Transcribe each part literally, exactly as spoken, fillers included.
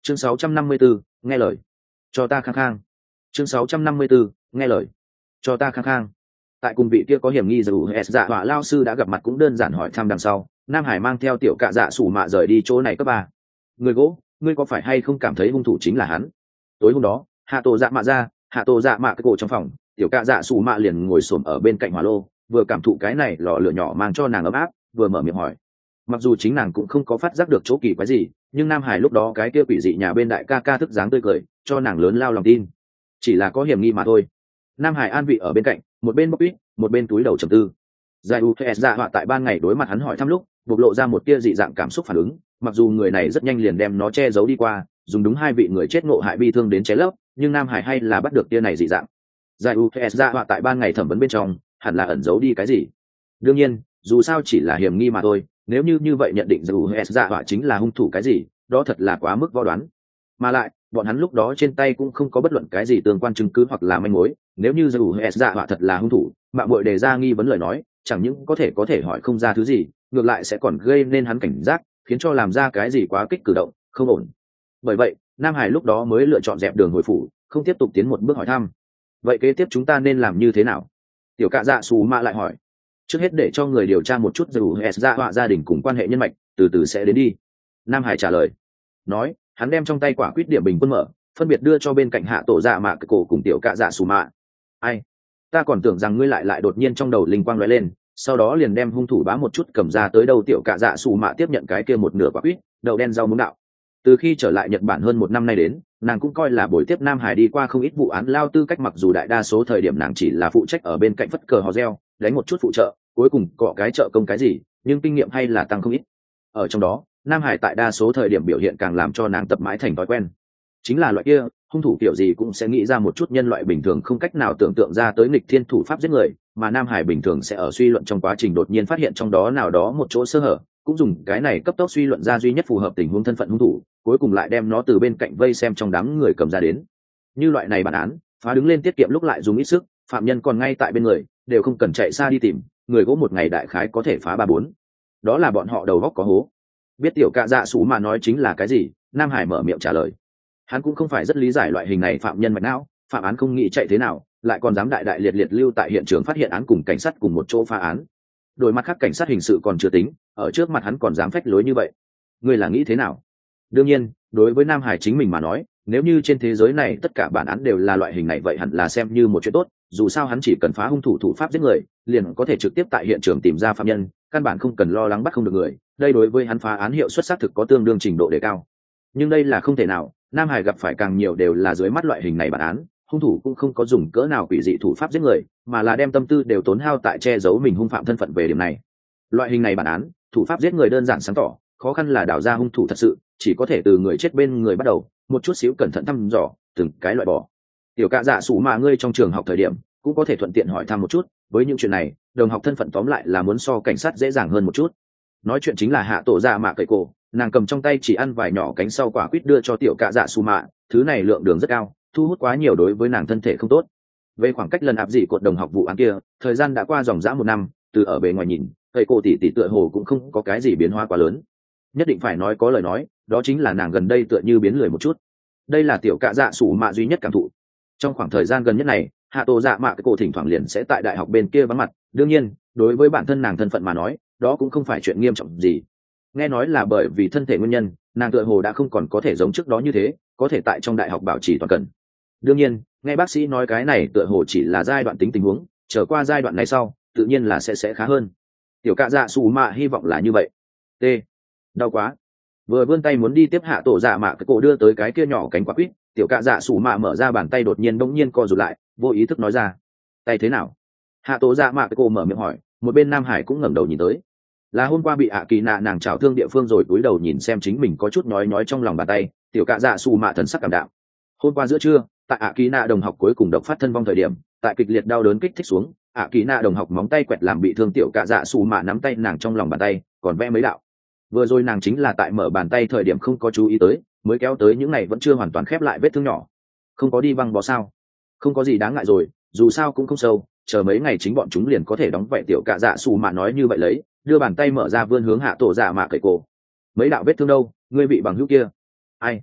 chương sáu trăm năm mươi bốn, nghe lời cho ta khang khang. chương sáu trăm năm mươi bốn, nghe lời cho ta khang khang. Tại cùng vị kia có hiểm nghi dù s dạ họa lao sư đã gặp mặt cũng đơn giản hỏi thăm đằng sau, Nam Hải mang theo tiểu cạ dạ sủ mạ rời đi chỗ này cấp ba. Người gỗ, ngươi có phải hay không cảm thấy hung thủ chính là hắn? Tối hôm đó, hạ tổ dạ mạ ra, hạ tổ dạ mạ cái cổ trong phòng, tiểu cạ dạ sủ mạ liền ngồi xổm ở bên cạnh hỏa lô, vừa cảm thụ cái này lò lửa nhỏ mang cho nàng ấm áp, vừa mở miệng hỏi. Mặc dù chính nàng cũng không có phát giác được chỗ kỳ quái gì, nhưng Nam Hải lúc đó cái kia quỷ dị nhà bên đại ca ca thức dáng tươi cười, cho nàng lớn lao lòng tin. Chỉ là có hiểm nghi mà thôi. Nam Hải an vị ở bên cạnh, một bên bốc ít, một bên túi đầu trầm tư. Giải u ts dạ họa tại ban ngày đối mặt hắn hỏi thăm lúc, bộc lộ ra một tia dị dạng cảm xúc phản ứng, mặc dù người này rất nhanh liền đem nó che giấu đi qua, dùng đúng hai vị người chết ngộ hại bi thương đến chế lấp, nhưng Nam Hải hay là bắt được tia này dị dạng. Giải u ts dạ họa tại ban ngày thẩm vấn bên trong, hẳn là ẩn giấu đi cái gì? Đương nhiên, dù sao chỉ là hiểm nghi mà thôi, nếu như như vậy nhận định dù s dạ họa chính là hung thủ cái gì, đó thật là quá mức võ đoán. Mà lại bọn hắn lúc đó trên tay cũng không có bất luận cái gì tương quan chứng cứ hoặc là manh mối, nếu như dù s dạ họa thật là hung thủ, mạng bội đề ra nghi vấn lời nói, chẳng những có thể có thể hỏi không ra thứ gì, ngược lại sẽ còn gây nên hắn cảnh giác, khiến cho làm ra cái gì quá kích cử động không ổn. Bởi vậy Nam Hải lúc đó mới lựa chọn dẹp đường hồi phủ, không tiếp tục tiến một bước hỏi thăm. Vậy kế tiếp chúng ta nên làm như thế nào? Tiểu cạ dạ xù mạ lại hỏi. Trước hết để cho người điều tra một chút dù s dạ họa gia đình cùng quan hệ nhân mạch, từ từ sẽ đến đi. Nam Hải trả lời. Nói, hắn đem trong tay quả quýt điểm bình quân mở, phân biệt đưa cho bên cạnh hạ tổ dạ mạ cái cổ cùng tiểu cạ dạ xù mạ. Ai, ta còn tưởng rằng ngươi lại lại đột nhiên trong đầu linh quang lóe lên, sau đó liền đem hung thủ bá một chút cầm ra tới đâu. Tiểu cạ dạ xù mạ tiếp nhận cái kia một nửa quả quýt, đậu đen rau muống đạo. Từ khi trở lại Nhật Bản hơn một năm nay đến, nàng cũng coi là buổi tiếp Nam Hải đi qua không ít vụ án lao tư cách, mặc dù đại đa số thời điểm nàng chỉ là phụ trách ở bên cạnh phất cờ hò reo, đánh một chút phụ trợ, cuối cùng cọ cái trợ công cái gì, nhưng kinh nghiệm hay là tăng không ít. Ở trong đó, Nam Hải tại đa số thời điểm biểu hiện càng làm cho nàng tập mãi thành thói quen. Chính là loại kia, hung thủ kiểu gì cũng sẽ nghĩ ra một chút nhân loại bình thường không cách nào tưởng tượng ra tới nghịch thiên thủ pháp giết người, mà Nam Hải bình thường sẽ ở suy luận trong quá trình đột nhiên phát hiện trong đó nào đó một chỗ sơ hở, cũng dùng cái này cấp tốc suy luận ra duy nhất phù hợp tình huống thân phận hung thủ, cuối cùng lại đem nó từ bên cạnh vây xem trong đám người cầm ra đến. Như loại này bản án, phá đứng lên tiết kiệm lúc lại dùng ít sức, phạm nhân còn ngay tại bên người, đều không cần chạy xa đi tìm, người gỗ một ngày đại khái có thể phá ba bốn. Đó là bọn họ đầu góc có hố. Biết tiểu cạ dạ sủ mà nói chính là cái gì, Nam Hải mở miệng trả lời. Hắn cũng không phải rất lý giải loại hình này phạm nhân mạch não, phạm án không nghĩ chạy thế nào, lại còn dám đại đại liệt liệt lưu tại hiện trường phát hiện án cùng cảnh sát cùng một chỗ phá án. Đổi mặt khác cảnh sát hình sự còn chưa tính, ở trước mặt hắn còn dám phách lối như vậy. Ngươi là nghĩ thế nào? Đương nhiên, đối với Nam Hải chính mình mà nói, nếu như trên thế giới này tất cả bản án đều là loại hình này vậy hẳn là xem như một chuyện tốt, dù sao hắn chỉ cần phá hung thủ thủ pháp giết người, liền có thể trực tiếp tại hiện trường tìm ra phạm nhân, căn bản không cần lo lắng bắt không được người, đây đối với hắn phá án hiệu suất xác thực có tương đương trình độ đề cao. Nhưng đây là không thể nào, Nam Hải gặp phải càng nhiều đều là dưới mắt loại hình này bản án, hung thủ cũng không có dùng cỡ nào quỷ dị thủ pháp giết người, mà là đem tâm tư đều tốn hao tại che giấu mình hung phạm thân phận. Về điểm này, loại hình này bản án, thủ pháp giết người đơn giản sáng tỏ, khó khăn là đào ra hung thủ thật sự, chỉ có thể từ người chết bên người bắt đầu, một chút xíu cẩn thận thăm dò, từng cái loại bỏ. Tiểu cạ dạ sủ mà ngươi trong trường học thời điểm cũng có thể thuận tiện hỏi thăm một chút, với những chuyện này, đồng học thân phận tóm lại là muốn so cảnh sát dễ dàng hơn một chút. Nói chuyện chính là hạ tổ dạ mạ cậy cổ, nàng cầm trong tay chỉ ăn vài nhỏ cánh sau quả quýt đưa cho tiểu cạ dạ sủ mạ, thứ này lượng đường rất cao, thu hút quá nhiều đối với nàng thân thể không tốt. Về khoảng cách lần áp dị cột đồng học vụ án kia, thời gian đã qua dòng dã một năm, từ ở bề ngoài nhìn, cậy cổ tỷ tỷ tựa hồ cũng không có cái gì biến hóa quá lớn. Nhất định phải nói có lời nói, đó chính là nàng gần đây tựa như biến lười một chút. Đây là tiểu cạ dạ sủ mạ duy nhất cảm thụ. Trong khoảng thời gian gần nhất này, hạ tổ dạ mạ cái cổ thỉnh thoảng liền sẽ tại đại học bên kia vắng mặt, đương nhiên đối với bản thân nàng thân phận mà nói, đó cũng không phải chuyện nghiêm trọng gì. Nghe nói là bởi vì thân thể nguyên nhân, nàng tựa hồ đã không còn có thể giống trước đó như thế, có thể tại trong đại học bảo trì toàn cần. Đương nhiên, nghe bác sĩ nói cái này tựa hồ chỉ là giai đoạn tính tình huống, trở qua giai đoạn này sau, tự nhiên là sẽ sẽ khá hơn. Tiểu cạ dạ sủ mạ hy vọng là như vậy. T. Đau quá. Vừa vươn tay muốn đi tiếp hạ tổ dạ mạ cái cổ đưa tới cái kia nhỏ cánh quả quýt, tiểu cạ dạ sủ mạ mở ra bàn tay đột nhiên bỗng nhiên co rụt lại, vô ý thức nói ra. Tay thế nào? Hạ tổ dạ mạ cái cổ mở miệng hỏi, một bên Nam Hải cũng ngẩng đầu nhìn tới. Là hôm qua bị ạ kỳ nạ nàng trào thương địa phương rồi, cúi đầu nhìn xem chính mình có chút nhói nhói trong lòng bàn tay, tiểu cạ dạ sủ mạ thần sắc cảm đạm. Hôm qua giữa trưa, tại ạ kỳ nạ đồng học cuối cùng độc phát thân vong thời điểm, tại kịch liệt đau đớn kích thích xuống, ạ kỳ nạ đồng học móng tay quẹt làm bị thương tiểu cạ dạ sủ mạ nắm tay nàng trong lòng bàn tay, còn vẽ mấy đạo. Vừa rồi nàng chính là tại mở bàn tay thời điểm không có chú ý tới, mới kéo tới những này vẫn chưa hoàn toàn khép lại vết thương nhỏ. Không có đi băng bó sao? Không có gì đáng ngại rồi, dù sao cũng không sâu, chờ mấy ngày chính bọn chúng liền có thể đóng vậy. Tiểu cạ dạ sủ mạ nói như vậy lấy, đưa bàn tay mở ra vươn hướng hạ tổ dạ mạ cậy cổ. Mấy đạo vết thương đâu, ngươi bị bằng hữu kia? Ai?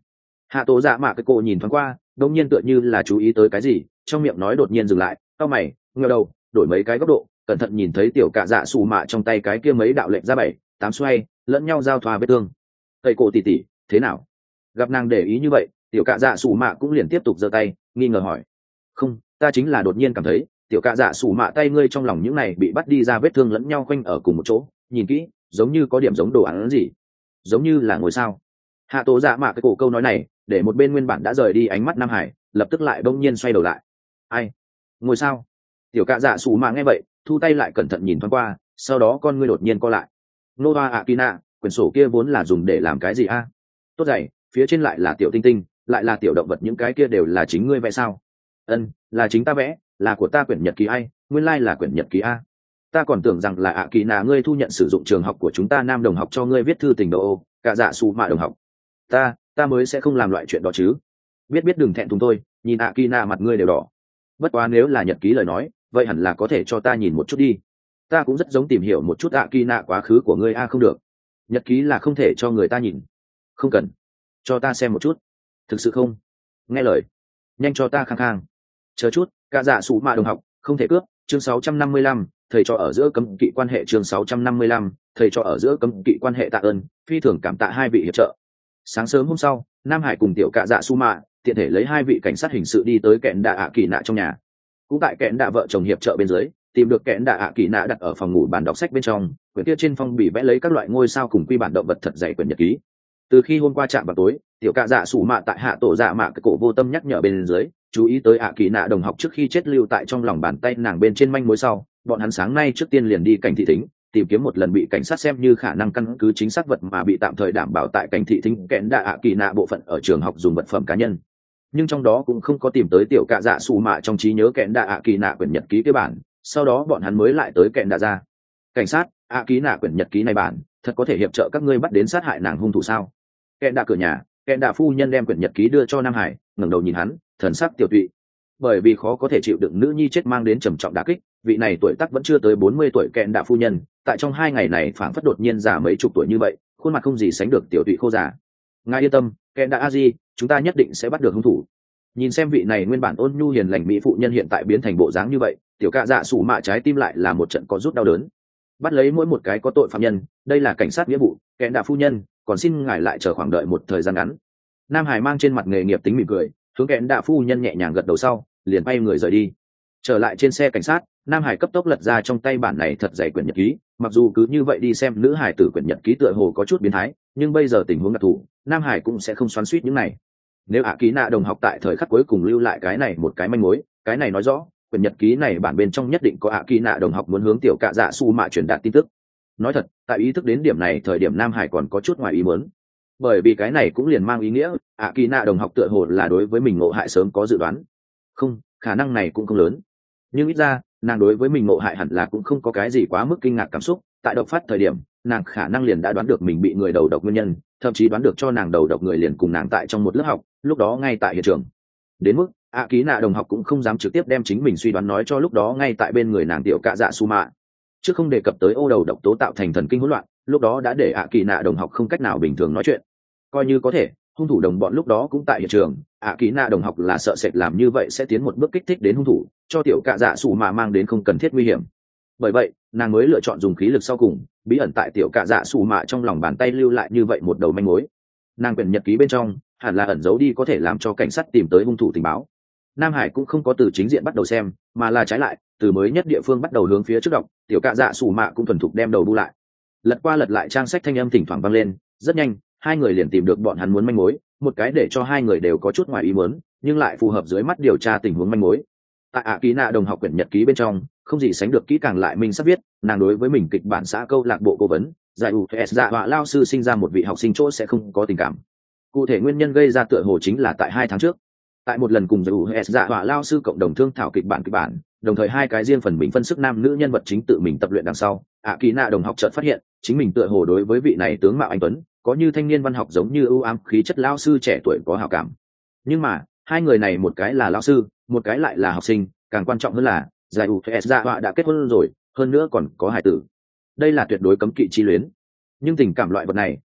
Hạ tổ dạ mạ cái cổ nhìn thoáng qua, đông nhiên tựa như là chú ý tới cái gì, trong miệng nói đột nhiên dừng lại, cau mày, ngẩng đầu, đổi mấy cái góc độ, cẩn thận nhìn thấy tiểu cạ dạ sủ mạ trong tay cái kia mấy đạo lệnh ra bảy tám xoay lẫn nhau giao thoa vết thương. Tây cổ tỉ tỉ thế nào? Gặp nàng để ý như vậy, tiểu cạ dạ sủ mạ cũng liền tiếp tục giơ tay, nghi ngờ hỏi. Không, ta chính là đột nhiên cảm thấy tiểu cạ dạ sủ mạ tay ngươi trong lòng những này bị bắt đi ra vết thương lẫn nhau quanh ở cùng một chỗ, nhìn kỹ giống như có điểm giống đồ án gì, giống như là ngôi sao. Hạ tổ dạ mạ cái cổ câu nói này để một bên nguyên bản đã rời đi ánh mắt Nam Hải lập tức lại bỗng nhiên xoay đầu lại. Ai? Ngôi sao? Tiểu cạ dạ sủ mạ nghe vậy thu tay lại cẩn thận nhìn thoáng qua, sau đó con ngươi đột nhiên co lại. Nova Akina, quyển sổ kia vốn là dùng để làm cái gì a? Tốt dày, phía trên lại là tiểu tinh tinh, lại là tiểu động vật, những cái kia đều là chính ngươi vẽ sao? Ân, là chính ta vẽ, là của ta quyển nhật ký ai, nguyên lai là quyển nhật ký a. Ta còn tưởng rằng là Akina ngươi thu nhận sử dụng trường học của chúng ta nam đồng học cho ngươi viết thư tình độ ô, cạ dạ sủ mạ đồng học. Ta, ta mới sẽ không làm loại chuyện đó chứ. Biết biết đừng thẹn thùng thôi, nhìn Akina mặt ngươi đều đỏ. Bất quá nếu là nhật ký lời nói, vậy hẳn là có thể cho ta nhìn một chút đi. Ta cũng rất giống tìm hiểu một chút Akina quá khứ của ngươi a. Không được, nhật ký là không thể cho người ta nhìn. Không cần, cho ta xem một chút. Thực sự không? Nghe lời, nhanh cho ta khang khang. Chờ chút, cạ dạ sủ mạ đồng học, không thể cướp. Chương sáu trăm năm mươi lăm, thầy cho ở giữa cấm kỵ quan hệ. Chương sáu trăm năm mươi lăm, thầy cho ở giữa cấm kỵ quan hệ. Tạ ơn, phi thường cảm tạ hai vị hiệp trợ. Sáng sớm hôm sau, Nam Hải cùng tiểu cạ dạ su mạ tiện thể lấy hai vị cảnh sát hình sự đi tới kẹn đạ ạ kỳ nạ trong nhà. Cũng tại kẹn đạ vợ chồng hiệp trợ bên dưới, tìm được kẹn đạ ạ kỳ nạ đặt ở phòng ngủ bàn đọc sách bên trong, quyển kia trên phong bì vẽ lấy các loại ngôi sao cùng quy bản động vật thật dày quyển nhật ký. Từ khi hôm qua chạm vào tối, tiểu cạ dạ sủ mạ tại hạ tổ dạ mạ cái cổ vô tâm nhắc nhở bên dưới, chú ý tới ạ kỳ nạ đồng học trước khi chết lưu tại trong lòng bàn tay nàng bên trên manh mối sau, bọn hắn sáng nay trước tiên liền đi cảnh thị thính tìm kiếm một lần bị cảnh sát xem như khả năng căn cứ chính xác vật mà bị tạm thời đảm bảo tại cảnh thị thính kẽn đạ ạ kỳ nạ bộ phận ở trường học dùng vật phẩm cá nhân, nhưng trong đó cũng không có tìm tới tiểu cạ dạ sủ mạ trong trí nhớ kẽn đạ ạ kỳ nạ quyển nhật ký cái bản. Sau đó bọn hắn mới lại tới kẽn đạ ra. Cảnh sát, ạ ký nạ quyển nhật ký này bản thật có thể hiệp trợ các ngươi bắt đến sát hại nàng hung thủ sao? Kẽn đạ cửa nhà, kẽn đạ phu nhân đem quyển nhật ký đưa cho Nam Hải, ngẩng đầu nhìn hắn, thần sắc tiểu tụy. Bởi vì khó có thể chịu đựng nữ nhi chết mang đến trầm trọng đả kích, vị này tuổi tác vẫn chưa tới bốn mươi tuổi kẽn đạ phu nhân tại trong hai ngày này phảng phất đột nhiên già mấy chục tuổi như vậy, khuôn mặt không gì sánh được tiểu tụy khô già. Ngài yên tâm, kẽn đạ a di, chúng ta nhất định sẽ bắt được hung thủ. Nhìn xem vị này nguyên bản ôn nhu hiền lành mỹ phụ nhân hiện tại biến thành bộ dáng như vậy, tiểu cạ dạ sủ mạ trái tim lại là một trận có rút đau đớn. Bắt lấy mỗi một cái có tội phạm nhân, đây là cảnh sát nghĩa vụ. Kẽn đạ phu nhân, còn xin ngài lại chờ khoảng đợi một thời gian ngắn. Nam Hải mang trên mặt nghề nghiệp tính mỉm cười, hướng kẽn đạ phu nhân nhẹ nhàng gật đầu sau, liền bay người rời đi. Trở lại trên xe cảnh sát, Nam Hải cấp tốc lật ra trong tay bản này thật dày quyển nhật ký. Mặc dù cứ như vậy đi xem nữ hải tử quyển nhật ký tựa hồ có chút biến thái, nhưng bây giờ tình huống đặc thù, Nam Hải cũng sẽ không xoắn xuýt những này. Nếu ạ ký nạ đồng học tại thời khắc cuối cùng lưu lại cái này một cái manh mối, cái này nói rõ quyển nhật ký này bản bên trong nhất định có ạ ký nạ đồng học muốn hướng tiểu cạ dạ su mạ truyền đạt tin tức. Nói thật, tại ý thức đến điểm này thời điểm Nam Hải còn có chút ngoài ý muốn, bởi vì cái này cũng liền mang ý nghĩa ạ ký nạ đồng học tựa hồ là đối với mình ngộ hại sớm có dự đoán. Không, khả năng này cũng không lớn, nhưng ít ra nàng đối với mình ngộ hại hẳn là cũng không có cái gì quá mức kinh ngạc cảm xúc. Tại độc phát thời điểm, nàng khả năng liền đã đoán được mình bị người đầu độc nguyên nhân, thậm chí đoán được cho nàng đầu độc người liền cùng nàng tại trong một lớp học, lúc đó ngay tại hiện trường. Đến mức ạ ký nạ đồng học cũng không dám trực tiếp đem chính mình suy đoán nói cho lúc đó ngay tại bên người nàng tiểu cạ dạ su mạ, chứ không đề cập tới ô đầu độc tố tạo thành thần kinh hỗn loạn, lúc đó đã để ạ ký nạ đồng học không cách nào bình thường nói chuyện. Coi như có thể, hung thủ đồng bọn lúc đó cũng tại hiện trường, ạ ký nạ đồng học là sợ sệt làm như vậy sẽ tiến một bước kích thích đến hung thủ, cho tiểu cạ dạ su mạ mang đến không cần thiết nguy hiểm. Bởi vậy nàng mới lựa chọn dùng khí lực sau cùng, bí ẩn tại tiểu cạ dạ su mạ trong lòng bàn tay lưu lại như vậy một đầu manh mối. Nàng quyển nhật ký bên trong hẳn là ẩn giấu đi có thể làm cho cảnh sát tìm tới hung thủ tình báo. Nam Hải cũng không có từ chính diện bắt đầu xem, mà là trái lại từ mới nhất địa phương bắt đầu hướng phía trước đọc. Tiểu cạ dạ su mạ cũng thuần thục đem đầu bu lại, lật qua lật lại trang sách, thanh âm thỉnh thoảng vang lên. Rất nhanh hai người liền tìm được bọn hắn muốn manh mối, một cái để cho hai người đều có chút ngoài ý muốn nhưng lại phù hợp dưới mắt điều tra tình huống manh mối. Tại ạ ký nạ đồng học quyển nhật ký bên trong không gì sánh được kỹ càng lại minh sắp viết nàng đối với mình kịch bản xã câu lạc bộ cố vấn giải u s dạ họa lao sư sinh ra một vị học sinh chỗ sẽ không có tình cảm. Cụ thể nguyên nhân gây ra tựa hồ chính là tại hai tháng trước, tại một lần cùng giải u s dạ họa lao sư cộng đồng thương thảo kịch bản kịch bản đồng thời hai cái riêng phần mình phân sức nam nữ nhân vật chính tự mình tập luyện đằng sau, ạ ký nạ đồng học chợt phát hiện chính mình tựa hồ đối với vị này tướng mạo anh tuấn có như thanh niên văn học giống như ưu ám khí chất lao sư trẻ tuổi có hảo cảm. Nhưng mà hai người này một cái là lao sư, một cái lại là học sinh, càng quan trọng hơn là giải u s dạ họa đã kết hôn rồi, hơn nữa còn có hài tử. Đây là tuyệt đối cấm kỵ chi luyến. Nhưng tình cảm loại vật này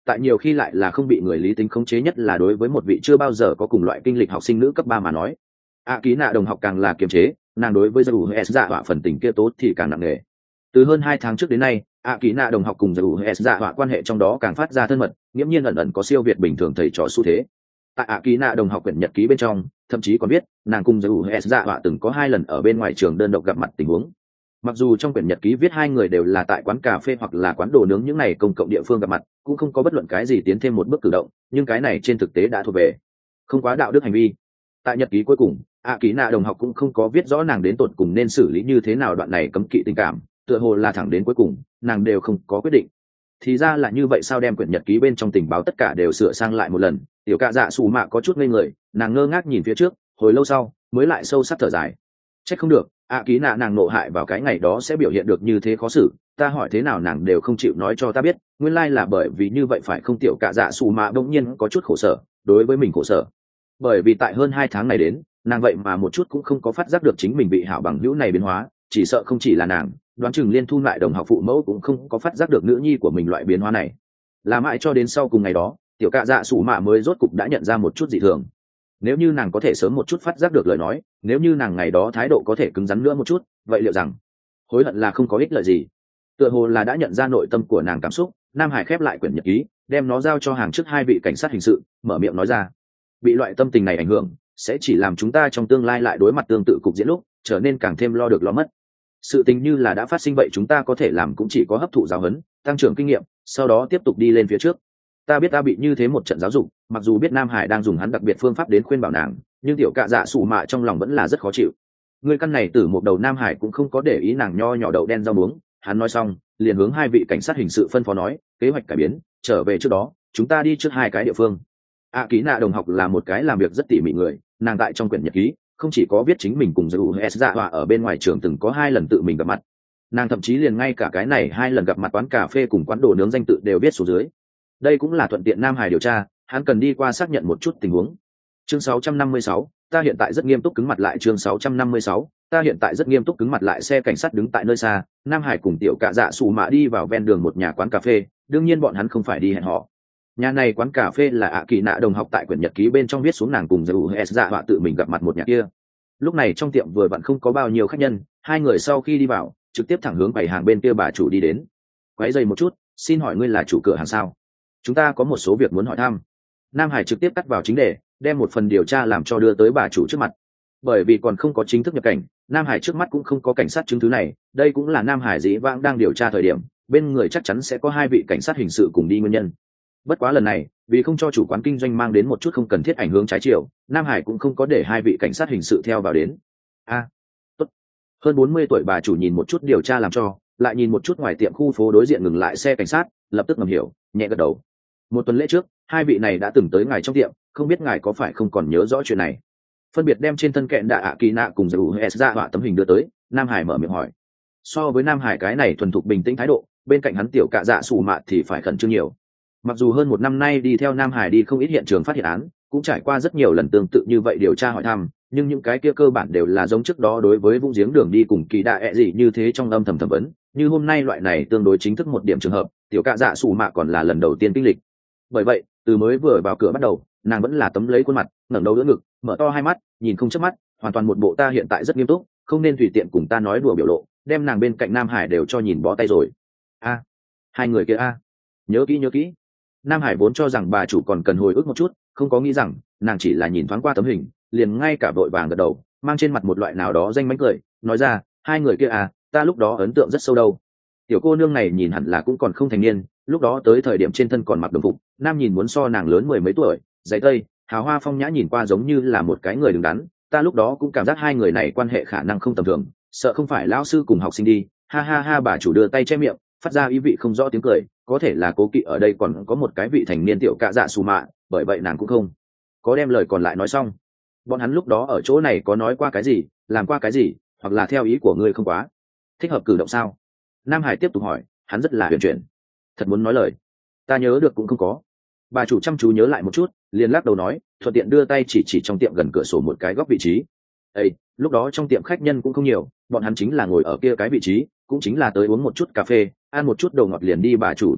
tại nhiều khi lại là không bị người lý tính khống chế, nhất là đối với một vị chưa bao giờ có cùng loại kinh lịch học sinh nữ cấp ba mà nói. A Ký Nạ đồng học càng là kiềm chế, nàng đối với Zaru S dạ họa phần tình kia tốt thì càng nặng nề. Từ hơn hai tháng trước đến nay, A Ký Nạ đồng học cùng Zaru S dạ họa quan hệ trong đó càng phát ra thân mật, nghiễm nhiên ẩn ẩn có siêu việt bình thường thầy trò xu thế. Tại A Ký Nạ đồng học quyển nhật ký bên trong, thậm chí còn biết nàng cùng Zaru S dạ họa từng có hai lần ở bên ngoài trường đơn độc gặp mặt tình huống. Mặc dù trong quyển nhật ký viết hai người đều là tại quán cà phê hoặc là quán đồ nướng những này công cộng địa phương gặp mặt, cũng không có bất luận cái gì tiến thêm một bước cử động, nhưng cái này trên thực tế đã thuộc về không quá đạo đức hành vi. Tại nhật ký cuối cùng, A Ký Nạ đồng học cũng không có viết rõ nàng đến tột cùng nên xử lý như thế nào đoạn này cấm kỵ tình cảm, tựa hồ là thẳng đến cuối cùng nàng đều không có quyết định. Thì ra là như vậy sao? Đem quyển nhật ký bên trong tình báo tất cả đều sửa sang lại một lần, tiểu cạ dạ xù mạ có chút ngây người, nàng ngơ ngác nhìn phía trước, hồi lâu sau mới lại sâu sắc thở dài. Trách không được, A Ký Nạ nàng nộ hại vào cái ngày đó sẽ biểu hiện được như thế khó xử, ta hỏi thế nào nàng đều không chịu nói cho ta biết, nguyên lai là bởi vì như vậy phải không? Tiểu cạ dạ xù mạ bỗng nhiên có chút khổ sở, đối với mình khổ sở, bởi vì tại hơn hai tháng này đến, nàng vậy mà một chút cũng không có phát giác được chính mình bị hảo bằng hữu này biến hóa, chỉ sợ không chỉ là nàng, đoán chừng liên thu lại đồng học phụ mẫu cũng không có phát giác được nữ nhi của mình loại biến hóa này. Là mãi cho đến sau cùng ngày đó, tiểu cạ dạ sủ mạ mới rốt cục đã nhận ra một chút dị thường. Nếu như nàng có thể sớm một chút phát giác được lời nói, nếu như nàng ngày đó thái độ có thể cứng rắn nữa một chút, vậy liệu rằng hối hận là không có ích lợi gì? Tựa hồ là đã nhận ra nội tâm của nàng cảm xúc, Nam Hải khép lại quyển nhật ký, đem nó giao cho hàng trước hai vị cảnh sát hình sự, mở miệng nói ra: bị loại tâm tình này ảnh hưởng, sẽ chỉ làm chúng ta trong tương lai lại đối mặt tương tự cục diễn lúc trở nên càng thêm lo được lo mất. Sự tình như là đã phát sinh vậy, chúng ta có thể làm cũng chỉ có hấp thụ giáo huấn, tăng trưởng kinh nghiệm, sau đó tiếp tục đi lên phía trước. Ta biết ta bị như thế một trận giáo dục, mặc dù biết Nam Hải đang dùng hắn đặc biệt phương pháp đến khuyên bảo nàng, nhưng tiểu cạ dạ sủ mạ trong lòng vẫn là rất khó chịu. Người căn này từ một đầu Nam Hải cũng không có để ý nàng nho nhỏ đậu đen rau muống, hắn nói xong liền hướng hai vị cảnh sát hình sự phân phó nói: kế hoạch cải biến, trở về trước đó chúng ta đi trước hai cái địa phương. A Ký Nạ đồng học là một cái làm việc rất tỉ mỉ người, nàng tại trong quyển nhật ký không chỉ có viết chính mình cùng Zaru S dạ họa ở bên ngoài trường từng có hai lần tự mình gặp mặt, nàng thậm chí liền ngay cả cái này hai lần gặp mặt quán cà phê cùng quán đồ nướng danh tự đều viết xuống dưới. Đây cũng là thuận tiện Nam Hải điều tra, hắn cần đi qua xác nhận một chút tình huống. Chương sáu trăm năm mươi sáu, ta hiện tại rất nghiêm túc cứng mặt lại. Chương sáu trăm năm mươi sáu, ta hiện tại rất nghiêm túc cứng mặt lại. Xe cảnh sát đứng tại nơi xa, Nam Hải cùng tiểu cạ dạ sủ mạ đi vào ven đường một nhà quán cà phê, đương nhiên bọn hắn không phải đi hẹn hò. Nhà này quán cà phê là A Ký Nạ đồng học tại quyển nhật ký bên trong viết xuống nàng cùng Zaru S dạ họa tự mình gặp mặt một nhà kia. Lúc này trong tiệm vừa vặn không có bao nhiêu khách nhân, hai người sau khi đi vào trực tiếp thẳng hướng bày hàng bên kia bà chủ đi đến. Quấy giày một chút, xin hỏi ngươi là chủ cửa hàng sao? Chúng ta có một số việc muốn hỏi thăm. Nam Hải trực tiếp cắt vào chính đề, đem một phần điều tra làm cho đưa tới bà chủ trước mặt. Bởi vì còn không có chính thức nhập cảnh, Nam Hải trước mắt cũng không có cảnh sát chứng thứ này, đây cũng là Nam Hải dĩ vãng đang điều tra thời điểm, bên người chắc chắn sẽ có hai vị cảnh sát hình sự cùng đi nguyên nhân. Bất quá lần này, vì không cho chủ quán kinh doanh mang đến một chút không cần thiết ảnh hưởng trái chiều, Nam Hải cũng không có để hai vị cảnh sát hình sự theo vào đến. A, à, tốt. Hơn bốn mươi tuổi bà chủ nhìn một chút điều tra làm cho, lại nhìn một chút ngoài tiệm khu phố đối diện ngừng lại xe cảnh sát, lập tức ngầm hiểu, nhẹ gật đầu. Một tuần lễ trước, hai vị này đã từng tới ngài trong tiệm, không biết ngài có phải không còn nhớ rõ chuyện này. Phân biệt đem trên thân kẹn đạ A Ký Nạ cùng Zaru S dạ họa tấm hình đưa tới, Nam Hải mở miệng hỏi. So với Nam Hải cái này thuần thục bình tĩnh thái độ, bên cạnh hắn tiểu cạ dạ sủ mạ thì phải khẩn trương nhiều. Mặc dù hơn một năm nay đi theo Nam Hải đi không ít hiện trường phát hiện án, cũng trải qua rất nhiều lần tương tự như vậy điều tra hỏi thăm, nhưng những cái kia cơ bản đều là giống trước đó đối với vũng giếng đường đi cùng kỳ đạ ẹ gì như thế trong âm thầm thẩm vấn, như hôm nay loại này tương đối chính thức một điểm trường hợp, tiểu cạ dạ sủ mạ còn là lần đầu tiên kinh lịch. Bởi vậy, từ mới vừa vào cửa bắt đầu, nàng vẫn là tấm lấy khuôn mặt, ngẩng đầu đỡ ngực, mở to hai mắt, nhìn không chớp mắt, hoàn toàn một bộ ta hiện tại rất nghiêm túc, không nên tùy tiện cùng ta nói đùa biểu lộ, đem nàng bên cạnh Nam Hải đều cho nhìn bó tay rồi. A, hai người kia a, nhớ kỹ nhớ kỹ. Nam Hải vốn cho rằng bà chủ còn cần hồi ức một chút, không có nghĩ rằng nàng chỉ là nhìn thoáng qua tấm hình, liền ngay cả vội vàng gật đầu, mang trên mặt một loại nào đó danh mánh cười, nói ra, hai người kia à, ta lúc đó ấn tượng rất sâu đâu. Tiểu cô nương này nhìn hẳn là cũng còn không thành niên, lúc đó tới thời điểm trên thân còn mặc đồng phục, nam nhìn muốn so nàng lớn mười mấy tuổi, giày tây, hào hoa phong nhã, nhìn qua giống như là một cái người đứng đắn. Ta lúc đó cũng cảm giác hai người này quan hệ khả năng không tầm thường, sợ không phải lão sư cùng học sinh đi, ha ha ha. Bà chủ đưa tay che miệng, phát ra ý vị không rõ tiếng cười, có thể là cố kỵ ở đây còn có một cái vị thành niên tiểu cạ dạ xù mạ, bởi vậy nàng cũng không có đem lời còn lại nói xong. Bọn hắn lúc đó ở chỗ này có nói qua cái gì, làm qua cái gì, hoặc là theo ý của ngươi không quá thích hợp cử động sao? Nam Hải tiếp tục hỏi, hắn rất là huyền chuyển. Thật muốn nói lời, ta nhớ được cũng không có. Bà chủ chăm chú nhớ lại một chút, liền lắc đầu nói, thuận tiện đưa tay chỉ chỉ trong tiệm gần cửa sổ một cái góc vị trí. Ê, lúc đó trong tiệm khách nhân cũng không nhiều, bọn hắn chính là ngồi ở kia cái vị trí, cũng chính là tới uống một chút cà phê, ăn một chút đồ ngọt liền đi. Bà chủ vừa nói,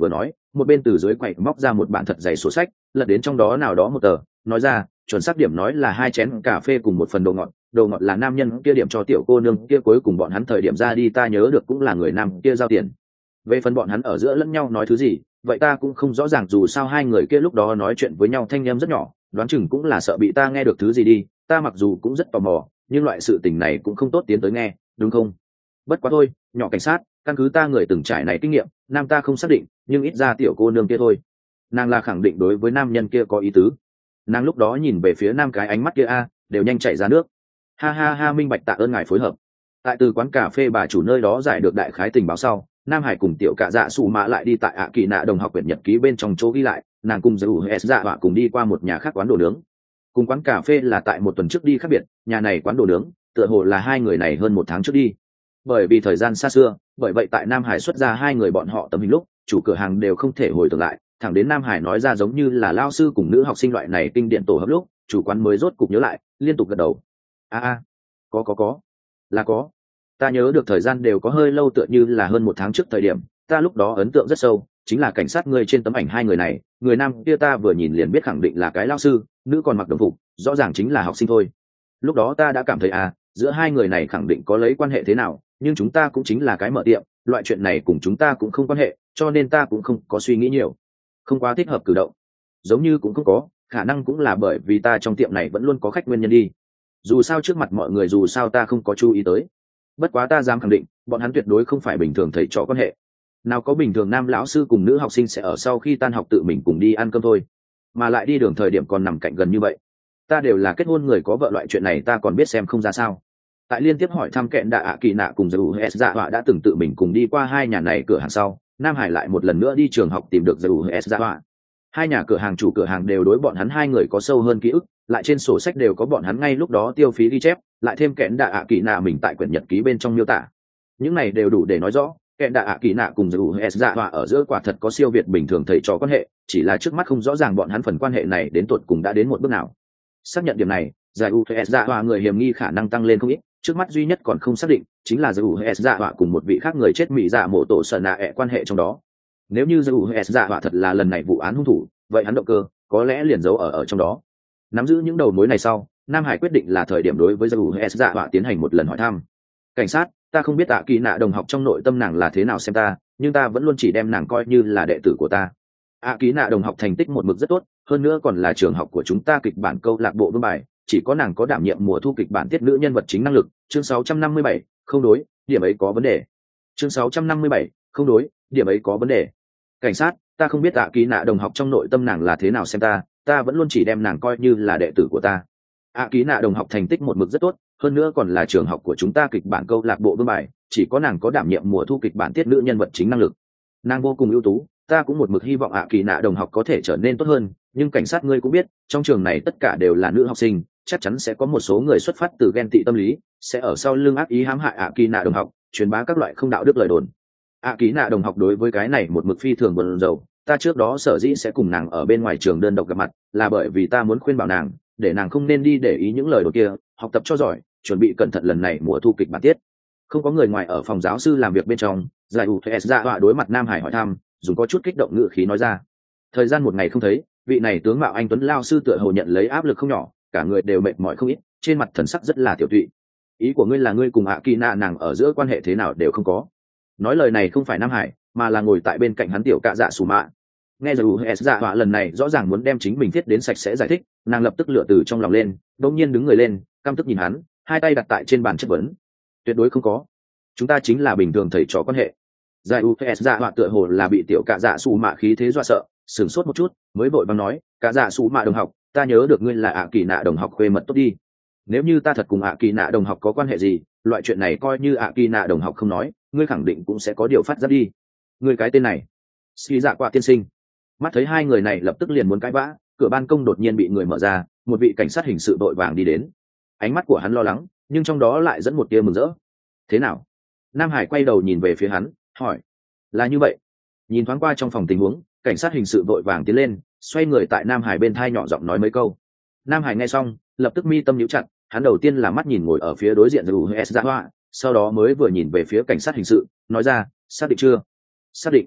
một bên từ dưới quầy móc ra một bản thật dày sổ sách, lật đến trong đó nào đó một tờ, nói ra chuẩn xác điểm nói là hai chén cà phê cùng một phần đồ ngọt. Đồ ngọt là nam nhân kia điểm cho tiểu cô nương kia, cuối cùng bọn hắn thời điểm ra đi ta nhớ được cũng là người nam kia giao tiền. Về phần bọn hắn ở giữa lẫn nhau nói thứ gì, vậy ta cũng không rõ ràng, dù sao hai người kia lúc đó nói chuyện với nhau thanh em rất nhỏ, đoán chừng cũng là sợ bị ta nghe được thứ gì đi. Ta mặc dù cũng rất tò mò, nhưng loại sự tình này cũng không tốt tiến tới nghe, đúng không? Bất quá thôi, nhỏ cảnh sát, căn cứ ta người từng trải này kinh nghiệm, nam ta không xác định, nhưng ít ra tiểu cô nương kia thôi. Nàng là khẳng định đối với nam nhân kia có ý tứ. Nàng lúc đó nhìn về phía nam cái ánh mắt kia a, đều nhanh chảy ra nước. Ha ha ha, minh bạch, tạ ơn ngài phối hợp. Tại từ quán cà phê bà chủ nơi đó giải được đại khái tình báo sau, Nam Hải cùng tiểu cạ dạ sủ mạ lại đi tại ạ kỳ nạ đồng học quyển nhật ký bên trong chỗ ghi lại, nàng cùng giữ s dạ họa cùng đi qua một nhà khác quán đồ nướng. Cùng quán cà phê là tại một tuần trước đi khác biệt, nhà này quán đồ nướng tựa hồ là hai người này hơn một tháng trước đi. Bởi vì thời gian xa xưa, bởi vậy tại Nam Hải xuất ra hai người bọn họ tấm hình lúc, chủ cửa hàng đều không thể hồi tưởng lại, thẳng đến Nam Hải nói ra giống như là lao sư cùng nữ học sinh loại này kinh điển tổ hợp lúc, chủ quán mới rốt cục nhớ lại, liên tục gật đầu. A a, có có có, là có. Ta nhớ được thời gian đều có hơi lâu, tựa như là hơn một tháng trước thời điểm, ta lúc đó ấn tượng rất sâu, chính là cảnh sát người trên tấm ảnh hai người này, người nam kia ta vừa nhìn liền biết khẳng định là cái lao sư, nữ còn mặc đồng phục, rõ ràng chính là học sinh thôi. Lúc đó ta đã cảm thấy à, giữa hai người này khẳng định có lấy quan hệ thế nào, nhưng chúng ta cũng chính là cái mở tiệm, loại chuyện này cùng chúng ta cũng không quan hệ, cho nên ta cũng không có suy nghĩ nhiều, không quá thích hợp cử động. Giống như cũng không có, khả năng cũng là bởi vì ta trong tiệm này vẫn luôn có khách nguyên nhân đi. Dù sao trước mặt mọi người dù sao ta không có chú ý tới. Bất quá ta dám khẳng định, bọn hắn tuyệt đối không phải bình thường thầy trò quan hệ. Nào có bình thường nam lão sư cùng nữ học sinh sẽ ở sau khi tan học tự mình cùng đi ăn cơm thôi, mà lại đi đường thời điểm còn nằm cạnh gần như vậy. Ta đều là kết hôn người có vợ, loại chuyện này ta còn biết xem không ra sao. Tại liên tiếp hỏi thăm kẹn đạ ạ kỳ nạ cùng dù s dạ họa đã từng tự mình cùng đi qua hai nhà này cửa hàng sau, Nam Hải lại một lần nữa đi trường học tìm được dù s dạ họa. Hai nhà cửa hàng chủ cửa hàng đều đối bọn hắn hai người có sâu hơn ký ức, lại trên sổ sách đều có bọn hắn ngay lúc đó tiêu phí ghi chép, lại thêm kẹn đạ ạ kỳ nạ mình tại quyển nhật ký bên trong miêu tả. Những này đều đủ để nói rõ kẹn đạ ạ kỳ nạ cùng dù s dạ họa ở giữa quả thật có siêu việt bình thường thầy trò quan hệ, chỉ là trước mắt không rõ ràng bọn hắn phần quan hệ này đến tột cùng đã đến một bước nào. Xác nhận điểm này, giải u s dạ họa người hiểm nghi khả năng tăng lên không ít, trước mắt duy nhất còn không xác định chính là u s dạ họa cùng một vị khác người chết mỹ dạ mổ tổ sợ nạ ẹ quan hệ trong đó. Nếu như u s dạ họa thật là lần này vụ án hung thủ, vậy hắn động cơ có lẽ liền giấu ở ở trong đó. Nắm giữ những đầu mối này sau, Nam Hải quyết định là thời điểm đối với u s dạ họa tiến hành một lần hỏi thăm. Cảnh sát, ta không biết ạ kỳ nạ đồng học trong nội tâm nàng là thế nào xem ta, nhưng ta vẫn luôn chỉ đem nàng coi như là đệ tử của ta. ạ kỳ nạ đồng học thành tích một mực rất tốt, hơn nữa còn là trường học của chúng ta kịch bản câu lạc bộ vương bài, chỉ có nàng có đảm nhiệm mùa thu kịch bản tiết nữ nhân vật chính năng lực. Chương sáu trăm năm mươi bảy, không đối, điểm ấy có vấn đề. Chương sáu trăm năm mươi bảy, không đối, điểm ấy có vấn đề. Cảnh sát, ta không biết ạ kỳ nạ đồng học trong nội tâm nàng là thế nào xem ta, ta vẫn luôn chỉ đem nàng coi như là đệ tử của ta. ạ kỳ nạ đồng học thành tích một mực rất tốt, hơn nữa còn là trường học của chúng ta kịch bản câu lạc bộ vương bài, chỉ có nàng có đảm nhiệm mùa thu kịch bản tiết nữ nhân vật chính năng lực. Nàng vô cùng ưu tú, ta cũng một mực hy vọng ạ kỳ nạ đồng học có thể trở nên tốt hơn, nhưng cảnh sát ngươi cũng biết, trong trường này tất cả đều là nữ học sinh, chắc chắn sẽ có một số người xuất phát từ ghen tị tâm lý, sẽ ở sau lưng ác ý hãm hại ạ kỳ nạ đồng học, truyền bá các loại không đạo đức lời đồn. ạ kỳ nạ đồng học đối với cái này một mực phi thường buồn rầu, ta trước đó sở dĩ sẽ cùng nàng ở bên ngoài trường đơn độc gặp mặt, là bởi vì ta muốn khuyên bảo nàng, để nàng không nên đi để ý những lời đồn kia, học tập cho giỏi, chuẩn bị cẩn thận lần này mùa thu kịch bản tiết. Không có người ngoài ở phòng giáo sư làm việc bên trong, giải u s ra họa đối mặt Nam Hải hỏi thăm, dùng có chút kích động ngữ khí nói ra. Thời gian một ngày không thấy, vị này tướng mạo anh tuấn lao sư tựa hồ nhận lấy áp lực không nhỏ, cả người đều mệt mỏi không ít, trên mặt thần sắc rất là tiểu tụy. Ý của ngươi là ngươi cùng ạ kỳ nạ nàng ở giữa quan hệ thế nào đều không có? Nói lời này không phải Nam Hải, mà là ngồi tại bên cạnh hắn tiểu cạ dạ sủ mạ. Nghe giải u s ra họa lần này rõ ràng muốn đem chính mình thiết đến sạch sẽ giải thích, nàng lập tức lựa từ trong lòng lên, đột nhiên đứng người lên, căm tức nhìn hắn, hai tay đặt tại trên bàn chất vấn. Tuyệt đối không có, chúng ta chính là bình thường thầy trò quan hệ. Giải u s dạ họa tựa hồ là bị tiểu cạ dạ sủ mạ khí thế dọa sợ, sửng sốt một chút, mới vội vàng nói, cạ dạ sủ mạ đồng học, ta nhớ được ngươi là ạ kỳ nạ đồng học khuê mật tốt đi. Nếu như ta thật cùng ạ kỳ nạ đồng học có quan hệ gì, loại chuyện này coi như ạ kỳ nạ đồng học không nói, ngươi khẳng định cũng sẽ có điều phát giác đi. Ngươi cái tên này, suy dạ quạ tiên sinh. Mắt thấy hai người này lập tức liền muốn cãi vã, cửa ban công đột nhiên bị người mở ra, một vị cảnh sát hình sự đội vàng đi đến. Ánh mắt của hắn lo lắng, nhưng trong đó lại dẫn một tia mừng rỡ. Thế nào? Nam Hải quay đầu nhìn về phía hắn, hỏi. Là như vậy. Nhìn thoáng qua trong phòng tình huống, cảnh sát hình sự vội vàng tiến lên, xoay người tại Nam Hải bên thai nhỏ giọng nói mấy câu. Nam Hải nghe xong, lập tức mi tâm nhíu chặt, hắn đầu tiên là mắt nhìn ngồi ở phía đối diện u ét dạ họa, sau đó mới vừa nhìn về phía cảnh sát hình sự, nói ra, xác định chưa? Xác định.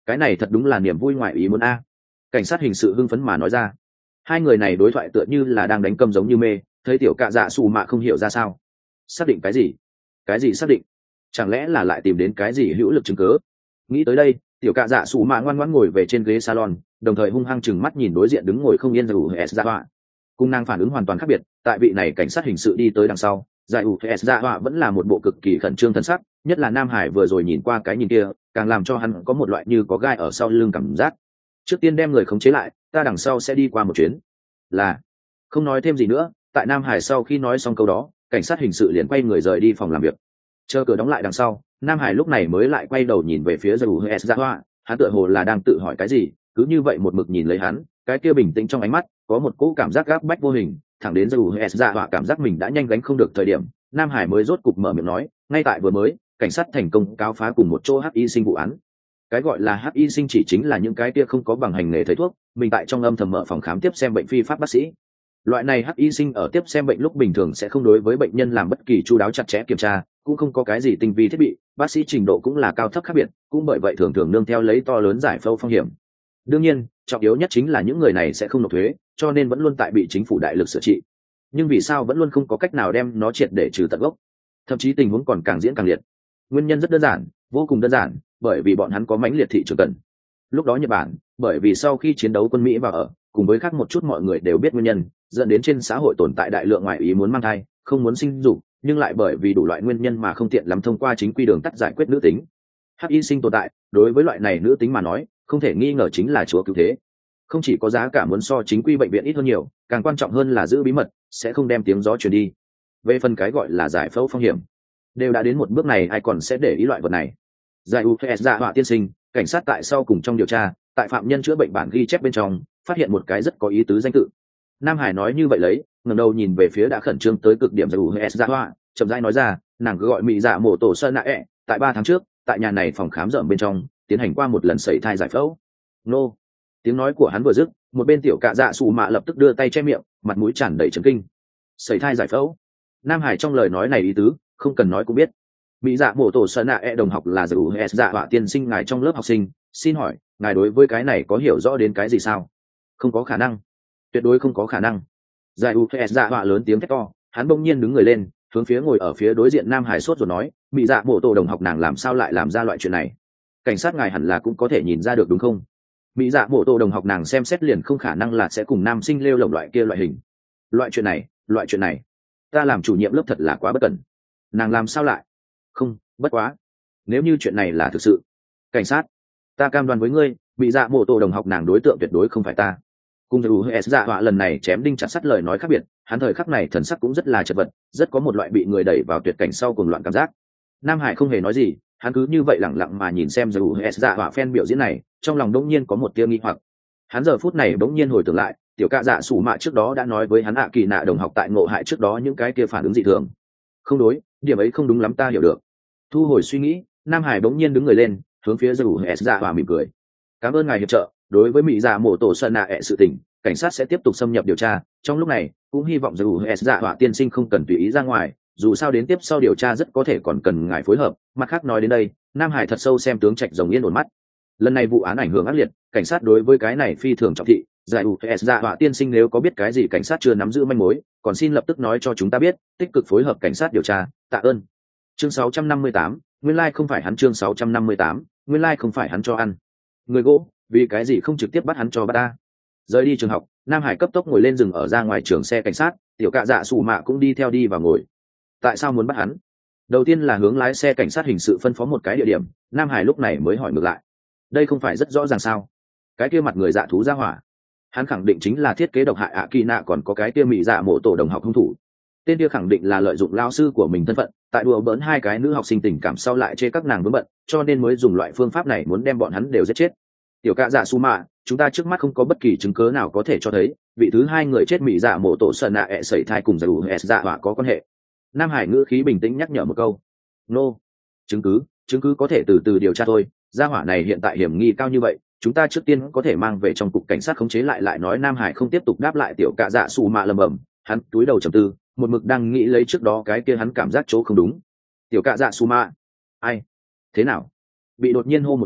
cái này thật đúng là niềm vui ngoại ý muốn a. Cảnh sát hình sự hưng phấn mà nói ra. Hai người này đối thoại tựa như là đang đánh câm giống như mê, thấy tiểu cạ dạ xù mạ không hiểu ra sao. Xác định cái gì? Cái gì xác định? Chẳng lẽ là lại tìm đến cái gì hữu lực chứng cứ? Nghĩ tới đây, tiểu cạ dạ xù mạ ngoan ngoãn ngồi về trên ghế salon, đồng thời hung hăng chừng mắt nhìn đối diện đứng ngồi không yên giải ủ s ra họa. Cung năng phản ứng hoàn toàn khác biệt, tại vị này cảnh sát hình sự đi tới đằng sau, giải ủ s ra họa vẫn là một bộ cực kỳ khẩn trương thân sắc, nhất là Nam Hải vừa rồi nhìn qua cái nhìn kia, càng làm cho hắn có một loại như có gai ở sau lưng cảm giác. Trước tiên đem người khống chế lại, ta đằng sau sẽ đi qua một chuyến. Là. Không nói thêm gì nữa, tại Nam Hải sau khi nói xong câu đó, cảnh sát hình sự liền quay người rời đi phòng làm việc. Chờ cửa đóng lại đằng sau, Nam Hải lúc này mới lại quay đầu nhìn về phía giải ủ s ra họa, hắn tựa hồ là đang tự hỏi cái gì, cứ như vậy một mực nhìn lấy hắn, cái kia bình tĩnh trong ánh mắt có một cỗ cảm giác gáp bách vô hình, thẳng đến giải ủ s ra họa cảm giác mình đã nhanh gánh không được thời điểm, Nam Hải mới rốt cục mở miệng nói, ngay tại vừa mới, cảnh sát thành công cáo phá cùng một chỗ hắc y sinh vụ án. Cái gọi là hắc y sinh chỉ chính là những cái kia không có bằng hành nghề thầy thuốc, mình tại trong âm thầm mở phòng khám tiếp xem bệnh phi pháp bác sĩ. Loại này hắc y sinh ở tiếp xem bệnh lúc bình thường sẽ không đối với bệnh nhân làm bất kỳ chu đáo chặt chẽ kiểm tra, cũng không có cái gì tinh vi thiết bị, bác sĩ trình độ cũng là cao thấp khác biệt, cũng bởi vậy thường thường nương theo lấy to lớn giải phẫu phong hiểm. Đương nhiên, trọng yếu nhất chính là những người này sẽ không nộp thuế, cho nên vẫn luôn tại bị chính phủ đại lực sửa trị. Nhưng vì sao vẫn luôn không có cách nào đem nó triệt để trừ tận gốc? Thậm chí tình huống còn càng diễn càng liệt. Nguyên nhân rất đơn giản, vô cùng đơn giản, bởi vì bọn hắn có mãnh liệt thị trường cần. Lúc đó Nhật Bản, bởi vì sau khi chiến đấu quân Mỹ vào ở, cùng với khác một chút mọi người đều biết nguyên nhân, dẫn đến trên xã hội tồn tại đại lượng ngoại ý muốn mang thai, không muốn sinh dục, nhưng lại bởi vì đủ loại nguyên nhân mà không tiện lắm thông qua chính quy đường tắt giải quyết nữ tính. Hắc y sinh tồn tại, đối với loại này nữ tính mà nói, không thể nghi ngờ chính là chúa cứu thế. Không chỉ có giá cả muốn so chính quy bệnh viện ít hơn nhiều, càng quan trọng hơn là giữ bí mật, sẽ không đem tiếng gió truyền đi. Về phần cái gọi là giải phẫu phong hiểm, đều đã đến một bước này ai còn sẽ để ý loại vật này. Giải u ps dạ họa tiên sinh, cảnh sát tại sau cùng trong điều tra, tại phạm nhân chữa bệnh bản ghi chép bên trong, phát hiện một cái rất có ý tứ danh tự. Nam Hải nói như vậy lấy, ngẩng đầu nhìn về phía đã khẩn trương tới cực điểm giải u ps dạ họa, chậm rãi nói ra, nàng cứ gọi mỹ dạ mổ tổ sơn nạ ẹ, tại ba tháng trước, tại nhà này phòng khám rợm bên trong, tiến hành qua một lần sẩy thai giải phẫu. Nô. Tiếng nói của hắn vừa dứt, một bên tiểu cạ dạ sụ mạ lập tức đưa tay che miệng, mặt mũi tràn đầy chấn kinh. Sẩy thai giải phẫu. Nam Hải trong lời nói này ý tứ, không cần nói cũng biết. Mỹ dạ mổ tổ sơn nạ e đồng học là giải u s dạ họa tiên sinh ngài trong lớp học sinh, xin hỏi ngài đối với cái này có hiểu rõ đến cái gì sao? Không có khả năng, tuyệt đối không có khả năng. Giải u s dạ họa lớn tiếng thét to, hắn bỗng nhiên đứng người lên, hướng phía ngồi ở phía đối diện Nam Hải sốt rồi nói, Mỹ dạ mổ tổ đồng học nàng làm sao lại làm ra loại chuyện này? Cảnh sát ngài hẳn là cũng có thể nhìn ra được đúng không? Mỹ dạ mổ tổ đồng học nàng xem xét liền không khả năng là sẽ cùng nam sinh lêu lồng loại kia loại hình. Loại chuyện này, loại chuyện này, ta làm chủ nhiệm lớp thật là quá bất cẩn. Nàng làm sao lại? Không, bất quá, nếu như chuyện này là thực sự, cảnh sát, ta cam đoan với ngươi, bị dạ mổ tổ đồng học nàng đối tượng tuyệt đối không phải ta. Cùng với u s dạ họa lần này chém đinh chặt sắt lời nói khác biệt, hắn thời khắc này thần sắc cũng rất là chật vật, rất có một loại bị người đẩy vào tuyệt cảnh sau cuồng loạn cảm giác. Nam Hải không hề nói gì, hắn cứ như vậy lẳng lặng mà nhìn xem u s dạ họa fan biểu diễn này, trong lòng đống nhiên có một tia nghi hoặc. Hắn giờ phút này đống nhiên hồi tưởng lại, tiểu cạ dạ sủ mạ trước đó đã nói với hắn ạ kỳ nạ đồng học tại ngộ hại trước đó những cái kia phản ứng dị thường. Không đối, điểm ấy không đúng lắm ta hiểu được. Thu hồi suy nghĩ, Nam Hải bỗng nhiên đứng người lên, hướng phía u s dạ họa mỉm cười. Cảm ơn ngài hiệp trợ, đối với mỹ dạ mổ tổ sơn nạ ẹ sự tình, cảnh sát sẽ tiếp tục xâm nhập điều tra, trong lúc này cũng hy vọng u s dạ họa tiên sinh không cần tùy ý ra ngoài, dù sao đến tiếp sau điều tra rất có thể còn cần ngài phối hợp. Mặt khác nói đến đây, Nam Hải thật sâu xem tướng trạch rồng yên ổn mắt. Lần này vụ án ảnh hưởng ác liệt, cảnh sát đối với cái này phi thường trọng thị, giải u s dạ họa tiên sinh nếu có biết cái gì cảnh sát chưa nắm giữ manh mối, còn xin lập tức nói cho chúng ta biết, tích cực phối hợp cảnh sát điều tra, tạ ơn. Chương sáu trăm năm mươi tám, nguyên lai like không phải hắn. Chương sáu trăm năm mươi tám, nguyên lai like không phải hắn cho ăn người gỗ, vì cái gì không trực tiếp bắt hắn cho bắt ta? Rời đi trường học, Nam Hải cấp tốc ngồi lên rừng ở ra ngoài trường xe cảnh sát, tiểu cạ dạ sủ mạ cũng đi theo đi và ngồi. Tại sao muốn bắt hắn? Đầu tiên là hướng lái xe cảnh sát hình sự phân phó một cái địa điểm, Nam Hải lúc này mới hỏi ngược lại. Đây không phải rất rõ ràng sao? Cái kia mặt người dạ thú ra hỏa, hắn khẳng định chính là thiết kế độc hại ạ kỳ nạ, còn có cái kia mỹ dạ mổ tổ đồng học hung thủ. Tên kia khẳng định là lợi dụng lao sư của mình thân phận, tại đùa bỡn hai cái nữ học sinh tình cảm sau lại chê các nàng vướng bận, cho nên mới dùng loại phương pháp này muốn đem bọn hắn đều giết chết. Tiểu cạ dạ su mạ, chúng ta trước mắt không có bất kỳ chứng cớ nào có thể cho thấy vị thứ hai người chết mỹ dạ mổ tổ sợ nạ ẹ sẩy thai cùng giải u s dạ họa có quan hệ. Nam Hải ngữ khí bình tĩnh nhắc nhở một câu. Nô, chứng cứ chứng cứ có thể từ từ điều tra thôi, gia hỏa này hiện tại hiểm nghi cao như vậy, chúng ta trước tiên có thể mang về trong cục cảnh sát khống chế lại. Lại nói Nam Hải không tiếp tục đáp lại tiểu cạ dạ su mạ lầm bầm, hắn túi đầu trầm tư, một mực đang nghĩ lấy trước đó cái kia hắn cảm giác chỗ không đúng. Tiểu cạ dạ su mạ, ai thế nào? Bị đột nhiên hô một tiếng,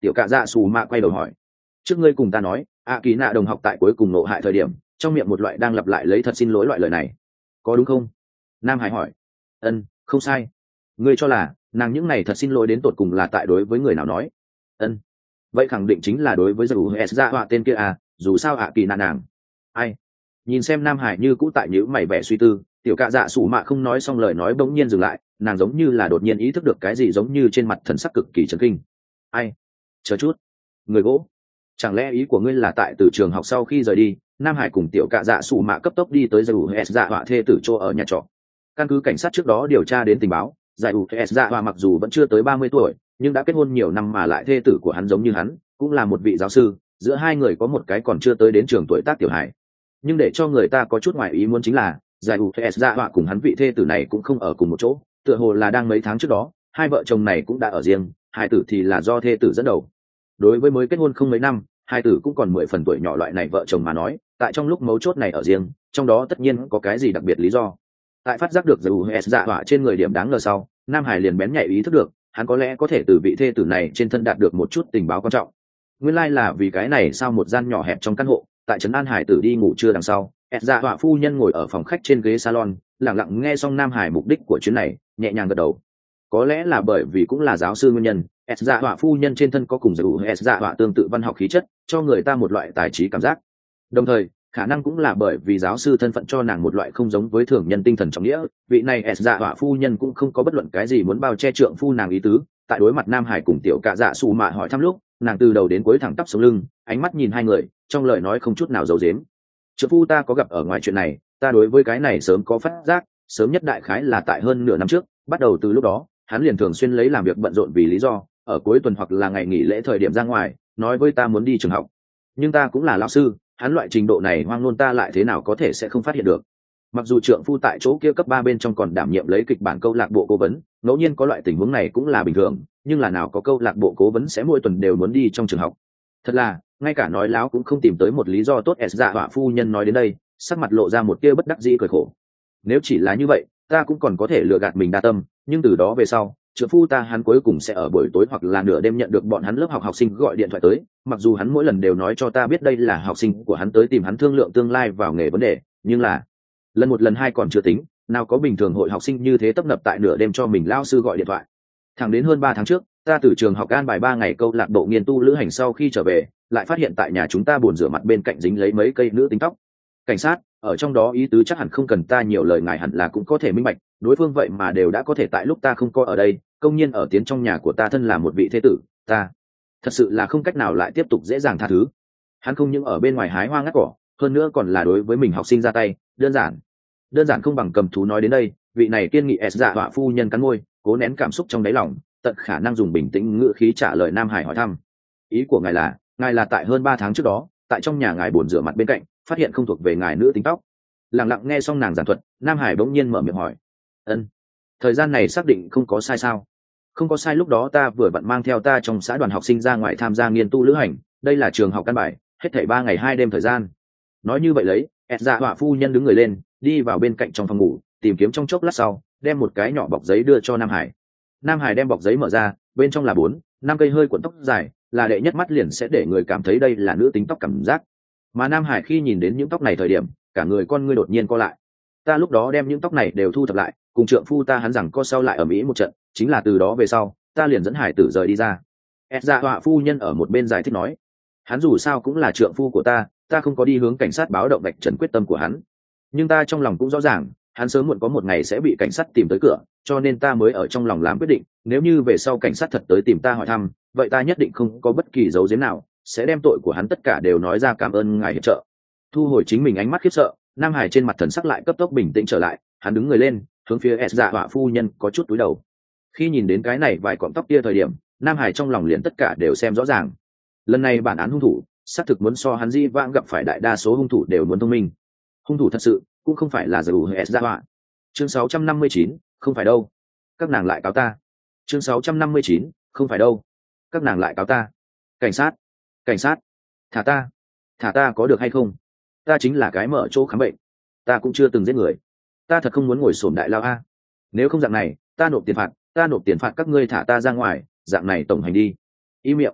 tiểu cạ dạ xù mạ quay đầu hỏi, trước ngươi cùng ta nói ạ kỳ nạ đồng học tại cuối cùng nộ hại thời điểm trong miệng một loại đang lặp lại lấy thật xin lỗi loại lời này, có đúng không? Nam hải hỏi. Ân, không sai. Ngươi cho là nàng những này thật xin lỗi đến tột cùng là tại đối với người nào nói? Ân, vậy khẳng định chính là đối với dù s ra họa tên kia à, dù sao ạ kỳ nạ nàng ai? Nhìn xem Nam hải như cũ tại nhữ mày vẻ suy tư, tiểu cạ dạ sủ mạ không nói xong lời nói bỗng nhiên dừng lại, nàng giống như là đột nhiên ý thức được cái gì, giống như trên mặt thần sắc cực kỳ chấn kinh. Ai? Chờ chút, người gỗ, chẳng lẽ ý của ngươi là tại từ trường học sau khi rời đi, Nam hải cùng tiểu cạ dạ sủ mạ cấp tốc đi tới giải ủ s dạ họa thê tử chỗ ở nhà trọ. Căn cứ cảnh sát trước đó điều tra đến tình báo, giải ủ s dạ họa mặc dù vẫn chưa tới ba mươi tuổi nhưng đã kết hôn nhiều năm, mà lại thê tử của hắn giống như hắn cũng là một vị giáo sư, giữa hai người có một cái còn chưa tới đến trường tuổi tác tiểu hải. Nhưng để cho người ta có chút ngoài ý muốn chính là giải ủ s dạ họa cùng hắn vị thê tử này cũng không ở cùng một chỗ, tựa hồ là đang mấy tháng trước đó hai vợ chồng này cũng đã ở riêng, hai tử thì là do thê tử dẫn đầu. Đối với mới kết hôn không mấy năm, hai tử cũng còn mười phần tuổi nhỏ loại này vợ chồng mà nói, tại trong lúc mấu chốt này ở riêng, trong đó tất nhiên có cái gì đặc biệt lý do. Tại phát giác được giải ủ s dạ họa trên người điểm đáng ngờ sau, Nam hải liền bén nhạy ý thức được hắn có lẽ có thể từ vị thê tử này trên thân đạt được một chút tình báo quan trọng. Nguyên lai là vì cái này sao một gian nhỏ hẹp trong căn hộ tại trấn an hải tử đi ngủ trưa đằng sau, s dạ họa phu nhân ngồi ở phòng khách trên ghế salon lặng lặng nghe xong Nam hải mục đích của chuyến này, nhẹ nhàng gật đầu. Có lẽ là bởi vì cũng là giáo sư nguyên nhân, s dạ họa phu nhân trên thân có cùng giải ủ s dạ họa tương tự văn học khí chất, cho người ta một loại tài trí cảm giác. Đồng thời khả năng cũng là bởi vì giáo sư thân phận cho nàng một loại không giống với thường nhân tinh thần trọng nghĩa, vị này s dạ họa phu nhân cũng không có bất luận cái gì muốn bao che trượng phu nàng ý tứ. Tại đối mặt Nam hải cùng tiểu cạ dạ xù mạ hỏi thăm lúc, nàng từ đầu đến cuối thẳng tắp sống lưng, ánh mắt nhìn hai người, trong lời nói không chút nào giấu giếm. Trượng phu ta có gặp ở ngoài chuyện này, ta đối với cái này sớm có phát giác, sớm nhất đại khái là tại hơn nửa năm trước, bắt đầu từ lúc đó hắn liền thường xuyên lấy làm việc bận rộn vì lý do, ở cuối tuần hoặc là ngày nghỉ lễ thời điểm ra ngoài, nói với ta muốn đi trường học. Nhưng ta cũng là lão sư, hắn loại trình độ này hoang ngôn ta lại thế nào có thể sẽ không phát hiện được. Mặc dù trượng phu tại chỗ kia cấp ba bên trong còn đảm nhiệm lấy kịch bản câu lạc bộ cố vấn, ngẫu nhiên có loại tình huống này cũng là bình thường, nhưng là nào có câu lạc bộ cố vấn sẽ mỗi tuần đều muốn đi trong trường học. Thật là, ngay cả nói láo cũng không tìm tới một lý do tốt. S dạ họa phu nhân nói đến đây, sắc mặt lộ ra một tia bất đắc dĩ cười khổ. Nếu chỉ là như vậy, ta cũng còn có thể lừa gạt mình đa tâm, nhưng từ đó về sau, trượng phu ta hắn cuối cùng sẽ ở buổi tối hoặc là nửa đêm nhận được bọn hắn lớp học học sinh gọi điện thoại tới, mặc dù hắn mỗi lần đều nói cho ta biết đây là học sinh của hắn tới tìm hắn thương lượng tương lai vào nghề vấn đề, nhưng là lần một lần hai còn chưa tính, nào có bình thường hội học sinh như thế tấp nập tại nửa đêm cho mình lao sư gọi điện thoại. Thẳng đến hơn ba tháng trước, ta từ trường học an bài ba ngày câu lạc bộ nghiên tu lữ hành sau khi trở về, lại phát hiện tại nhà chúng ta bồn rửa mặt bên cạnh dính lấy mấy cây nữ tính tóc. Cảnh sát, ở trong đó ý tứ chắc hẳn không cần ta nhiều lời, ngài hẳn là cũng có thể minh bạch, đối phương vậy mà đều đã có thể tại lúc ta không có ở đây, công nhiên ở tiến trong nhà của ta thân là một vị thế tử, ta thật sự là không cách nào lại tiếp tục dễ dàng tha thứ. Hắn không những ở bên ngoài hái hoa ngắt cỏ, hơn nữa còn là đối với mình học sinh ra tay, đơn giản đơn giản không bằng cầm thú. Nói đến đây, vị này kiên nghị s dạ họa phu nhân cắn môi, cố nén cảm xúc trong đáy lòng, tận khả năng dùng bình tĩnh ngữ khí trả lời Nam hải hỏi thăm. Ý của ngài là, ngài là tại hơn ba tháng trước đó, tại trong nhà ngài bồn rửa mặt bên cạnh phát hiện không thuộc về ngài nữ tính tóc. Lặng lặng nghe xong nàng giảng thuật, Nam hải bỗng nhiên mở miệng hỏi. Ân, thời gian này xác định không có sai sao? Không có sai, lúc đó ta vừa vặn mang theo ta trong xã đoàn học sinh ra ngoài tham gia nghiên tu lữ hành, đây là trường học căn bài, hết thảy ba ngày hai đêm thời gian. Nói như vậy lấy, s dạ họa phu nhân đứng người lên, đi vào bên cạnh trong phòng ngủ, tìm kiếm trong chốc lát sau, đem một cái nhỏ bọc giấy đưa cho Nam hải. Nam hải đem bọc giấy mở ra, bên trong là bốn năm cây hơi cuộn tóc dài, là đệ nhất mắt liền sẽ để người cảm thấy đây là nữ tính tóc cảm giác. Mà Nam hải khi nhìn đến những tóc này thời điểm, cả người con ngươi đột nhiên co lại. Ta lúc đó đem những tóc này đều thu thập lại, cùng trượng phu ta hắn rằng co sau lại ở mỹ một trận, chính là từ đó về sau, ta liền dẫn hải tử rời đi ra. S dạ họa phu nhân ở một bên giải thích nói, hắn dù sao cũng là trượng phu của ta, ta không có đi hướng cảnh sát báo động vạch trần quyết tâm của hắn, nhưng ta trong lòng cũng rõ ràng hắn sớm muộn có một ngày sẽ bị cảnh sát tìm tới cửa, cho nên ta mới ở trong lòng làm quyết định, nếu như về sau cảnh sát thật tới tìm ta hỏi thăm, vậy ta nhất định không có bất kỳ dấu giếm nào, sẽ đem tội của hắn tất cả đều nói ra, cảm ơn ngài hiệp trợ. Thu hồi chính mình ánh mắt khiếp sợ, Nam hải trên mặt thần sắc lại cấp tốc bình tĩnh trở lại, hắn đứng người lên, hướng phía S dạ họa phu nhân có chút cúi đầu. Khi nhìn đến cái này vài cọng tóc kia thời điểm, Nam hải trong lòng liền tất cả đều xem rõ ràng. Lần này bản án hung thủ xác thực muốn so hắn di vãng gặp phải đại đa số hung thủ đều muốn thông minh. Hung thủ thật sự cũng không phải là dù S dạ họa. Chương sáu trăm năm mươi chín, không phải đâu, các nàng lại cáo ta. Chương sáu trăm năm mươi chín, không phải đâu, các nàng lại cáo ta. Cảnh sát, cảnh sát, thả ta, thả ta có được hay không? Ta chính là cái mở chỗ khám bệnh, ta cũng chưa từng giết người, ta thật không muốn ngồi xổm đại lao a. Nếu không dạng này, ta nộp tiền phạt, ta nộp tiền phạt các ngươi thả ta ra ngoài, dạng này tổng hành đi. Im miệng.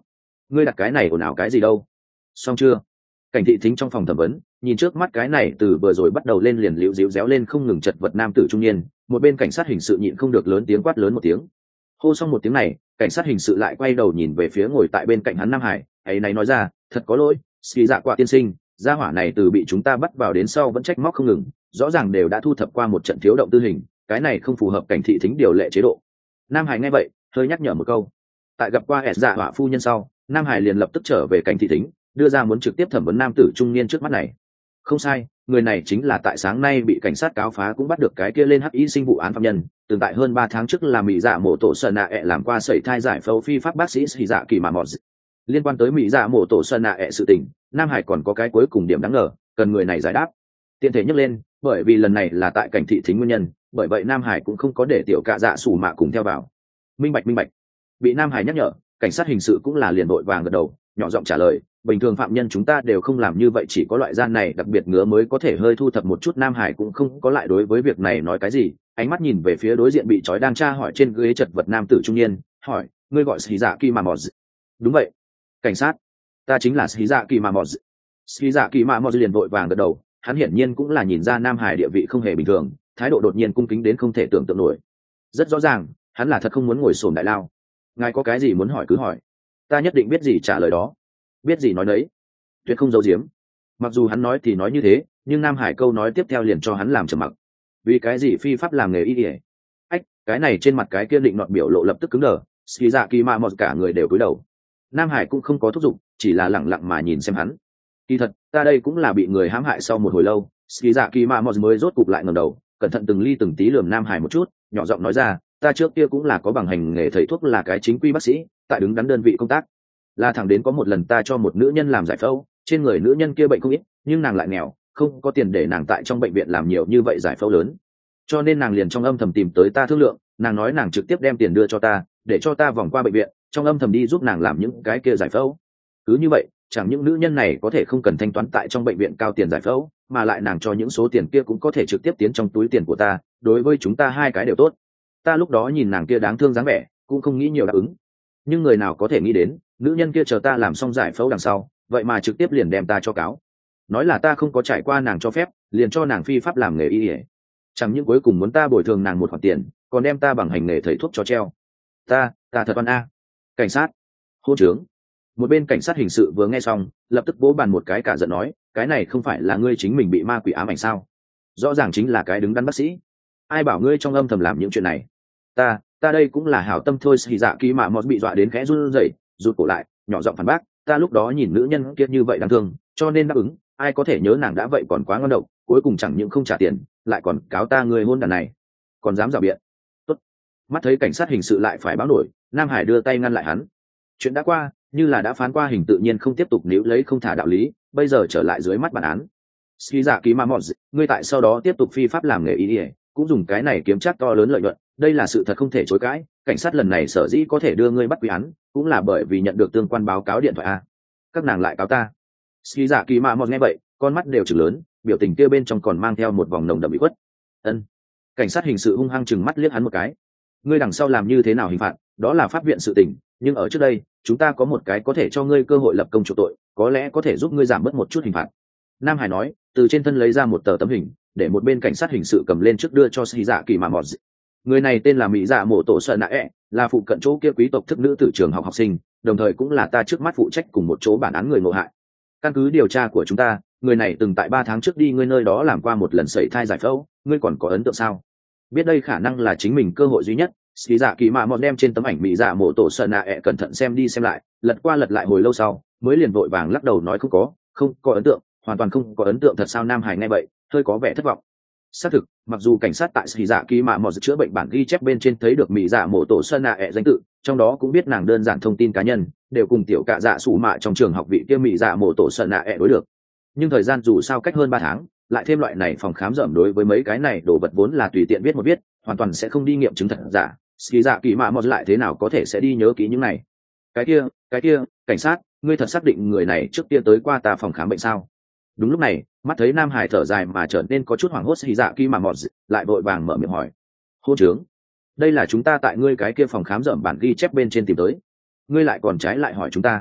ngươi đặt cái này ồn ào cái gì đâu? Xong chưa? Cảnh thị thính trong phòng thẩm vấn, nhìn trước mắt cái này từ vừa rồi bắt đầu lên liền liễu díu réo lên không ngừng chật vật nam tử trung niên, một bên cảnh sát hình sự nhịn không được lớn tiếng quát lớn một tiếng. Hô xong một tiếng này, cảnh sát hình sự lại quay đầu nhìn về phía ngồi tại bên cạnh hắn Nam Hải, ấy này nói ra, thật có lỗi, Ski Dạ Quạ tiên sinh, gia hỏa này từ bị chúng ta bắt vào đến sau vẫn trách móc không ngừng, rõ ràng đều đã thu thập qua một trận thiếu động tư hình, cái này không phù hợp cảnh thị thính điều lệ chế độ. Nam Hải nghe vậy, hơi nhắc nhở một câu. Tại gặp qua S Dạ Hỏa phu nhân sau, Nam Hải liền lập tức trở về cảnh thị thính, đưa ra muốn trực tiếp thẩm vấn nam tử trung niên trước mắt này. Không sai, người này chính là tại sáng nay bị cảnh sát cáo phá cũng bắt được cái kia lên hắc y sinh vụ án phạm nhân, từng tại hơn ba tháng trước là mỹ dạ mổ tổ sơn nạ ẹ làm qua sẩy thai giải phẫu phi pháp bác sĩ sĩ dạ kỳ mà mọt. Liên quan tới mỹ dạ mổ tổ sơn nạ ẹ sự tình, Nam Hải còn có cái cuối cùng điểm đáng ngờ, cần người này giải đáp. Tiện thể nhắc lên, bởi vì lần này là tại cảnh thị thính nguyên nhân, bởi vậy Nam Hải cũng không có để tiểu cạ dạ sủ mạ cùng theo vào. Minh bạch minh bạch. Bị Nam Hải nhắc nhở, cảnh sát hình sự cũng là liền vội vàng gật đầu, nhỏ giọng trả lời, bình thường phạm nhân chúng ta đều không làm như vậy, chỉ có loại gian này đặc biệt ngứa mới có thể hơi thu thập một chút. Nam Hải cũng không có lại đối với việc này nói cái gì, ánh mắt nhìn về phía đối diện bị trói đang tra hỏi trên ghế chật vật nam tử trung niên, hỏi, ngươi gọi Sĩ Dạ Kỳ mà mọt? Đúng vậy, cảnh sát, ta chính là Sĩ Dạ Kỳ mà mọt. Sĩ Dạ Kỳ mà mọt liền vội vàng gật đầu, hắn hiển nhiên cũng là nhìn ra Nam Hải địa vị không hề bình thường, thái độ đột nhiên cung kính đến không thể tưởng tượng nổi. Rất rõ ràng, hắn là thật không muốn ngồi xổm đại lao. Ngài có cái gì muốn hỏi cứ hỏi, ta nhất định biết gì trả lời đó, biết gì nói đấy, tuyệt không giấu giếm. Mặc dù hắn nói thì nói như thế, nhưng Nam Hải câu nói tiếp theo liền cho hắn làm trầm mặc. Vì cái gì phi pháp làm nghề y ỉa? Ách, cái này trên mặt cái kia định nọt biểu lộ lập tức cứng đờ, Ski Dạ Kỳ mà một cả người đều cúi đầu. Nam Hải cũng không có thúc giục, chỉ là lẳng lặng mà nhìn xem hắn. Kỳ thật, ta đây cũng là bị người hãm hại sau một hồi lâu. Ski Dạ Kỳ mà một mới rốt cục lại ngẩng đầu, cẩn thận từng ly từng tí lườm Nam Hải một chút, nhỏ giọng nói ra, ta trước kia cũng là có bằng hành nghề thầy thuốc, là cái chính quy bác sĩ, tại đứng đắn đơn vị công tác. Là thẳng đến có một lần ta cho một nữ nhân làm giải phẫu, trên người nữ nhân kia bệnh không ít, nhưng nàng lại nghèo, không có tiền để nàng tại trong bệnh viện làm nhiều như vậy giải phẫu lớn, cho nên nàng liền trong âm thầm tìm tới ta thương lượng. Nàng nói nàng trực tiếp đem tiền đưa cho ta, để cho ta vòng qua bệnh viện, trong âm thầm đi giúp nàng làm những cái kia giải phẫu. Cứ như vậy, chẳng những nữ nhân này có thể không cần thanh toán tại trong bệnh viện cao tiền giải phẫu, mà lại nàng cho những số tiền kia cũng có thể trực tiếp tiến trong túi tiền của ta, đối với chúng ta hai cái đều tốt. Ta lúc đó nhìn nàng kia đáng thương dáng vẻ, cũng không nghĩ nhiều đáp ứng. Nhưng người nào có thể nghĩ đến, nữ nhân kia chờ ta làm xong giải phẫu đằng sau, vậy mà trực tiếp liền đem ta cho cáo, nói là ta không có trải qua nàng cho phép, liền cho nàng phi pháp làm nghề y ỉa. Chẳng những cuối cùng muốn ta bồi thường nàng một khoản tiền, còn đem ta bằng hành nghề thầy thuốc cho treo. Ta, ta thật oan a. Cảnh sát, hôn trướng. Một bên cảnh sát hình sự vừa nghe xong, lập tức vỗ bàn một cái cả giận nói, cái này không phải là ngươi chính mình bị ma quỷ ám ảnh sao? Rõ ràng chính là cái đứng đắn bác sĩ, ai bảo ngươi trong âm thầm làm những chuyện này? Ta, ta đây cũng là hảo tâm thôi. Sĩ Dạ Kỳ mà mọt bị dọa đến khẽ run rẩy, rụt cổ lại, nhỏ giọng phản bác, ta lúc đó nhìn nữ nhân kia như vậy đáng thương, cho nên đáp ứng. Ai có thể nhớ nàng đã vậy còn quá ngon độc, cuối cùng chẳng những không trả tiền, lại còn cáo ta người hôn đàn này, còn dám rào biện. Tốt. Mắt thấy cảnh sát hình sự lại phải báo nổi, Nam Hải đưa tay ngăn lại hắn. Chuyện đã qua, như là đã phán qua hình, tự nhiên không tiếp tục níu lấy không thả đạo lý, bây giờ trở lại dưới mắt bản án. Ski Dạ Kỳ mà mọt, ngươi tại sau đó tiếp tục phi pháp làm nghề y ỉa, cũng dùng cái này kiếm chắc to lớn lợi nhuận, đây là sự thật không thể chối cãi. Cảnh sát lần này sở dĩ có thể đưa ngươi bắt quy án, cũng là bởi vì nhận được tương quan báo cáo điện thoại a. Các nàng lại cáo ta. Ski Dạ Kỳ mà mọt nghe vậy, con mắt đều trừng lớn, biểu tình kia bên trong còn mang theo một vòng nồng đậm bị khuất. Ân. Cảnh sát hình sự hung hăng chừng mắt liếc hắn một cái. Ngươi đằng sau làm như thế nào hình phạt, đó là pháp viện sự tình, nhưng ở trước đây, chúng ta có một cái có thể cho ngươi cơ hội lập công chuộc tội, có lẽ có thể giúp ngươi giảm bớt một chút hình phạt. Nam Hải nói, từ trên thân lấy ra một tờ tấm hình, để một bên cảnh sát hình sự cầm lên trước đưa cho Sĩ Dạ Kỳ mà mọt. Người này tên là Mỹ Dạ Mộ Tổ Sợ Nạ ẹ, là phụ cận chỗ kia quý tộc thức nữ tử trường học học sinh, đồng thời cũng là ta trước mắt phụ trách cùng một chỗ bản án người ngộ hại. Căn cứ điều tra của chúng ta, người này từng tại ba tháng trước đi ngươi nơi đó làm qua một lần sẩy thai giải phẫu, ngươi còn có ấn tượng sao? Biết đây khả năng là chính mình cơ hội duy nhất. Sĩ Dạ Kỳ mà mọt đem trên tấm ảnh Mỹ Dạ Mộ Tổ Sợ Nạ ẹ cẩn thận xem đi xem lại, lật qua lật lại hồi lâu sau, mới liền vội vàng lắc đầu nói không có, không có ấn tượng, hoàn toàn không có ấn tượng. Thật sao? Nam Hải nghe vậy, hơi có vẻ thất vọng. Xác thực, mặc dù cảnh sát tại Sĩ Dạ Kỳ mà mọt chữa bệnh bản ghi chép bên trên thấy được Mỹ Dạ Mộ Tổ Sợ Nạ ẹ danh tự, trong đó cũng biết nàng đơn giản thông tin cá nhân đều cùng tiểu cạ dạ sủ mạ trong trường học vị kia Mỹ Dạ Mộ Tổ Sợ Nạ ẹ đối được. Nhưng thời gian dù sao cách hơn ba tháng, lại thêm loại này phòng khám rợm, đối với mấy cái này đồ vật vốn là tùy tiện viết một viết, hoàn toàn sẽ không đi nghiệm chứng thật giả. Sĩ Dạ Kỳ mà mọt lại thế nào có thể sẽ đi nhớ kỹ những này? Cái kia, cái kia, cảnh sát, ngươi thật xác định người này trước kia tới qua ta phòng khám bệnh sao? Đúng lúc này, mắt thấy Nam Hải thở dài mà trở nên có chút hoảng hốt, Sĩ Dạ Kỳ mà mọt lại vội vàng mở miệng hỏi, hôn trướng, đây là chúng ta tại ngươi cái kia phòng khám rợm bản ghi chép bên trên tìm tới, ngươi lại còn trái lại hỏi chúng ta?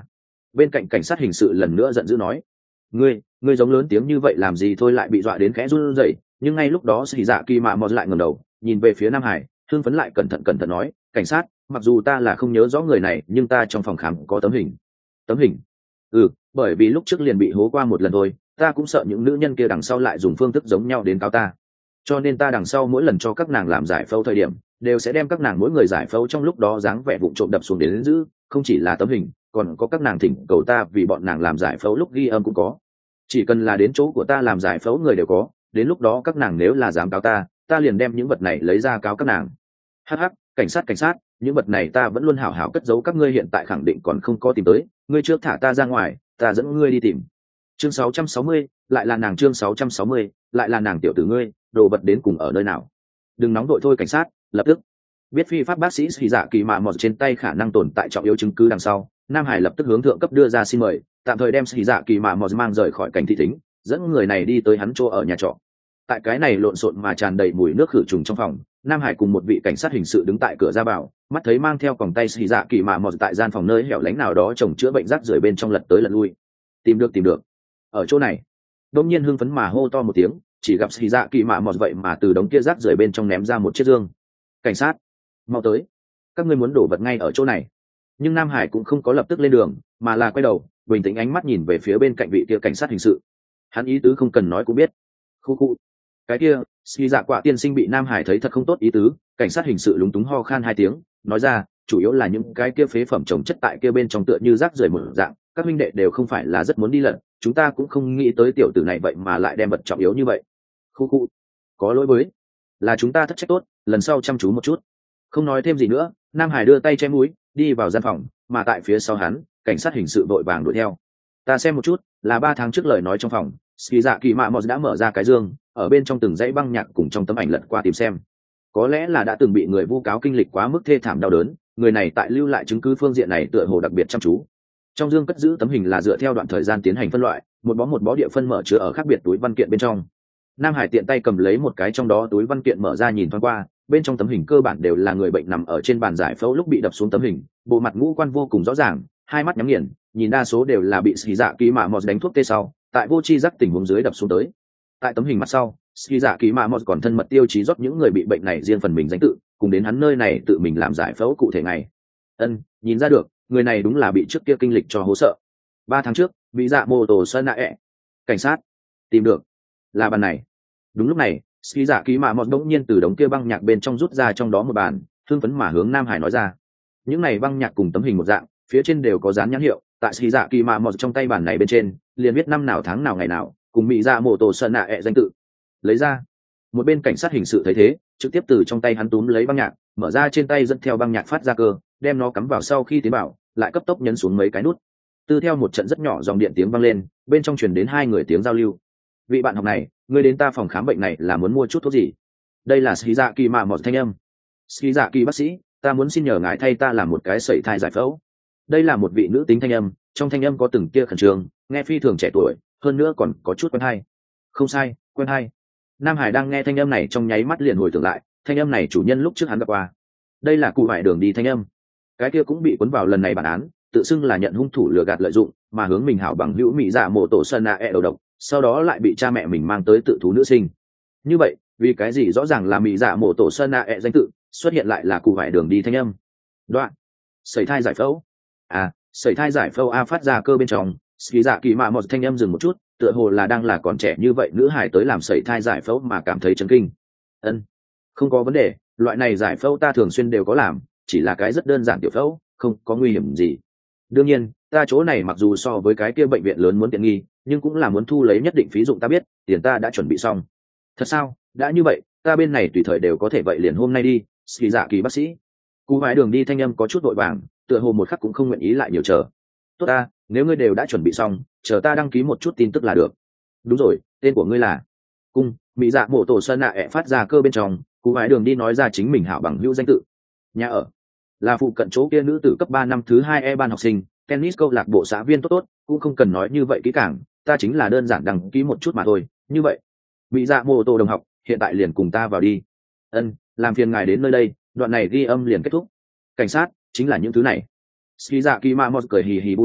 Bên cạnh cảnh sát hình sự lần nữa giận dữ nói, ngươi ngươi giống lớn tiếng như vậy làm gì thôi, lại bị dọa đến khẽ run rẩy. Nhưng ngay lúc đó xì dạ kỳ mạ mọt lại ngẩng đầu nhìn về phía Nam Hải, hưng phấn lại cẩn thận cẩn thận nói, cảnh sát, mặc dù ta là không nhớ rõ người này nhưng ta trong phòng khám có tấm hình. Tấm hình? Ừ, bởi vì lúc trước liền bị hố qua một lần thôi, ta cũng sợ những nữ nhân kia đằng sau lại dùng phương thức giống nhau đến cáo ta, cho nên ta đằng sau mỗi lần cho các nàng làm giải phẫu thời điểm đều sẽ đem các nàng mỗi người giải phẫu trong lúc đó dáng vẻ vụng trộm đập xuống đến giữ, không chỉ là tấm hình, còn có các nàng thỉnh cầu ta vì bọn nàng làm giải phẫu lúc ghi âm cũng có. Chỉ cần là đến chỗ của ta làm giải phẫu người đều có, đến lúc đó các nàng nếu là dám cáo ta, ta liền đem những vật này lấy ra cáo các nàng. Hắc hắc, cảnh sát cảnh sát, những vật này ta vẫn luôn hảo hảo cất giấu, các ngươi hiện tại khẳng định còn không có tìm tới, ngươi trước thả ta ra ngoài, ta dẫn ngươi đi tìm. Chương sáu trăm sáu mươi, lại là nàng. Chương sáu trăm sáu mươi, lại là nàng. Tiểu tử ngươi, đồ vật đến cùng ở nơi nào? Đừng nóng đội thôi cảnh sát, lập tức. Biết phi pháp bác sĩ Sĩ Dạ Kỳ Mạ Mọt trên tay khả năng tồn tại trọng yếu chứng cứ đằng sau, Nam Hải lập tức hướng thượng cấp đưa ra xin mời, tạm thời đem Sĩ Dạ Kỳ Mạ Mọt mang rời khỏi cảnh thị thính, dẫn người này đi tới hắn chỗ ở nhà trọ. Tại cái này lộn xộn mà tràn đầy mùi nước khử trùng trong phòng, Nam Hải cùng một vị cảnh sát hình sự đứng tại cửa ra vào, mắt thấy mang theo còng tay Sĩ Dạ Kỳ Mạ Mọt tại gian phòng nơi hẻo lánh nào đó chồng chữa bệnh rác rưởi bên trong lật tới lật lui. Tìm được tìm được. Ở chỗ này. Đông nhiên hưng phấn mà hô to một tiếng, chỉ gặp Sĩ Dạ Kỳ Mạ Mọt vậy mà từ đống kia rác rưởi bên trong ném ra một chiếc dương. Cảnh sát, mau tới, các ngươi muốn đổ vật ngay ở chỗ này. Nhưng Nam Hải cũng không có lập tức lên đường, mà là quay đầu bình tĩnh ánh mắt nhìn về phía bên cạnh vị kia cảnh sát hình sự. Hắn ý tứ không cần nói cũng biết. Khu khu. Cái kia Sĩ Dạ Quả tiên sinh bị Nam Hải thấy thật không tốt ý tứ, cảnh sát hình sự lúng túng ho khan hai tiếng, nói ra, chủ yếu là những cái kia phế phẩm trồng chất tại kia bên trong tựa như rác rưởi một dạng, các minh đệ đều không phải là rất muốn đi lận, chúng ta cũng không nghĩ tới tiểu tử này vậy mà lại đem vật trọng yếu như vậy. Khu khu. Có lỗi với, là chúng ta thất trách, tốt, lần sau chăm chú một chút. Không nói thêm gì nữa, Nam Hải đưa tay che mũi đi vào gian phòng, mà tại phía sau hắn cảnh sát hình sự vội vàng đuổi theo. Ta xem một chút, là ba tháng trước lời nói trong phòng, Sĩ Dạ Kỳ Mạ Mọt đã mở ra cái dương, ở bên trong từng dãy băng nhạc cùng trong tấm ảnh lật qua tìm xem. Có lẽ là đã từng bị người vu cáo kinh lịch quá mức thê thảm đau đớn, người này tại lưu lại chứng cứ phương diện này tựa hồ đặc biệt chăm chú. Trong dương cất giữ tấm hình là dựa theo đoạn thời gian tiến hành phân loại, một bó một bó địa phân mở chứa ở khác biệt túi văn kiện bên trong. Nam Hải tiện tay cầm lấy một cái trong đó túi văn kiện mở ra nhìn thoáng qua, bên trong tấm hình cơ bản đều là người bệnh nằm ở trên bàn giải phẫu lúc bị đập xuống tấm hình, bộ mặt ngũ quan vô cùng rõ ràng, hai mắt nhắm nghiền, nhìn đa số đều là bị Sĩ Dạ Kỳ Mạ Mọt đánh thuốc tê sau, tại vô tri giác tình huống dưới đập xuống tới. Tại tấm hình mặt sau, Sĩ Dạ Kỳ Mạ Mọt còn thân mật tiêu chí rót những người bị bệnh này riêng phần mình danh tự, cùng đến hắn nơi này tự mình làm giải phẫu cụ thể ngày. Ân, nhìn ra được, người này đúng là bị trước kia kinh lịch cho hố sợ. Ba tháng trước, bị dạ mô tổ sơn nạ ẹ. Cảnh sát, tìm được, là bàn này. Đúng lúc này, Sĩ Dạ Kỳ Mạ Mọt bỗng nhiên từ đống kia băng nhạc bên trong rút ra trong đó một bàn, hưng phấn mà hướng Nam Hải nói ra. Những này băng nhạc cùng tấm hình một dạng, phía trên đều có dán nhãn hiệu, tại Sĩ Dạ Kỳ Mạ Mọt trong tay bàn này bên trên, liền viết năm nào tháng nào ngày nào, cùng bị dạ mô tổ sơn nạ ẹ danh tự. Lấy ra. Một bên cảnh sát hình sự thấy thế, trực tiếp từ trong tay hắn túm lấy băng nhạc, mở ra trên tay dẫn theo băng nhạc phát ra cơ, đem nó cắm vào sau khi tiến bảo, lại cấp tốc nhấn xuống mấy cái nút. Tư theo một trận rất nhỏ dòng điện tiếng vang lên, bên trong truyền đến hai người tiếng giao lưu. Vị bạn học này, ngươi đến ta phòng khám bệnh này là muốn mua chút thuốc gì? Đây là Sĩ Dạ Kỳ Mạ Mọt thanh âm. Sĩ Dạ Kỳ bác sĩ, ta muốn xin nhờ ngài thay ta làm một cái sẩy thai giải phẫu. Đây là một vị nữ tính thanh âm, trong thanh âm có từng tia khẩn trương, nghe phi thường trẻ tuổi, hơn nữa còn có chút quen hay. Không sai, quen hay. Nam Hải đang nghe thanh âm này trong nháy mắt liền hồi tưởng lại, thanh âm này chủ nhân lúc trước hắn gặp qua. Đây là cụ Hoại Đường đi thanh âm. Cái kia cũng bị cuốn vào lần này bản án, tự xưng là nhận hung thủ lừa gạt lợi dụng, mà hướng mình hảo bằng hữu mỹ dạ mộ tổ sơn nạ ẹ đầu độc, sau đó lại bị cha mẹ mình mang tới tự thú nữ sinh. Như vậy, vì cái gì rõ ràng là mỹ dạ mộ tổ sơn nạ ẹ danh tự, xuất hiện lại là cụ Hoại Đường đi thanh âm? Đoạn. Sẩy thai giải phẫu. À, sẩy thai giải phẫu a phát ra cơ bên trong, Sĩ Dạ Kỳ Mạ Mọt thanh âm dừng một chút, tựa hồ là đang là còn trẻ như vậy nữ hài tới làm sẩy thai giải phẫu mà cảm thấy chấn kinh. Ân, không có vấn đề, loại này giải phẫu ta thường xuyên đều có làm, chỉ là cái rất đơn giản tiểu phẫu, không có nguy hiểm gì. Đương nhiên, ta chỗ này mặc dù so với cái kia bệnh viện lớn muốn tiện nghi, nhưng cũng là muốn thu lấy nhất định phí dụng, ta biết, tiền ta đã chuẩn bị xong. Thật sao? Đã như vậy, ta bên này tùy thời đều có thể, vậy liền hôm nay đi, Sĩ Dạ Kỳ bác sĩ. Cú Hoại Đường đi thanh âm có chút vội vàng, tựa hồ một khắc cũng không nguyện ý lại nhiều chờ. Tốt ta, nếu ngươi đều đã chuẩn bị xong, chờ ta đăng ký một chút tin tức là được. Đúng rồi, tên của ngươi là? Cung, mỹ dạ mộ tổ sơn nạ ẹ phát ra cơ bên trong, Cú Hoại Đường đi nói ra chính mình hảo bằng hữu danh tự. Nhà ở là phụ cận chỗ kia nữ tử cấp ba năm thứ hai e ban học sinh, tennis câu lạc bộ xã viên tốt tốt, cũng không cần nói như vậy kỹ càng, ta chính là đơn giản đăng ký một chút mà thôi. Như vậy, mỹ dạ mộ tổ đồng học, hiện tại liền cùng ta vào đi. Ân, làm phiền ngài đến nơi đây, đoạn này ghi âm liền kết thúc. Cảnh sát, chính là những thứ này. Sĩ Dạ Kỳ Mạ Mọt cười hì hì bu lại,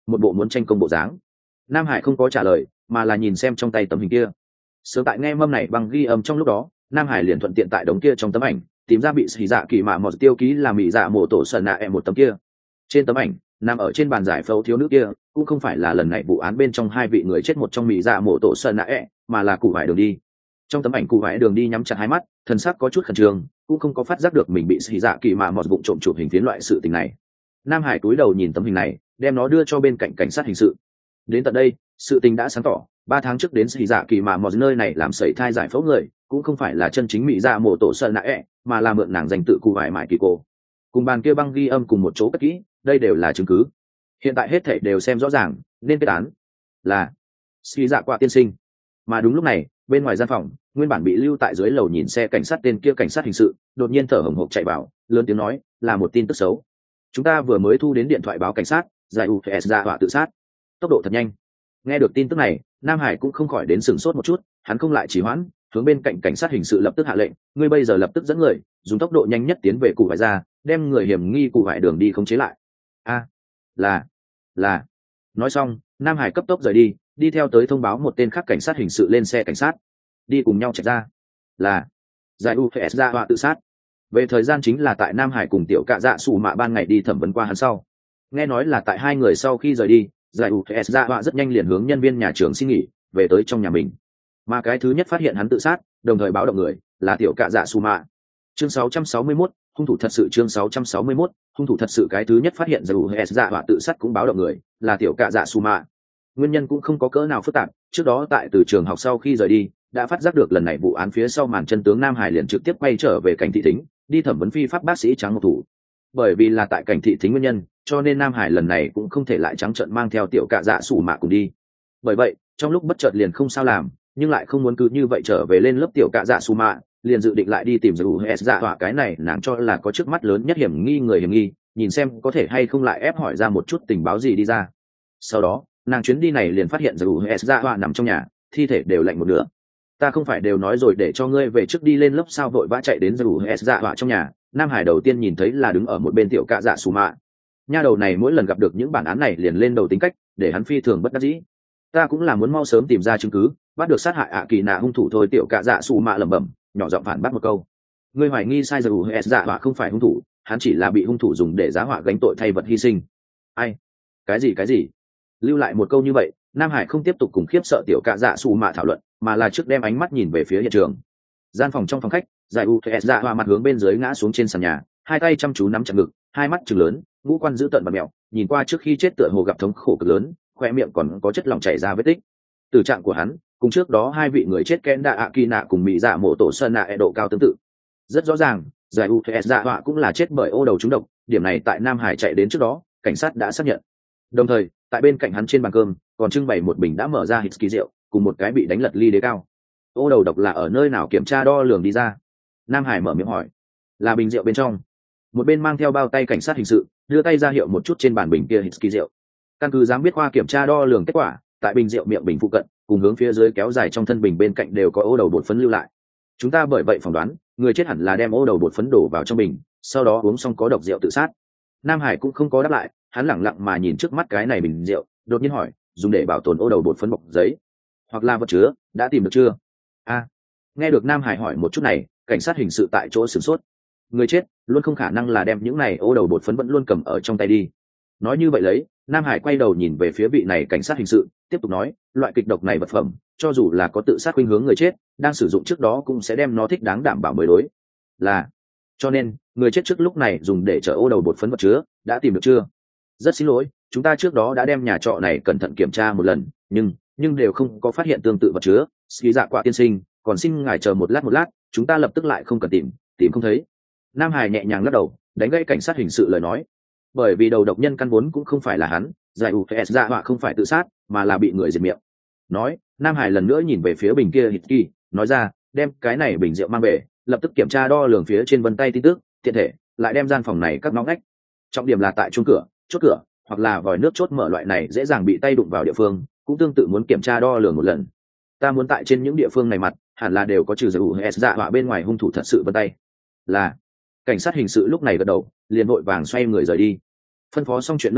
một bộ muốn tranh công bộ dáng. Nam Hải không có trả lời mà là nhìn xem trong tay tấm hình kia. Sớm tại nghe mâm này bằng ghi âm trong lúc đó, Nam Hải liền thuận tiện tại đống kia trong tấm ảnh tìm ra bị xì dạ kỳ mạ mọt tiêu ký là mỹ dạ mổ tổ sơn nạ em một tấm kia. Trên tấm ảnh nằm ở trên bàn giải phẫu thiếu nữ kia cũng không phải là lần này vụ án bên trong hai vị người chết một trong mỹ dạ mổ tổ sơn nạ e, mà là cụ vải đường đi. Trong tấm ảnh cụ vải đường đi nhắm chặt hai mắt, thần sắc có chút khẩn trương, cũng không có phát giác được mình bị xì dạ kỳ mạ mọt bụng trộm chụp hình phiến loại sự tình này. Nam Hải cúi đầu nhìn tấm hình này, đem nó đưa cho bên cạnh cảnh sát hình sự. Đến tận đây sự tình đã sáng tỏ, ba tháng trước đến xì dạ kỳ mạ mọt nơi này làm sẩy thai giải phẫu người cũng không phải là chân chính mỹ dạ mổ tổ sơn nạ e, mà là mượn nàng danh tự cụ vải mại kỳ cô. Cùng bàn kia băng ghi âm cùng một chỗ cất kỹ, đây đều là chứng cứ. Hiện tại hết thảy đều xem rõ ràng, nên kết án là xì dạ quạ tiên sinh. Mà đúng lúc này, bên ngoài gian phòng, nguyên bản bị lưu tại dưới lầu nhìn xe cảnh sát tên kia cảnh sát hình sự đột nhiên thở hổn hộc chạy vào, lớn tiếng nói là một tin tức xấu. Chúng ta vừa mới thu đến điện thoại báo cảnh sát, giải u ép dạ họa tự sát. Tốc độ thật nhanh. Nghe được tin tức này, Nam Hải cũng không khỏi đến sửng sốt một chút, hắn không lại trì hoãn, hướng bên cạnh cảnh sát hình sự lập tức hạ lệnh, ngươi bây giờ lập tức dẫn người, dùng tốc độ nhanh nhất tiến về cụ vải ra, đem người hiểm nghi cụ vải đường đi khống chế lại. A, là là. Nói xong, Nam Hải cấp tốc rời đi, đi theo tới thông báo một tên khác cảnh sát hình sự lên xe cảnh sát, đi cùng nhau chạy ra. Là giải u ép dạ họa tự sát. Về thời gian chính là tại Nam Hải cùng tiểu cạ dạ sủ mạ ban ngày đi thẩm vấn qua hắn sau. Nghe nói là tại hai người sau khi rời đi, giải u ép dạ họa rất nhanh liền hướng nhân viên nhà trường xin nghỉ, về tới trong nhà mình. Mà cái thứ nhất phát hiện hắn tự sát, đồng thời báo động người, là tiểu cạ dạ sủ mạ. Chương sáu trăm sáu mươi mốt, hung thủ thật sự. Chương sáu trăm sáu mươi mốt, hung thủ thật sự. Cái thứ nhất phát hiện giải u ép dạ họa tự sát cũng báo động người, là tiểu cạ dạ sủ mạ. Nguyên nhân cũng không có cỡ nào phức tạp, trước đó tại từ trường học sau khi rời đi, đã phát giác được lần này vụ án phía sau màn chân tướng. Nam Hải liền trực tiếp quay trở về cảnh thị thính, đi thẩm vấn phi pháp bác sĩ Trắng Ngọc Thủ. Bởi vì là tại cảnh thị thính nguyên nhân, cho nên Nam Hải lần này cũng không thể lại trắng trợn mang theo tiểu cạ dạ sủ mạ cùng đi. Bởi vậy, trong lúc bất chợt liền không sao làm, nhưng lại không muốn cứ như vậy trở về lên lớp tiểu cạ dạ sủ mạ, liền dự định lại đi tìm u ét dạ họa. Cái này nàng cho là có trước mắt lớn nhất hiểm nghi người hiểm nghi, nhìn xem có thể hay không lại ép hỏi ra một chút tình báo gì đi ra. Sau đó, nàng chuyến đi này liền phát hiện u ét dạ họa nằm trong nhà, thi thể đều lạnh một nửa. Ta không phải đều nói rồi để cho ngươi về trước đi lên lớp sao, vội vã chạy đến u ét dạ họa trong nhà. Nam Hải đầu tiên nhìn thấy là đứng ở một bên tiểu cạ dạ sủ mạ. Nha đầu này mỗi lần gặp được những bản án này liền lên đầu tính cách, để hắn phi thường bất đắc dĩ. Ta cũng là muốn mau sớm tìm ra chứng cứ, bắt được sát hại ạ kỳ nạ hung thủ thôi. Tiểu cạ dạ sủ mạ lẩm bẩm, nhỏ giọng phản bác một câu. Ngươi hoài nghi sai, u ét dạ họa không phải hung thủ, hắn chỉ là bị hung thủ dùng để giá họa gánh tội thay vật hy sinh. Ai? Cái gì cái gì? Lưu lại một câu như vậy, Nam Hải không tiếp tục cùng khiếp sợ tiểu cạ dạ sủ mạ thảo luận, mà là trước đem ánh mắt nhìn về phía hiện trường. Gian phòng trong phòng khách, giải u ét dạ họa mặt hướng bên dưới ngã xuống trên sàn nhà, hai tay chăm chú nắm chặt ngực, hai mắt trừng lớn, ngũ quan dữ tợn và mèo, nhìn qua trước khi chết tựa hồ gặp thống khổ cực lớn, khoe miệng còn có chất lỏng chảy ra vết tích. Tử trạng của hắn cùng trước đó hai vị người chết Ken Đa ạ kỳ nạ cùng mỹ dạ mổ tổ sơn nạ e độ cao tương tự. Rất rõ ràng, giải u ét dạ họa cũng là chết bởi ô đầu trúng độc, điểm này tại Nam Hải chạy đến trước đó, cảnh sát đã xác nhận. Đồng thời, tại bên cạnh hắn trên bàn cơm còn trưng bày một bình đã mở ra hít kỳ rượu, cùng một cái bị đánh lật ly đế cao. Ô đầu độc là ở nơi nào kiểm tra đo lường đi ra? Nam Hải mở miệng hỏi. Là bình rượu bên trong. Một bên mang theo bao tay cảnh sát hình sự đưa tay ra hiệu một chút trên bàn bình kia hít kỳ rượu. Căn cứ giám biết khoa kiểm tra đo lường kết quả, tại bình rượu miệng bình phụ cận cùng hướng phía dưới kéo dài trong thân bình bên cạnh đều có ô đầu bột phấn lưu lại. Chúng ta bởi vậy phỏng đoán người chết hẳn là đem ô đầu bột phấn đổ vào trong bình, sau đó uống xong có độc rượu tự sát. Nam Hải cũng không có đáp lại, hắn lẳng lặng mà nhìn trước mắt cái này bình rượu, đột nhiên hỏi, dùng để bảo tồn ô đầu bột phấn bọc giấy hoặc là vật chứa đã tìm được chưa? A, nghe được Nam Hải hỏi một chút này, cảnh sát hình sự tại chỗ sửng sốt. Người chết luôn không khả năng là đem những này ô đầu bột phấn vẫn luôn cầm ở trong tay đi. Nói như vậy lấy, Nam Hải quay đầu nhìn về phía vị này cảnh sát hình sự, tiếp tục nói, loại kịch độc này vật phẩm, cho dù là có tự sát khuynh hướng người chết, đang sử dụng trước đó cũng sẽ đem nó thích đáng đảm bảo mới đối. Là, cho nên, người chết trước lúc này dùng để chở ô đầu bột phấn vật chứa, đã tìm được chưa? Rất xin lỗi, chúng ta trước đó đã đem nhà trọ này cẩn thận kiểm tra một lần, nhưng nhưng đều không có phát hiện tương tự vật chứa. Ski dạ quạ tiên sinh, còn xin ngài chờ một lát một lát, chúng ta lập tức lại không cần tìm, tìm không thấy. Nam Hải nhẹ nhàng lắc đầu, đánh gãy cảnh sát hình sự lời nói. Bởi vì đầu độc nhân căn vốn cũng không phải là hắn, giải u ét dạ họa không phải tự sát, mà là bị người diệt miệng. Nói, Nam Hải lần nữa nhìn về phía bình kia hít kỳ, nói ra, đem cái này bình rượu mang về, lập tức kiểm tra đo lường phía trên vân tay tin tức, tiện thể lại đem gian phòng này các ngõ ngách. Trọng điểm là tại chuông cửa, chốt cửa, hoặc là vòi nước chốt mở loại này dễ dàng bị tay đụng vào địa phương, cũng tương tự muốn kiểm tra đo lường một lần. Ta muốn tại trên những địa phương này mặt, hẳn là đều có trừ giải u ét dạ họa bên ngoài hung thủ thật sự vân tay. Là cảnh sát hình sự lúc này gật đầu, liền vội vàng xoay người rời đi. Phân phó xong chuyện nơi đây,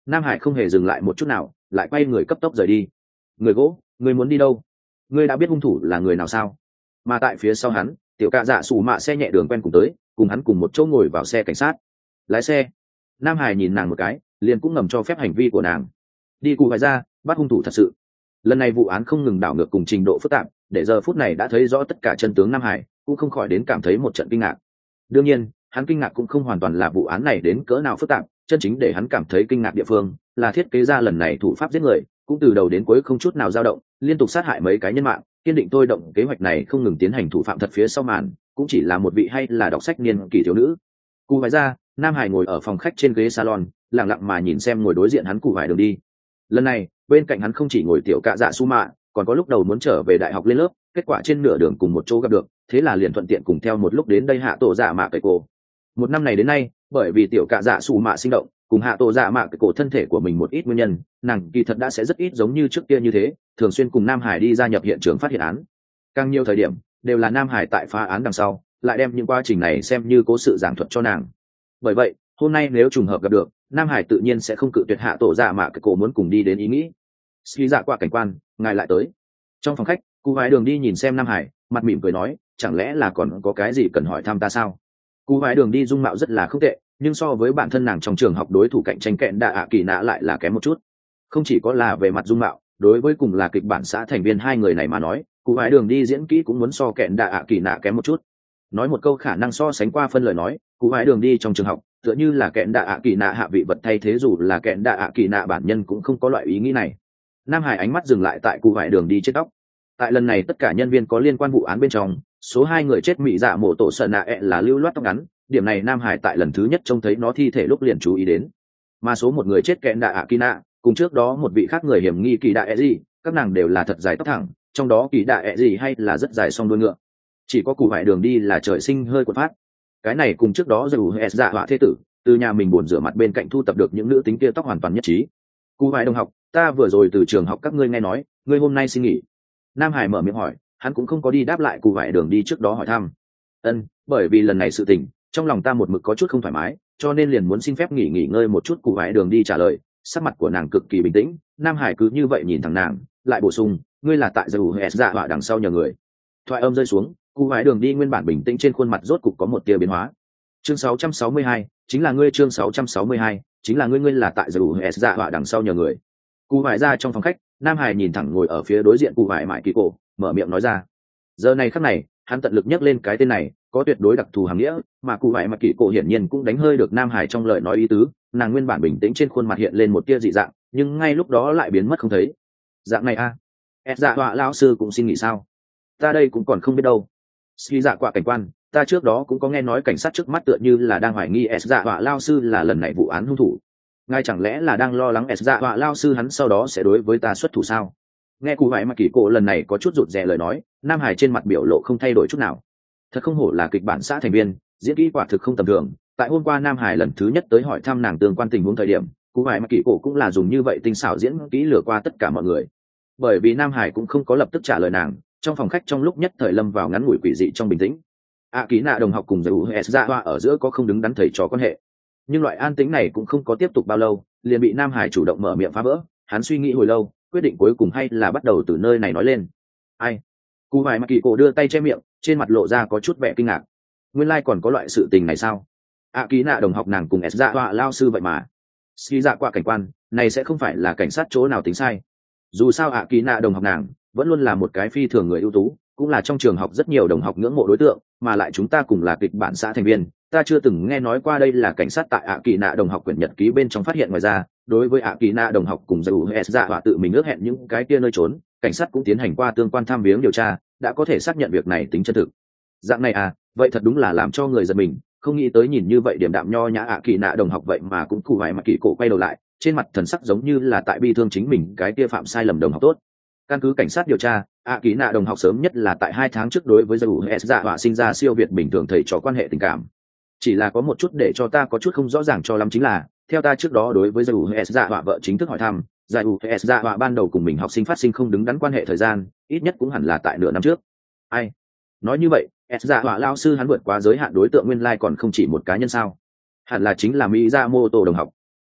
Nam Hải không hề dừng lại một chút nào, lại quay người cấp tốc rời đi. Người gỗ, người muốn đi đâu? Ngươi đã biết hung thủ là người nào sao? Mà tại phía sau hắn, tiểu cạ dạ sủ mạ xe nhẹ đường quen cùng tới, cùng hắn cùng một chỗ ngồi vào xe cảnh sát. Lái xe. Nam Hải nhìn nàng một cái, liền cũng ngầm cho phép hành vi của nàng. Đi cụ phải ra, bắt hung thủ thật sự. Lần này vụ án không ngừng đảo ngược cùng trình độ phức tạp, để giờ phút này đã thấy rõ tất cả chân tướng Nam Hải, cũng không khỏi đến cảm thấy một trận kinh ngạc. Đương nhiên, hắn kinh ngạc cũng không hoàn toàn là vụ án này đến cỡ nào phức tạp, chân chính để hắn cảm thấy kinh ngạc địa phương là thiết kế ra lần này thủ pháp giết người cũng từ đầu đến cuối không chút nào dao động, liên tục sát hại mấy cái nhân mạng, kiên định tôi động kế hoạch này không ngừng tiến hành thủ phạm thật phía sau màn cũng chỉ là một vị hay là đọc sách niên kỳ thiếu nữ. Cụ vải ra, Nam Hải ngồi ở phòng khách trên ghế salon, lặng lặng mà nhìn xem ngồi đối diện hắn cụ vải đường đi. Lần này bên cạnh hắn không chỉ ngồi tiểu cạ dạ su mạ, còn có lúc đầu muốn trở về đại học lên lớp, kết quả trên nửa đường cùng một chỗ gặp được, thế là liền thuận tiện cùng theo một lúc đến đây hạ tổ dạ mạ cậy cổ. Một năm này đến nay, bởi vì tiểu cạ dạ su mạ sinh động cùng hạ tổ dạ mạ cậy cổ thân thể của mình một ít nguyên nhân, nàng kỳ thật đã sẽ rất ít giống như trước kia như thế thường xuyên cùng Nam Hải đi gia nhập hiện trường phát hiện án. Càng nhiều thời điểm đều là Nam Hải tại phá án đằng sau lại đem những quá trình này xem như cố sự giảng thuật cho nàng. Bởi vậy hôm nay nếu trùng hợp gặp được, Nam Hải tự nhiên sẽ không cự tuyệt hạ tổ dạ mạ cậy cổ muốn cùng đi đến ý nghĩ. Suy dạ qua cảnh quan, ngài lại tới. Trong phòng khách, cụ vải đường đi nhìn xem Nam Hải, mặt mỉm cười nói, chẳng lẽ là còn có cái gì cần hỏi thăm ta sao? Cụ vải đường đi dung mạo rất là không tệ, nhưng so với bản thân nàng trong trường học đối thủ cạnh tranh kẹn đạ ạ kỳ nạ lại là kém một chút. Không chỉ có là về mặt dung mạo, đối với cùng là kịch bản xã thành viên hai người này mà nói, cụ vải đường đi diễn kỹ cũng muốn so kẹn đạ ạ kỳ nạ kém một chút. Nói một câu khả năng so sánh qua phân lời nói, cụ vải đường đi trong trường học tựa như là kẹn đạ ạ kỳ nạ hạ vị vật thay thế, dù là kẹn đạ ạ kỳ nạ bản nhân cũng không có loại ý nghĩ này. Nam Hải ánh mắt dừng lại tại cụ vải đường đi chết tóc. Tại lần này tất cả nhân viên có liên quan vụ án bên trong, số hai người chết mỹ dạ mổ tổ sợ nạ ẹ là lưu loát tóc ngắn, điểm này Nam Hải tại lần thứ nhất trông thấy nó thi thể lúc liền chú ý đến. Mà số một người chết kẹn đạ ạ kỳ nạ cùng trước đó một vị khác người hiểm nghi kỳ đạ ẹ gì, các nàng đều là thật dài tóc thẳng, trong đó kỳ đạ ẹ gì hay là rất dài song đuôi ngựa. Chỉ có cụ vải đường đi là trời sinh hơi quật phát. Cái này cùng trước đó dù s dạ họa thế tử từ nhà mình buồn rửa mặt bên cạnh thu tập được những nữ tính kia tóc hoàn toàn nhất trí. Cụ vải đồng học, ta vừa rồi từ trường học các ngươi nghe nói ngươi hôm nay xin nghỉ. Nam Hải mở miệng hỏi, hắn cũng không có đi đáp lại cụ vải đường đi trước đó hỏi thăm. Ân, bởi vì lần này sự tình trong lòng ta một mực có chút không thoải mái, cho nên liền muốn xin phép nghỉ nghỉ ngơi một chút. Cụ vải đường đi trả lời, sắc mặt của nàng cực kỳ bình tĩnh. Nam Hải cứ như vậy nhìn thẳng nàng, lại bổ sung, ngươi là tại dù s dạ họa đằng sau nhờ người. Thoại âm rơi xuống, cụ vải đường đi nguyên bản bình tĩnh trên khuôn mặt rốt cục có một tia biến hóa. Chương sáu trăm sáu mươi hai, chính là ngươi. Chương sáu trăm sáu mươi hai, chính là ngươi. Ngươi là tại dù s dạ họa đằng sau nhờ người. Cụ vải ra trong phòng khách, Nam Hải nhìn thẳng ngồi ở phía đối diện cụ vải mại kỳ cổ, mở miệng nói ra. Giờ này khắc này, hắn tận lực nhắc lên cái tên này có tuyệt đối đặc thù hàm nghĩa, mà cụ vải mại kỳ cổ hiển nhiên cũng đánh hơi được Nam Hải trong lời nói ý tứ. Nàng nguyên bản bình tĩnh trên khuôn mặt hiện lên một tia dị dạng, nhưng ngay lúc đó lại biến mất không thấy. Dạng này a, à? Dạ họa lão sư cũng xin nghỉ sao? Ta đây cũng còn không biết đâu. Suy dạ qua cảnh quan, ta trước đó cũng có nghe nói cảnh sát trước mắt tựa như là đang hoài nghi s dạ họa lao sư là lần này vụ án hung thủ. Ngài chẳng lẽ là đang lo lắng s dạ họa lao sư hắn sau đó sẽ đối với ta xuất thủ sao? Nghe cụ vải mà kỳ cổ lần này có chút rụt rè lời nói, Nam Hải trên mặt biểu lộ không thay đổi chút nào. Thật không hổ là kịch bản xã thành viên, diễn kỹ quả thực không tầm thường. Tại hôm qua Nam Hải lần thứ nhất tới hỏi thăm nàng tương quan tình huống thời điểm, cụ vải mà kỳ cổ cũng là dùng như vậy tinh xảo diễn kỹ lừa qua tất cả mọi người. Bởi vì Nam Hải cũng không có lập tức trả lời nàng, trong phòng khách trong lúc nhất thời lâm vào ngắn ngủi quỷ dị trong bình tĩnh. A Ký Nạ đồng học cùng giải u s dạ hoa ở giữa có không đứng đắn thầy trò quan hệ, nhưng loại an tĩnh này cũng không có tiếp tục bao lâu, liền bị Nam Hải chủ động mở miệng phá vỡ. Hắn suy nghĩ hồi lâu, quyết định cuối cùng hay là bắt đầu từ nơi này nói lên. Ai? Cụ vải mặc kỳ cổ đưa tay che miệng, trên mặt lộ ra có chút vẻ kinh ngạc. Nguyên lai like còn có loại sự tình này sao? A Ký Nạ đồng học nàng cùng s dạ hoa lao sư vậy mà. Suy dạ qua cảnh quan, này sẽ không phải là cảnh sát chỗ nào tính sai. Dù sao A Ký Nạ đồng học nàng vẫn luôn là một cái phi thường người ưu tú, cũng là trong trường học rất nhiều đồng học ngưỡng mộ đối tượng, mà lại chúng ta cùng là kịch bản xã thành viên, ta chưa từng nghe nói qua đây là cảnh sát tại ạ kỳ nạ đồng học quyển nhật ký bên trong phát hiện. Ngoài ra, đối với ạ kỳ nạ đồng học cùng dù s dạ họa tự mình ước hẹn những cái kia nơi trốn, cảnh sát cũng tiến hành qua tương quan tham viếng điều tra, đã có thể xác nhận việc này tính chân thực. Dạng này à, vậy thật đúng là làm cho người giật mình, không nghĩ tới nhìn như vậy điểm đạm nho nhã ạ kỳ nạ đồng học vậy mà cũng cụ vải mà kỳ cổ quay đầu lại, trên mặt thần sắc giống như là tại bi thương chính mình cái kia phạm sai lầm đồng học tốt. Căn cứ cảnh sát điều tra, ạ kỳ nạ đồng học sớm nhất là tại hai tháng trước đối với dù s dạ họa sinh ra siêu việt bình thường thầy trò quan hệ tình cảm. Chỉ là có một chút để cho ta có chút không rõ ràng cho lắm, chính là theo ta trước đó đối với dù s dạ họa vợ chính thức hỏi thăm, dù s dạ họa ban đầu cùng mình học sinh phát sinh không đứng đắn quan hệ thời gian ít nhất cũng hẳn là tại nửa năm trước. Ai nói như vậy, s dạ họa lao sư hắn vượt quá giới hạn đối tượng nguyên lai còn không chỉ một cá nhân sao? Hẳn là chính là mỹ ra mô tô đồng học.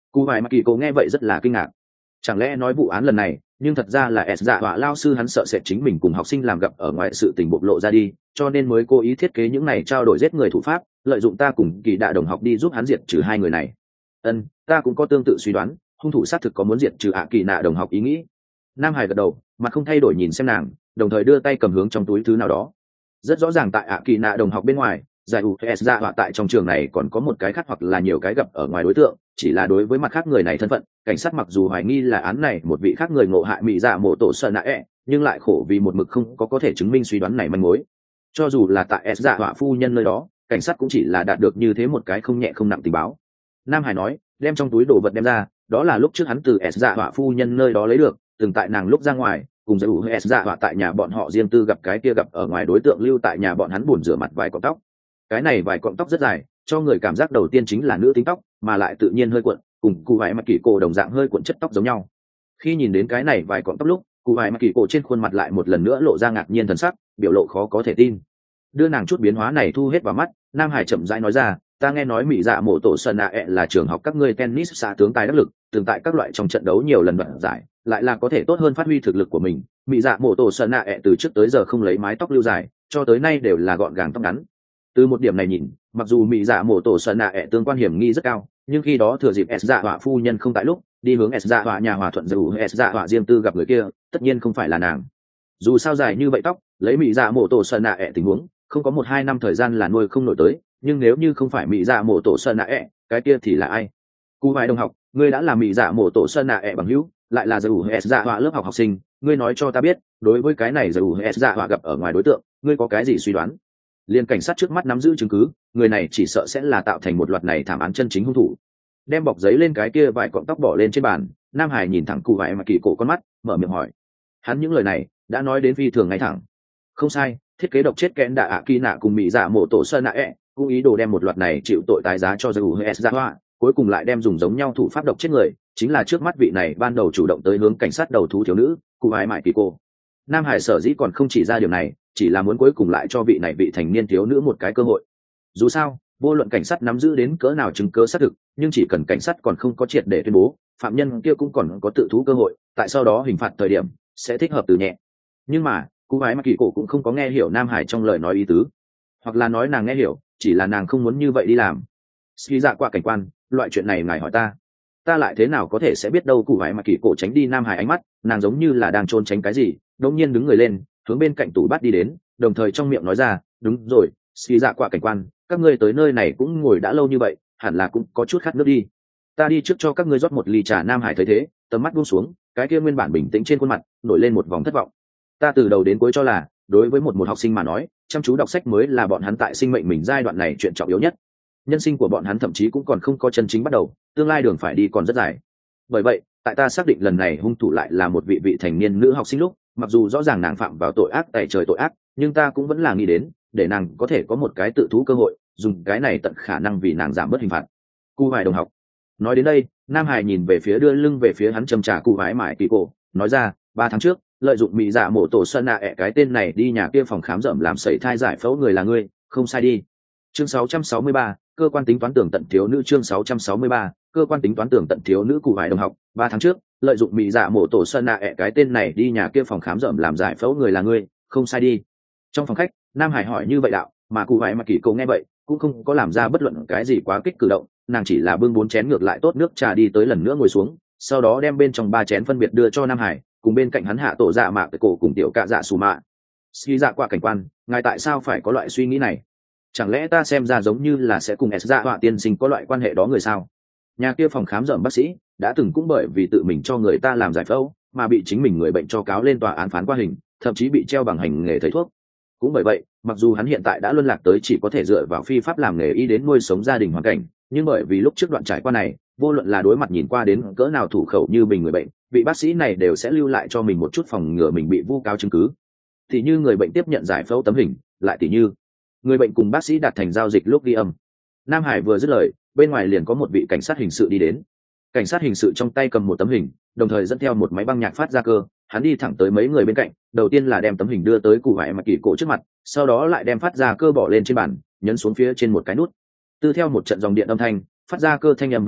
Cụ vải mà kỳ cổ nghe vậy rất là kinh ngạc. Chẳng lẽ nói vụ án lần này, nhưng thật ra là S dạ họa lao sư hắn sợ sẽ chính mình cùng học sinh làm gặp ở ngoài sự tình bộc lộ ra đi, cho nên mới cố ý thiết kế những này trao đổi giết người thủ pháp, lợi dụng ta cùng kỳ đạ đồng học đi giúp hắn diệt trừ hai người này. Ân, ta cũng có tương tự suy đoán, hung thủ xác thực có muốn diệt trừ ạ kỳ nạ đồng học ý nghĩ. Nam Hải gật đầu, mặt không thay đổi nhìn xem nàng, đồng thời đưa tay cầm hướng trong túi thứ nào đó. Rất rõ ràng tại ạ kỳ nạ đồng học bên ngoài, giải u s dạ họa tại trong trường này còn có một cái khác hoặc là nhiều cái gặp ở ngoài đối tượng, chỉ là đối với mặt khác người này thân phận, cảnh sát mặc dù hoài nghi là án này một vị khác người ngộ hại mỹ dạ mổ tổ sợ nạ ẹ, nhưng lại khổ vì một mực không có có thể chứng minh suy đoán này manh mối. Cho dù là tại s dạ họa phu nhân nơi đó, cảnh sát cũng chỉ là đạt được như thế một cái không nhẹ không nặng tình báo. Nam Hải nói, đem trong túi đồ vật đem ra, đó là lúc trước hắn từ s dạ họa phu nhân nơi đó lấy được, từng tại nàng lúc ra ngoài cùng giải u s dạ họa tại nhà bọn họ riêng tư gặp cái kia gặp ở ngoài đối tượng lưu tại nhà bọn hắn buồn rửa mặt vài cọng tóc. Cái này vài cọng tóc rất dài, cho người cảm giác đầu tiên chính là nữ tính tóc, mà lại tự nhiên hơi cuộn, cùng cụ vải mặt kỳ cổ đồng dạng hơi cuộn chất tóc giống nhau. Khi nhìn đến cái này vài cọng tóc lúc, cụ vải mặt kỳ cổ trên khuôn mặt lại một lần nữa lộ ra ngạc nhiên thần sắc, biểu lộ khó có thể tin. Đưa nàng chút biến hóa này thu hết vào mắt, Nam Hải chậm rãi nói ra, ta nghe nói mỹ dạ mổ tổ sơn nạ ẹ là trường học các ngươi tennis xã tướng tài đắc lực, từng tại các loại trong trận đấu nhiều lần đoạt giải, lại là có thể tốt hơn phát huy thực lực của mình. Mỹ dạ mổ tổ sơn nạ ẹ từ trước tới giờ không lấy mái tóc lưu dài, cho tới nay đều là gọn gàng tóc ngắn. Từ một điểm này nhìn, mặc dù mỹ dạ mổ tổ sơn nạ ẹ tương quan hiểm nghi rất cao, nhưng khi đó thừa dịp s dạ họa phu nhân không tại lúc, đi hướng s dạ họa nhà hòa thuận dù s dạ họa riêng tư gặp người kia, tất nhiên không phải là nàng. Dù sao dài như vậy tóc, lấy mỹ dạ mổ tổ sơn nạ ẹ tình huống, không có một hai năm thời gian là nuôi không nổi tới, nhưng nếu như không phải mỹ dạ mổ tổ sơn nạ ẹ, cái kia thì là ai? Cú vài đồng học, ngươi đã là mỹ dạ mổ tổ sơn nạ ẹ bằng hữu, lại là dù s dạ họa lớp học học sinh, ngươi nói cho ta biết, đối với cái này dù s dạ họa gặp ở ngoài đối tượng, ngươi có cái gì suy đoán? Liên cảnh sát trước mắt nắm giữ chứng cứ, người này chỉ sợ sẽ là tạo thành một loạt này thảm án chân chính hung thủ. Đem bọc giấy lên cái kia vài cọng tóc bỏ lên trên bàn, Nam Hải nhìn thẳng cụ vải mà kỳ cổ con mắt, mở miệng hỏi. Hắn những lời này đã nói đến phi thường ngay thẳng. Không sai, thiết kế độc chết kẽn đạ ạ kỳ nạ cùng mỹ dạ mổ tổ sơn nạ ẹ, cũng ý đồ đem một loạt này chịu tội tái giá cho dù s dạ họa, cuối cùng lại đem dùng giống nhau thủ pháp độc chết người, chính là trước mắt vị này ban đầu chủ động tới hướng cảnh sát đầu thú thiếu nữ cụ vải mại kỳ cổ. Nam Hải sở dĩ còn không chỉ ra điều này, chỉ là muốn cuối cùng lại cho vị này vị thành niên thiếu nữ một cái cơ hội. Dù sao, vô luận cảnh sát nắm giữ đến cỡ nào chứng cứ xác thực, nhưng chỉ cần cảnh sát còn không có triệt để tuyên bố, phạm nhân kia cũng còn có tự thú cơ hội, tại sau đó hình phạt thời điểm sẽ thích hợp từ nhẹ. Nhưng mà, cô gái mà kỳ cổ cũng không có nghe hiểu Nam Hải trong lời nói ý tứ, hoặc là nói nàng nghe hiểu, chỉ là nàng không muốn như vậy đi làm. Suy dạ qua cảnh quan, loại chuyện này ngài hỏi ta, ta lại thế nào có thể sẽ biết đâu? Cô gái mà kỳ cổ tránh đi Nam Hải ánh mắt, nàng giống như là đang trốn tránh cái gì, đột nhiên đứng người lên, hướng bên cạnh tủ bát đi đến, đồng thời trong miệng nói ra, đúng rồi, suy dạ qua cảnh quan, các ngươi tới nơi này cũng ngồi đã lâu như vậy, hẳn là cũng có chút khát nước đi, ta đi trước cho các ngươi rót một ly trà. Nam Hải thấy thế, tầm mắt buông xuống, cái kia nguyên bản bình tĩnh trên khuôn mặt nổi lên một vòng thất vọng. Ta từ đầu đến cuối cho là, đối với một một học sinh mà nói, chăm chú đọc sách mới là bọn hắn tại sinh mệnh mình giai đoạn này chuyện trọng yếu nhất. Nhân sinh của bọn hắn thậm chí cũng còn không có chân chính bắt đầu, tương lai đường phải đi còn rất dài. Bởi vậy, tại ta xác định lần này hung thủ lại là một vị vị thành niên nữ học sinh lúc, mặc dù rõ ràng nàng phạm vào tội ác tày trời tội ác, nhưng ta cũng vẫn là nghĩ đến, để nàng có thể có một cái tự thú cơ hội, dùng cái này tận khả năng vì nàng giảm bớt hình phạt. Cu Hoài đồng học. Nói đến đây, Nam Hải nhìn về phía đưa lưng về phía hắn châm trà Cu Hoài mải kỳ cổ, nói ra, ba tháng trước, lợi dụng mỹ dạ mổ tổ sơn nạ ẹ cái tên này đi nhà kia phòng khám rậm làm sẩy thai giải phẫu người là ngươi, không sai đi. Chương sáu trăm sáu mươi ba, cơ quan tính toán tưởng tận thiếu nữ. Chương sáu trăm sáu mươi ba, cơ quan tính toán tưởng tận thiếu nữ. Cụ Hoài đồng học, ba tháng trước, lợi dụng mỹ dạ mổ tổ sơn nạ ẹ cái tên này đi nhà kia phòng khám rậm làm giải phẫu người là ngươi, không sai đi. Trong phòng khách, Nam Hải hỏi như vậy đạo, mà Cụ Hoài mà kỳ cổ nghe vậy, cũng không có làm ra bất luận cái gì quá kích cử động, nàng chỉ là bưng bốn chén ngược lại tốt nước trà đi tới lần nữa ngồi xuống, sau đó đem bên trong ba chén phân biệt đưa cho Nam Hải, cùng bên cạnh hắn hạ tổ dạ mạ cổ cùng tiểu cạ dạ xù mạ. Suy dạ qua cảnh quan, ngài tại sao phải có loại suy nghĩ này? Chẳng lẽ ta xem ra giống như là sẽ cùng s dạ họa tiên sinh có loại quan hệ đó người sao? Nhà kia phòng khám rợm bác sĩ đã từng cũng bởi vì tự mình cho người ta làm giải phẫu mà bị chính mình người bệnh cho cáo lên tòa án phán qua hình, thậm chí bị treo bằng hành nghề thầy thuốc. Cũng bởi vậy, mặc dù hắn hiện tại đã luân lạc tới chỉ có thể dựa vào phi pháp làm nghề y đến nuôi sống gia đình hoàn cảnh, nhưng bởi vì lúc trước đoạn trải qua này, vô luận là đối mặt nhìn qua đến cỡ nào thủ khẩu như bình người bệnh, vị bác sĩ này đều sẽ lưu lại cho mình một chút phòng ngừa mình bị vu cáo chứng cứ. Thì như người bệnh tiếp nhận giải phẫu tấm hình, lại thì như người bệnh cùng bác sĩ đạt thành giao dịch lúc ghi âm. Nam Hải vừa dứt lời, bên ngoài liền có một vị cảnh sát hình sự đi đến. Cảnh sát hình sự trong tay cầm một tấm hình, đồng thời dẫn theo một máy băng nhạc phát ra cơ, hắn đi thẳng tới mấy người bên cạnh, đầu tiên là đem tấm hình đưa tới Cụ Hoài mặt kỳ cổ trước mặt, sau đó lại đem phát ra cơ bỏ lên trên bàn, nhấn xuống phía trên một cái nút. Tư theo một trận dòng điện âm thanh, phát ra cơ thanh âm vang lên,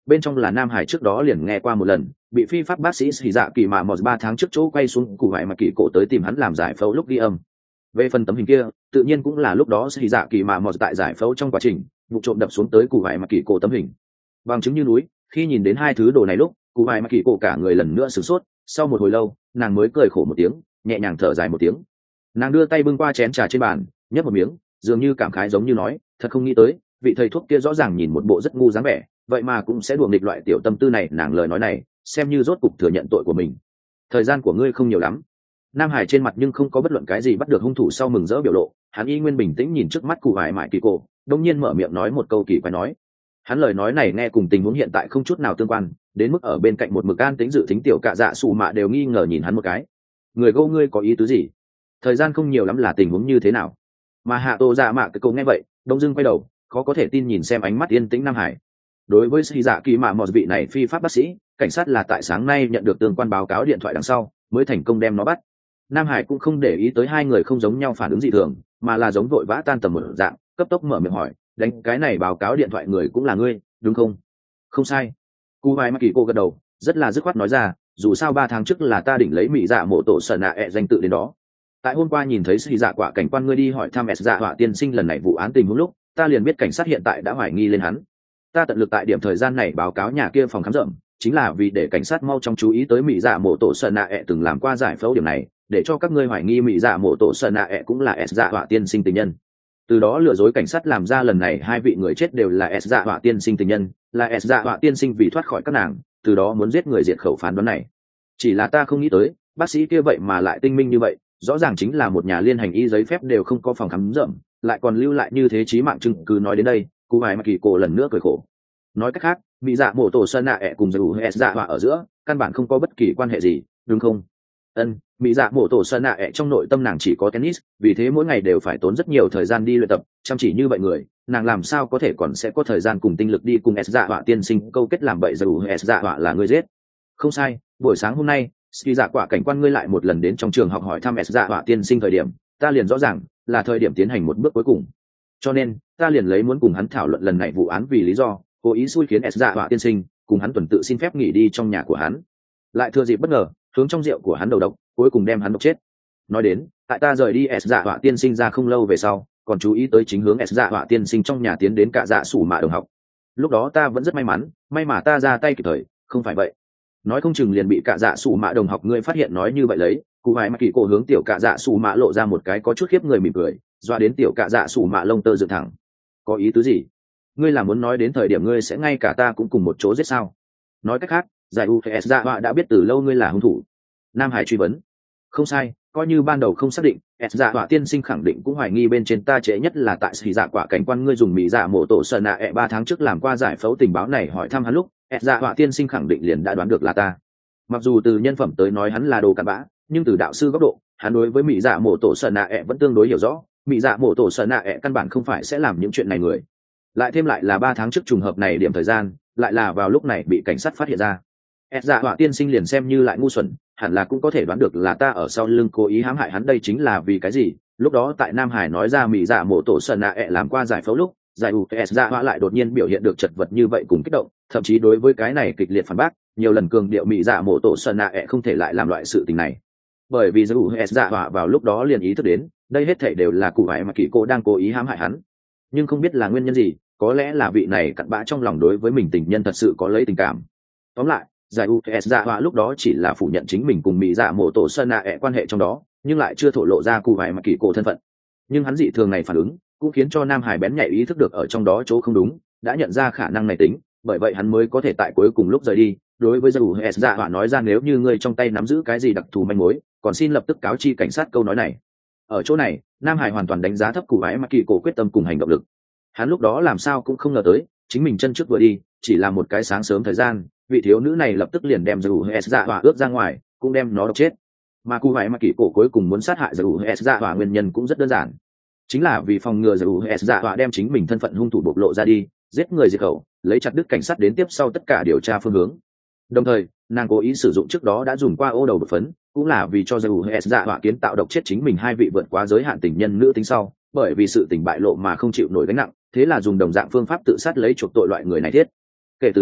bên trong là Nam Hải trước đó liền nghe qua một lần, bị phi pháp bác sĩ xì dạ kỳ mà một ba tháng trước chỗ quay xuống cụ hải mà kỳ cổ tới tìm hắn làm giải phẫu lúc ghi âm. Về phần tấm hình kia, tự nhiên cũng là lúc đó xì dạ kỳ mà một tại giải phẫu trong quá trình vụ trộm đập xuống tới cụ hải mà kỳ cổ tấm hình. Bằng chứng như núi, khi nhìn đến hai thứ đồ này lúc, cụ hải mà kỳ cổ cả người lần nữa sửng sốt, sau một hồi lâu, nàng mới cười khổ một tiếng, nhẹ nhàng thở dài một tiếng. Nàng đưa tay bưng qua chén trà trên bàn, nhấp một miếng, dường như cảm khái giống như nói, thật không nghĩ tới, vị thầy thuốc kia rõ ràng nhìn một bộ rất ngu dáng vẻ, vậy mà cũng sẽ đùa nghịch loại tiểu tâm tư này. Nàng lời nói này xem như rốt cục thừa nhận tội của mình. Thời gian của ngươi không nhiều lắm. Nam Hải trên mặt nhưng không có bất luận cái gì bắt được hung thủ sau mừng rỡ biểu lộ, hắn y nguyên bình tĩnh nhìn trước mắt cụ hải mại kỳ cổ, đông nhiên mở miệng nói một câu kỳ quái nói. Hắn lời nói này nghe cùng tình huống hiện tại không chút nào tương quan, đến mức ở bên cạnh một mực an tĩnh dự thính tiểu cạ dạ sụ mạ đều nghi ngờ nhìn hắn một cái. Người gâu ngươi có ý tứ gì? Thời gian không nhiều lắm là tình huống như thế nào? Mà hạ tô dạ mạ cái câu nghe vậy, đông dưng quay đầu, khó có thể tin nhìn xem ánh mắt yên tĩnh Nam Hải. Đối với sĩ dạ kỳ mạ mọt vị này phi pháp bác sĩ, cảnh sát là tại sáng nay nhận được tương quan báo cáo điện thoại đằng sau mới thành công đem nó bắt. Nam Hải cũng không để ý tới hai người không giống nhau phản ứng dị thường, mà là giống vội vã tan tầm một dạng, cấp tốc mở miệng hỏi, đánh cái này báo cáo điện thoại người cũng là ngươi, đúng không? Không sai. Cú Hoài Mạc Kỳ cô gật đầu, rất là dứt khoát nói ra, dù sao ba tháng trước là ta định lấy mỹ dạ mộ tổ sở nạ ẹ danh tự đến đó. Tại hôm qua nhìn thấy sĩ dạ quả cảnh quan ngươi đi hỏi thăm S dạ họa tiên sinh lần này vụ án tình huống lúc, ta liền biết cảnh sát hiện tại đã hoài nghi lên hắn. Ta tận lực tại điểm thời gian này báo cáo nhà kia phòng khám rộng, chính là vì để cảnh sát mau chóng chú ý tới mỹ dạ mộ tổ sở nạ ẹ từng làm qua giải phẫu điểm này, để cho các ngươi hoài nghi mỹ dạ mộ tổ sở nạ ẹ cũng là S dạ họa tiên sinh tình nhân. Từ đó lừa dối cảnh sát làm ra lần này hai vị người chết đều là S dạ họa tiên sinh tình nhân, là S dạ họa tiên sinh vì thoát khỏi các nàng, từ đó muốn giết người diệt khẩu phán đoán này. Chỉ là ta không nghĩ tới, bác sĩ kia vậy mà lại tinh minh như vậy, rõ ràng chính là một nhà liên hành y giấy phép đều không có phòng khám rộng, lại còn lưu lại như thế chí mạng chứng cứ. Nói đến đây, Cú Hoài Mạc Kỳ cổ lần nữa cười khổ. Nói cách khác, mỹ dạ mộ tổ sơn nạ ẹ cùng dù S dạ họa ở giữa căn bản không có bất kỳ quan hệ gì, đúng không? Ân, mỹ dạ mộ tổ sơn nạ ẹ trong nội tâm nàng chỉ có tennis, vì thế mỗi ngày đều phải tốn rất nhiều thời gian đi luyện tập, chăm chỉ như vậy người, nàng làm sao có thể còn sẽ có thời gian cùng tinh lực đi cùng S dạ họa tiên sinh câu kết làm bậy dù S dạ họa là người giết. Không sai, buổi sáng hôm nay, Ski dạ quả cảnh quan ngươi lại một lần đến trong trường học hỏi thăm S dạ họa tiên sinh thời điểm, ta liền rõ ràng là thời điểm tiến hành một bước cuối cùng. Cho nên, ta liền lấy muốn cùng hắn thảo luận lần này vụ án vì lý do, cố ý xui khiến S dạ họa tiên sinh cùng hắn tuần tự xin phép nghỉ đi trong nhà của hắn, lại thừa dịp bất ngờ hướng trong rượu của hắn đầu độc, cuối cùng đem hắn độc chết. Nói đến, tại ta rời đi S dạ họa tiên sinh ra không lâu về sau, còn chú ý tới chính hướng S dạ họa tiên sinh trong nhà tiến đến cả dạ sủ mạ đồng học. Lúc đó ta vẫn rất may mắn, may mà ta ra tay kịp thời, không phải vậy nói không chừng liền bị cả dạ sủ mạ đồng học ngươi phát hiện. Nói như vậy lấy, Cú Hoài Mạc Kỳ cổ hướng tiểu cả dạ sủ mạ lộ ra một cái có chút khiếp người mỉm cười, doa đến tiểu cả dạ sủ mạ lông tơ dựng thẳng. Có ý tứ gì? Ngươi là muốn nói đến thời điểm ngươi sẽ ngay cả ta cũng cùng một chỗ giết sao? Nói cách khác, giải u S dạ họa đã biết từ lâu ngươi là hung thủ. Nam Hải truy vấn. Không sai, coi như ban đầu không xác định, S dạ họa tiên sinh khẳng định cũng hoài nghi bên trên ta trễ nhất là tại sĩ dạ quả cảnh quan ngươi dùng mỹ dạ mổ tổ sợ nạ ẹ ba tháng trước làm qua giải phẫu tình báo này hỏi thăm hắn lúc, S dạ họa tiên sinh khẳng định liền đã đoán được là ta. Mặc dù từ nhân phẩm tới nói hắn là đồ cặn bã, nhưng từ đạo sư góc độ, hắn đối với mỹ dạ mổ tổ sợ nạ ẹ vẫn tương đối hiểu rõ, mỹ dạ mổ tổ sợ nạ ẹ căn bản không phải sẽ làm những chuyện này người. Lại thêm lại là ba tháng trước trùng hợp này điểm thời gian, lại là vào lúc này bị cảnh sát phát hiện ra. S dạ họa tiên sinh liền xem như lại ngu xuẩn, hẳn là cũng có thể đoán được là ta ở sau lưng cố ý hãm hại hắn. Đây chính là vì cái gì lúc đó tại Nam Hải nói ra mỹ dạ mổ tổ sợ nạ ẹ làm qua giải phẫu lúc, giải u S dạ họa lại đột nhiên biểu hiện được chật vật như vậy cùng kích động, thậm chí đối với cái này kịch liệt phản bác, nhiều lần cường điệu mỹ dạ mổ tổ sợ nạ ẹ không thể lại làm loại sự tình này. Bởi vì giải u S dạ họa vào lúc đó liền ý thức đến, đây hết thảy đều là Cú Hoài Mạc Kỳ cổ đang cố ý hãm hại hắn, nhưng không biết là nguyên nhân gì, có lẽ là vị này cặn bã trong lòng đối với mình tình nhân thật sự có lấy tình cảm. Tóm lại, giải u S dạ họa lúc đó chỉ là phủ nhận chính mình cùng mỹ dạ mổ tổ sơn nạ ẹ quan hệ trong đó, nhưng lại chưa thổ lộ ra Cú Hoài Mạc Kỳ cổ thân phận. Nhưng hắn dị thường này phản ứng cũng khiến cho Nam Hải bén nhạy ý thức được ở trong đó chỗ không đúng, đã nhận ra khả năng này tính, bởi vậy hắn mới có thể tại cuối cùng lúc rời đi đối với giải u S dạ họa nói ra nếu như ngươi trong tay nắm giữ cái gì đặc thù manh mối, còn xin lập tức cáo chi cảnh sát. Câu nói này ở chỗ này, Nam Hải hoàn toàn đánh giá thấp Cú Hoài Mạc Kỳ cổ quyết tâm cùng hành động lực. Hắn lúc đó làm sao cũng không ngờ tới, chính mình chân trước vừa đi, chỉ là một cái sáng sớm thời gian, vị thiếu nữ này lập tức liền đem giải u S dạ họa ướt ra ngoài, cũng đem nó độc chết. Mà Cú Hoài Mạc Kỳ cổ cuối cùng muốn sát hại giải u S dạ họa nguyên nhân cũng rất đơn giản, chính là vì phòng ngừa giải u S dạ họa đem chính mình thân phận hung thủ bộc lộ ra đi, giết người diệt khẩu, lấy chặt đứt cảnh sát đến tiếp sau tất cả điều tra phương hướng. Đồng thời, nàng cố ý sử dụng trước đó đã dùng qua ô đầu bột phấn, cũng là vì cho giải u S dạ họa kiến tạo độc chết chính mình hai vị vượt quá giới hạn tình nhân nữ tính sau, bởi vì sự tình bại lộ mà không chịu nổi gánh nặng, thế là dùng đồng dạng phương pháp tự sát lấy chuộc tội loại người này thiết. Kể từ đó,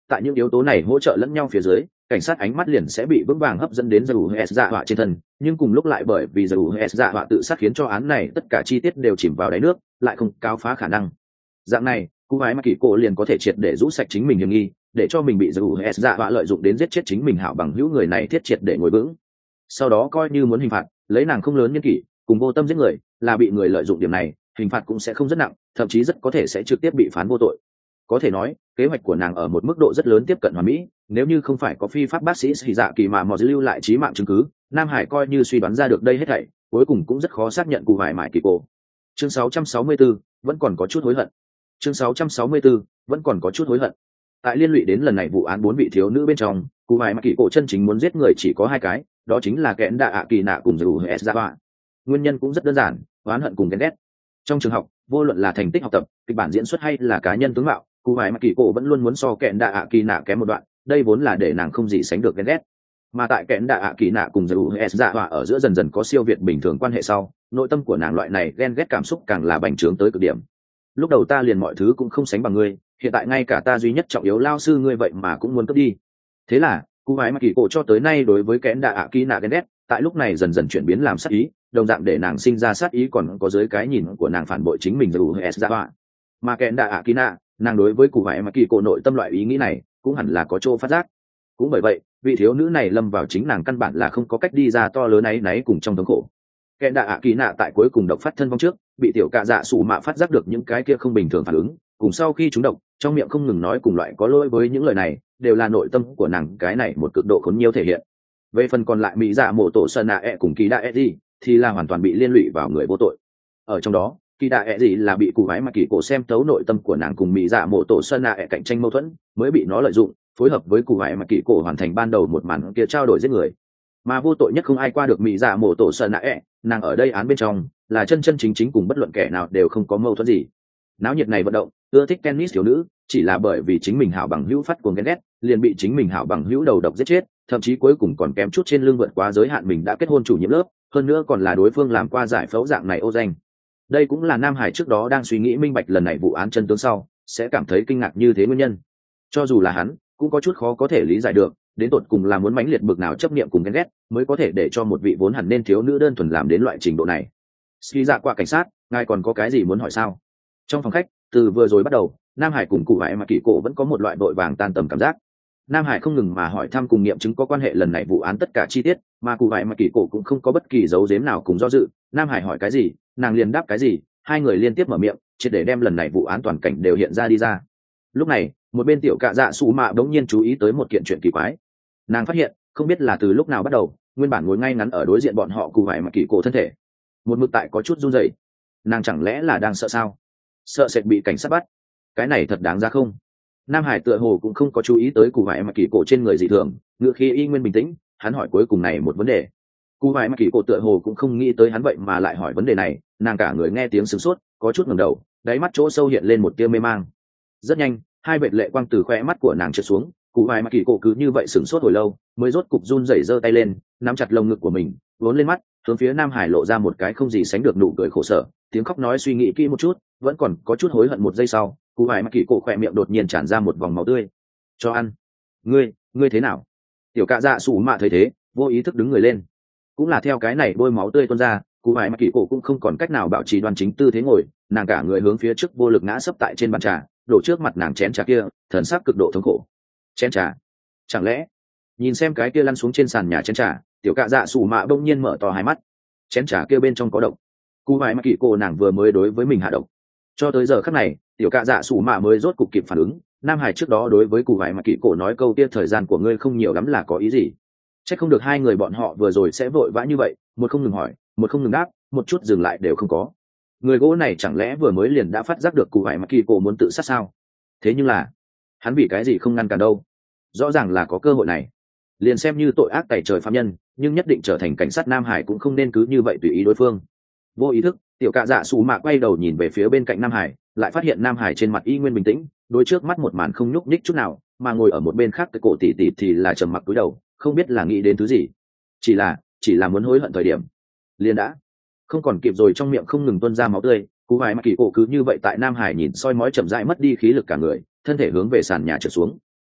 tại những yếu tố này hỗ trợ lẫn nhau phía dưới, cảnh sát ánh mắt liền sẽ bị vững vàng hấp dẫn đến Zeus dạ họa trên thân, nhưng cùng lúc lại bởi vì Zeus dạ họa tự sát khiến cho án này tất cả chi tiết đều chìm vào đáy nước, lại không cáo phá khả năng. Dạng này, cô gái mà kỳ cổ liền có thể triệt để rũ sạch chính mình hiểm nghi, để cho mình bị Zeus dạ họa lợi dụng đến giết chết chính mình hảo bằng hữu người này thiết triệt để ngồi vững. Sau đó coi như muốn hình phạt, lấy nàng không lớn nhân kỷ, cùng vô tâm giết người, là bị người lợi dụng điểm này, hình phạt cũng sẽ không rất nặng, thậm chí rất có thể sẽ trực tiếp bị phán vô tội. Có thể nói, kế hoạch của nàng ở một mức độ rất lớn tiếp cận hoàn mỹ, nếu như không phải có phi pháp bác sĩ sĩ dạ kỳ mà mò lưu lại trí mạng chứng cứ, Nam Hải coi như suy đoán ra được đây hết thảy, cuối cùng cũng rất khó xác nhận cụ vải mại kỳ cổ. Chương sáu trăm sáu mươi tư, vẫn còn có chút hối hận. Chương sáu trăm sáu mươi tư, vẫn còn có chút hối hận. Tại liên lụy đến lần này vụ án bốn vị thiếu nữ bên trong, cụ vải mại kỳ cổ chân chính muốn giết người chỉ có hai cái, đó chính là kẽn đạ ạ kỳ nạ cùng dù s ra ba. Nguyên nhân cũng rất đơn giản, oán hận cùng ghen ghét. Trong trường học, vô luận là thành tích học tập, kịch bản diễn xuất hay là cá nhân tướng mạo, cụ vải mại kỳ cổ vẫn luôn muốn so kẽn đạ ạ kỳ nạ kém một đoạn, đây vốn là để nàng không gì sánh được ghen ghét. Mà tại kẽn đạ ạ kỳ nạ cùng dù s ra ba ở giữa dần dần có siêu việt bình thường quan hệ sau, nội tâm của nàng loại này ghen ghét cảm xúc càng là bành trướng tới cực điểm. Lúc đầu ta liền mọi thứ cũng không sánh bằng ngươi, hiện tại ngay cả ta duy nhất trọng yếu lao sư ngươi vậy mà cũng muốn cướp đi. Thế là cụ vải mại kỳ cổ cho tới nay đối với kẽn đạ ạ kỳ nạ ghen ghét, tại lúc này dần dần chuyển biến làm sát ý, đồng dạng để nàng sinh ra sát ý còn có dưới cái nhìn của nàng phản bội chính mình dù s ra ba. Mà kẽn đạ ạ kỳ nạ, nàng đối với cụ vải mại kỳ cổ nội tâm loại ý nghĩ này cũng hẳn là có chỗ phát giác. Cũng bởi vậy, vị thiếu nữ này lâm vào chính nàng căn bản là không có cách đi ra to lớn ấy náy cùng trong thống khổ. Kẽn đạ ạ kỳ nạ tại cuối cùng độc phát thân vong trước, bị tiểu cạ dạ sủ mạ phát giác được những cái kia không bình thường phản ứng, cùng sau khi trúng độc, trong miệng không ngừng nói cùng loại có lỗi với những lời này, đều là nội tâm của nàng cái này một cực độ khốn nhiều thể hiện. Về phần còn lại mỹ dạ mổ tổ sơn nạ ẹ cùng kỳ đa ẹ gì thì là hoàn toàn bị liên lụy vào người vô tội. Ở trong đó, kỳ đa ẹ gì là bị cụ vái mà kỳ cổ xem thấu nội tâm của nàng cùng mỹ dạ mổ tổ sơn nạ ẹ cạnh tranh mâu thuẫn, mới bị nó lợi dụng, phối hợp với cụ vái mà kỳ cổ hoàn thành ban đầu một màn kia trao đổi giết người. Mà vô tội nhất không ai qua được mỹ dạ mổ tổ sơn nạ ẹ, nàng ở đây án bên trong là chân chân chính chính cùng bất luận kẻ nào đều không có mâu thuẫn gì. Náo nhiệt này vận động, ưa thích tennis thiếu nữ, chỉ là bởi vì chính mình hảo bằng hữu phát cuồng ghen ghét, liền bị chính mình hảo bằng hữu đầu độc giết chết, thậm chí cuối cùng còn kém chút trên lưng vượt quá giới hạn mình đã kết hôn chủ nhiệm lớp, hơn nữa còn là đối phương làm qua giải phẫu dạng này ô danh. Đây cũng là Nam Hải trước đó đang suy nghĩ minh bạch lần này vụ án chân tướng sau, sẽ cảm thấy kinh ngạc như thế nguyên nhân. Cho dù là hắn, cũng có chút khó có thể lý giải được, đến tột cùng là muốn mãnh liệt bực nào chấp niệm cùng ghen ghét, mới có thể để cho một vị vốn hẳn nên thiếu nữ đơn thuần làm đến loại trình độ này. Ski dạ qua cảnh sát, ngài còn có cái gì muốn hỏi sao? Trong phòng khách, từ vừa rồi bắt đầu, Nam Hải cùng cụ vải mà kỳ cổ vẫn có một loại vội vàng tan tầm cảm giác. Nam Hải không ngừng mà hỏi thăm cùng nghiệm chứng có quan hệ lần này vụ án tất cả chi tiết, mà cụ vải mà kỳ cổ cũng không có bất kỳ dấu giếm nào cùng do dự. Nam Hải hỏi cái gì, nàng liền đáp cái gì, hai người liên tiếp mở miệng, triệt để đem lần này vụ án toàn cảnh đều hiện ra đi ra. Lúc này, một bên tiểu cạ dạ sủ mạ đống nhiên chú ý tới một kiện chuyện kỳ quái. Nàng phát hiện, không biết là từ lúc nào bắt đầu, nguyên bản ngồi ngay ngắn ở đối diện bọn họ cụ vải mà kỳ cổ thân thể, một mực tại có chút run rẩy. Nàng chẳng lẽ là đang sợ sao? Sợ sẽ bị cảnh sát bắt? Cái này thật đáng ra không? Nam Hải tựa hồ cũng không có chú ý tới cụ vải mà kỳ cổ trên người dị thường, ngựa khi y nguyên bình tĩnh, hắn hỏi cuối cùng này một vấn đề. Cụ vải mà kỳ cổ tựa hồ cũng không nghĩ tới hắn vậy mà lại hỏi vấn đề này, nàng cả người nghe tiếng sửng sốt, có chút ngẩng đầu, đáy mắt chỗ sâu hiện lên một tia mê mang. Rất nhanh, hai vệt lệ quang từ khóe mắt của nàng trượt xuống, cụ vải mà kỳ cổ cứ như vậy sửng sốt hồi lâu, mới rốt cục run rẩy giơ tay lên, nắm chặt lồng ngực của mình, vốn lên mắt, hướng phía Nam Hải lộ ra một cái không gì sánh được nụ cười khổ sở, tiếng khóc nói suy nghĩ kỹ một chút, vẫn còn có chút hối hận một giây sau, cụ vải mà kỳ cổ khỏe miệng đột nhiên tràn ra một vòng máu tươi. Cho ăn. Ngươi, ngươi thế nào? Tiểu cạ dạ sủ mạ thấy thế, vô ý thức đứng người lên. Cũng là theo cái này bôi máu tươi tuôn ra, cụ vải mà kỳ cổ cũng không còn cách nào bảo trì đoan chính tư thế ngồi, nàng cả người hướng phía trước vô lực ngã sấp tại trên bàn trà, đổ trước mặt nàng chén trà kia, thần sắc cực độ thống khổ. Chén trà? Chẳng lẽ? Nhìn xem cái kia lăn xuống trên sàn nhà chén trà, tiểu cạ dạ sủ mạ bỗng nhiên mở to hai mắt. Chén trà kia bên trong có độc. Cụ vải mà kỳ cổ nàng vừa mới đối với mình hạ độc. Cho tới giờ khắc này, tiểu cạ dạ sủ mạ mới rốt cục kịp phản ứng. Nam Hải trước đó đối với cụ vải mà kỳ cổ nói câu kia thời gian của ngươi không nhiều lắm là có ý gì? Chắc không được hai người bọn họ vừa rồi sẽ vội vã như vậy, một không ngừng hỏi, một không ngừng đáp, một chút dừng lại đều không có. Người gỗ này chẳng lẽ vừa mới liền đã phát giác được cụ vải mà kỳ cổ muốn tự sát sao? Thế nhưng là, hắn vì cái gì không ngăn cản đâu? Rõ ràng là có cơ hội này. Liền xem như tội ác tày trời phạm nhân, nhưng nhất định trở thành cảnh sát Nam Hải cũng không nên cứ như vậy tùy ý đối phương. Vô ý thức, tiểu cạ dạ sủ mạ quay đầu nhìn về phía bên cạnh Nam Hải, lại phát hiện Nam Hải trên mặt y nguyên bình tĩnh, đối trước mắt một màn không nhúc nhích chút nào, mà ngồi ở một bên khác cái cổ tỉ tỉ thì là trầm mặc cúi đầu, không biết là nghĩ đến thứ gì. Chỉ là, chỉ là muốn hối hận thời điểm. Liền đã không còn kịp rồi, trong miệng không ngừng tuôn ra máu tươi, cú vải mà kỳ cổ cứ như vậy tại Nam Hải nhìn soi mói chậm rãi mất đi khí lực cả người, thân thể hướng về sàn nhà trượt xuống.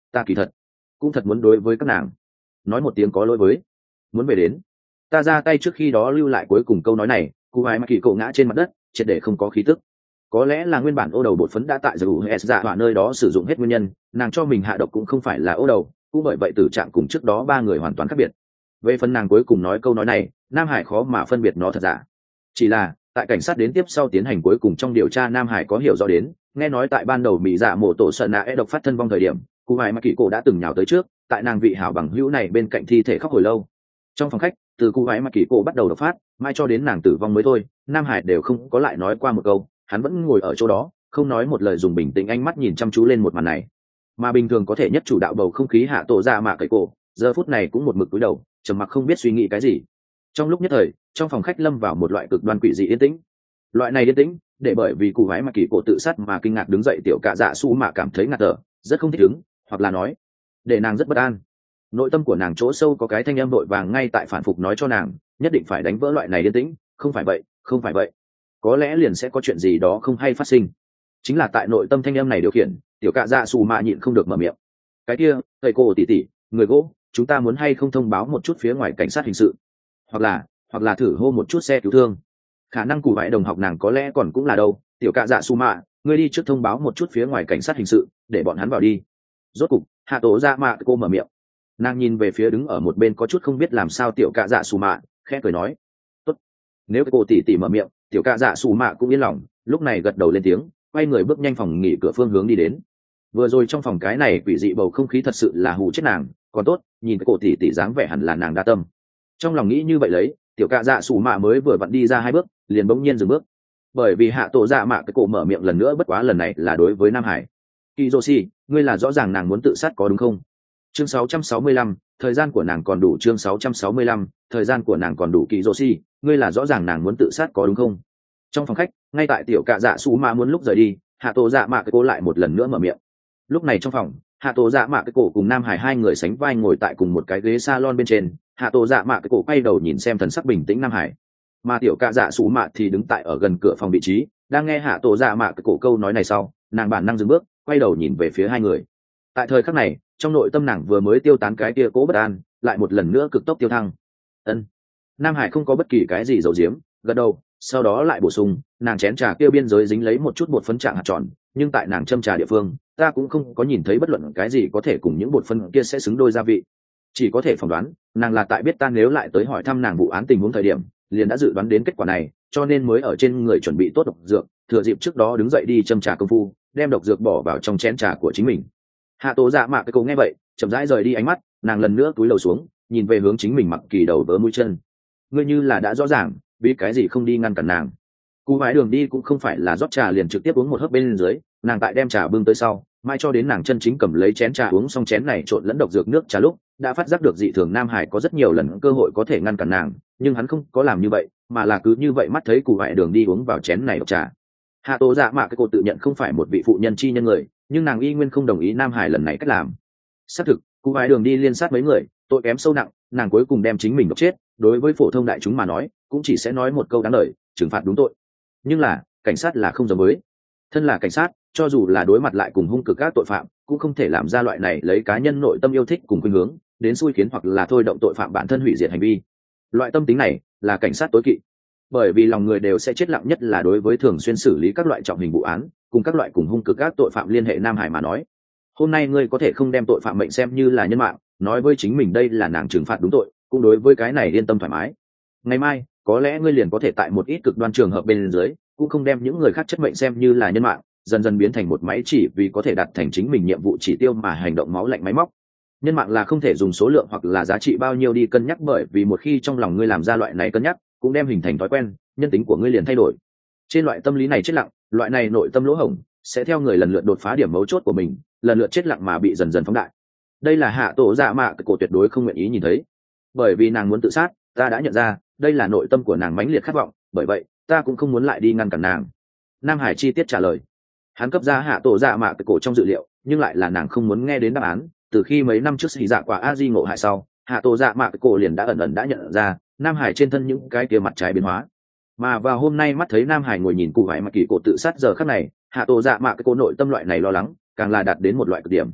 ta kỳ thật cũng thật muốn đối với các nàng nói một tiếng có lỗi với, muốn về đến ta ra tay trước khi đó lưu lại cuối cùng câu nói này. Cụ hải mà kỳ cổ ngã trên mặt đất triệt để không có khí tức. Có lẽ là nguyên bản ô đầu bột phấn đã tại dù s dạ hỏa nơi đó sử dụng hết nguyên nhân, nàng cho mình hạ độc cũng không phải là ô đầu, cũng bởi vậy tử trạng cùng trước đó ba người hoàn toàn khác biệt. Về phần nàng cuối cùng nói câu nói này, Nam Hải khó mà phân biệt nó thật giả. Chỉ là tại cảnh sát đến tiếp sau tiến hành cuối cùng trong điều tra, Nam Hải có hiểu rõ đến, nghe nói tại ban đầu mỹ dạ mổ tổ sợ nạ e độc phát thân vong thời điểm, cụ hải mà kỳ cổ đã từng nhào tới trước, tại nàng vị hảo bằng hữu này bên cạnh thi thể khóc hồi lâu. Trong phòng khách, từ cụ hải mà kỳ cổ bắt đầu độc phát, mai cho đến nàng tử vong mới thôi, Nam Hải đều không có lại nói qua một câu. Hắn vẫn ngồi ở chỗ đó, không nói một lời, dùng bình tĩnh ánh mắt nhìn chăm chú lên một màn này. Mà bình thường có thể nhất chủ đạo bầu không khí hạ tổ ra mạ cậy cổ, giờ phút này cũng một mực cúi đầu, trầm mặc không biết suy nghĩ cái gì. Trong lúc nhất thời, trong phòng khách lâm vào một loại cực đoan quỷ dị yên tĩnh. Loại này yên tĩnh, để bởi vì cụ gái mà kỳ cổ tự sát mà kinh ngạc đứng dậy tiểu cạ dạ su mạ cảm thấy ngạt thở, rất không thích ứng, hoặc là nói, để nàng rất bất an. Nội tâm của nàng chỗ sâu có cái thanh âm vội vàng ngay tại phản phục nói cho nàng, nhất định phải đánh vỡ loại này yên tĩnh, không phải vậy, không phải vậy, có lẽ liền sẽ có chuyện gì đó không hay phát sinh. Chính là tại nội tâm thanh âm này điều khiển, tiểu cạ dạ su mạ nhịn không được mở miệng. Cái kia, thầy cô tỷ tỷ, người gỗ, chúng ta muốn hay không thông báo một chút phía ngoài cảnh sát hình sự, hoặc là hoặc là thử hô một chút xe cứu thương. Khả năng cụ vải đồng học nàng có lẽ còn cũng là đâu. Tiểu cạ dạ su mạ, ngươi đi trước thông báo một chút phía ngoài cảnh sát hình sự, để bọn hắn vào đi. Rốt cục hạ tổ dạ mạ cô mở miệng. Nàng nhìn về phía đứng ở một bên có chút không biết làm sao tiểu cạ dạ su mạ, khẽ cười nói, tốt. Nếu cái cô tỷ tỷ mở miệng, tiểu cạ dạ su mạ cũng yên lòng, lúc này gật đầu lên tiếng, quay người bước nhanh phòng nghỉ cửa phương hướng đi đến. Vừa rồi trong phòng cái này quỷ dị bầu không khí thật sự là hù chết nàng, còn tốt nhìn cái cô tỷ tỷ dáng vẻ hẳn là nàng đa tâm. Trong lòng nghĩ như vậy lấy, tiểu cạ dạ su mạ mới vừa vặn đi ra hai bước, liền bỗng nhiên dừng bước, bởi vì hạ tổ dạ mạ cái cổ mở miệng lần nữa, bất quá lần này là đối với Nam Hải. Kizoshi, ngươi là rõ ràng nàng muốn tự sát có đúng không? Chương sáu trăm sáu mươi lăm, thời gian của nàng còn đủ. Chương sáu trăm sáu mươi lăm, thời gian của nàng còn đủ. Kizoshi, ngươi là rõ ràng nàng muốn tự sát có đúng không? Trong phòng khách, ngay tại tiểu cạ dạ su mạ muốn lúc rời đi, hạ tổ dạ mạ cái cổ lại một lần nữa mở miệng. Lúc này trong phòng, hạ tổ dạ mạ cái cổ cùng Nam Hải hai người sánh vai ngồi tại cùng một cái ghế salon bên trên. Hạ tổ dạ mạ cái cổ quay đầu nhìn xem thần sắc bình tĩnh Nam Hải, mà tiểu cạ dạ su mạ thì đứng tại ở gần cửa phòng vị trí, đang nghe hạ tổ dạ mạ cái cổ câu nói này sau, nàng bản năng dừng bước, quay đầu nhìn về phía hai người. Tại thời khắc này, trong nội tâm nàng vừa mới tiêu tán cái kia cố bất an, lại một lần nữa cực tốc tiêu thăng. Ân. Nam Hải không có bất kỳ cái gì giấu giếm, gật đầu, sau đó lại bổ sung, nàng chén trà kia biên giới dính lấy một chút bột phấn trạng hạt tròn, nhưng tại nàng châm trà địa phương, ta cũng không có nhìn thấy bất luận cái gì có thể cùng những bột phấn kia sẽ xứng đôi gia vị. Chỉ có thể phỏng đoán, nàng là tại biết ta nếu lại tới hỏi thăm nàng vụ án tình huống thời điểm, liền đã dự đoán đến kết quả này, cho nên mới ở trên người chuẩn bị tốt độc dược, thừa dịp trước đó đứng dậy đi châm trà công phu, đem độc dược bỏ vào trong chén trà của chính mình. Hạ tổ dạ mạ cái cô nghe vậy, chậm rãi rời đi ánh mắt, nàng lần nữa cúi đầu xuống, nhìn về hướng chính mình mặc kỳ đầu vớ mũi chân. Ngươi như là đã rõ ràng, vì cái gì không đi ngăn cản nàng? Cú vái đường đi cũng không phải là rót trà liền trực tiếp uống một hớp bên dưới, nàng tại đem trà bưng tới sau, mai cho đến nàng chân chính cầm lấy chén trà uống xong chén này trộn lẫn độc dược nước trà lúc, đã phát giác được dị thường. Nam Hải có rất nhiều lần cơ hội có thể ngăn cản nàng, nhưng hắn không có làm như vậy, mà là cứ như vậy mắt thấy cú vái đường đi uống vào chén này độc trà. Hạ tổ dạ mạ cái cô tự nhận không phải một vị phụ nhân chi nhân người, nhưng nàng y nguyên không đồng ý Nam Hải lần này cách làm. Xác thực, cú vái đường đi liên sát mấy người, tội kém sâu nặng, nàng cuối cùng đem chính mình độc chết, đối với phổ thông đại chúng mà nói, cũng chỉ sẽ nói một câu đáng lời, trừng phạt đúng tội. Nhưng là, cảnh sát là không giống với. Thân là cảnh sát, cho dù là đối mặt lại cùng hung cực các tội phạm, cũng không thể làm ra loại này lấy cá nhân nội tâm yêu thích cùng khuynh hướng đến xui khiến hoặc là thôi động tội phạm bản thân hủy diệt hành vi. Loại tâm tính này là cảnh sát tối kỵ, bởi vì lòng người đều sẽ chết lặng, nhất là đối với thường xuyên xử lý các loại trọng hình vụ án cùng các loại cùng hung cực các tội phạm liên hệ Nam Hải mà nói. Hôm nay ngươi có thể không đem tội phạm mệnh xem như là nhân mạng, nói với chính mình đây là nàng trừng phạt đúng tội, cũng đối với cái này yên tâm thoải mái. Ngày mai có lẽ ngươi liền có thể tại một ít cực đoan trường hợp bên dưới, cũng không đem những người khác chất mệnh xem như là nhân mạng, dần dần biến thành một máy chỉ vì có thể đạt thành chính mình nhiệm vụ chỉ tiêu mà hành động máu lạnh máy móc. Nhân mạng là không thể dùng số lượng hoặc là giá trị bao nhiêu đi cân nhắc, bởi vì một khi trong lòng ngươi làm ra loại này cân nhắc, cũng đem hình thành thói quen, nhân tính của ngươi liền thay đổi. Trên loại tâm lý này chết lặng, loại này nội tâm lỗ hổng sẽ theo người lần lượt đột phá điểm mấu chốt của mình, lần lượt chết lặng mà bị dần dần phóng đại. Đây là hạ tổ dạ mạ cái cổ tuyệt đối không nguyện ý nhìn thấy, bởi vì nàng muốn tự sát, ta đã nhận ra đây là nội tâm của nàng mãnh liệt khát vọng, bởi vậy ta cũng không muốn lại đi ngăn cản nàng. Nam Hải chi tiết trả lời, hắn cấp ra hạ tổ dạ mạ cái cổ trong dự liệu, nhưng lại là nàng không muốn nghe đến đáp án. Từ khi mấy năm trước xì dạ quả a di ngộ hại sau, hạ tổ dạ mạ cái cổ liền đã ẩn ẩn đã nhận ra Nam Hải trên thân những cái kia mặt trái biến hóa, mà vào hôm nay mắt thấy Nam Hải ngồi nhìn cụ vải mặt kỳ cổ tự sát giờ khắc này, hạ tổ dạ mạ cái cổ nội tâm loại này lo lắng càng là đạt đến một loại cực điểm.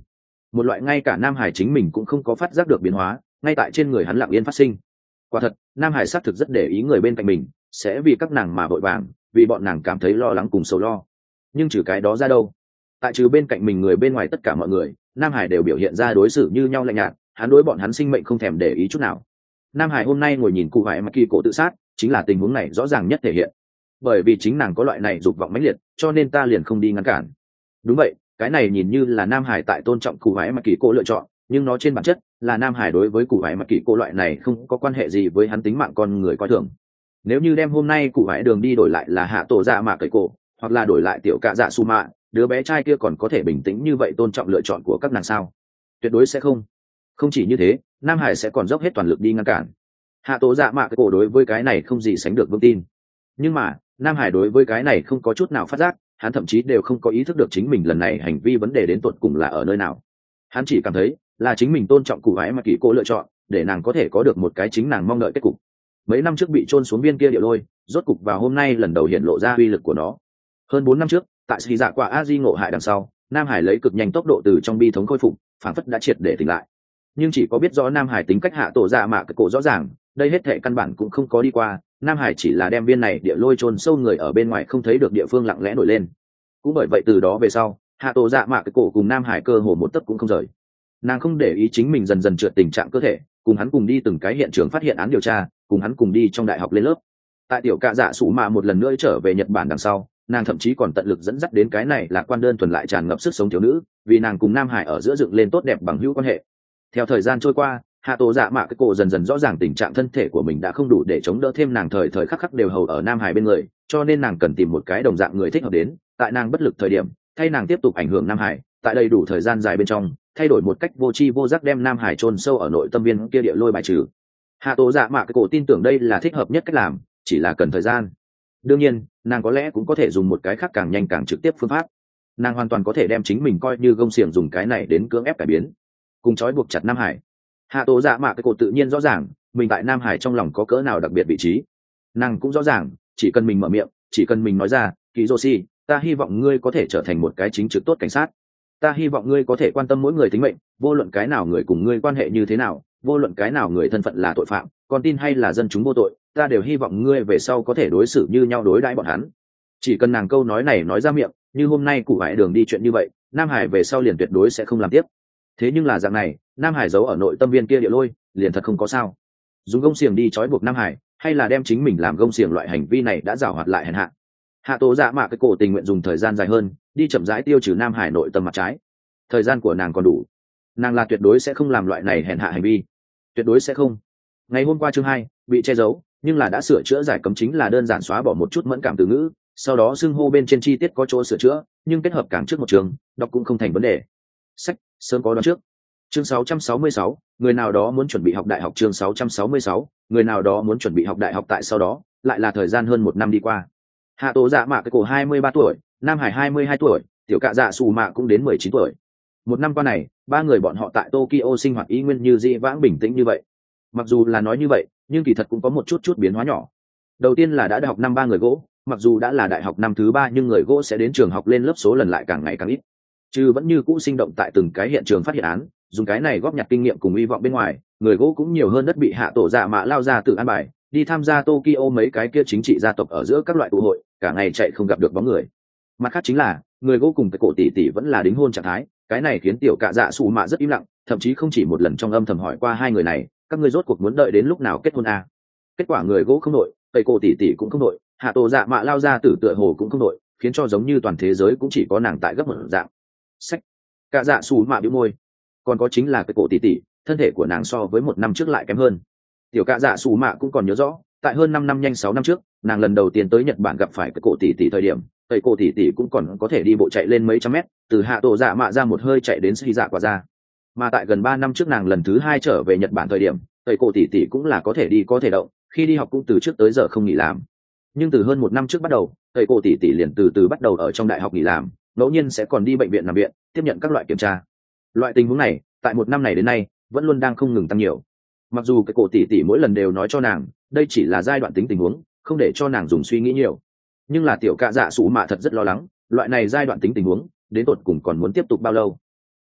một loại ngay cả nam hải chính mình cũng không có phát giác được biến hóa ngay tại trên người hắn lặng yên phát sinh. Quả thật nam hải xác thực rất để ý người bên cạnh mình, sẽ vì các nàng mà vội vàng, vì bọn nàng cảm thấy lo lắng cùng sầu lo. Nhưng trừ cái đó ra đâu, tại trừ bên cạnh mình người bên ngoài tất cả mọi người, nam hải đều biểu hiện ra đối xử như nhau lạnh nhạt, hắn đối bọn hắn sinh mệnh không thèm để ý chút nào. Nam hải hôm nay ngồi nhìn cụ hải mà kỳ cổ tự sát, chính là tình huống này rõ ràng nhất thể hiện. Bởi vì chính nàng có loại này dục vọng mãnh liệt, cho nên ta liền không đi ngăn cản. Đúng vậy, cái này nhìn như là nam hải tại tôn trọng cụ hải mà kỳ cổ lựa chọn, nhưng nó trên bản chất là nam hải đối với cụ hải mà kỳ cổ loại này không có quan hệ gì với hắn tính mạng con người coi thường. Nếu như đem hôm nay cụ hải đường đi đổi lại là hạ tổ dạ mạ cậy cổ, hoặc là đổi lại tiểu cạ dạ su mạ, đứa bé trai kia còn có thể bình tĩnh như vậy tôn trọng lựa chọn của các nàng sao? Tuyệt đối sẽ không. Không chỉ như thế, nam hải sẽ còn dốc hết toàn lực đi ngăn cản. Hạ tổ dạ mạ cậy cổ đối với cái này không gì sánh được vững tin. Nhưng mà nam hải đối với cái này không có chút nào phát giác, hắn thậm chí đều không có ý thức được chính mình lần này hành vi vấn đề đến tột cùng là ở nơi nào. Hắn chỉ cảm thấy là chính mình tôn trọng cụ hải mà kỳ cô lựa chọn, để nàng có thể có được một cái chính nàng mong đợi kết cục. Mấy năm trước bị chôn xuống viên kia địa lôi, rốt cục vào hôm nay lần đầu hiện lộ ra uy lực của nó. Hơn bốn năm trước, tại sĩ dạ quả a di ngộ hại đằng sau, nam hải lấy cực nhanh tốc độ từ trong bi thống khôi phục, phản phất đã triệt để tỉnh lại. Nhưng chỉ có biết rõ nam hải tính cách hạ tổ dạ mạ cái cổ rõ ràng, đây hết thệ căn bản cũng không có đi qua. Nam hải chỉ là đem viên này địa lôi chôn sâu người ở bên ngoài không thấy được địa phương lặng lẽ nổi lên. Cũng bởi vậy từ đó về sau, hạ tổ dạ mạ cái cổ cùng nam hải cơ hồ một tấc cũng không rời. Nàng không để ý chính mình dần dần trượt tình trạng cơ thể, cùng hắn cùng đi từng cái hiện trường phát hiện án điều tra, cùng hắn cùng đi trong đại học lên lớp. Tại tiểu cạ dạ sủ mạ một lần nữa trở về Nhật Bản đằng sau, nàng thậm chí còn tận lực dẫn dắt đến cái này là quan đơn thuần lại tràn ngập sức sống thiếu nữ, vì nàng cùng nam hải ở giữa dựng lên tốt đẹp bằng hữu quan hệ. Theo thời gian trôi qua, hạ tổ dạ mạ cái cổ dần dần rõ ràng tình trạng thân thể của mình đã không đủ để chống đỡ thêm nàng thời thời khắc khắc đều hầu ở nam hải bên người, cho nên nàng cần tìm một cái đồng dạng người thích hợp đến, tại nàng bất lực thời điểm thay nàng tiếp tục ảnh hưởng nam hải, tại đây đủ thời gian dài bên trong thay đổi một cách vô tri vô giác đem nam hải chôn sâu ở nội tâm viên kia địa lôi bài trừ. Hạ tổ dạ mạ cái cổ tin tưởng đây là thích hợp nhất cách làm, chỉ là cần thời gian. Đương nhiên nàng có lẽ cũng có thể dùng một cái khác càng nhanh càng trực tiếp phương pháp. Nàng hoàn toàn có thể đem chính mình coi như gông xiềng dùng cái này đến cưỡng ép cải biến, cùng trói buộc chặt nam hải. Hạ tổ dạ mạ cái cổ tự nhiên rõ ràng mình tại nam hải trong lòng có cỡ nào đặc biệt vị trí. Nàng cũng rõ ràng chỉ cần mình mở miệng, chỉ cần mình nói ra, kỳ dô si, ta hy vọng ngươi có thể trở thành một cái chính trực tốt cảnh sát, ta hy vọng ngươi có thể quan tâm mỗi người tính mệnh, vô luận cái nào người cùng ngươi quan hệ như thế nào, vô luận cái nào người thân phận là tội phạm, con tin hay là dân chúng vô tội, ta đều hy vọng ngươi về sau có thể đối xử như nhau đối đãi bọn hắn. Chỉ cần nàng câu nói này nói ra miệng, như hôm nay cụ hải đường đi chuyện như vậy, nam hải về sau liền tuyệt đối sẽ không làm tiếp. Thế nhưng là dạng này, nam hải giấu ở nội tâm viên kia địa lôi liền thật không có sao. Dùng gông xiềng đi trói buộc nam hải, hay là đem chính mình làm gông xiềng, loại hành vi này đã giảo hoạt lại hèn hạ. Hạ tổ dạ mạ cái cổ tình nguyện dùng thời gian dài hơn đi chậm rãi tiêu trừ nam hải nội tâm mặt trái. Thời gian của nàng còn đủ, nàng là tuyệt đối sẽ không làm loại này hèn hạ hành vi, tuyệt đối sẽ không. Ngày hôm qua chương hai bị che giấu, nhưng là đã sửa chữa giải cấm chính là đơn giản xóa bỏ một chút mẫn cảm từ ngữ, sau đó xưng hô bên trên chi tiết có chỗ sửa chữa, nhưng kết hợp càng trước một trường đọc cũng không thành vấn đề. Sách sớm có đoán trước. Chương sáu trăm sáu mươi sáu, người nào đó muốn chuẩn bị học đại học. Chương sáu trăm sáu mươi sáu, người nào đó muốn chuẩn bị học đại học. Tại sau đó lại là thời gian hơn một năm đi qua. Hạ tổ dạ mạ cái cổ hai mươi ba tuổi, nam hải hai mươi hai tuổi, tiểu cạ dạ xù mạ cũng đến mười chín tuổi. Một năm qua này, ba người bọn họ tại Tokyo sinh hoạt y nguyên như dĩ vãng bình tĩnh như vậy. Mặc dù là nói như vậy, nhưng kỳ thật cũng có một chút chút biến hóa nhỏ. Đầu tiên là đã đại học năm ba người gỗ, mặc dù đã là đại học năm thứ ba nhưng người gỗ sẽ đến trường học lên lớp số lần lại càng ngày càng ít. Chứ vẫn như cũ sinh động tại từng cái hiện trường phát hiện án, dùng cái này góp nhặt kinh nghiệm cùng hy vọng bên ngoài, người gỗ cũng nhiều hơn đất bị hạ tổ dạ mạ lao ra tự an bài, đi tham gia Tokyo mấy cái kia chính trị gia tộc ở giữa các loại tụ hội, cả ngày chạy không gặp được bóng người. Mặt khác chính là, người gỗ cùng cái cổ tỷ tỷ vẫn là đính hôn trạng thái, cái này khiến tiểu cạ dạ sủ mạ rất im lặng, thậm chí không chỉ một lần trong âm thầm hỏi qua hai người này, các ngươi rốt cuộc muốn đợi đến lúc nào kết hôn à? Kết quả người gỗ không đội, cây cổ tỷ tỷ cũng không đội, hạ tổ dạ mạ lao ra tử tựa hồ cũng không đội, khiến cho giống như toàn thế giới cũng chỉ có nàng tại gấp một dạng. Sách, cạ dạ sủ mạ bĩu môi. Còn có chính là cái cổ tỷ tỷ, thân thể của nàng so với một năm trước lại kém hơn. Tiểu cạ dạ sủ mạ cũng còn nhớ rõ, tại hơn năm năm nhanh sáu năm trước, nàng lần đầu tiên tới Nhật Bản gặp phải cái cổ tỷ tỷ thời điểm, cây cổ tỷ tỷ cũng còn có thể đi bộ chạy lên mấy trăm mét, từ hạ tổ dạ mạ ra một hơi chạy đến suy dạ quả ra. Mà tại gần ba năm trước nàng lần thứ hai trở về Nhật Bản thời điểm, cây cổ tỷ tỷ cũng là có thể đi có thể động, khi đi học cũng từ trước tới giờ không nghỉ làm. Nhưng từ hơn một năm trước bắt đầu, cây cổ tỷ tỷ liền từ từ bắt đầu ở trong đại học nghỉ làm, ngẫu nhiên sẽ còn đi bệnh viện nằm viện tiếp nhận các loại kiểm tra. Loại tình huống này tại một năm này đến nay vẫn luôn đang không ngừng tăng nhiều. Mặc dù cái cổ tỷ tỷ mỗi lần đều nói cho nàng đây chỉ là giai đoạn tính tình huống, không để cho nàng dùng suy nghĩ nhiều, nhưng là tiểu cạ dạ sủ mạ thật rất lo lắng loại này giai đoạn tính tình huống đến tột cùng còn muốn tiếp tục bao lâu.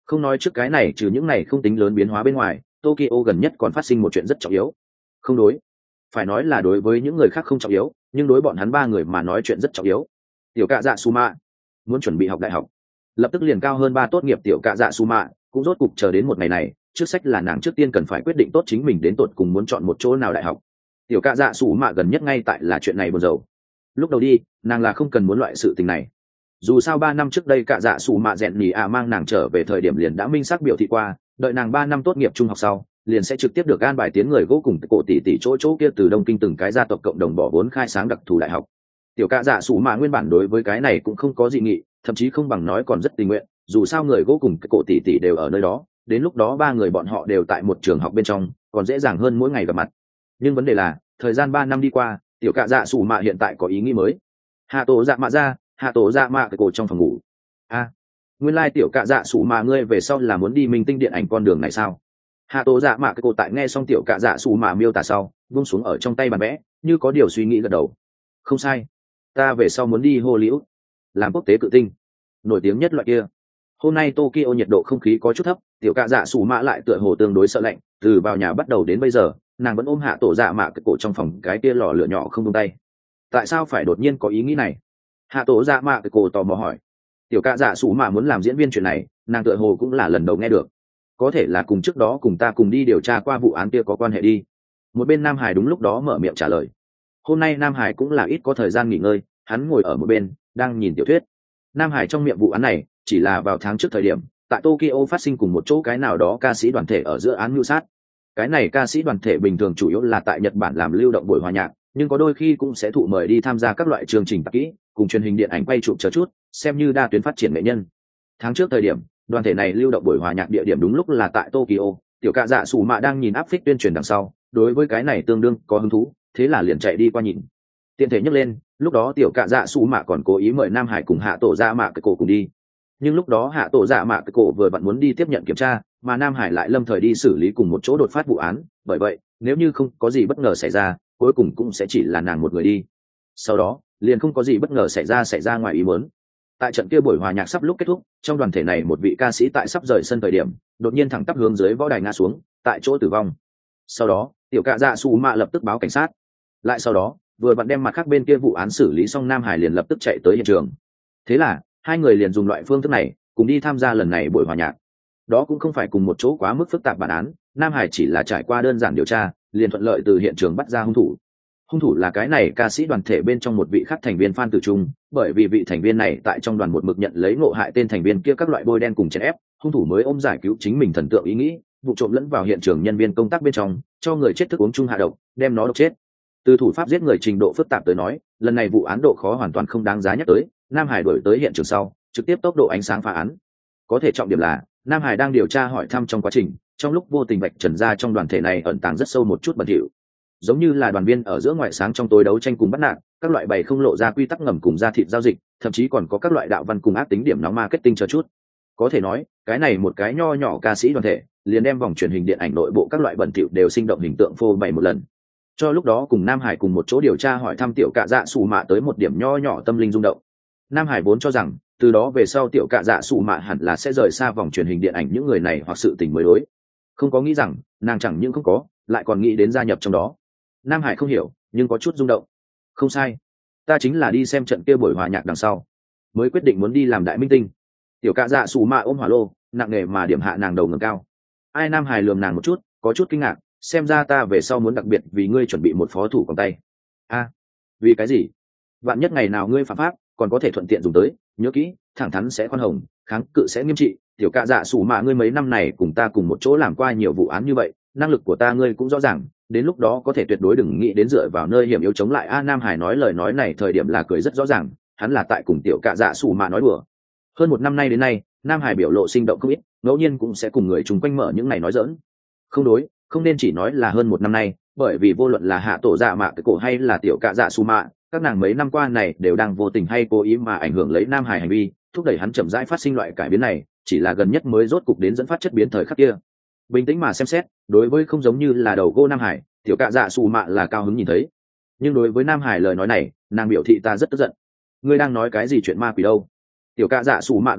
Không nói trước cái này, trừ những này không tính lớn biến hóa bên ngoài, Tokyo gần nhất còn phát sinh một chuyện rất trọng yếu. Không đối, phải nói là đối với những người khác không trọng yếu, nhưng đối bọn hắn ba người mà nói chuyện rất trọng yếu. Tiểu cạ dạ Suma muốn chuẩn bị học đại học, lập tức liền cao hơn ba tốt nghiệp tiểu cạ dạ Suma cũng rốt cục chờ đến một ngày này. Trước sách là nàng trước tiên cần phải quyết định tốt chính mình đến tột cùng muốn chọn một chỗ nào đại học. Tiểu cạ dạ Suma gần nhất ngay tại là chuyện này buồn rầu. Lúc đầu đi, nàng là không cần muốn loại sự tình này. Dù sao ba năm trước đây cạ dạ Suma rèn nhì à mang nàng trở về thời điểm liền đã minh xác biểu thị qua, đợi nàng ba năm tốt nghiệp trung học sau, liền sẽ trực tiếp được an bài tiến người gỗ cùng cổ tỷ tỷ chỗ chỗ kia từ Đông Kinh từng cái gia tộc cộng đồng bỏ vốn khai sáng đặc thù đại học. Tiểu cạ dạ sủ mà nguyên bản đối với cái này cũng không có dị nghị, thậm chí không bằng nói còn rất tình nguyện, dù sao người gỗ cùng cổ tỷ tỷ đều ở nơi đó, đến lúc đó ba người bọn họ đều tại một trường học bên trong, còn dễ dàng hơn mỗi ngày gặp mặt. Nhưng vấn đề là, thời gian ba năm đi qua, tiểu cạ dạ sủ mà hiện tại có ý nghĩ mới. Hạ tổ dạ mạ ra, hạ tổ dạ mạ cái cổ trong phòng ngủ. A, nguyên lai tiểu cạ dạ sủ mà ngươi về sau là muốn đi minh tinh điện ảnh con đường này sao? Hạ tổ dạ mạ cái cổ tại nghe xong tiểu cạ dạ sủ mà miêu tả sau, buông xuống ở trong tay bàn vẽ, như có điều suy nghĩ gật đầu. Không sai, ta về sau muốn đi Hollywood, làm quốc tế cự tinh, nổi tiếng nhất loại kia. Hôm nay Tokyo nhiệt độ không khí có chút thấp, tiểu cạ dạ sủ mạ lại tựa hồ tương đối sợ lạnh, từ vào nhà bắt đầu đến bây giờ, nàng vẫn ôm hạ tổ dạ mạ cái cổ trong phòng cái kia lò lửa nhỏ không buông tay. Tại sao phải đột nhiên có ý nghĩ này? Hạ tổ dạ mạ cái cổ tò mò hỏi. Tiểu cạ dạ sủ mạ muốn làm diễn viên chuyện này, nàng tựa hồ cũng là lần đầu nghe được. Có thể là cùng trước đó cùng ta cùng đi điều tra qua vụ án kia có quan hệ đi. Một bên Nam Hải đúng lúc đó mở miệng trả lời. Hôm nay Nam Hải cũng là ít có thời gian nghỉ ngơi, hắn ngồi ở một bên đang nhìn tiểu thuyết. Nam Hải trong miệng vụ án này chỉ là vào tháng trước thời điểm tại Tokyo phát sinh cùng một chỗ cái nào đó ca sĩ đoàn thể ở giữa án mưu sát. Cái này ca sĩ đoàn thể bình thường chủ yếu là tại Nhật Bản làm lưu động buổi hòa nhạc, nhưng có đôi khi cũng sẽ thụ mời đi tham gia các loại chương trình tạp kỹ cùng truyền hình điện ảnh quay chụp chờ chút, xem như đa tuyến phát triển nghệ nhân. Tháng trước thời điểm đoàn thể này lưu động buổi hòa nhạc địa điểm đúng lúc là tại Tokyo. Tiểu cạ dạ sủ mạ đang nhìn áp phích tuyên truyền đằng sau, đối với cái này tương đương có hứng thú, thế là liền chạy đi qua nhìn. Tiện thể nhắc lên, lúc đó tiểu cạ dạ sủ mạ còn cố ý mời Nam Hải cùng hạ tổ dạ mạ cái cổ cùng đi, nhưng lúc đó hạ tổ dạ mạ cái cổ vừa vặn muốn đi tiếp nhận kiểm tra, mà Nam Hải lại lâm thời đi xử lý cùng một chỗ đột phát vụ án, bởi vậy nếu như không có gì bất ngờ xảy ra, cuối cùng cũng sẽ chỉ là nàng một người đi. Sau đó liền không có gì bất ngờ xảy ra xảy ra ngoài ý muốn. Tại trận kia buổi hòa nhạc sắp lúc kết thúc, trong đoàn thể này một vị ca sĩ tại sắp rời sân thời điểm đột nhiên thẳng tắp hướng dưới võ đài ngã xuống, tại chỗ tử vong. Sau đó tiểu cạ dạ sủ mạ lập tức báo cảnh sát. Lại sau đó vừa vặn đem mặt khác bên kia vụ án xử lý xong, Nam Hải liền lập tức chạy tới hiện trường. Thế là hai người liền dùng loại phương thức này cùng đi tham gia lần này buổi hòa nhạc. Đó cũng không phải cùng một chỗ quá mức phức tạp bản án, Nam Hải chỉ là trải qua đơn giản điều tra liền thuận lợi từ hiện trường bắt ra hung thủ. Hung thủ là cái này ca sĩ đoàn thể bên trong một vị khác thành viên Phan Tử Trung, bởi vì vị thành viên này tại trong đoàn một mực nhận lấy ngộ hại tên thành viên kia các loại bôi đen cùng chèn ép, hung thủ mới ôm giải cứu chính mình thần tượng ý nghĩ, vụ trộm lẫn vào hiện trường nhân viên công tác bên trong, cho người chết thức uống chung hạ độc, đem nó độc chết. Từ thủ pháp giết người trình độ phức tạp tới nói, lần này vụ án độ khó hoàn toàn không đáng giá nhắc tới. Nam Hải đuổi tới hiện trường sau, trực tiếp tốc độ ánh sáng phá án. Có thể trọng điểm là, Nam Hải đang điều tra hỏi thăm trong quá trình, trong lúc vô tình vạch trần ra trong đoàn thể này ẩn tàng rất sâu một chút bẩn thỉu, giống như là đoàn viên ở giữa ngoại sáng trong tối đấu tranh cùng bắt nạt, các loại bày không lộ ra quy tắc ngầm cùng ra thịt giao dịch, thậm chí còn có các loại đạo văn cùng ác tính điểm nóng marketing chờ chút. Có thể nói, cái này một cái nho nhỏ ca sĩ đoàn thể, liền đem vòng truyền hình điện ảnh nội bộ các loại bẩn thỉu đều sinh động hình tượng phô bày một lần. Cho lúc đó cùng Nam Hải cùng một chỗ điều tra hỏi thăm tiểu cạ dạ sủ mạ tới một điểm nho nhỏ tâm linh rung động. Nam Hải vốn cho rằng từ đó về sau tiểu cạ dạ sủ mạ hẳn là sẽ rời xa vòng truyền hình điện ảnh những người này hoặc sự tình mới đối, không có nghĩ rằng nàng chẳng những không có, lại còn nghĩ đến gia nhập trong đó. Nam Hải không hiểu nhưng có chút rung động. Không sai, ta chính là đi xem trận kia buổi hòa nhạc đằng sau mới quyết định muốn đi làm đại minh tinh. Tiểu cạ dạ sủ mạ ôm hỏa lô nặng nề mà điểm hạ nàng đầu ngẩng cao. Ai? Nam Hải lườm nàng một chút, có chút kinh ngạc, xem ra ta về sau muốn đặc biệt vì ngươi chuẩn bị một phó thủ còn tay. A, à, vì cái gì? Vạn nhất ngày nào ngươi phạm pháp còn có thể thuận tiện dùng tới. Nhớ kỹ, thẳng thắn sẽ khoan hồng, kháng cự sẽ nghiêm trị. Tiểu cạ dạ sủ mạ, ngươi mấy năm này cùng ta cùng một chỗ làm qua nhiều vụ án như vậy, năng lực của ta ngươi cũng rõ ràng, đến lúc đó có thể tuyệt đối đừng nghĩ đến dựa vào nơi hiểm yếu chống lại. A, Nam Hải nói lời nói này thời điểm là cười rất rõ ràng, hắn là tại cùng tiểu cạ dạ sủ mạ nói đùa. Hơn một năm nay đến nay, Nam Hải biểu lộ sinh động không ít, ngẫu nhiên cũng sẽ cùng người chung quanh mở những này nói giỡn. Không đối, không nên chỉ nói là hơn một năm nay, bởi vì vô luận là hạ tổ dạ mạ cái cổ hay là tiểu cạ dạ sủ mạ, các nàng mấy năm qua này đều đang vô tình hay cố ý mà ảnh hưởng lấy Nam Hải hành vi, thúc đẩy hắn chậm rãi phát sinh loại cải biến này, chỉ là gần nhất mới rốt cục đến dẫn phát chất biến thời khắc kia. Bình tĩnh mà xem xét, đối với không giống như là đầu gô Nam Hải, tiểu cạ dạ sủ mạ là cao hứng nhìn thấy, nhưng đối với Nam Hải lời nói này, nàng biểu thị ta rất tức giận. Ngươi đang nói cái gì chuyện ma quỷ đâu? Tiểu cạ dạ sủ mạ gầm thét,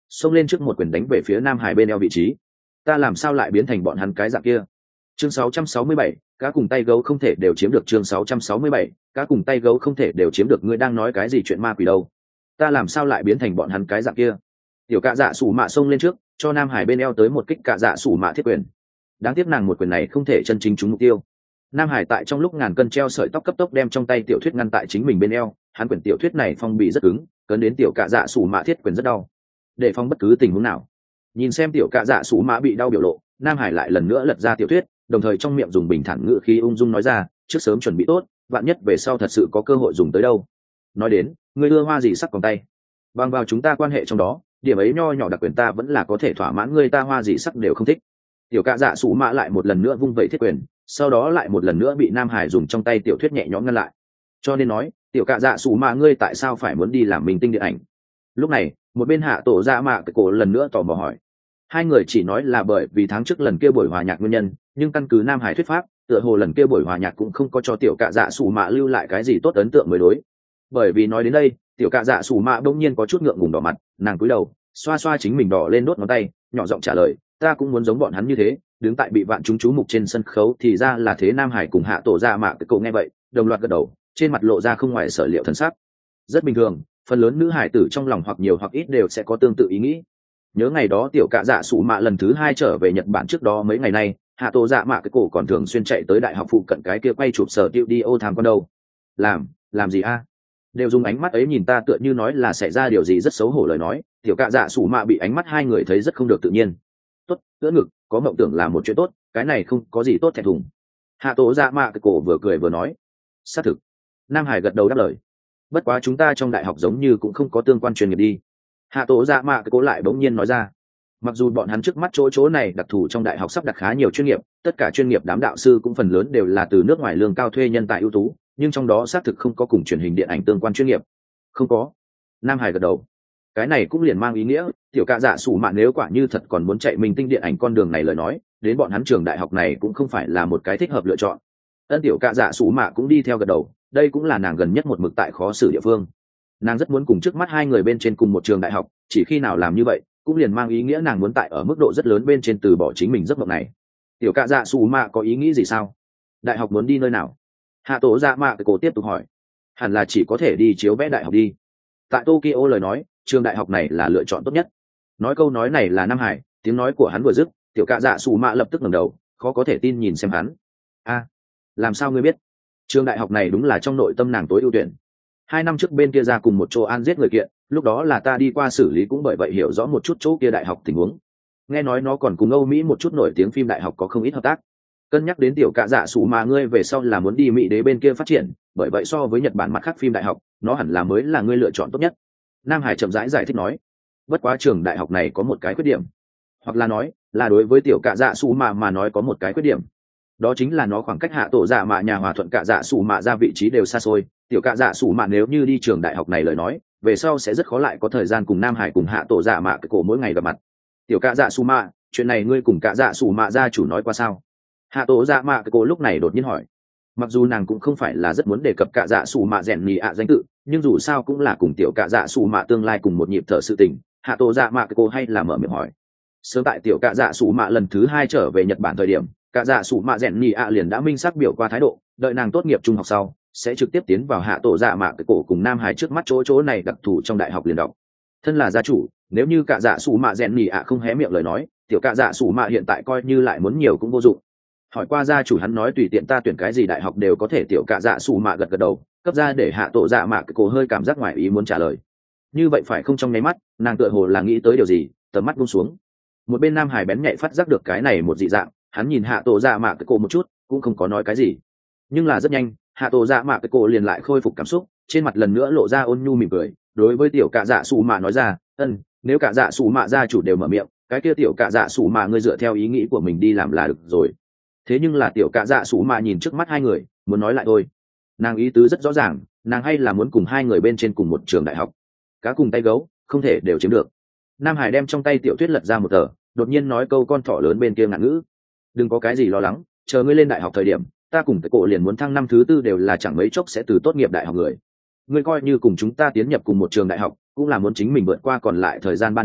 xông lên trước một quyền đánh về phía nam hải bên eo vị trí. Ta làm sao lại biến thành bọn hắn cái dạng kia? Chương sáu trăm sáu mươi bảy, cá cùng tay gấu không thể đều chiếm được. Chương sáu trăm sáu mươi bảy, cá cùng tay gấu không thể đều chiếm được. Ngươi đang nói cái gì chuyện ma quỷ đâu? Ta làm sao lại biến thành bọn hắn cái dạng kia? Tiểu cạ dạ sủ mạ xông lên trước, cho nam hải bên eo tới một kích cạ dạ sủ mạ thiết quyền. Đáng tiếc nàng một quyền này không thể chân chính trúng mục tiêu. Nam hải tại trong lúc ngàn cân treo sợi tóc cấp tốc đem trong tay tiểu thuyết ngăn tại chính mình bên eo, hắn quyền tiểu thuyết này phong bị rất cứng, cấn đến tiểu cạ dạ sủ mạ thiết quyền rất đau. Để phong bất cứ tình huống nào. Nhìn xem tiểu cạ dạ sủ mạ bị đau biểu lộ, nam hải lại lần nữa lật ra tiểu thuyết, đồng thời trong miệng dùng bình thản ngữ khí ung dung nói ra, trước sớm chuẩn bị tốt, vạn nhất về sau thật sự có cơ hội dùng tới đâu. Nói đến, ngươi ưa hoa gì sắc còn tay? Bằng vào chúng ta quan hệ trong đó, điểm ấy nho nhỏ đặc quyền ta vẫn là có thể thỏa mãn ngươi, ta hoa gì sắc đều không thích. Tiểu cạ dạ sủ mạ lại một lần nữa vung vẩy thiết quyền, sau đó lại một lần nữa bị nam hải dùng trong tay tiểu thuyết nhẹ nhõm ngăn lại. Cho nên nói, tiểu cạ dạ sủ mạ ngươi tại sao phải muốn đi làm minh tinh điện ảnh? Lúc này, một bên hạ tổ dạ mạ cái cổ lần nữa tò mò hỏi. Hai người chỉ nói là bởi vì tháng trước lần kia buổi hòa nhạc nguyên nhân, nhưng căn cứ nam hải thuyết pháp, tựa hồ lần kia buổi hòa nhạc cũng không có cho tiểu cạ dạ sủ mạ lưu lại cái gì tốt ấn tượng mới đối. Bởi vì nói đến đây, tiểu cạ dạ sủ mạ bỗng nhiên có chút ngượng ngùng đỏ mặt, nàng cúi đầu xoa xoa chính mình đỏ lên đốt ngón tay, nhỏ giọng trả lời, ta cũng muốn giống bọn hắn như thế, đứng tại bị vạn chúng chú mục trên sân khấu. Thì ra là thế. Nam hải cùng hạ tổ dạ mạ cái cậu nghe vậy, đồng loạt gật đầu, trên mặt lộ ra không ngoài sở liệu thần sắc. Rất bình thường, phần lớn nữ hải tử trong lòng hoặc nhiều hoặc ít đều sẽ có tương tự ý nghĩ. Nhớ ngày đó tiểu cạ dạ sủ mạ lần thứ hai trở về Nhật Bản, trước đó mấy ngày nay hạ tổ dạ mạ cái cổ còn thường xuyên chạy tới đại học phụ cận cái kia quay chụp sở tiêu đi ô tham quan đâu. làm làm gì a? Đều dùng ánh mắt ấy nhìn ta, tựa như nói là xảy ra điều gì rất xấu hổ lời nói. Tiểu cạ dạ sủ mạ bị ánh mắt hai người thấy rất không được tự nhiên. Tốt, ưỡn ngực, có mộng tưởng là một chuyện tốt, cái này không có gì tốt thẹn thùng. Hạ tổ dạ mạ cái cổ vừa cười vừa nói. Xác thực. Nam hải gật đầu đáp lời. Bất quá chúng ta trong đại học giống như cũng không có tương quan chuyên nghiệp đi. Hạ tổ dạ mạ cái cổ lại bỗng nhiên nói ra. Mặc dù bọn hắn trước mắt chỗ chỗ này đặc thù trong đại học sắp đặt khá nhiều chuyên nghiệp, tất cả chuyên nghiệp đám đạo sư cũng phần lớn đều là từ nước ngoài lương cao thuê nhân tài ưu tú, nhưng trong đó xác thực không có cùng truyền hình điện ảnh tương quan chuyên nghiệp. Không có. Nam hải gật đầu. Cái này cũng liền mang ý nghĩa, tiểu cạ dạ sủ mạ nếu quả như thật còn muốn chạy minh tinh điện ảnh con đường này lời nói, đến bọn hắn trường đại học này cũng không phải là một cái thích hợp lựa chọn. Ân tiểu cạ dạ sủ mạ cũng đi theo gật đầu, đây cũng là nàng gần nhất một mực tại khó xử địa phương. Nàng rất muốn cùng trước mắt hai người bên trên cùng một trường đại học, chỉ khi nào làm như vậy cũng liền mang ý nghĩa nàng muốn tại ở mức độ rất lớn bên trên từ bỏ chính mình giấc mộng này. Tiểu cạ dạ sủ mạ có ý nghĩ gì sao? Đại học muốn đi nơi nào? Hạ tổ dạ mạ cái cổ tiếp tục hỏi. Hẳn là chỉ có thể đi chiếu vẽ đại học đi. Tại Tokyo lời nói, trường đại học này là lựa chọn tốt nhất. Nói câu nói này là Nam Hải, tiếng nói của hắn vừa dứt, tiểu cạ dạ sủ mạ lập tức ngẩng đầu, khó có thể tin nhìn xem hắn. A, làm sao ngươi biết? Trường đại học này đúng là trong nội tâm nàng tối ưu tuyển. Hai năm trước bên kia ra cùng một chỗ an giết người kiện, lúc đó là ta đi qua xử lý, cũng bởi vậy hiểu rõ một chút chỗ kia đại học tình huống. Nghe nói nó còn cùng Âu Mỹ một chút nổi tiếng phim đại học có không ít hợp tác. Cân nhắc đến tiểu cạ dạ sủ mà ngươi về sau là muốn đi Mỹ đế bên kia phát triển, bởi vậy so với Nhật Bản mặt khác phim đại học, nó hẳn là mới là ngươi lựa chọn tốt nhất. Nam Hải chậm rãi giải, giải thích nói. Bất quá trường đại học này có một cái khuyết điểm, hoặc là nói là đối với tiểu cạ dạ sủ mà mà nói có một cái khuyết điểm, đó chính là nó khoảng cách hạ tổ dạ mạ nhà hòa thuận cạ dạ sủ mạ ra vị trí đều xa xôi. Tiểu cạ dạ sủ mạ nếu như đi trường đại học này lời nói, về sau sẽ rất khó lại có thời gian cùng Nam Hải cùng hạ tổ dạ mạ cái cổ mỗi ngày gặp mặt. Tiểu cạ dạ sủ mạ, chuyện này ngươi cùng cạ dạ sủ mạ gia chủ nói qua sao? Hạ tổ dạ mạ cái cổ lúc này đột nhiên hỏi. Mặc dù nàng cũng không phải là rất muốn đề cập cạ dạ sủ mạ rèn nhì ạ danh tự, nhưng dù sao cũng là cùng tiểu cạ dạ sủ mạ tương lai cùng một nhịp thở sự tình, hạ tổ dạ mạ cái cổ hay là mở miệng hỏi. Sớm tại tiểu cạ dạ sủ mạ lần thứ hai trở về Nhật Bản thời điểm, cạ dạ sủ mạ rèn nhì ạ liền đã minh xác biểu qua thái độ, đợi nàng tốt nghiệp trung học sau sẽ trực tiếp tiến vào hạ tổ dạ mạ cái cổ cùng Nam Hải trước mắt chỗ chỗ này đặc thù trong đại học liền đọc. Thân là gia chủ, nếu như cạ dạ sủ mạ rèn nhì ạ không hé miệng lời nói, tiểu cạ dạ sủ mạ hiện tại coi như lại muốn nhiều cũng vô dụng. Hỏi qua gia chủ, hắn nói tùy tiện ta tuyển cái gì đại học đều có thể. Tiểu cạ dạ sủ mạ gật gật đầu, cấp ra để hạ tổ dạ mạ cái cổ hơi cảm giác ngoài ý muốn trả lời. Như vậy phải không? Trong nháy mắt nàng tựa hồ là nghĩ tới điều gì, tầm mắt buông xuống. Một bên Nam Hải bén nhạy phát giác được cái này một dị dạng, hắn nhìn hạ tổ dạ mạ cái cổ một chút, cũng không có nói cái gì. Nhưng là rất nhanh, hạ tổ dạ mạ cái cổ liền lại khôi phục cảm xúc, trên mặt lần nữa lộ ra ôn nhu mỉm cười, đối với tiểu cạ dạ sủ mạ nói ra, ân, nếu cạ dạ sủ mạ gia chủ đều mở miệng, cái kia tiểu cạ dạ sủ mạ ngươi dựa theo ý nghĩ của mình đi làm là được rồi. Thế nhưng là tiểu cạ dạ sủ mạ nhìn trước mắt hai người, muốn nói lại thôi. Nàng ý tứ rất rõ ràng, nàng hay là muốn cùng hai người bên trên cùng một trường đại học. Cá cùng tay gấu không thể đều chiếm được. Nam Hải đem trong tay tiểu thuyết lật ra một tờ, đột nhiên nói câu con thỏ lớn bên kia ngạn ngữ. Đừng có cái gì lo lắng, chờ ngươi lên đại học thời điểm, ta cùng cái cổ liền muốn thăng năm thứ tư đều là chẳng mấy chốc sẽ từ tốt nghiệp đại học người. Ngươi coi như cùng chúng ta tiến nhập cùng một trường đại học, cũng là muốn chính mình vượt qua còn lại thời gian ba năm,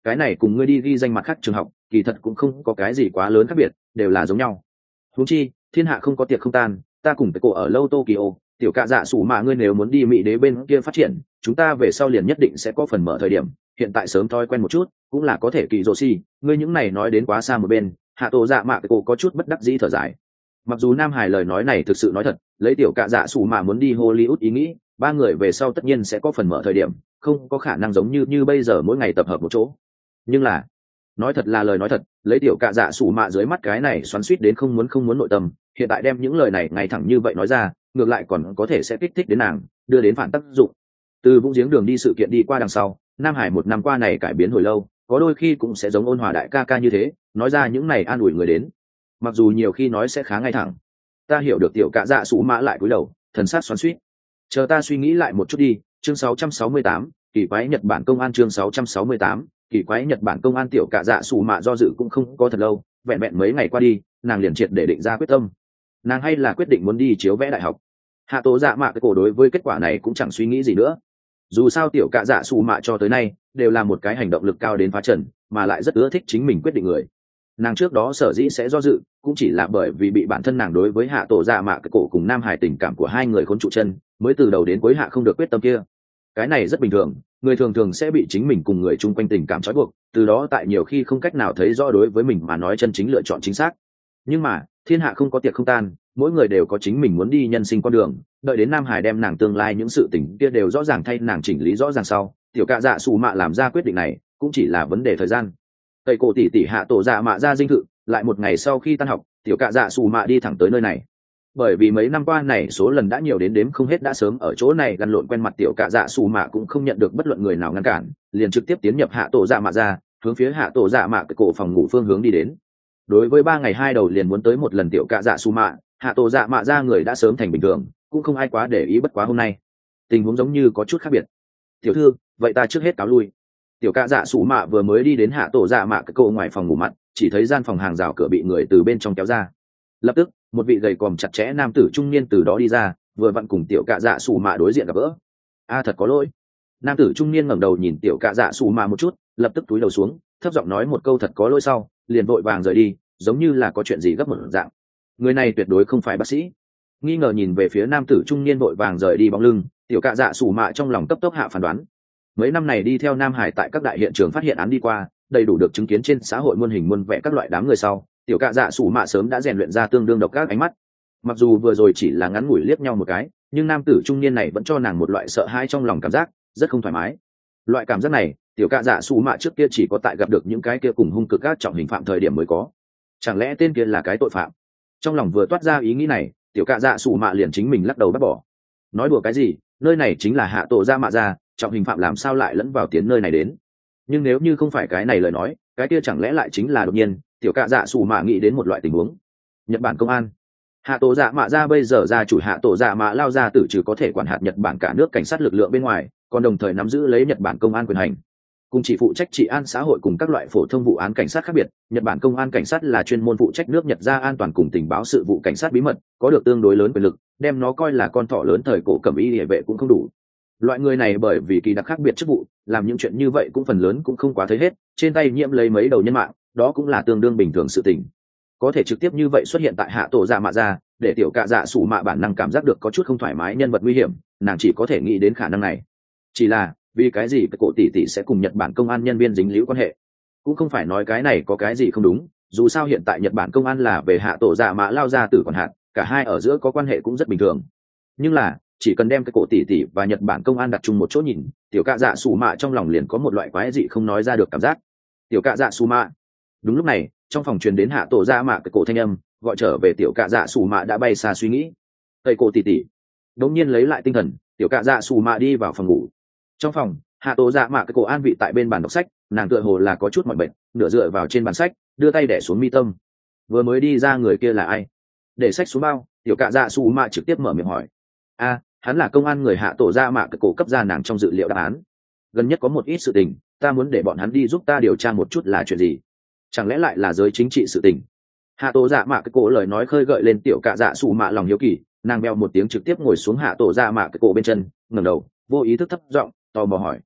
cái này cùng ngươi đi ghi danh mặt khác trường học kỳ thật cũng không có cái gì quá lớn khác biệt, đều là giống nhau. Huống chi thiên hạ không có tiệc không tan, ta cùng với cô ở lâu Tokyo, tiểu cạ dạ sủ mạ ngươi nếu muốn đi Mỹ đế bên kia phát triển, chúng ta về sau liền nhất định sẽ có phần mở thời điểm, hiện tại sớm thói quen một chút cũng là có thể. Kỳ rồ xì, ngươi những này nói đến quá xa một bên. Hạ tổ dạ mạ cô có chút bất đắc dĩ thở dài. Mặc dù Nam Hải lời nói này thực sự nói thật, lấy tiểu cạ dạ sủ mạ muốn đi Hollywood ý nghĩ, ba người về sau tất nhiên sẽ có phần mở thời điểm, không có khả năng giống như như bây giờ mỗi ngày tập hợp một chỗ. Nhưng là nói thật là lời nói thật, lấy tiểu cạ dạ sủ mạ dưới mắt cái này xoắn xuýt đến không muốn không muốn nội tâm, hiện tại đem những lời này ngay thẳng như vậy nói ra, ngược lại còn có thể sẽ kích thích đến nàng, đưa đến phản tác dụng. Từ vũng giếng đường đi sự kiện đi qua đằng sau, Nam Hải một năm qua này cải biến hồi lâu, có đôi khi cũng sẽ giống ôn hòa đại ca ca như thế, nói ra những này an ủi người đến. Mặc dù nhiều khi nói sẽ khá ngay thẳng. Ta hiểu được tiểu cạ dạ sủ mạ lại cúi đầu, thần sắc xoắn xuýt. Chờ ta suy nghĩ lại một chút đi. Chương sáu trăm sáu mươi tám, kỳ quái Nhật Bản công an. Chương sáu trăm sáu mươi tám, kỳ quái Nhật Bản công an. Tiểu cạ dạ sủ mạ do dự cũng không có thật lâu, vẹn vẹn mấy ngày qua đi, nàng liền triệt để định ra quyết tâm. Nàng hay là quyết định muốn đi chiếu vẽ đại học. Hạ tổ dạ mạ cái cổ đối với kết quả này cũng chẳng suy nghĩ gì nữa. Dù sao tiểu cạ dạ sủ mạ cho tới nay đều là một cái hành động lực cao đến phá trần, mà lại rất ưa thích chính mình quyết định người. Nàng trước đó sở dĩ sẽ do dự cũng chỉ là bởi vì bị bản thân nàng đối với hạ tổ dạ mạ cái cổ cùng Nam Hải tình cảm của hai người khốn trụ chân, mới từ đầu đến cuối hạ không được quyết tâm kia. Cái này rất bình thường, người thường thường sẽ bị chính mình cùng người chung quanh tình cảm trói buộc, từ đó tại nhiều khi không cách nào thấy rõ đối với mình mà nói chân chính lựa chọn chính xác. Nhưng mà thiên hạ không có tiệc không tan, mỗi người đều có chính mình muốn đi nhân sinh con đường. Đợi đến Nam Hải đem nàng tương lai những sự tình kia đều rõ ràng thay nàng chỉnh lý rõ ràng sau, tiểu cạ dạ sủ mạ làm ra quyết định này cũng chỉ là vấn đề thời gian. Tây cổ tỷ tỷ hạ tổ dạ mạ ra dinh thự, lại một ngày sau khi tan học, tiểu cạ dạ sủ mạ đi thẳng tới nơi này. Bởi vì mấy năm qua này số lần đã nhiều đến đếm không hết, đã sớm ở chỗ này lăn lộn quen mặt, tiểu cạ dạ sủ mạ cũng không nhận được bất luận người nào ngăn cản, liền trực tiếp tiến nhập hạ tổ dạ mạ ra, hướng phía hạ tổ dạ mạ cái cổ phòng ngủ phương hướng đi đến. Đối với ba ngày hai đầu liền muốn tới một lần tiểu cạ dạ sủ mạ, hạ tổ dạ mạ ra người đã sớm thành bình thường, cũng không ai quá để ý. Bất quá hôm nay tình huống giống như có chút khác biệt. Tiểu thư, vậy ta trước hết cáo lui. Tiểu cạ dạ sủ mạ vừa mới đi đến hạ tổ dạ mạ cái cổ ngoài phòng ngủ mặt, chỉ thấy gian phòng hàng rào cửa bị người từ bên trong kéo ra. Lập tức một vị gầy còm chặt chẽ nam tử trung niên từ đó đi ra, vừa vặn cùng tiểu cạ dạ sủ mạ đối diện gặp gỡ. A thật có lỗi. Nam tử trung niên ngẩng đầu nhìn tiểu cạ dạ sủ mạ một chút, lập tức cúi đầu xuống, thấp giọng nói một câu thật có lỗi sau, liền vội vàng rời đi, giống như là có chuyện gì gấp một dạng. Người này tuyệt đối không phải bác sĩ. Nghi ngờ nhìn về phía nam tử trung niên vội vàng rời đi bóng lưng, tiểu cạ dạ sủ mạ trong lòng cấp tốc hạ phán đoán. Mấy năm này đi theo Nam Hải tại các đại hiện trường phát hiện án đi qua, đầy đủ được chứng kiến trên xã hội muôn hình muôn vẻ các loại đám người sau, tiểu cạ dạ sủ mạ sớm đã rèn luyện ra tương đương độc các ánh mắt. Mặc dù vừa rồi chỉ là ngắn ngủi liếc nhau một cái, nhưng nam tử trung niên này vẫn cho nàng một loại sợ hãi trong lòng, cảm giác rất không thoải mái. Loại cảm giác này tiểu cạ dạ sủ mạ trước kia chỉ có tại gặp được những cái kia cùng hung cực các trọng hình phạm thời điểm mới có. Chẳng lẽ tên kia là cái tội phạm? Trong lòng vừa toát ra ý nghĩ này, tiểu cạ dạ sủ mạ liền chính mình lắc đầu bác bỏ. Nói đùa cái gì, nơi này chính là hạ tổ dạ mạ ra, trọng hình phạm làm sao lại lẫn vào tiến nơi này đến? Nhưng nếu như không phải cái này lời nói, cái kia chẳng lẽ lại chính là đột nhiên? Tiểu cạ dạ sủ mạ nghĩ đến một loại tình huống. Nhật Bản công an. Hạ tổ dạ mạ ra bây giờ ra chủ hạ tổ dạ mạ lao ra tử trừ có thể quản hạt Nhật Bản cả nước cảnh sát lực lượng bên ngoài, còn đồng thời nắm giữ lấy Nhật Bản công an quyền hành, cùng chỉ phụ trách trị an xã hội cùng các loại phổ thông vụ án cảnh sát khác biệt. Nhật Bản công an cảnh sát là chuyên môn phụ trách nước Nhật ra an toàn cùng tình báo sự vụ cảnh sát bí mật, có được tương đối lớn quyền lực, đem nó coi là con thỏ lớn thời cổ cẩm y địa vệ cũng không đủ. Loại người này bởi vì kỳ đặc khác biệt chức vụ, làm những chuyện như vậy cũng phần lớn cũng không quá thấy hết, trên tay nhiễm lấy mấy đầu nhân mạng, đó cũng là tương đương bình thường sự tình. Có thể trực tiếp như vậy xuất hiện tại hạ tổ dạ mạ ra, để tiểu cạ dạ sủ mạ bản năng cảm giác được có chút không thoải mái, nhân vật nguy hiểm, nàng chỉ có thể nghĩ đến khả năng này. Chỉ là vì cái gì cái cổ tỷ tỷ sẽ cùng Nhật Bản công an nhân viên dính líu quan hệ? Cũng không phải nói cái này có cái gì không đúng, dù sao hiện tại Nhật Bản công an là về hạ tổ dạ mạ lao ra tử quản hạt, cả hai ở giữa có quan hệ cũng rất bình thường. Nhưng là chỉ cần đem cái cổ tỷ tỷ và Nhật Bản công an đặt chung một chỗ nhìn, tiểu cạ dạ sủ mạ trong lòng liền có một loại quái dị không nói ra được cảm giác. Tiểu cạ dạ sủ mạ. Đúng lúc này trong phòng truyền đến hạ tổ dạ mạ cái cổ thanh âm, gọi trở về tiểu cạ dạ sủ mạ đã bay xa suy nghĩ. Cây cổ tỷ tỷ. Đống nhiên lấy lại tinh thần, tiểu cạ dạ sủ mạ đi vào phòng ngủ. Trong phòng, hạ tổ dạ mạ cái cổ an vị tại bên bàn đọc sách, nàng tựa hồ là có chút mỏi mệt, nửa dựa vào trên bàn sách, đưa tay đẻ xuống mi tâm. Vừa mới đi ra người kia là ai? Để sách xuống bao, tiểu cạ dạ sủ mạ trực tiếp mở miệng hỏi. A, hắn là công an người hạ tổ dạ mạ cái cổ cấp ra nàng trong dự liệu đáp án. Gần nhất có một ít sự tình, ta muốn để bọn hắn đi giúp ta điều tra một chút là chuyện gì. Chẳng lẽ lại là giới chính trị sự tình? Hạ tổ dạ mạ cái cổ lời nói khơi gợi lên tiểu cạ dạ sủ mạ lòng hiếu kỳ, nàng bèo một tiếng trực tiếp ngồi xuống hạ tổ dạ mạ cái cổ bên chân, ngẩng đầu vô ý thức thấp giọng tò mò hỏi.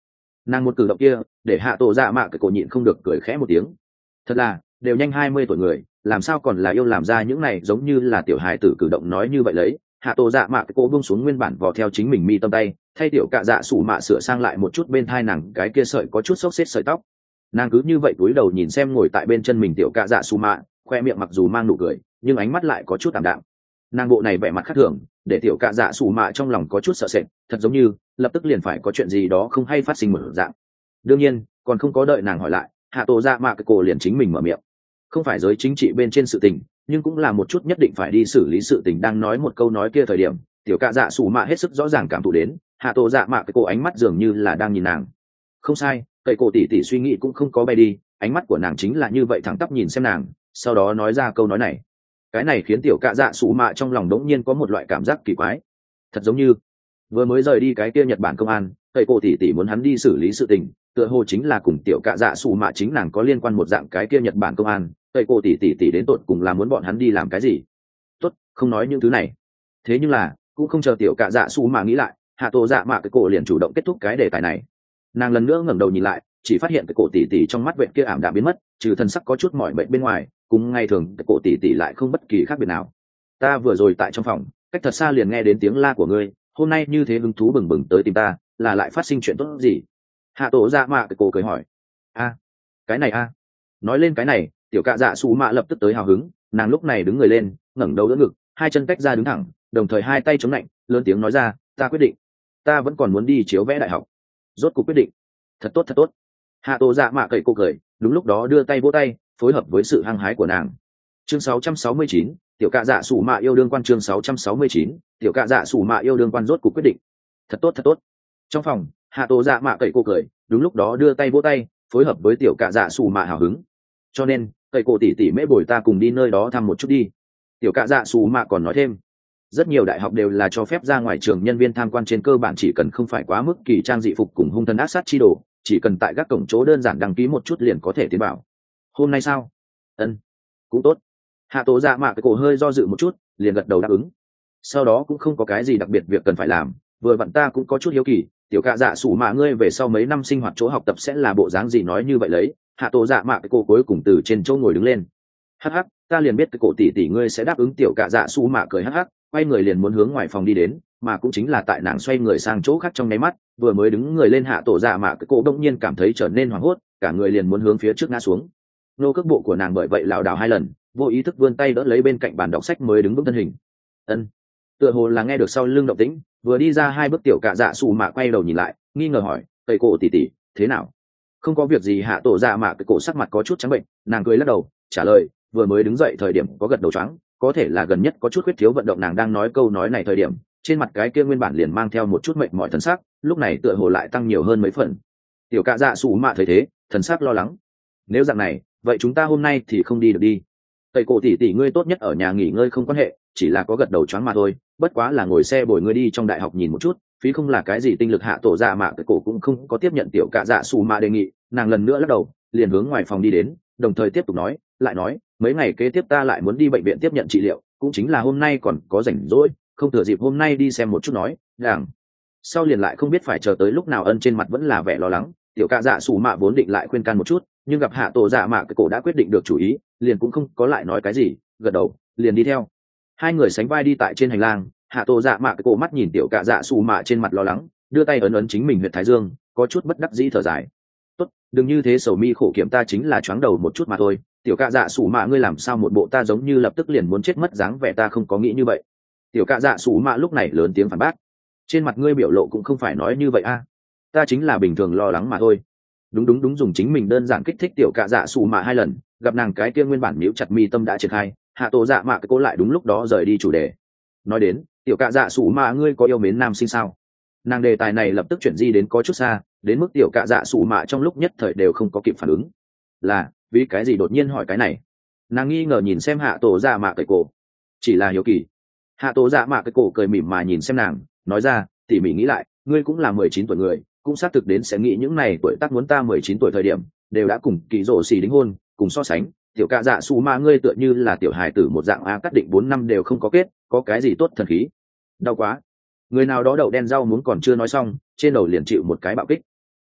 Nàng một cử động kia để hạ tổ dạ mạ cái cổ nhịn không được cười khẽ một tiếng. Thật là đều nhanh hai mươi tuổi người, làm sao còn là yêu làm ra những này giống như là tiểu hài tử cử động nói như vậy lấy. Hạ tổ dạ mạ cái cổ buông xuống nguyên bản vò theo chính mình mi tâm tay, thay tiểu cạ dạ sủ mạ sửa sang lại một chút bên thai nàng cái kia sợi có chút xốc xếp sợi tóc. Nàng cứ như vậy cúi đầu nhìn xem ngồi tại bên chân mình tiểu cạ dạ sủ mạ, khoe miệng mặc dù mang nụ cười nhưng ánh mắt lại có chút tạm đạm. Nàng bộ này vẻ mặt khác thường để tiểu cạ dạ sủ mạ trong lòng có chút sợ sệt, thật giống như lập tức liền phải có chuyện gì đó không hay phát sinh một dạng. Đương nhiên còn không có đợi nàng hỏi lại, hạ tổ dạ mạ cái cổ liền chính mình mở miệng. Không phải giới chính trị bên trên sự tình, nhưng cũng là một chút nhất định phải đi xử lý sự tình. Đang nói một câu nói kia thời điểm, tiểu cạ dạ sủ mạ hết sức rõ ràng cảm thụ đến hạ tổ dạ mạ cái cổ ánh mắt dường như là đang nhìn nàng. Không sai, cậy cổ tỉ tỉ suy nghĩ cũng không có bay đi, ánh mắt của nàng chính là như vậy thẳng tắp nhìn xem nàng, sau đó nói ra câu nói này. Cái này khiến tiểu cạ dạ sủ mạ trong lòng đống nhiên có một loại cảm giác kỳ quái, thật giống như vừa mới rời đi cái kia Nhật Bản công an, cậy cổ tỉ tỉ muốn hắn đi xử lý sự tình, tựa hồ chính là cùng tiểu cạ dạ sủ mạ chính nàng có liên quan một dạng cái kia Nhật Bản công an. Cậy cổ tỉ tỉ tỉ đến tột cùng là muốn bọn hắn đi làm cái gì? Tốt, không nói những thứ này. Thế nhưng là cũng không chờ tiểu cạ dạ sủ mạ nghĩ lại, hạ tổ dạ mạ cái cổ liền chủ động kết thúc cái đề tài này. Nàng lần nữa ngẩng đầu nhìn lại, chỉ phát hiện cái cổ tỉ tỉ trong mắt vện kia ảm đạm biến mất, trừ thân sắc có chút mỏi mệt bên ngoài, cùng ngày thường cái cổ tỉ tỉ lại không bất kỳ khác biệt nào. Ta vừa rồi tại trong phòng, cách thật xa liền nghe đến tiếng la của ngươi, hôm nay như thế hứng thú bừng bừng tới tìm ta, là lại phát sinh chuyện tốt gì? Hạ tổ dạ mạ cái cổ cười hỏi. A, cái này a. Nói lên cái này, tiểu cạ dạ sủ mạ lập tức tới hào hứng. Nàng lúc này đứng người lên, ngẩng đầu đỡ ngực, hai chân tách ra đứng thẳng, đồng thời hai tay chống lạnh, lớn tiếng nói ra, ta quyết định, ta vẫn còn muốn đi chiếu vẽ đại học. Rốt cuộc quyết định. Thật tốt thật tốt. Hạ tổ dạ mạ cậy cô cười, đúng lúc đó đưa tay vỗ tay, phối hợp với sự hăng hái của nàng. Chương sáu trăm sáu mươi chín, tiểu cạ dạ sủ mạ yêu đương quan. Chương sáu trăm sáu mươi chín, tiểu cạ dạ sủ mạ yêu đương quan. Rốt cuộc quyết định. Thật tốt thật tốt. Trong phòng, hạ tổ dạ mạ cậy cô cười, đúng lúc đó đưa tay vỗ tay, phối hợp với tiểu cạ dạ sủ mạ hào hứng. Cho nên cậy cổ tỉ tỉ mễ bồi ta cùng đi nơi đó thăm một chút đi. Tiểu cạ dạ sủ mạ còn nói thêm, rất nhiều đại học đều là cho phép ra ngoài trường nhân viên tham quan, trên cơ bản chỉ cần không phải quá mức kỳ trang dị phục cùng hung thần ác sát chi đồ, chỉ cần tại các cổng chỗ đơn giản đăng ký một chút liền có thể tiến bảo. Hôm nay sao? Ân, cũng tốt. Hạ tổ dạ mạ cái cổ hơi do dự một chút, liền gật đầu đáp ứng. Sau đó cũng không có cái gì đặc biệt việc cần phải làm, vừa vặn ta cũng có chút hiếu kỳ, tiểu cạ dạ sủ mạ ngươi về sau mấy năm sinh hoạt chỗ học tập sẽ là bộ dáng gì? Nói như vậy lấy, hạ tổ dạ mạ cái cổ cuối cùng từ trên chỗ ngồi đứng lên. Hắc hắc, ta liền biết cái cổ tỷ tỷ ngươi sẽ đáp ứng. Tiểu cạ dạ sủ mạ cười hắc hắc, quay người liền muốn hướng ngoài phòng đi đến, mà cũng chính là tại nàng xoay người sang chỗ khác trong nháy mắt, vừa mới đứng người lên, hạ tổ dạ mạ cái cổ đông nhiên cảm thấy trở nên hoảng hốt, cả người liền muốn hướng phía trước ngã xuống. Nô cước bộ của nàng bởi vậy lảo đảo hai lần, vô ý thức vươn tay đỡ lấy bên cạnh bàn đọc sách mới đứng vững thân hình. Ân, tựa hồ là nghe được sau lưng động tĩnh, vừa đi ra hai bước tiểu cạ dạ sủ mạ quay đầu nhìn lại, nghi ngờ hỏi, tây cổ tỷ tỷ thế nào? Không có việc gì. Hạ tổ dạ mạ cái cổ sắc mặt có chút trắng bệnh, nàng cười lắc đầu trả lời, vừa mới đứng dậy thời điểm có gật đầu choáng, có thể là gần nhất có chút khuyết thiếu vận động. Nàng đang nói câu nói này thời điểm, trên mặt cái kia nguyên bản liền mang theo một chút mệt mỏi thần sắc, lúc này tựa hồ lại tăng nhiều hơn mấy phần. Tiểu cạ dạ sủ mạ thấy thế, thần sắc lo lắng, nếu dạng này vậy chúng ta hôm nay thì không đi được đi. Tây cổ tỷ tỷ ngươi tốt nhất ở nhà nghỉ ngơi không quan hệ, chỉ là có gật đầu choáng mà thôi, bất quá là ngồi xe bồi ngươi đi trong đại học nhìn một chút, phí không là cái gì tinh lực. Hạ tổ dạ mạ cái cổ cũng không có tiếp nhận tiểu cạ dạ sủ mạ đề nghị, nàng lần nữa lắc đầu, liền hướng ngoài phòng đi đến, đồng thời tiếp tục nói, lại nói mấy ngày kế tiếp ta lại muốn đi bệnh viện tiếp nhận trị liệu, cũng chính là hôm nay còn có rảnh rỗi, không thừa dịp hôm nay đi xem một chút. Nói đảng sau liền lại không biết phải chờ tới lúc nào. Ân, trên mặt vẫn là vẻ lo lắng. Tiểu cạ dạ sủ mạ vốn định lại khuyên can một chút, nhưng gặp hạ tổ dạ mạ cái cổ đã quyết định được chủ ý, liền cũng không có lại nói cái gì, gật đầu liền đi theo. Hai người sánh vai đi tại trên hành lang, hạ tổ dạ mạ cái cổ mắt nhìn tiểu cạ dạ sủ mạ trên mặt lo lắng, đưa tay ấn ấn chính mình huyệt thái dương, có chút bất đắc dĩ thở dài. Tốt, đừng như thế sầu mi khổ kiểm, ta chính là choáng đầu một chút mà thôi. Tiểu cạ dạ sủ mạ ngươi làm sao một bộ ta giống như lập tức liền muốn chết mất dáng vẻ, ta không có nghĩ như vậy. Tiểu cạ dạ sủ mạ lúc này lớn tiếng phản bác, trên mặt ngươi biểu lộ cũng không phải nói như vậy a, ta chính là bình thường lo lắng mà thôi. Đúng đúng đúng, dùng chính mình đơn giản kích thích tiểu cạ dạ sủ mạ hai lần, gặp nàng cái kia nguyên bản níu chặt mi tâm đã triển khai, hạ tổ dạ mạ cái cô lại đúng lúc đó rời đi chủ đề. Nói đến tiểu cạ dạ sủ mạ ngươi có yêu mến nam sinh sao? Nàng đề tài này lập tức chuyển di đến có chút xa, đến mức tiểu cạ dạ sủ mạ trong lúc nhất thời đều không có kịp phản ứng. Là vì cái gì đột nhiên hỏi cái này? Nàng nghi ngờ nhìn xem hạ tổ dạ mạ cái cổ. Chỉ là hiếu kỳ. Hạ tổ dạ mạ cái cổ cười mỉm mà nhìn xem nàng, nói ra, tỉ mỉ nghĩ lại, ngươi cũng là mười chín tuổi người, cũng xác thực đến sẽ nghĩ những này tuổi tác muốn ta mười chín tuổi thời điểm đều đã cùng kỳ rổ xì đính hôn, cùng so sánh tiểu cạ dạ sủ mạ ngươi tựa như là tiểu hài tử một dạng, a cắt định bốn năm đều không có kết, có cái gì tốt thần khí? Đau quá. Người nào đó đậu đen rau muốn còn chưa nói xong, trên đầu liền chịu một cái bạo kích. Kỳ thật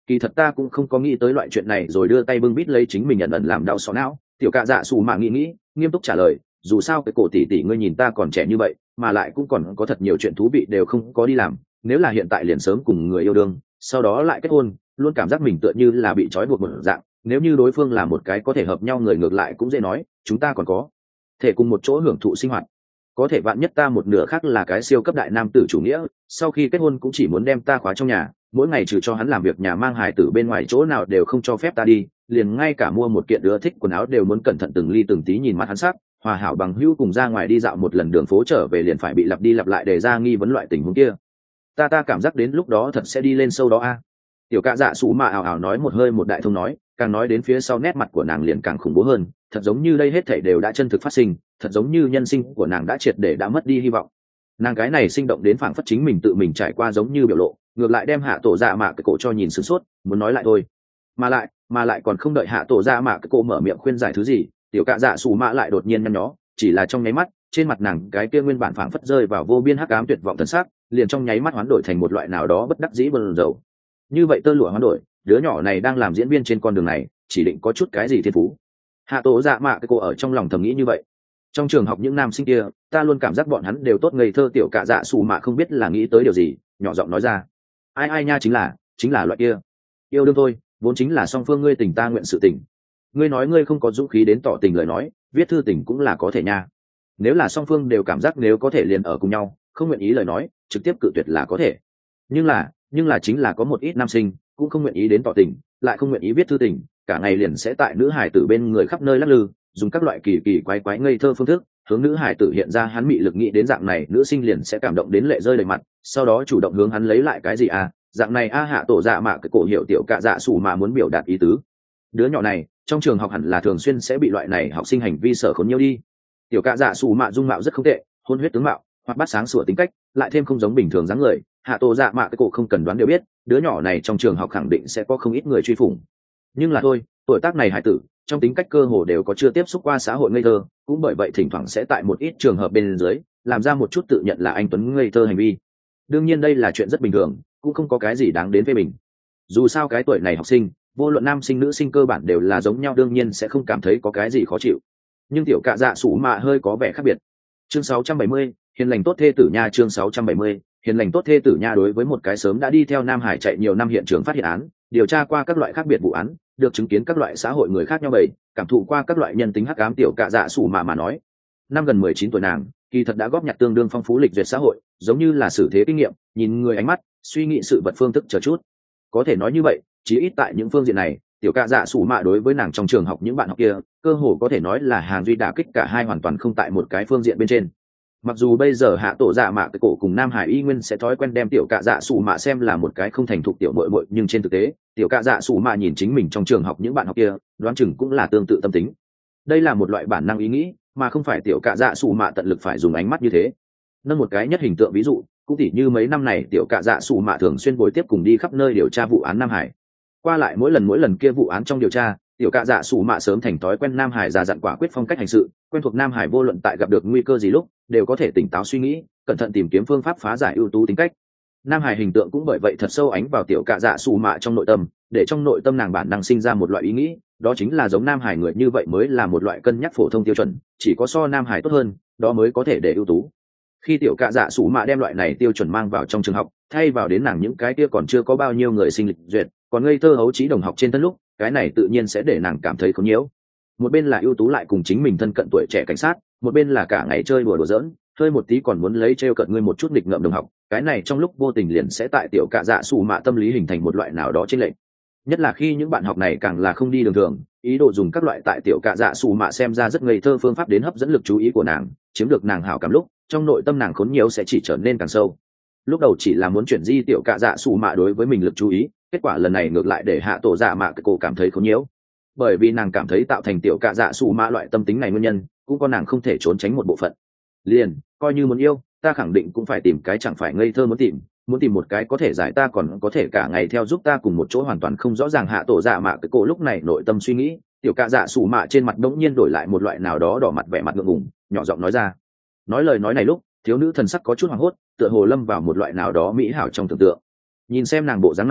kỳ thật ta cũng không có nghĩ tới loại chuyện này, rồi đưa tay bưng bít lấy chính mình nhận ẩn làm đau xó não. Tiểu cạ dạ xù mạ nghĩ nghĩ, nghiêm túc trả lời, dù sao cái cổ tỷ tỷ ngươi nhìn ta còn trẻ như vậy, mà lại cũng còn có thật nhiều chuyện thú vị đều không có đi làm, nếu là hiện tại liền sớm cùng người yêu đương, sau đó lại kết hôn, luôn cảm giác mình tựa như là bị trói buộc một dạng. Nếu như đối phương là một cái có thể hợp nhau người, ngược lại cũng dễ nói, chúng ta còn có thể cùng một chỗ hưởng thụ sinh hoạt. Có thể bạn nhất ta một nửa khác là cái siêu cấp đại nam tử chủ nghĩa, sau khi kết hôn cũng chỉ muốn đem ta khóa trong nhà, mỗi ngày trừ cho hắn làm việc nhà mang hài tử bên ngoài chỗ nào đều không cho phép ta đi, liền ngay cả mua một kiện ưa thích quần áo đều muốn cẩn thận từng ly từng tí nhìn mặt hắn sắc, hòa hảo bằng hữu cùng ra ngoài đi dạo một lần đường phố trở về liền phải bị lặp đi lặp lại đề ra nghi vấn loại tình huống kia. Ta ta cảm giác đến lúc đó thật sẽ đi lên sâu đó a. Tiểu cạ dạ sủ mạ ảo ảo nói một hơi một đại thông nói, càng nói đến phía sau nét mặt của nàng liền càng khủng bố hơn, thật giống như đây hết thảy đều đã chân thực phát sinh, thật giống như nhân sinh của nàng đã triệt để đã mất đi hy vọng. Nàng cái này sinh động đến phảng phất chính mình tự mình trải qua giống như biểu lộ, ngược lại đem hạ tổ dạ mạ cái cổ cho nhìn sửng sốt, muốn nói lại thôi, mà lại mà lại còn không đợi hạ tổ dạ mạ cái cổ mở miệng khuyên giải thứ gì, tiểu cạ dạ sủ mạ lại đột nhiên nhăn nhó, chỉ là trong nháy mắt, trên mặt nàng cái kia nguyên bản phảng phất rơi vào vô biên hắc ám tuyệt vọng thần sắc, liền trong nháy mắt hoán đổi thành một loại nào đó bất đắc dĩ bần dầu. Như vậy tơ lụa hoán đổi, đứa nhỏ này đang làm diễn viên trên con đường này, chỉ định có chút cái gì thiên phú. Hạ tổ dạ mạ cái cô ở trong lòng thầm nghĩ như vậy. Trong trường học những nam sinh kia, ta luôn cảm giác bọn hắn đều tốt ngây thơ. Tiểu cạ dạ sủ mạ không biết là nghĩ tới điều gì, nhỏ giọng nói ra, ai ai nha, chính là chính là loại kia yêu đương thôi, vốn chính là song phương ngươi tình ta nguyện sự tình. Ngươi nói ngươi không có dũng khí đến tỏ tình lời nói, viết thư tình cũng là có thể nha. Nếu là song phương đều cảm giác nếu có thể liền ở cùng nhau, không nguyện ý lời nói, trực tiếp cự tuyệt là có thể. Nhưng là nhưng là chính là có một ít nam sinh cũng không nguyện ý đến tỏ tình, lại không nguyện ý viết thư tình, cả ngày liền sẽ tại nữ hải tử bên người khắp nơi lắc lư, dùng các loại kỳ kỳ quái quái ngây thơ phương thức hướng nữ hải tử hiện ra hắn mị lực, nghĩ đến dạng này nữ sinh liền sẽ cảm động đến lệ rơi đầy mặt, sau đó chủ động hướng hắn lấy lại cái gì à, dạng này a. Hạ tổ dạ mạ cái cổ hiểu tiểu cạ dạ sủ mà muốn biểu đạt ý tứ. Đứa nhỏ này trong trường học hẳn là thường xuyên sẽ bị loại này học sinh hành vi sở khốn nhiễu đi. Tiểu cạ dạ sủ mạ dung mạo rất không tệ, hôn huyết tướng mạo, hoặc bát sáng sủa tính cách, lại thêm không giống bình thường dáng người, hạ tổ dạ mạ cái cổ không cần đoán đều biết, đứa nhỏ này trong trường học khẳng định sẽ có không ít người truy phủng. Nhưng là thôi, tuổi tác này hải tử trong tính cách cơ hồ đều có chưa tiếp xúc qua xã hội ngây thơ, cũng bởi vậy thỉnh thoảng sẽ tại một ít trường hợp bên dưới làm ra một chút tự nhận là anh tuấn ngây thơ hành vi. Đương nhiên đây là chuyện rất bình thường, cũng không có cái gì đáng đến phê bình. Dù sao cái tuổi này học sinh, vô luận nam sinh nữ sinh cơ bản đều là giống nhau, đương nhiên sẽ không cảm thấy có cái gì khó chịu. Nhưng tiểu cạ dạ sủ mạ hơi có vẻ khác biệt. Chương sáu trăm bảy mươi, hiền lành tốt thê tử nha. Chương sáu trăm bảy mươi, hiền lành tốt thê tử nha. Đối với một cái sớm đã đi theo Nam Hải chạy nhiều năm hiện trường phát hiện án, điều tra qua các loại khác biệt vụ án, được chứng kiến các loại xã hội người khác nhau bầy, cảm thụ qua các loại nhân tính hắc ám, tiểu cạ dạ sủ mạ mà nói, năm gần mười chín tuổi nàng kỳ thật đã góp nhặt tương đương phong phú lịch duyệt xã hội, giống như là xử thế kinh nghiệm, nhìn người ánh mắt, suy nghĩ sự vật phương thức chờ chút. Có thể nói như vậy, chí ít tại những phương diện này, tiểu cạ dạ sủ mạ đối với nàng trong trường học những bạn học kia, cơ hồ có thể nói là hàng duy đả kích, cả hai hoàn toàn không tại một cái phương diện bên trên. Mặc dù bây giờ hạ tổ dạ mạ cái cổ cùng Nam Hải y nguyên sẽ thói quen đem tiểu cạ dạ sủ mạ xem là một cái không thành thục tiểu muội muội, nhưng trên thực tế tiểu cạ dạ sủ mạ nhìn chính mình trong trường học những bạn học kia, đoán chừng cũng là tương tự tâm tính. Đây là một loại bản năng ý nghĩ, mà không phải tiểu cạ dạ sủ mạ tận lực phải dùng ánh mắt như thế. Nâng một cái nhất hình tượng ví dụ, cũng tỉ như mấy năm này tiểu cạ dạ sủ mạ thường xuyên bồi tiếp cùng đi khắp nơi điều tra vụ án Nam Hải. Qua lại mỗi lần mỗi lần kia vụ án trong điều tra, tiểu cạ dạ sủ mạ sớm thành thói quen Nam Hải già dặn quả quyết phong cách hành sự, quen thuộc Nam Hải vô luận tại gặp được nguy cơ gì lúc đều có thể tỉnh táo suy nghĩ, cẩn thận tìm kiếm phương pháp phá giải, ưu tú tính cách. Nam Hải hình tượng cũng bởi vậy thật sâu ánh vào tiểu cạ dạ sủ mạ trong nội tâm, để trong nội tâm nàng bản năng sinh ra một loại ý nghĩ, đó chính là giống Nam Hải người như vậy mới là một loại cân nhắc phổ thông tiêu chuẩn, chỉ có so Nam Hải tốt hơn, đó mới có thể để ưu tú. Khi tiểu cạ dạ sủ mạ đem loại này tiêu chuẩn mang vào trong trường học, thay vào đến nàng những cái kia còn chưa có bao nhiêu người sinh lịch duyệt, còn ngây thơ hấu trí đồng học trên thân lúc, cái này tự nhiên sẽ để nàng cảm thấy khốn nhiễu. Một bên là ưu tú lại cùng chính mình thân cận tuổi trẻ cảnh sát, một bên là cả ngày chơi đùa đùa giỡn, hơi một tí còn muốn lấy trêu cợt ngươi một chút nghịch ngợm đồng học, cái này trong lúc vô tình liền sẽ tại tiểu cạ dạ sủ mạ tâm lý hình thành một loại nào đó chênh lệch. Nhất là khi những bạn học này càng là không đi đường thường, ý đồ dùng các loại tại tiểu cạ dạ sủ mạ xem ra rất ngây thơ phương pháp đến hấp dẫn lực chú ý của nàng, chiếm được nàng hảo cảm lúc, trong nội tâm nàng khốn nhiều sẽ chỉ trở nên càng sâu. Lúc đầu chỉ là muốn chuyển di tiểu cạ dạ sủ mạ đối với mình lực chú ý, kết quả lần này ngược lại để hạ tổ dạ mạ cái cổ cảm thấy khốn nhiễu, bởi vì nàng cảm thấy tạo thành tiểu cạ dạ sủ mạ loại tâm tính này nguyên nhân cũng có nàng không thể trốn tránh một bộ phận. Liền coi như muốn yêu, ta khẳng định cũng phải tìm cái chẳng phải ngây thơ, muốn tìm muốn tìm một cái có thể giải ta, còn có thể cả ngày theo giúp ta cùng một chỗ hoàn toàn không rõ ràng. Hạ tổ dạ mạ cái cổ lúc này nội tâm suy nghĩ, tiểu cạ dạ sủ mạ trên mặt đống nhiên đổi lại một loại nào đó đỏ mặt, vẻ mặt ngượng ngùng, nhỏ giọng nói ra. Nói lời nói này lúc, thiếu nữ thần sắc có chút hoảng hốt, tựa hồ lâm vào một loại nào đó mỹ hảo trong tưởng tượng. Nhìn xem nàng bộ dáng này,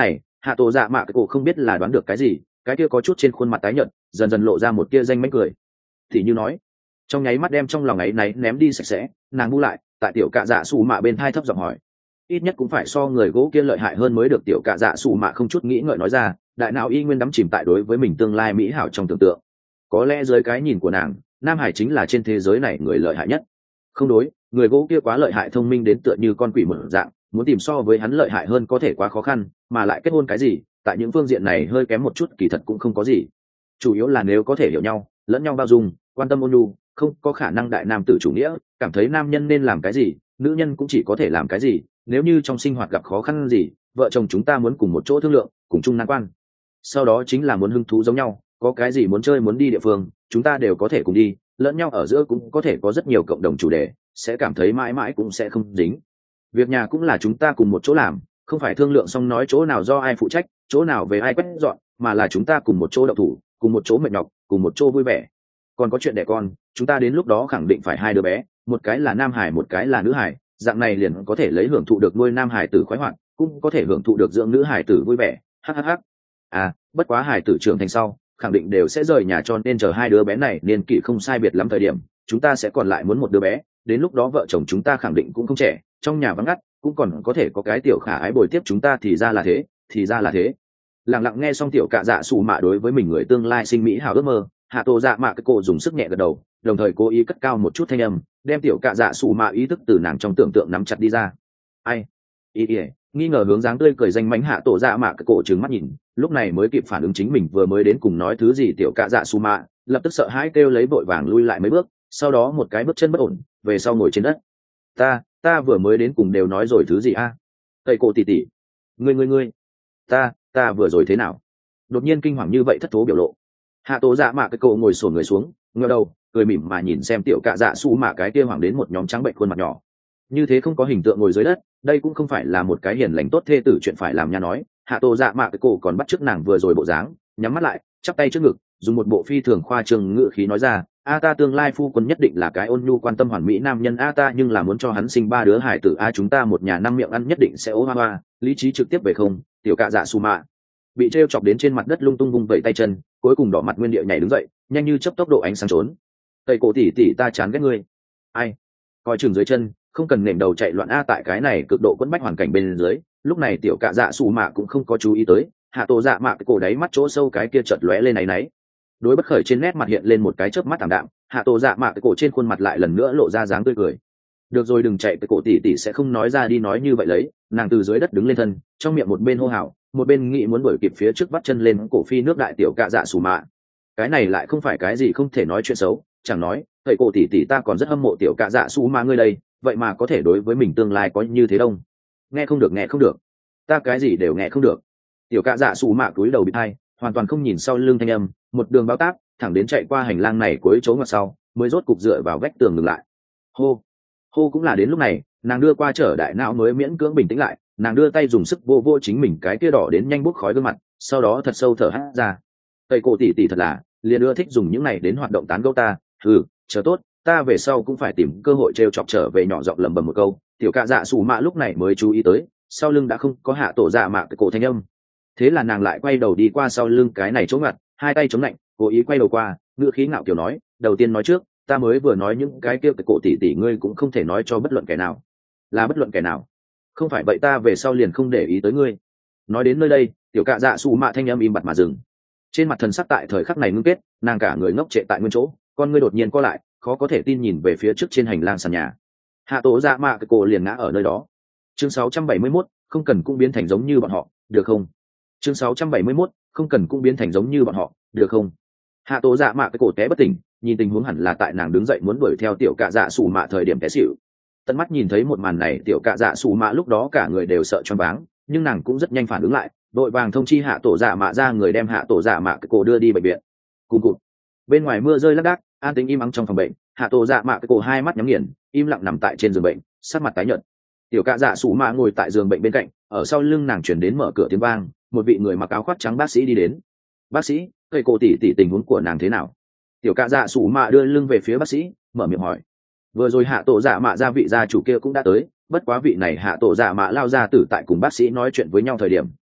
hạ tổ dạ mạ cái cổ không biết là đoán được cái gì, cái kia có chút trên khuôn mặt tái nhợt dần dần lộ ra một tia danh mánh cười. Thì như nói, trong nháy mắt đem trong lòng ấy náy ném đi sạch sẽ, nàng bu lại tại tiểu cạ dạ xù mạ bên thai thấp giọng hỏi, ít nhất cũng phải so người gỗ kia lợi hại hơn mới được. Tiểu cạ dạ xù mạ không chút nghĩ ngợi nói ra, đại não y nguyên đắm chìm tại đối với mình tương lai mỹ hảo trong tưởng tượng. Có lẽ dưới cái nhìn của nàng, nam hải chính là trên thế giới này người lợi hại nhất. Không đối, người gỗ kia quá lợi hại, thông minh đến tựa như con quỷ một dạng, muốn tìm so với hắn lợi hại hơn có thể quá khó khăn, mà lại kết hôn cái gì, tại những phương diện này hơi kém một chút kỳ thật cũng không có gì. Chủ yếu là nếu có thể hiểu nhau, lẫn nhau bao dung, quan tâm ôn nhu, không có khả năng đại nam tử chủ nghĩa, cảm thấy nam nhân nên làm cái gì, nữ nhân cũng chỉ có thể làm cái gì. Nếu như trong sinh hoạt gặp khó khăn gì, vợ chồng chúng ta muốn cùng một chỗ thương lượng, cùng chung nan quan. Sau đó chính là muốn hứng thú giống nhau, có cái gì muốn chơi muốn đi địa phương, chúng ta đều có thể cùng đi, lẫn nhau ở giữa cũng có thể có rất nhiều cộng đồng chủ đề, sẽ cảm thấy mãi mãi cũng sẽ không dính. Việc nhà cũng là chúng ta cùng một chỗ làm, không phải thương lượng xong nói chỗ nào do ai phụ trách, chỗ nào về ai quét dọn, mà là chúng ta cùng một chỗ đậu thủ, cùng một chỗ mệt nhọc, cùng một chỗ vui vẻ. Còn có chuyện đẻ con, chúng ta đến lúc đó khẳng định phải hai đứa bé, một cái là nam hải một cái là nữ hải, dạng này liền có thể lấy hưởng thụ được nuôi nam hải tử khoái hoạt, cũng có thể hưởng thụ được dưỡng nữ hải tử vui vẻ. Hhh. À, bất quá hải tử trưởng thành sau, khẳng định đều sẽ rời nhà, cho nên chờ hai đứa bé này niên kỷ không sai biệt lắm thời điểm, chúng ta sẽ còn lại muốn một đứa bé, đến lúc đó vợ chồng chúng ta khẳng định cũng không trẻ, trong nhà vắng ngắt, cũng còn có thể có cái tiểu khả ái bồi tiếp chúng ta. Thì ra là thế, thì ra là thế. Lặng lặng nghe xong tiểu cạ dạ xù mạ đối với mình người tương lai sinh mỹ hảo ước mơ, hạ tổ dạ mạ cái cổ dùng sức nhẹ gật đầu, đồng thời cố ý cất cao một chút thanh âm, đem tiểu cạ dạ xù mạ ý thức từ nàng trong tưởng tượng nắm chặt đi ra. Ai? Ý ỉa, nghi ngờ hướng dáng tươi cười danh mánh hạ tổ dạ mạ cái cổ trừng mắt nhìn, lúc này mới kịp phản ứng chính mình vừa mới đến cùng nói thứ gì. Tiểu cạ dạ xù mạ lập tức sợ hãi kêu lấy, vội vàng lui lại mấy bước, sau đó một cái bước chân bất ổn về sau ngồi trên đất. Ta, ta vừa mới đến cùng đều nói rồi thứ gì a? À? Tây cổ tỉ tỉ, ngươi ngươi ngươi, ta, ta vừa rồi thế nào? Đột nhiên kinh hoàng như vậy thất thố biểu lộ. Hạ tổ dạ mạ cái cổ ngồi xổm người xuống, ngẩng đầu, cười mỉm mà nhìn xem tiểu cạ dạ xù mạ cái kia hoàng đến một nhóm trắng bệnh khuôn mặt nhỏ. Như thế không có hình tượng ngồi dưới đất, đây cũng không phải là một cái hiền lành tốt thê tử chuyện phải làm nha. Nói, hạ tổ dạ mạ cái cổ còn bắt chước nàng vừa rồi bộ dáng, nhắm mắt lại, chắp tay trước ngực, dùng một bộ phi thường khoa trương ngữ khí nói ra, a ta tương lai phu quân nhất định là cái ôn nhu quan tâm hoàn mỹ nam nhân, a ta nhưng là muốn cho hắn sinh ba đứa hải tử, a chúng ta một nhà năm miệng ăn nhất định sẽ ố hoa hoa. Lý trí trực tiếp về không. Tiểu cạ dạ xù mạ bị treo chọc đến trên mặt đất lung tung vung vẩy tay chân, cuối cùng đỏ mặt nguyên địa nhảy đứng dậy, nhanh như chớp tốc độ ánh sáng trốn. Tây cổ tỉ tỉ, ta chán ghét ngươi. Ai? Coi chừng dưới chân, không cần nền đầu chạy loạn a. Tại cái này cực độ quẫn bách hoàn cảnh bên dưới, lúc này tiểu cạ dạ xù mạ cũng không có chú ý tới hạ tổ dạ mạ cái cổ đáy mắt chỗ sâu cái kia chợt lóe lên náy náy. Đối bất khởi trên nét mặt hiện lên một cái chớp mắt tạm đạm, hạ tổ dạ mạ cái cổ trên khuôn mặt lại lần nữa lộ ra dáng tươi cười. Được rồi, đừng chạy, cái cổ tỉ tỉ sẽ không nói ra đi nói như vậy lấy. Nàng từ dưới đất đứng lên thân, trong miệng một bên hô hào, một bên nghĩ muốn đuổi kịp phía trước bắt chân lên cổ phi nước đại tiểu cạ dạ xù mạ. Cái này lại không phải cái gì không thể nói chuyện xấu, chẳng nói thầy cổ tỉ tỉ ta còn rất hâm mộ tiểu cạ dạ xù mạ ngươi đây, vậy mà có thể đối với mình tương lai có như thế đông. Nghe không được, nghe không được, ta cái gì đều nghe không được. Tiểu cạ dạ xù mạ cúi đầu bị hai, hoàn toàn không nhìn sau lưng thanh âm, một đường bao táp thẳng đến chạy qua hành lang này cuối chỗ ngoặt sau, mới rốt cục dựa vào vách tường ngừng lại. Hô hô. Cũng là đến lúc này, nàng đưa qua trở đại não mới miễn cưỡng bình tĩnh lại. Nàng đưa tay dùng sức vô vô chính mình cái kia đỏ đến nhanh bốc khói gương mặt, sau đó thật sâu thở hắt ra. Tây cổ tỉ tỉ thật là liền ưa thích dùng những này đến hoạt động tán gẫu ta. Ừ, chờ tốt, ta về sau cũng phải tìm cơ hội trêu chọc trở về. Nhỏ giọng lẩm bẩm một câu, tiểu cạ dạ xù mạ lúc này mới chú ý tới sau lưng đã không có hạ tổ dạ mạ cái cổ thanh âm. Thế là nàng lại quay đầu đi qua sau lưng cái này chống ngặt, hai tay chống lạnh, cố ý quay đầu qua, ngữ khí ngạo kiểu nói, đầu tiên nói trước, ta mới vừa nói những cái kia cái cổ tỉ tỉ ngươi cũng không thể nói cho bất luận kẻ nào. Là bất luận kẻ nào? Không phải vậy ta về sau liền không để ý tới ngươi. Nói đến nơi đây, tiểu cạ dạ xù mạ thanh âm im bặt mà dừng. Trên mặt thần sắc tại thời khắc này ngưng kết, nàng cả người ngốc trệ tại nguyên chỗ, con ngươi đột nhiên co lại, khó có thể tin nhìn về phía trước trên hành lang sàn nhà. Hạ tổ dạ mạ cái cổ liền ngã ở nơi đó. Chương sáu trăm bảy mươi mốt, không cần cũng biến thành giống như bọn họ, được không? Chương sáu trăm bảy mươi mốt, không cần cũng biến thành giống như bọn họ, được không? Hạ tổ dạ mạ cái cổ té bất tỉnh, nhìn tình huống hẳn là tại nàng đứng dậy muốn đuổi theo tiểu cạ dạ xù mạ thời điểm té xỉu. Tận mắt nhìn thấy một màn này, tiểu cạ dạ xù mạ lúc đó cả người đều sợ choáng váng, nhưng nàng cũng rất nhanh phản ứng lại, đội vàng thông chi hạ tổ dạ mạ ra người đem hạ tổ dạ mạ cái cổ đưa đi bệnh viện. Cùng cụt bên ngoài mưa rơi lác đác, an tĩnh im ắng trong phòng bệnh. Hạ tổ dạ mạ cái cổ hai mắt nhắm nghiền, im lặng nằm tại trên giường bệnh, sắc mặt tái nhợt. Tiểu cạ dạ xù mạ ngồi tại giường bệnh bên cạnh, ở sau lưng nàng chuyển đến mở cửa tiếng vang, một vị người mặc áo khoác trắng bác sĩ đi đến. Bác sĩ, cây cổ tỉ tỉ tình huống của nàng thế nào? Tiểu cạ dạ xù mạ đưa lưng về phía bác sĩ, mở miệng hỏi. Vừa rồi hạ tổ dạ mạ gia vị gia chủ kia cũng đã tới, bất quá vị này hạ tổ dạ mạ lao ra tử tại cùng bác sĩ nói chuyện với nhau thời điểm,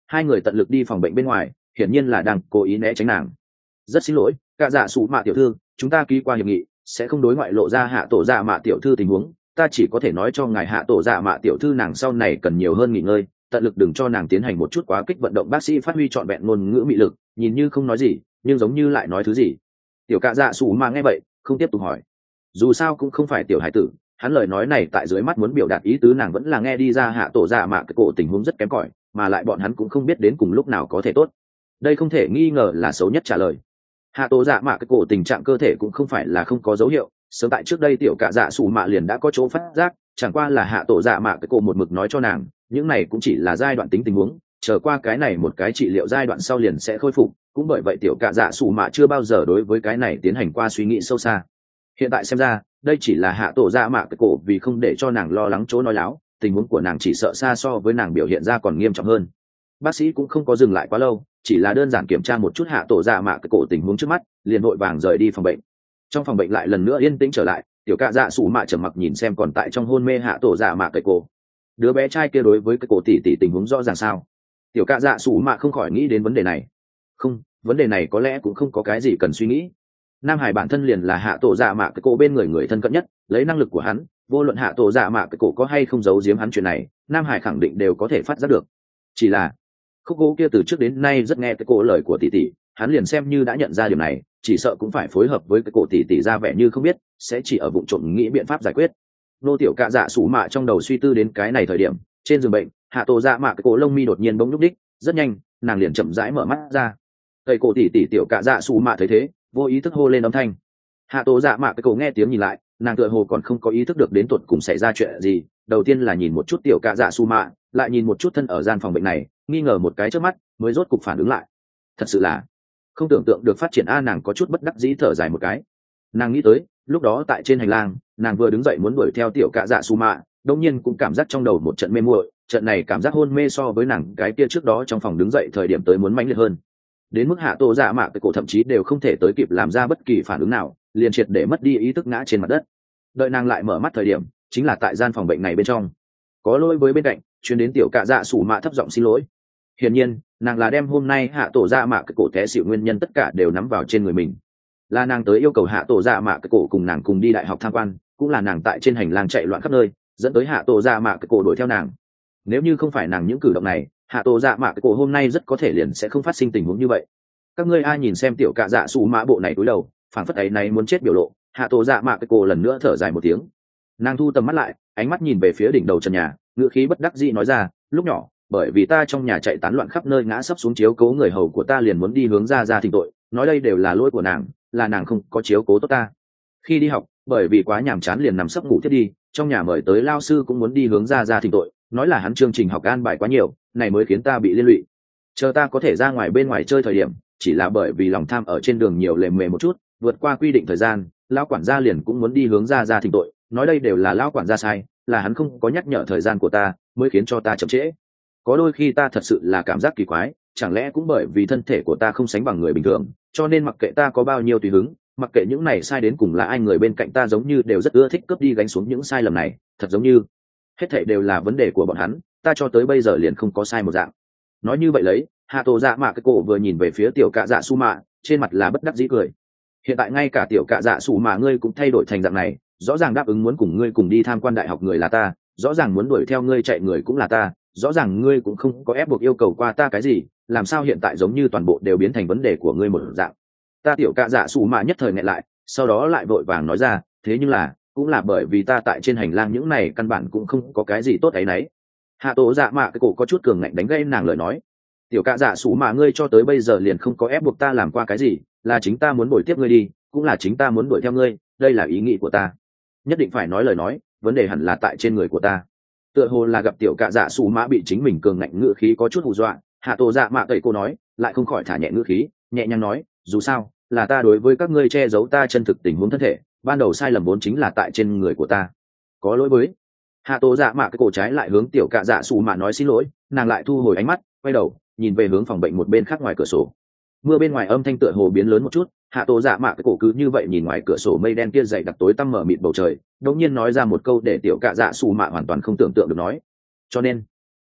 hai người tận lực đi phòng bệnh bên ngoài, hiển nhiên là đang cố ý né tránh nàng. Rất xin lỗi cả dạ sủ mạ tiểu thư, chúng ta ký qua hiệp nghị sẽ không đối ngoại lộ ra hạ tổ dạ mạ tiểu thư tình huống, ta chỉ có thể nói cho ngài hạ tổ dạ mạ tiểu thư nàng sau này cần nhiều hơn nghỉ ngơi, tận lực đừng cho nàng tiến hành một chút quá kích vận động. Bác sĩ phát huy trọn vẹn ngôn ngữ mị lực, nhìn như không nói gì nhưng giống như lại nói thứ gì. Tiểu cạ dạ sủ mạ nghe vậy không tiếp tục hỏi, dù sao cũng không phải tiểu hải tử, hắn lời nói này tại dưới mắt muốn biểu đạt ý tứ nàng vẫn là nghe đi ra. Hạ tổ dạ mạ cái cổ tình huống rất kém cỏi, mà lại bọn hắn cũng không biết đến cùng lúc nào có thể tốt, đây không thể nghi ngờ là xấu nhất trả lời. Hạ tổ dạ mạ cái cổ tình trạng cơ thể cũng không phải là không có dấu hiệu, sớm tại trước đây tiểu cạ dạ sủ mạ liền đã có chỗ phát giác, chẳng qua là hạ tổ dạ mạ cái cổ một mực nói cho nàng những này cũng chỉ là giai đoạn tính tình huống, chờ qua cái này một cái trị liệu giai đoạn sau liền sẽ khôi phục. Cũng bởi vậy tiểu cạ dạ sủ mạ chưa bao giờ đối với cái này tiến hành qua suy nghĩ sâu xa. Hiện tại xem ra đây chỉ là hạ tổ dạ mạ cái cổ vì không để cho nàng lo lắng chỗ nói láo, tình huống của nàng chỉ sợ xa so với nàng biểu hiện ra còn nghiêm trọng hơn. Bác sĩ cũng không có dừng lại quá lâu, chỉ là đơn giản kiểm tra một chút hạ tổ dạ mạ cái cổ tình huống trước mắt, liền vội vàng rời đi phòng bệnh. Trong phòng bệnh lại lần nữa yên tĩnh trở lại, tiểu cạ dạ sủ mạ trầm mặc nhìn xem còn tại trong hôn mê hạ tổ dạ mạ cái cổ. Đứa bé trai kia đối với cái cổ tỷ tỷ tình huống rõ ràng sao? Tiểu cạ dạ sủ mạ không khỏi nghĩ đến vấn đề này. Không, vấn đề này có lẽ cũng không có cái gì cần suy nghĩ. Nam Hải bản thân liền là hạ tổ dạ mạ cái cổ bên người người thân cận nhất, lấy năng lực của hắn, vô luận hạ tổ dạ mạ cái cổ có hay không giấu giếm hắn chuyện này, Nam Hải khẳng định đều có thể phát giác được. Chỉ là khúc gỗ kia từ trước đến nay rất nghe cái cổ lời của tỷ tỷ, hắn liền xem như đã nhận ra điều này, chỉ sợ cũng phải phối hợp với cái cổ tỷ tỷ ra vẻ như không biết, sẽ chỉ ở vụng trộm nghĩ biện pháp giải quyết. Nô tiểu cạ dạ sủ mạ trong đầu suy tư đến cái này thời điểm, trên giường bệnh hạ tổ dạ mạ cái cổ lông mi đột nhiên bỗng nhúc đích, rất nhanh nàng liền chậm rãi mở mắt ra. Cây cổ tỷ tỷ tiểu cạ dạ sủ mạ thấy thế vô ý thức hô lên âm thanh. Hạ tổ dạ mạ cái cổ nghe tiếng nhìn lại, nàng tựa hồ còn không có ý thức được đến tuột cùng xảy ra chuyện gì, đầu tiên là nhìn một chút tiểu cạ dạ sủ mạ, lại nhìn một chút thân ở gian phòng bệnh này, nghi ngờ một cái trước mắt mới rốt cục phản ứng lại. Thật sự là không tưởng tượng được phát triển a, nàng có chút bất đắc dĩ thở dài một cái. Nàng nghĩ tới lúc đó tại trên hành lang, nàng vừa đứng dậy muốn đuổi theo tiểu cạ dạ su mạ, đột nhiên cũng cảm giác trong đầu một trận mê muội, trận này cảm giác hôn mê so với nàng cái kia trước đó trong phòng đứng dậy thời điểm tới muốn mãnh liệt hơn, đến mức hạ tổ dạ mạ cái cổ thậm chí đều không thể tới kịp làm ra bất kỳ phản ứng nào, liền triệt để mất đi ý thức ngã trên mặt đất. Đợi nàng lại mở mắt thời điểm, chính là tại gian phòng bệnh này bên trong. Có lỗi với bên cạnh chuyến đến tiểu cạ dạ su mạ thấp giọng xin lỗi. Hiển nhiên nàng là đem hôm nay hạ tổ dạ mạ cái cổ té xỉu nguyên nhân tất cả đều nắm vào trên người mình, là nàng tới yêu cầu hạ tổ dạ mạ cái cổ cùng nàng cùng đi đại học tham quan, cũng là nàng tại trên hành lang chạy loạn khắp nơi dẫn tới hạ tổ dạ mạ cái cổ đuổi theo nàng. Nếu như không phải nàng những cử động này, hạ tổ dạ mạ cái cổ hôm nay rất có thể liền sẽ không phát sinh tình huống như vậy. Các ngươi ai nhìn xem tiểu cạ dạ su mạ bộ này cúi đầu phảng phất ấy này muốn chết biểu lộ, hạ tổ dạ mạ cái cổ lần nữa thở dài một tiếng. Nàng thu tầm mắt lại, ánh mắt nhìn về phía đỉnh đầu trần nhà, ngữ khí bất đắc dĩ nói ra, lúc nhỏ bởi vì ta trong nhà chạy tán loạn khắp nơi ngã sấp xuống chiếu cố người hầu của ta, liền muốn đi hướng ra ra thỉnh tội, nói đây đều là lỗi của nàng, là nàng không có chiếu cố tốt ta. Khi đi học bởi vì quá nhàm chán liền nằm sấp ngủ thiết đi, trong nhà mời tới lao sư cũng muốn đi hướng ra ra thỉnh tội, nói là hắn chương trình học an bài quá nhiều, này mới khiến ta bị liên lụy. Chờ ta có thể ra ngoài bên ngoài chơi thời điểm, chỉ là bởi vì lòng tham ở trên đường nhiều lề mề một chút, vượt qua quy định thời gian, lão quản gia liền cũng muốn đi hướng ra ra thỉnh tội, nói đây đều là lão quản gia sai, là hắn không có nhắc nhở thời gian của ta, mới khiến cho ta chậm trễ. Có đôi khi ta thật sự là cảm giác kỳ quái, chẳng lẽ cũng bởi vì thân thể của ta không sánh bằng người bình thường, cho nên mặc kệ ta có bao nhiêu tùy hứng, mặc kệ những này sai đến cùng là ai, người bên cạnh ta giống như đều rất ưa thích cướp đi gánh xuống những sai lầm này, thật giống như hết thảy đều là vấn đề của bọn hắn, ta cho tới bây giờ liền không có sai một dạng. Nói như vậy lấy, hạ tổ dạ mạ cái cổ vừa nhìn về phía tiểu cạ dạ su mạ, trên mặt là bất đắc dĩ cười. Hiện tại ngay cả tiểu cạ dạ su mạ ngươi cũng thay đổi thành dạng này, rõ ràng đáp ứng muốn cùng ngươi cùng đi tham quan đại học người là ta, rõ ràng muốn đuổi theo ngươi chạy người cũng là ta, rõ ràng ngươi cũng không có ép buộc yêu cầu qua ta cái gì, làm sao hiện tại giống như toàn bộ đều biến thành vấn đề của ngươi một dạng. Ta tiểu cạ dạ su mạ nhất thời nghẹn lại, sau đó lại vội vàng nói ra, thế nhưng là cũng là bởi vì ta tại trên hành lang những này căn bản cũng không có cái gì tốt ấy nấy. Hạ tổ dạ mạ cái cổ có chút cường ngạnh đánh gây nàng lời nói, tiểu cạ dạ su mạ ngươi cho tới bây giờ liền không có ép buộc ta làm qua cái gì, là chính ta muốn đuổi tiếp ngươi đi, cũng là chính ta muốn đuổi theo ngươi, đây là ý nghĩ của ta, nhất định phải nói lời nói, vấn đề hẳn là tại trên người của ta. Tựa hồ là gặp tiểu cạ dạ su mạ bị chính mình cường ngạnh ngữ khí có chút hù dọa, hạ tổ dạ mạ tẩy cô nói lại không khỏi thả nhẹ ngữ khí, nhẹ nhàng nói, dù sao là ta đối với các ngươi che giấu ta chân thực tình huống thân thể, ban đầu sai lầm vốn chính là tại trên người của ta, có lỗi với. Hạ tổ dạ mạ cái cổ trái lại hướng tiểu cạ dạ su mạ nói xin lỗi, nàng lại thu hồi ánh mắt, quay đầu nhìn về hướng phòng bệnh một bên khác ngoài cửa sổ. Mưa bên ngoài âm thanh tựa hồ biến lớn một chút, hạ tổ dạ mạ cái cổ cứ như vậy nhìn ngoài cửa sổ mây đen kia dày đặc tối tăm mở mịt bầu trời, đột nhiên nói ra một câu để tiểu cạ dạ su mạ hoàn toàn không tưởng tượng được nói, cho nên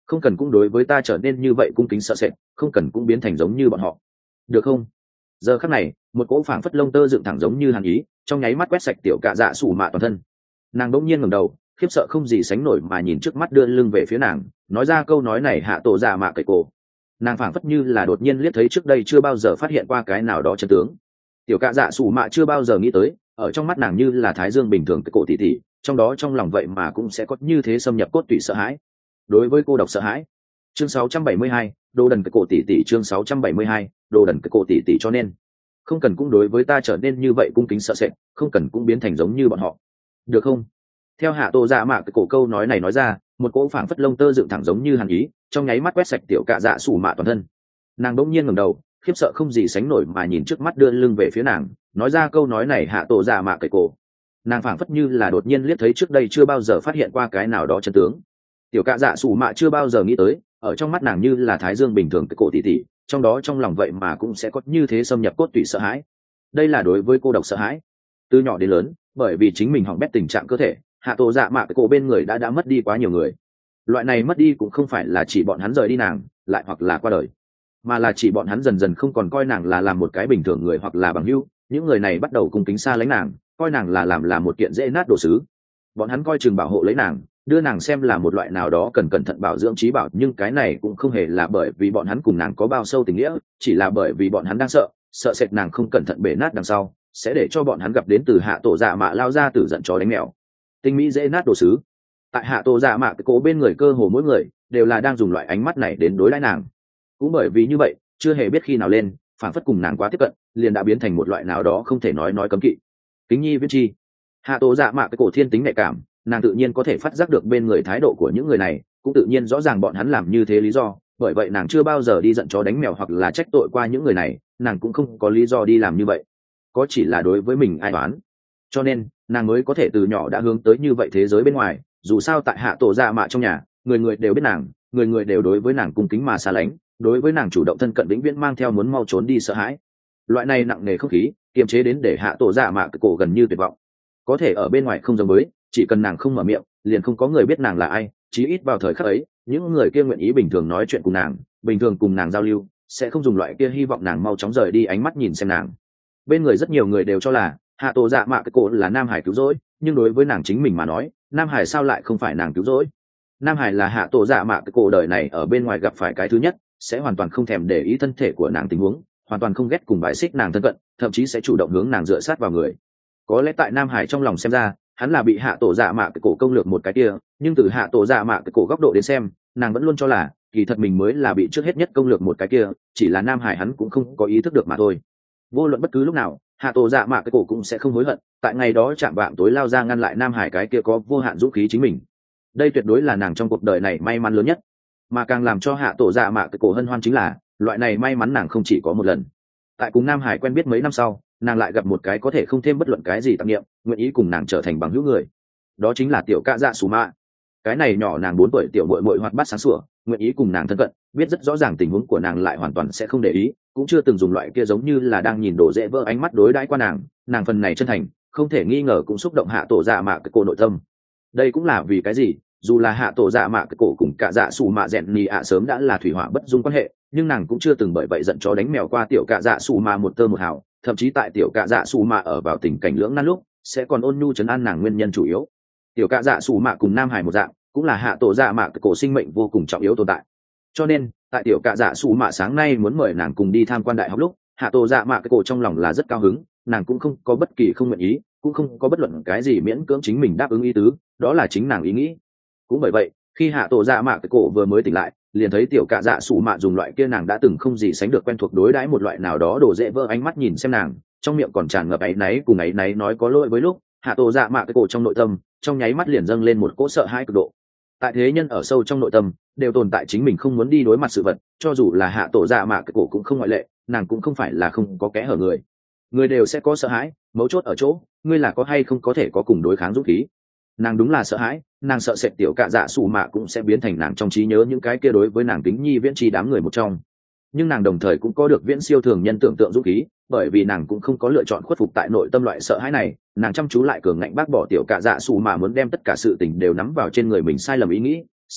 không cần cũng đối với ta trở nên như vậy cung kính sợ sệt, không cần cũng biến thành giống như bọn họ, được không? Giờ khắc này một cỗ phảng phất lông tơ dựng thẳng giống như hàn ý trong nháy mắt quét sạch tiểu cạ dạ sủ mạ toàn thân. Nàng bỗng nhiên ngẩng đầu, khiếp sợ không gì sánh nổi mà nhìn trước mắt đưa lưng về phía nàng, nói ra câu nói này hạ tổ dạ mạ cậy cổ. Nàng phảng phất như là đột nhiên liếc thấy trước đây chưa bao giờ phát hiện qua cái nào đó chân tướng. Tiểu cạ dạ sủ mạ chưa bao giờ nghĩ tới, ở trong mắt nàng như là thái dương bình thường cái cổ tỉ tỉ, trong đó trong lòng vậy mà cũng sẽ có như thế xâm nhập cốt tủy sợ hãi. Đối với cô độc sợ hãi. Chương sáu trăm bảy mươi hai, đồ đần cái cổ tỉ tỉ. Chương sáu trăm bảy mươi hai, đồ đần cái cổ tỉ tỉ. Cho nên không cần cũng đối với ta trở nên như vậy cung kính sợ sệt, không cần cũng biến thành giống như bọn họ, được không? Theo hạ tổ dạ mạ cái cổ câu nói này nói ra, một cỗ phảng phất lông tơ dựng thẳng giống như hàn ý trong nháy mắt quét sạch tiểu cạ dạ sủ mạ toàn thân. Nàng đỗng nhiên ngẩng đầu, khiếp sợ không gì sánh nổi mà nhìn trước mắt đưa lưng về phía nàng, nói ra câu nói này hạ tổ dạ mạ cái cổ. Nàng phảng phất như là đột nhiên liếc thấy trước đây chưa bao giờ phát hiện qua cái nào đó chân tướng. Tiểu cạ dạ sủ mạ chưa bao giờ nghĩ tới, ở trong mắt nàng như là thái dương bình thường cái cổ tỉ tỉ, trong đó trong lòng vậy mà cũng sẽ có như thế xâm nhập cốt tủy sợ hãi. Đây là đối với cô độc sợ hãi. Từ nhỏ đến lớn, bởi vì chính mình hỏng bét tình trạng cơ thể, hạ tổ dạ mạ cái cổ bên người đã đã mất đi quá nhiều người. Loại này mất đi cũng không phải là chỉ bọn hắn rời đi nàng lại hoặc là qua đời, mà là chỉ bọn hắn dần dần không còn coi nàng là làm một cái bình thường người hoặc là bằng hữu. Những người này bắt đầu cung kính xa lánh nàng, coi nàng là làm là một kiện dễ nát đồ sứ. Bọn hắn coi chừng bảo hộ lấy nàng, đưa nàng xem là một loại nào đó cần cẩn thận bảo dưỡng trí bảo, nhưng cái này cũng không hề là bởi vì bọn hắn cùng nàng có bao sâu tình nghĩa, chỉ là bởi vì bọn hắn đang sợ sợ sệt nàng không cẩn thận bể nát đằng sau sẽ để cho bọn hắn gặp đến từ hạ tổ dạ mạ lao ra tử giận chó đánh mèo. Tinh mỹ dễ nát đồ sứ. Tại hạ tổ dạ mạ cái cố bên người cơ hồ mỗi người đều là đang dùng loại ánh mắt này đến đối đãi nàng. Cũng bởi vì như vậy, chưa hề biết khi nào lên, phản phất cùng nàng quá tiếp cận, liền đã biến thành một loại nào đó không thể nói nói cấm kỵ. Kính nhi viễn chi. Hạ tổ dạ mạ cái cổ thiên tính nhạy cảm, nàng tự nhiên có thể phát giác được bên người thái độ của những người này, cũng tự nhiên rõ ràng bọn hắn làm như thế lý do, bởi vậy nàng chưa bao giờ đi giận chó đánh mèo hoặc là trách tội qua những người này, nàng cũng không có lý do đi làm như vậy, có chỉ là đối với mình ai đoán. Cho nên nàng mới có thể từ nhỏ đã hướng tới như vậy thế giới bên ngoài. Dù sao tại hạ tổ dạ mạ trong nhà, người người đều biết nàng, người người đều đối với nàng cung kính mà xa lánh, đối với nàng chủ động thân cận vĩnh viễn mang theo muốn mau trốn đi sợ hãi. Loại này nặng nề không khí kiềm chế đến để hạ tổ dạ mạ cái cổ gần như tuyệt vọng. Có thể ở bên ngoài không giống với, chỉ cần nàng không mở miệng liền không có người biết nàng là ai. Chí ít vào thời khắc ấy, những người kia nguyện ý bình thường nói chuyện cùng nàng, bình thường cùng nàng giao lưu, sẽ không dùng loại kia hy vọng nàng mau chóng rời đi ánh mắt nhìn xem nàng. Bên người rất nhiều người đều cho là hạ tổ dạ mạ cái cổ là nam hải cứu rỗi, nhưng đối với nàng chính mình mà nói, nam hải sao lại không phải nàng cứu rỗi? Nam hải là hạ tổ dạ mạ cái cổ đời này ở bên ngoài gặp phải cái thứ nhất, sẽ hoàn toàn không thèm để ý thân thể của nàng tình huống, hoàn toàn không ghét cùng bài xích nàng thân cận, thậm chí sẽ chủ động hướng nàng dựa sát vào người. Có lẽ tại nam hải trong lòng xem ra, hắn là bị hạ tổ dạ mạ cái cổ công lược một cái kia, nhưng từ hạ tổ dạ mạ cái cổ góc độ đến xem, nàng vẫn luôn cho là kỳ thật mình mới là bị trước hết nhất công lược một cái kia, chỉ là nam hải hắn cũng không có ý thức được mà thôi. Vô luận bất cứ lúc nào, hạ tổ dạ mạ cái cổ cũng sẽ không hối hận tại ngày đó chạm vạng tối lao ra ngăn lại nam hải cái kia có vô hạn dũng khí chính mình. Đây tuyệt đối là nàng trong cuộc đời này may mắn lớn nhất, mà càng làm cho hạ tổ dạ mạ cái cổ hân hoan chính là loại này may mắn nàng không chỉ có một lần. Tại cùng nam hải quen biết mấy năm sau, nàng lại gặp một cái có thể không thêm bất luận cái gì tạp nghiệm, nguyện ý cùng nàng trở thành bằng hữu người. Đó chính là tiểu cạ dạ sủ mạ. Cái này nhỏ nàng bốn tuổi tiểu muội muội hoạt bát sáng sủa, nguyện ý cùng nàng thân cận, biết rất rõ ràng tình huống của nàng lại hoàn toàn sẽ không để ý, cũng chưa từng dùng loại kia giống như là đang nhìn đồ dễ vỡ ánh mắt đối đãi qua nàng. Nàng phần này chân thành, không thể nghi ngờ cũng xúc động hạ tổ dạ mạ cái cổ nội tâm. Đây cũng là vì cái gì, dù là hạ tổ dạ mạ cái cổ cùng cạ dạ sủ mạ rèn nhì ạ sớm đã là thủy hỏa bất dung quan hệ, nhưng nàng cũng chưa từng bởi vậy giận chó đánh mèo qua tiểu cạ dạ sủ mạ một tơ một hào. Thậm chí tại tiểu cạ dạ sủ mạ ở vào tình cảnh lưỡng nan lúc, sẽ còn ôn nhu trấn an nàng nguyên nhân chủ yếu. Tiểu cạ dạ sủ mạ cùng nam hải một dạng, cũng là hạ tổ dạ mạ cái cổ sinh mệnh vô cùng trọng yếu tồn tại. Cho nên tại tiểu cạ dạ sủ mạ sáng nay muốn mời nàng cùng đi tham quan đại học lúc, hạ tổ dạ mạ cái cổ trong lòng là rất cao hứng. Nàng cũng không có bất kỳ không nguyện ý, cũng không có bất luận cái gì miễn cưỡng chính mình đáp ứng ý tứ, đó là chính nàng ý nghĩ. Cũng bởi vậy, khi hạ tổ dạ mạ cái cổ vừa mới tỉnh lại, liền thấy tiểu cạ dạ sủ mạ dùng loại kia nàng đã từng không gì sánh được quen thuộc đối đãi một loại nào đó đổ dễ vỡ ánh mắt nhìn xem nàng, trong miệng còn tràn ngập áy náy cùng áy náy nói có lỗi với lúc, hạ tổ dạ mạ cái cổ trong nội tâm trong nháy mắt liền dâng lên một cỗ sợ hãi cực độ. Tại thế nhân ở sâu trong nội tâm đều tồn tại chính mình không muốn đi đối mặt sự vật, cho dù là hạ tổ dạ mạ cái cổ cũng không ngoại lệ. Nàng cũng không phải là không có kẽ hở người, người đều sẽ có sợ hãi, mấu chốt ở chỗ ngươi là có hay không có thể có cùng đối kháng dũng khí. Nàng đúng là sợ hãi, nàng sợ sệt tiểu cạ dạ sủ mạ cũng sẽ biến thành nàng trong trí nhớ những cái kia đối với nàng kính nhi viễn chi đám người một trong. Nhưng nàng đồng thời cũng có được viễn siêu thường nhân tưởng tượng dũng khí, bởi vì nàng cũng không có lựa chọn khuất phục tại nội tâm loại sợ hãi này. Nàng chăm chú lại cường ngạnh bác bỏ tiểu cạ dạ sủ mạ muốn đem tất cả sự tình đều nắm vào trên người mình sai lầm ý nghĩ, sau đó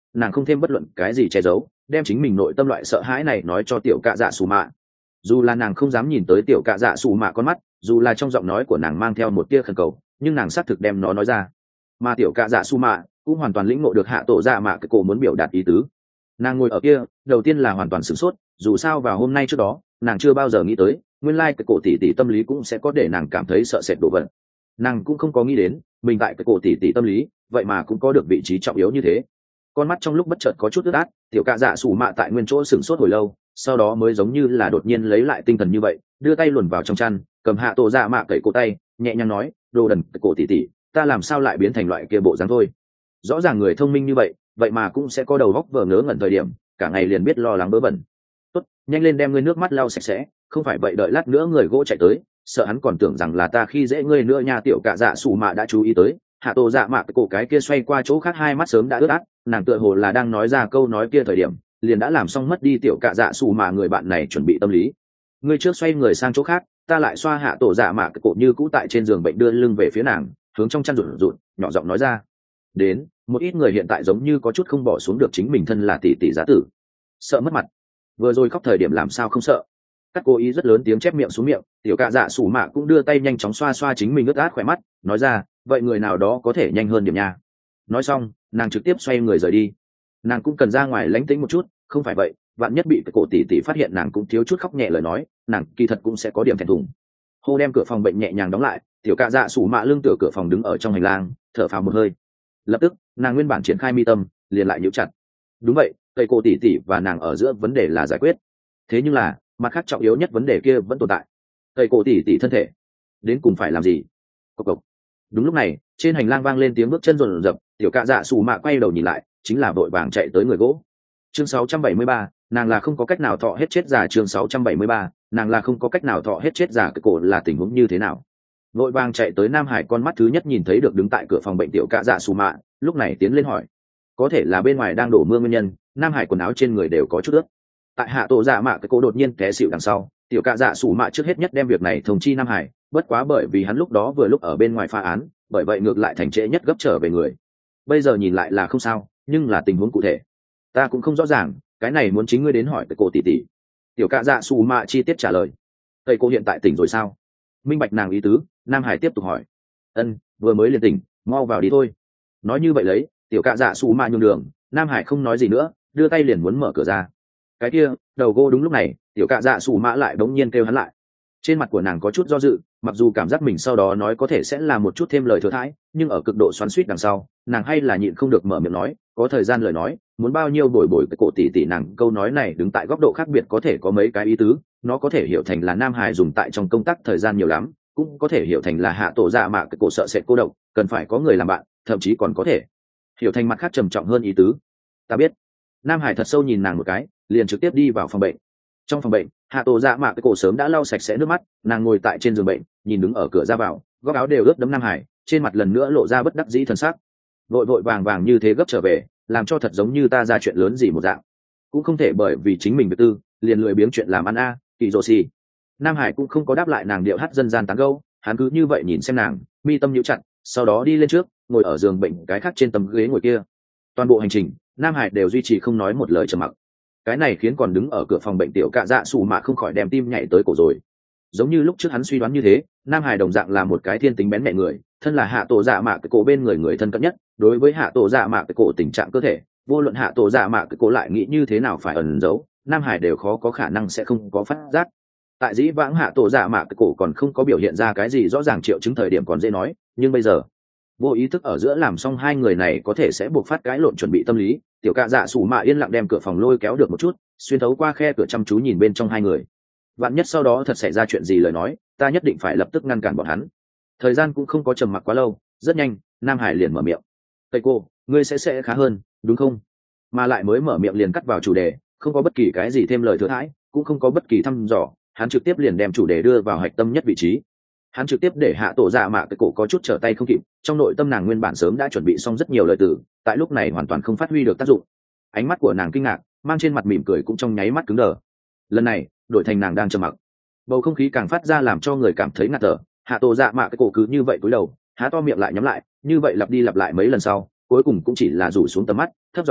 nàng không thêm bất luận cái gì che giấu, đem chính mình nội tâm loại sợ hãi này nói cho tiểu cạ dạ xù mạ. Dù là nàng không dám nhìn tới tiểu cạ dạ xù mạ con mắt, dù là trong giọng nói của nàng mang theo một tia khẩn cầu, nhưng nàng xác thực đem nó nói ra. Mà tiểu cạ dạ xù mạ cũng hoàn toàn lĩnh ngộ được hạ tổ dạ mạ cái cổ muốn biểu đạt ý tứ. Nàng ngồi ở kia, đầu tiên là hoàn toàn sửng sốt, dù sao vào hôm nay trước đó nàng chưa bao giờ nghĩ tới nguyên lai cái cổ tỷ tỷ tâm lý cũng sẽ có để nàng cảm thấy sợ sệt đổ vật. Nàng cũng không có nghĩ đến mình tại cái cổ tỷ tỷ tâm lý vậy mà cũng có được vị trí trọng yếu như thế. Con mắt trong lúc bất chợt có chút ướt át, tiểu cạ dạ xù mạ tại nguyên chỗ sửng sốt hồi lâu, sau đó mới giống như là đột nhiên lấy lại tinh thần như vậy, đưa tay luồn vào trong chăn, cầm hạ tổ dạ mạ cậy cổ tay, nhẹ nhàng nói, đồ đần cái cổ tỷ tỷ, ta làm sao lại biến thành loại kia bộ dáng thôi. Rõ ràng người thông minh như vậy vậy mà cũng sẽ có đầu góc vờ ngớ ngẩn thời điểm, cả ngày liền biết lo lắng bớ bẩn. Tốt, nhanh lên đem ngươi nước mắt lau sạch sẽ, không phải vậy đợi lát nữa người gỗ chạy tới, sợ hắn còn tưởng rằng là ta khi dễ ngươi nữa nha. Tiểu cạ dạ xù mạ đã chú ý tới hạ tổ dạ mạ cái cổ cái kia xoay qua chỗ khác, hai mắt sớm đã ướt át, nàng tựa hồ là đang nói ra câu nói kia thời điểm liền đã làm xong mất đi tiểu cạ dạ xù mạ người bạn này chuẩn bị tâm lý. Ngươi trước xoay người sang chỗ khác, ta lại xoa hạ tổ dạ mạ cái cổ như cũ tại trên giường bệnh, đưa lưng về phía nàng, hướng trong chăn rụt rụt nhỏ giọng nói ra. Đến, một ít người hiện tại giống như có chút không bỏ xuống được chính mình thân là tỷ tỷ giá tử, sợ mất mặt. Vừa rồi khóc thời điểm làm sao không sợ. Các cố ý rất lớn tiếng chép miệng xuống miệng, tiểu cạ dạ xù mạ cũng đưa tay nhanh chóng xoa xoa chính mình ướt át khỏe mắt, nói ra, vậy người nào đó có thể nhanh hơn điểm nha. Nói xong nàng trực tiếp xoay người rời đi. Nàng cũng cần ra ngoài lánh tĩnh một chút, không phải vậy vạn nhất bị cái cổ tỷ tỷ phát hiện nàng cũng thiếu chút khóc nhẹ lời nói, nàng kỳ thật cũng sẽ có điểm thẹn thùng. Hô đem cửa phòng bệnh nhẹ nhàng đóng lại, tiểu cạ dạ xù mạ lưng tựa cửa phòng đứng ở trong hành lang, thở phào một hơi. Lập tức nàng nguyên bản triển khai mi tâm liền lại nhíu chặt. Đúng vậy, cây cô tỷ tỷ và nàng ở giữa vấn đề là giải quyết, thế nhưng là mặt khác trọng yếu nhất vấn đề kia vẫn tồn tại. Cây cô tỷ tỷ thân thể đến cùng phải làm gì? Cộc cộc. Đúng lúc này trên hành lang vang lên tiếng bước chân rồn rập, tiểu cạ dạ xù mạ quay đầu nhìn lại, chính là vội vàng chạy tới người gỗ. Chương sáu trăm bảy mươi ba, nàng là không có cách nào thọ hết chết giả. Chương sáu trăm bảy mươi ba, nàng là không có cách nào thọ hết chết giả. Cái cổ là tình huống như thế nào? Vội vàng chạy tới Nam Hải con mắt thứ nhất nhìn thấy được đứng tại cửa phòng bệnh tiểu cạ dạ xù mạ, lúc này tiến lên hỏi. Có thể là bên ngoài đang đổ mưa nguyên nhân, Nam Hải quần áo trên người đều có chút ướt. Tại hạ tổ dạ mạ cái cổ đột nhiên té xịu đằng sau, tiểu cạ dạ xù mạ trước hết nhất đem việc này thông chi Nam Hải, bất quá bởi vì hắn lúc đó vừa lúc ở bên ngoài phá án, bởi vậy ngược lại thành trễ nhất gấp trở về người. Bây giờ nhìn lại là không sao, nhưng là tình huống cụ thể ta cũng không rõ ràng, cái này muốn chính ngươi đến hỏi cái cổ tỷ tỷ. Tiểu cạ dạ xù mạ chi tiết trả lời. Thầy cô hiện tại tỉnh rồi sao? Minh bạch nàng ý tứ, Nam Hải tiếp tục hỏi. Ân, vừa mới liền tỉnh, mau vào đi thôi. Nói như vậy lấy, tiểu cạ dạ xù mạ nhường đường, Nam Hải không nói gì nữa, đưa tay liền muốn mở cửa ra. Cái kia đầu gô đúng lúc này tiểu cạ dạ xù mạ lại đống nhiên kêu hắn lại. Trên mặt của nàng có chút do dự, mặc dù cảm giác mình sau đó nói có thể sẽ là một chút thêm lời thừa thãi, nhưng ở cực độ xoắn xuýt đằng sau nàng hay là nhịn không được mở miệng nói, có thời gian lời nói muốn bao nhiêu bồi bồi cái cổ tỷ tỷ. Nàng câu nói này đứng tại góc độ khác biệt có thể có mấy cái ý tứ, nó có thể hiểu thành là Nam Hải dùng tại trong công tác thời gian nhiều lắm, cũng có thể hiểu thành là hạ tổ dạ mạ cái cổ sợ sệt cô độc, cần phải có người làm bạn, thậm chí còn có thể hiểu thành mặt khác trầm trọng hơn ý tứ. Ta biết. Nam Hải thật sâu nhìn nàng một cái, liền trực tiếp đi vào phòng bệnh. Trong phòng bệnh, hạ tổ dạ mạ cái cổ sớm đã lau sạch sẽ nước mắt, nàng ngồi tại trên giường bệnh, nhìn đứng ở cửa ra vào, góc áo đều ướt đẫm Nam Hải, trên mặt lần nữa lộ ra bất đắc dĩ thần sắc. Vội vội vàng vàng như thế gấp trở về, làm cho thật giống như ta ra chuyện lớn gì một dạng, cũng không thể bởi vì chính mình việc tư liền lười biếng chuyện làm ăn a. Kỳ rồ xì. Nam Hải cũng không có đáp lại nàng điệu hát dân gian tán gẫu, hắn cứ như vậy nhìn xem nàng, mi tâm nhíu chặt, sau đó đi lên trước, ngồi ở giường bệnh cái khác trên tấm ghế ngồi kia. Toàn bộ hành trình Nam Hải đều duy trì không nói một lời trầm mặc. Cái này khiến còn đứng ở cửa phòng bệnh tiểu cạ dạ xù mạ không khỏi đem tim nhảy tới cổ rồi. Giống như lúc trước hắn suy đoán như thế, Nam Hải đồng dạng là một cái thiên tính bén mẹ người, thân là hạ tổ dạ mạ cái cổ bên người người thân cận nhất, đối với hạ tổ dạ mạ cái cổ tình trạng cơ thể, vô luận hạ tổ dạ mạ cái cổ lại nghĩ như thế nào phải ẩn giấu, Nam Hải đều khó có khả năng sẽ không có phát giác. Tại dĩ vãng hạ tổ dạ mạ cái cổ còn không có biểu hiện ra cái gì rõ ràng triệu chứng thời điểm còn dễ nói, nhưng bây giờ vô ý thức ở giữa làm xong hai người này có thể sẽ buộc phát cái lộn chuẩn bị tâm lý. Tiểu cạ dạ xù mạ yên lặng đem cửa phòng lôi kéo được một chút, xuyên thấu qua khe cửa chăm chú nhìn bên trong hai người. Vạn nhất sau đó thật xảy ra chuyện gì lời nói, ta nhất định phải lập tức ngăn cản bọn hắn. Thời gian cũng không có trầm mặc quá lâu, rất nhanh Nam Hải liền mở miệng. Thầy cô, ngươi sẽ sẽ khá hơn đúng không? Mà lại mới mở miệng liền cắt vào chủ đề, không có bất kỳ cái gì thêm lời thừa thãi, cũng không có bất kỳ thăm dò, hắn trực tiếp liền đem chủ đề đưa vào hạch tâm nhất vị trí. Hắn trực tiếp để hạ tổ dạ mạ cái cổ có chút trở tay không kịp, trong nội tâm nàng nguyên bản sớm đã chuẩn bị xong rất nhiều lời từ, tại lúc này hoàn toàn không phát huy được tác dụng. Ánh mắt của nàng kinh ngạc, mang trên mặt mỉm cười cũng trong nháy mắt cứng đờ. Lần này đổi thành nàng đang trầm mặc, bầu không khí càng phát ra làm cho người cảm thấy ngạt thở. Hạ tổ dạ mạ cái cổ cứ như vậy cúi đầu, há to miệng lại nhắm lại, như vậy lặp đi lặp lại mấy lần sau, cuối cùng cũng chỉ là rủ xuống tầm mắt, thấp giọng nói,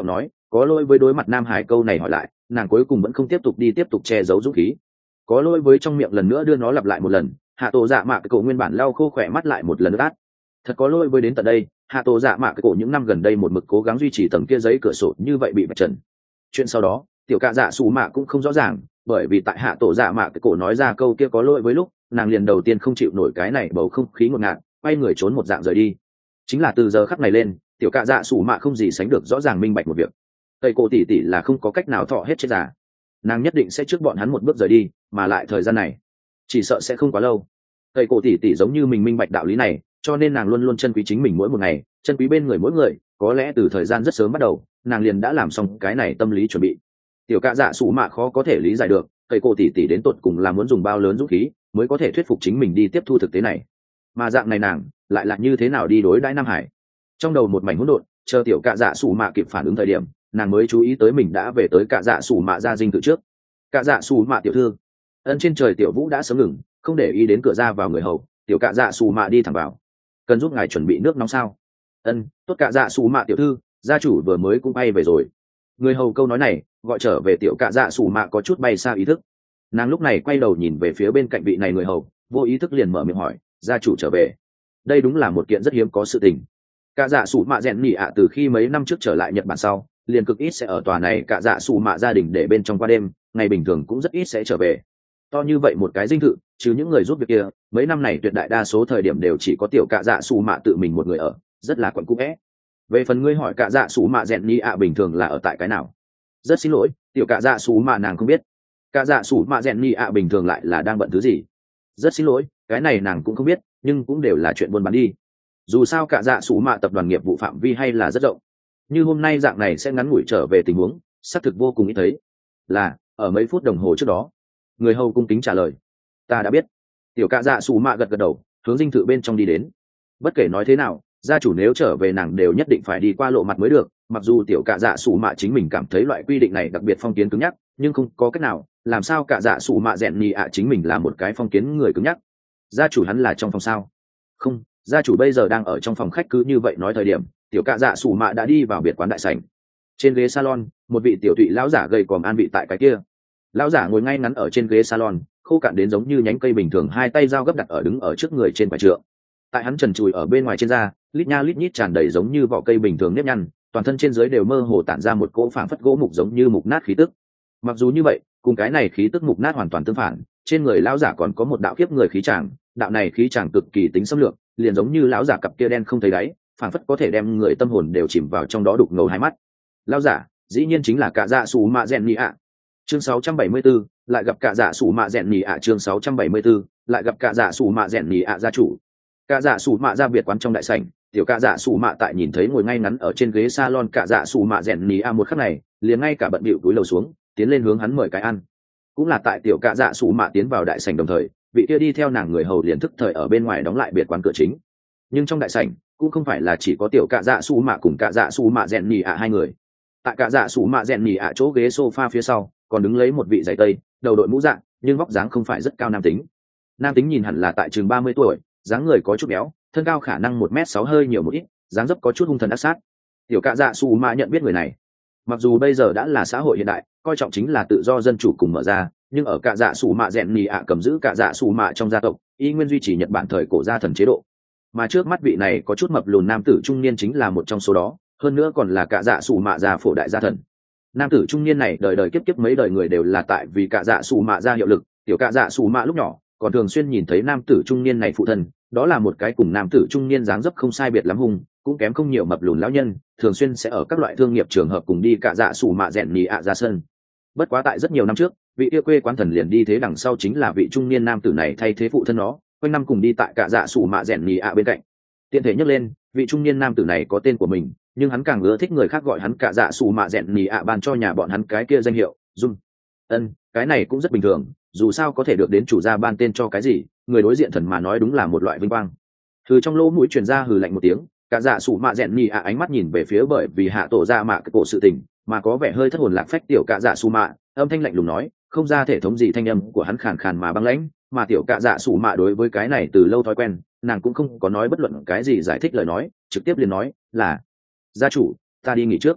có lỗi với đối mặt nam hải câu này hỏi lại, nàng cuối cùng vẫn không tiếp tục đi tiếp tục che giấu dũng khí. Có lỗi với trong miệng lần nữa đưa nó lặp lại một lần. Hạ tổ dạ mạ cái cổ nguyên bản lau khô khỏe mắt lại một lần nữa át. Thật có lỗi với đến tận đây, hạ tổ dạ mạ cái cổ những năm gần đây một mực cố gắng duy trì tầng kia giấy cửa sổ như vậy bị vạch trần. Chuyện sau đó tiểu cạ dạ xù mạ cũng không rõ ràng, bởi vì tại hạ tổ dạ mạ cái cổ nói ra câu kia có lỗi với lúc, nàng liền đầu tiên không chịu nổi cái này bầu không khí ngột ngạt, quay người trốn một dạng rời đi. Chính là từ giờ khắc này lên, tiểu cạ dạ xù mạ không gì sánh được rõ ràng minh bạch một việc. Tây cổ tỷ tỷ là không có cách nào thọ hết chết già, nàng nhất định sẽ trước bọn hắn một bước rời đi, mà lại thời gian này chỉ sợ sẽ không quá lâu. Tây cổ tỷ tỷ giống như mình minh bạch đạo lý này, cho nên nàng luôn luôn trân quý chính mình mỗi một ngày, trân quý bên người mỗi người. Có lẽ từ thời gian rất sớm bắt đầu, nàng liền đã làm xong cái này tâm lý chuẩn bị. Tiểu cạ dạ sủ mạ khó có thể lý giải được, Tây cổ tỷ tỷ đến tột cùng là muốn dùng bao lớn dũng khí mới có thể thuyết phục chính mình đi tiếp thu thực tế này, mà dạng này nàng lại là như thế nào đi đối đãi Nam Hải. Trong đầu một mảnh hỗn độn, chờ tiểu cạ dạ sủ mạ kịp phản ứng thời điểm, nàng mới chú ý tới mình đã về tới cạ dạ sủ mạ gia dinh tự trước. Cạ dạ sủ mạ tiểu thư. Ân trên trời tiểu vũ đã sớm ngừng, không để ý đến cửa ra vào người hầu, tiểu cạ dạ sủ mạ đi thẳng vào. Cần giúp ngài chuẩn bị nước nóng sao? Ân, tốt cạ dạ sủ mạ tiểu thư, gia chủ vừa mới cũng bay về rồi. Người hầu câu nói này gọi trở về tiểu cạ dạ sủ mạ có chút bay xa ý thức. Nàng lúc này quay đầu nhìn về phía bên cạnh vị này người hầu, vô ý thức liền mở miệng hỏi, gia chủ trở về. Đây đúng là một kiện rất hiếm có sự tình. Cạ dạ sủ mạ rèn nhỉ ạ từ khi mấy năm trước trở lại Nhật Bản sau, liền cực ít sẽ ở tòa này cạ dạ sủ mạ gia đình để bên trong qua đêm, ngày bình thường cũng rất ít sẽ trở về. To như vậy một cái dinh thự, chứ những người giúp việc kia, mấy năm này tuyệt đại đa số thời điểm đều chỉ có tiểu cạ dạ sủ mạ tự mình một người ở, rất là quặn cũ vẽ. Về phần ngươi hỏi cạ dạ sủ mạ rèn nhỉ ạ bình thường là ở tại cái nào, rất xin lỗi, tiểu cạ dạ sủ mạ nàng không biết. Cạ dạ sủ mạ rèn nhỉ ạ bình thường lại là đang bận thứ gì, rất xin lỗi, cái này nàng cũng không biết, nhưng cũng đều là chuyện buôn bán đi. Dù sao cạ dạ sủ mạ tập đoàn nghiệp vụ phạm vi hay là rất rộng, như hôm nay dạng này sẽ ngắn ngủi trở về tình huống xác thực vô cùng ít thấy. Là ở mấy phút đồng hồ trước đó, người hầu cung kính trả lời, ta đã biết. Tiểu cạ dạ sủ mạ gật gật đầu, hướng dinh thự bên trong đi đến. Bất kể nói thế nào, gia chủ nếu trở về nàng đều nhất định phải đi qua lộ mặt mới được. Mặc dù tiểu cạ dạ sủ mạ chính mình cảm thấy loại quy định này đặc biệt phong kiến cứng nhắc, nhưng không có cách nào, làm sao cạ dạ sủ mạ rèn nhì ạ chính mình là một cái phong kiến người cứng nhắc. Gia chủ hắn là trong phòng sao? Không, gia chủ bây giờ đang ở trong phòng khách. Cứ như vậy nói thời điểm, tiểu cạ dạ sủ mạ đã đi vào biệt quán đại sảnh. Trên ghế salon, một vị tiểu thụy lão giả gầy còm an vị tại cái kia. Lão giả ngồi ngay ngắn ở trên ghế salon, khô cạn đến giống như nhánh cây bình thường, hai tay dao gấp đặt ở đứng ở trước người trên quầy trượng. Tại hắn trần trụi ở bên ngoài trên da, lít nha lít nhít tràn đầy giống như vỏ cây bình thường nếp nhăn, toàn thân trên dưới đều mơ hồ tản ra một cỗ phảng phất gỗ mục giống như mục nát khí tức. Mặc dù như vậy, cùng cái này khí tức mục nát hoàn toàn tương phản, trên người lão giả còn có một đạo kiếp người khí tràng, đạo này khí tràng cực kỳ tính xâm lược, liền giống như lão giả cặp kia đen không thấy đáy, phảng phất có thể đem người tâm hồn đều chìm vào trong đó đục ngầu hai mắt. Lão giả dĩ nhiên chính là cạ dạ sủ mạ rèn nhì ạ. Chương sáu trăm bảy mươi 74, lại gặp cạ dạ sủ mạ rèn nhì ạ. Chương sáu trăm bảy mươi 74, lại gặp cạ dạ sủ mạ rèn nhì ạ. Gia chủ. Cạ dạ sủ mạ ra biệt quán trong đại sảnh, tiểu cạ dạ sủ mạ tại nhìn thấy ngồi ngay ngắn ở trên ghế salon cạ dạ sủ mạ rèn nhì ạ một khắc này, liền ngay cả bận bịu cúi lầu xuống, tiến lên hướng hắn mời cái ăn. Cũng là tại tiểu cạ dạ sủ mạ tiến vào đại sảnh đồng thời, vị kia đi theo nàng người hầu liền thức thời ở bên ngoài đóng lại biệt quán cửa chính. Nhưng trong đại sảnh cũng không phải là chỉ có tiểu cạ dạ sủ mạ cùng cạ dạ sủ mạ rèn nhì ạ hai người. Tại cạ dạ sủ mạ rèn nhì ạ chỗ ghế sofa phía sau còn đứng lấy một vị giày tây, đầu đội mũ dạng, nhưng vóc dáng không phải rất cao nam tính. Nam tính nhìn hẳn là tại chừng ba mươi tuổi, dáng người có chút béo, thân cao khả năng một mét sáu hơi nhiều một ít, dáng dấp có chút hung thần ác sát. Tiểu cạ dạ sủ mạ nhận biết người này. Mặc dù bây giờ đã là xã hội hiện đại, coi trọng chính là tự do dân chủ cùng mở ra, nhưng ở cạ dạ sủ mạ rèn nhì ạ cầm giữ cạ dạ sủ mạ trong gia tộc, y nguyên duy trì Nhật Bản thời cổ gia thần chế độ. Mà trước mắt vị này có chút mập lùn nam tử trung niên chính là một trong số đó, hơn nữa còn là cạ dạ sủ mạ gia phổ đại gia thần. Nam tử trung niên này đời đời kiếp kiếp mấy đời người đều là tại vì cạ dạ sủ mạ gia hiệu lực. Tiểu cạ dạ sủ mạ lúc nhỏ còn thường xuyên nhìn thấy nam tử trung niên này phụ thân, đó là một cái cùng nam tử trung niên dáng dấp không sai biệt lắm hung, cũng kém không nhiều mập lùn lão nhân, thường xuyên sẽ ở các loại thương nghiệp trường hợp cùng đi cạ dạ sủ mạ rèn nhì ạ ra sân. Bất quá tại rất nhiều năm trước, vị yêu quê quán thần liền đi thế đằng sau chính là vị trung niên nam tử này thay thế phụ thân nó, quanh năm cùng đi tại cạ dạ sủ mạ rèn nhì ạ bên cạnh. Tiện thể nhắc lên, vị trung niên nam tử này có tên của mình, nhưng hắn càng ưa thích người khác gọi hắn cạ dạ sủ mạ rèn nhì ạ ban cho nhà bọn hắn cái kia danh hiệu Jun. Ân, cái này cũng rất bình thường, dù sao có thể được đến chủ gia ban tên cho cái gì, người đối diện thần mà nói đúng là một loại vinh quang. Từ trong lỗ mũi truyền ra hừ lạnh một tiếng, cạ dạ sủ mạ rèn nhì ạ ánh mắt nhìn về phía bởi vì hạ tổ ra mạ cái cổ sự tình mà có vẻ hơi thất hồn lạc phách tiểu cạ dạ sủ mạ, âm thanh lạnh lùng nói, không ra thể thống gì, thanh âm của hắn khàn khàn mà băng lãnh, mà tiểu cạ dạ sủ mạ đối với cái này từ lâu thói quen, nàng cũng không có nói bất luận cái gì giải thích lời nói, trực tiếp liền nói là, gia chủ, ta đi nghỉ trước.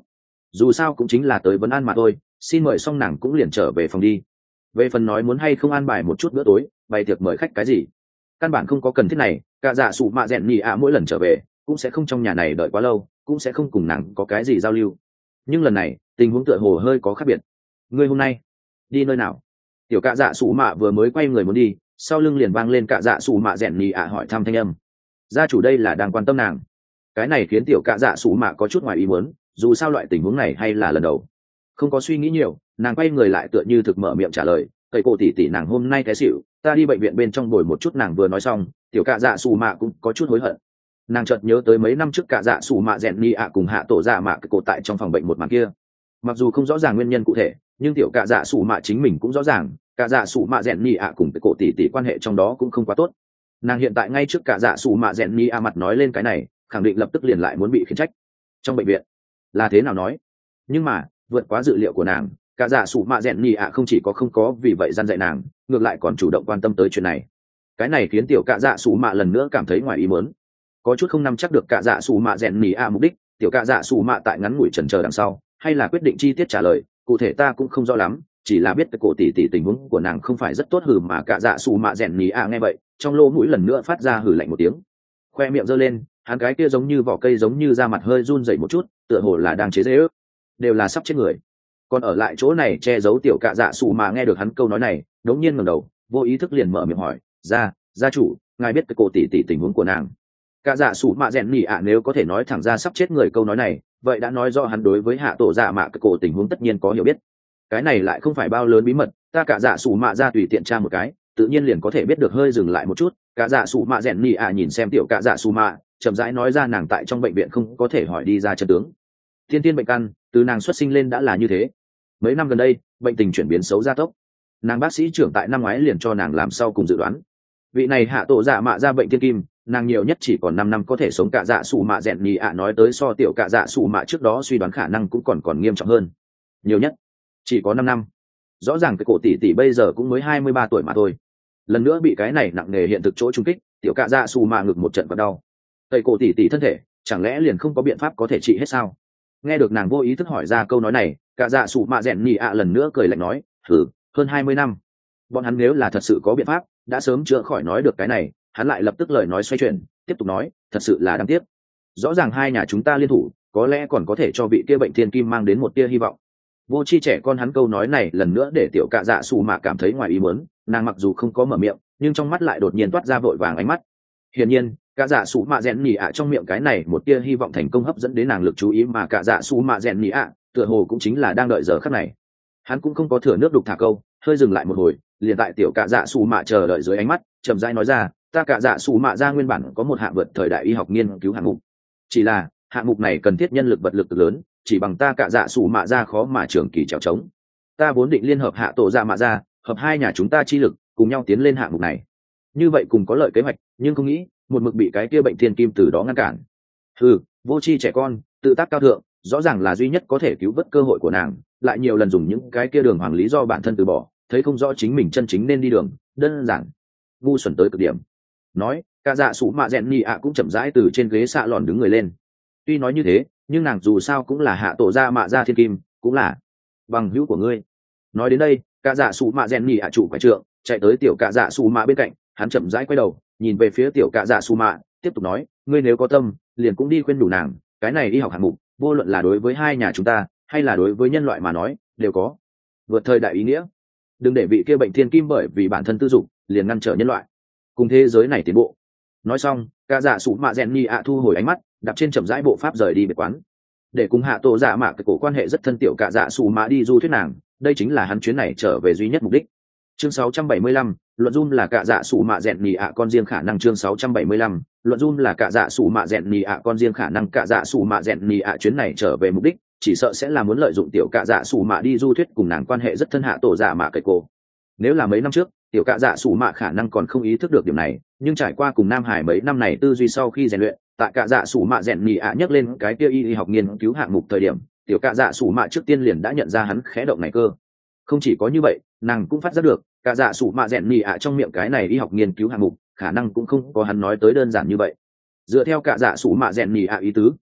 dù sao cũng chính là tới vấn an mà thôi, xin mời xong nàng cũng liền trở về phòng đi. Về phần nói muốn hay không an bài một chút bữa tối bày tiệc mời khách cái gì, căn bản không có cần thiết này. Cả dạ sủ mạ rèn nhì ạ mỗi lần trở về cũng sẽ không trong nhà này đợi quá lâu, cũng sẽ không cùng nàng có cái gì giao lưu. Nhưng lần này tình huống tựa hồ hơi có khác biệt. Ngươi hôm nay đi nơi nào? Tiểu cạ dạ sủ mạ vừa mới quay người muốn đi, sau lưng liền vang lên cạ dạ sủ mạ rèn nhì ạ hỏi thăm thanh âm. Gia chủ đây là đang quan tâm nàng. Cái này khiến tiểu cạ dạ sủ mạ có chút ngoài ý muốn, dù sao loại tình huống này hay là lần đầu. Không có suy nghĩ nhiều, nàng quay người lại tựa như thực mở miệng trả lời, thầy cổ tỷ tỷ nàng hôm nay té xỉu, ta đi bệnh viện bên trong bồi một chút. Nàng vừa nói xong, tiểu cạ dạ sủ mạ cũng có chút hối hận. Nàng chợt nhớ tới mấy năm trước cạ dạ sủ mạ rèn nhì ạ cùng hạ tổ dạ mạ cái cổ tại trong phòng bệnh một màn kia. Mặc dù không rõ ràng nguyên nhân cụ thể, nhưng tiểu cạ dạ sủ mạ chính mình cũng rõ ràng, cạ dạ sủ mạ rèn nhì ạ cùng cái cổ tỷ tỷ quan hệ trong đó cũng không quá tốt. Nàng hiện tại ngay trước cạ dạ sủ mạ rèn nhì ạ mặt nói lên cái này, khẳng định lập tức liền lại muốn bị khiển trách. Trong bệnh viện là thế nào nói, nhưng mà vượt quá dự liệu của nàng, cạ dạ sủ mạ rèn nhì ạ không chỉ có không có vì vậy gian dạy nàng, ngược lại còn chủ động quan tâm tới chuyện này. Cái này khiến tiểu cạ dạ sủ mạ lần nữa cảm thấy ngoài ý muốn, có chút không nắm chắc được cạ dạ sủ mạ rèn nhì ạ mục đích. Tiểu cạ dạ sủ mạ tại ngắn ngủi chần chờ đằng sau, hay là quyết định chi tiết trả lời, cụ thể ta cũng không rõ lắm, chỉ là biết cái cổ tỷ tỷ tình huống của nàng không phải rất tốt. Hừ mà cạ dạ sủ mạ rèn nhì ạ nghe vậy, trong lỗ mũi lần nữa phát ra hừ lạnh một tiếng, khoe miệng giơ lên, hắn cái kia giống như vỏ cây giống như da mặt hơi run rẩy một chút, tựa hồ là đang chế giễu. Đều là sắp chết người, còn ở lại chỗ này che giấu. Tiểu cạ dạ sủ mạ nghe được hắn câu nói này, đống nhiên ngẩng đầu, vô ý thức liền mở miệng hỏi, gia gia chủ, ngài biết cái cổ tỷ tỷ tình huống của nàng? Cạ dạ sủ mạ rèn nhì ạ nếu có thể nói thẳng ra sắp chết người câu nói này, vậy đã nói rõ hắn đối với hạ tổ dạ mạ cái cổ tình huống tất nhiên có hiểu biết. Cái này lại không phải bao lớn bí mật, ta cạ dạ sủ mạ ra tùy tiện tra một cái, tự nhiên liền có thể biết được. Hơi dừng lại một chút, cạ dạ sủ mạ rèn nhì ạ nhìn xem tiểu cạ dạ sủ mạ, chậm rãi nói ra nàng tại trong bệnh viện không có thể hỏi đi ra chân tướng. Thiên tiên bệnh căn, từ nàng xuất sinh lên đã là như thế. Mấy năm gần đây bệnh tình chuyển biến xấu gia tốc, nàng bác sĩ trưởng tại năm ngoái liền cho nàng làm sau cùng dự đoán. Vị này hạ tổ dạ mạ ra bệnh thiên kim, nàng nhiều nhất chỉ còn năm năm có thể sống. Cạ dạ sủ mạ rèn nhì ạ nói tới so tiểu cạ dạ sủ mạ trước đó suy đoán khả năng cũng còn còn nghiêm trọng hơn. Nhiều nhất chỉ có năm năm. Rõ ràng cái cổ tỷ tỷ bây giờ cũng mới hai mươi ba tuổi mà thôi. Lần nữa bị cái này nặng nề hiện thực chỗ trung kích, tiểu cạ dạ sủ mạ ngực một trận còn đau. Tây cổ tỷ tỷ thân thể chẳng lẽ liền không có biện pháp có thể trị hết sao? Nghe được nàng vô ý thức hỏi ra câu nói này, cạ dạ sủ mạ rèn nhì ạ lần nữa cười lạnh nói, thử hơn hai mươi năm, bọn hắn nếu là thật sự có biện pháp đã sớm chữa khỏi. Nói được cái này, hắn lại lập tức lời nói xoay chuyển, tiếp tục nói, thật sự là đáng tiếc. Rõ ràng hai nhà chúng ta liên thủ, có lẽ còn có thể cho vị kia bệnh thiên kim mang đến một tia hy vọng. Vô chi trẻ con hắn câu nói này lần nữa để tiểu cạ dạ sủ mạ cảm thấy ngoài ý muốn. Nàng mặc dù không có mở miệng, nhưng trong mắt lại đột nhiên toát ra vội vàng ánh mắt. Hiển nhiên cạ dạ sủ mạ rèn nhì ạ trong miệng cái này một tia hy vọng thành công hấp dẫn đến nàng lực chú ý, mà cạ dạ sủ mạ rèn nhì ạ tựa hồ cũng chính là đang đợi giờ khắc này. Hắn cũng không có thừa nước đục thả câu, hơi dừng lại một hồi, liền tại tiểu cạ dạ sủ mạ chờ đợi dưới ánh mắt chậm rãi nói ra, ta cạ dạ sủ mạ ra nguyên bản có một hạng vượt thời đại y học nghiên cứu hạng mục, chỉ là hạng mục này cần thiết nhân lực vật lực cực lớn, chỉ bằng ta cạ dạ sủ mạ ra khó mà trường kỳ trèo trống. Ta vốn định liên hợp hạ tổ dạ mạ ra, hợp hai nhà chúng ta chi lực cùng nhau tiến lên hạng mục này, như vậy cùng có lợi kế hoạch, nhưng không nghĩ một mực bị cái kia bệnh thiên kim từ đó ngăn cản. Ừ, vô tri trẻ con, tự tác cao thượng, rõ ràng là duy nhất có thể cứu vớt cơ hội của nàng, lại nhiều lần dùng những cái kia đường hoàng lý do bản thân từ bỏ, thấy không rõ chính mình chân chính nên đi đường, đơn giản ngu xuẩn tới cực điểm. Nói, cạ dạ sủ mạ rèn nhì ạ cũng chậm rãi từ trên ghế xạ lòn đứng người lên. Tuy nói như thế, nhưng nàng dù sao cũng là hạ tổ gia mạ gia thiên kim, cũng là bằng hữu của ngươi. Nói đến đây, cạ dạ sủ mạ rèn nhì ạ chủ quái trượng chạy tới tiểu cạ dạ sủ mạ bên cạnh, hắn chậm rãi quay đầu nhìn về phía tiểu cạ dạ sủ mạ, tiếp tục nói, ngươi nếu có tâm liền cũng đi khuyên đủ nàng, cái này y học hạng mục vô luận là đối với hai nhà chúng ta hay là đối với nhân loại mà nói đều có vượt thời đại ý nghĩa. Đừng để vị kia bệnh thiên kim bởi vì bản thân tư dục liền ngăn trở nhân loại cùng thế giới này tiến bộ. Nói xong, cạ dạ sủ mạ rèn nhì ạ thu hồi ánh mắt, đạp trên chậm rãi bộ pháp rời đi biệt quán. Để cùng hạ tổ dạ mạ cái cổ quan hệ rất thân tiểu cạ dạ sủ mạ đi du thuyết nàng, đây chính là hắn chuyến này trở về duy nhất mục đích. Chương sáu trăm bảy mươi lăm, luận zoom là cạ dạ sủ mạ rèn nhì ạ con riêng khả năng. Chương sáu trăm bảy mươi lăm, luận zoom là cạ dạ sủ mạ rèn nhì ạ con riêng khả năng. Cạ dạ sủ mạ rèn nhì ạ chuyến này trở về mục đích chỉ sợ sẽ là muốn lợi dụng tiểu cạ dạ sủ mạ đi du thuyết cùng nàng quan hệ rất thân hạ tổ dạ mạ cái cổ. Nếu là mấy năm trước, tiểu cạ dạ sủ mạ khả năng còn không ý thức được điểm này, nhưng trải qua cùng Nam Hải mấy năm này tư duy sau khi rèn luyện, tại cạ dạ sủ mạ rèn nhì ạ nhắc lên cái kia y học nghiên cứu hạng mục thời điểm, tiểu cạ dạ sủ mạ trước tiên liền đã nhận ra hắn khẽ động này cơ. Không chỉ có như vậy, nàng cũng phát giác được cạ dạ sủ mạ rèn nhì ạ trong miệng cái này y học nghiên cứu hạng mục khả năng cũng không có hắn nói tới đơn giản như vậy. Dựa theo cạ dạ sủ mạ rèn nhì ạ ý tứ,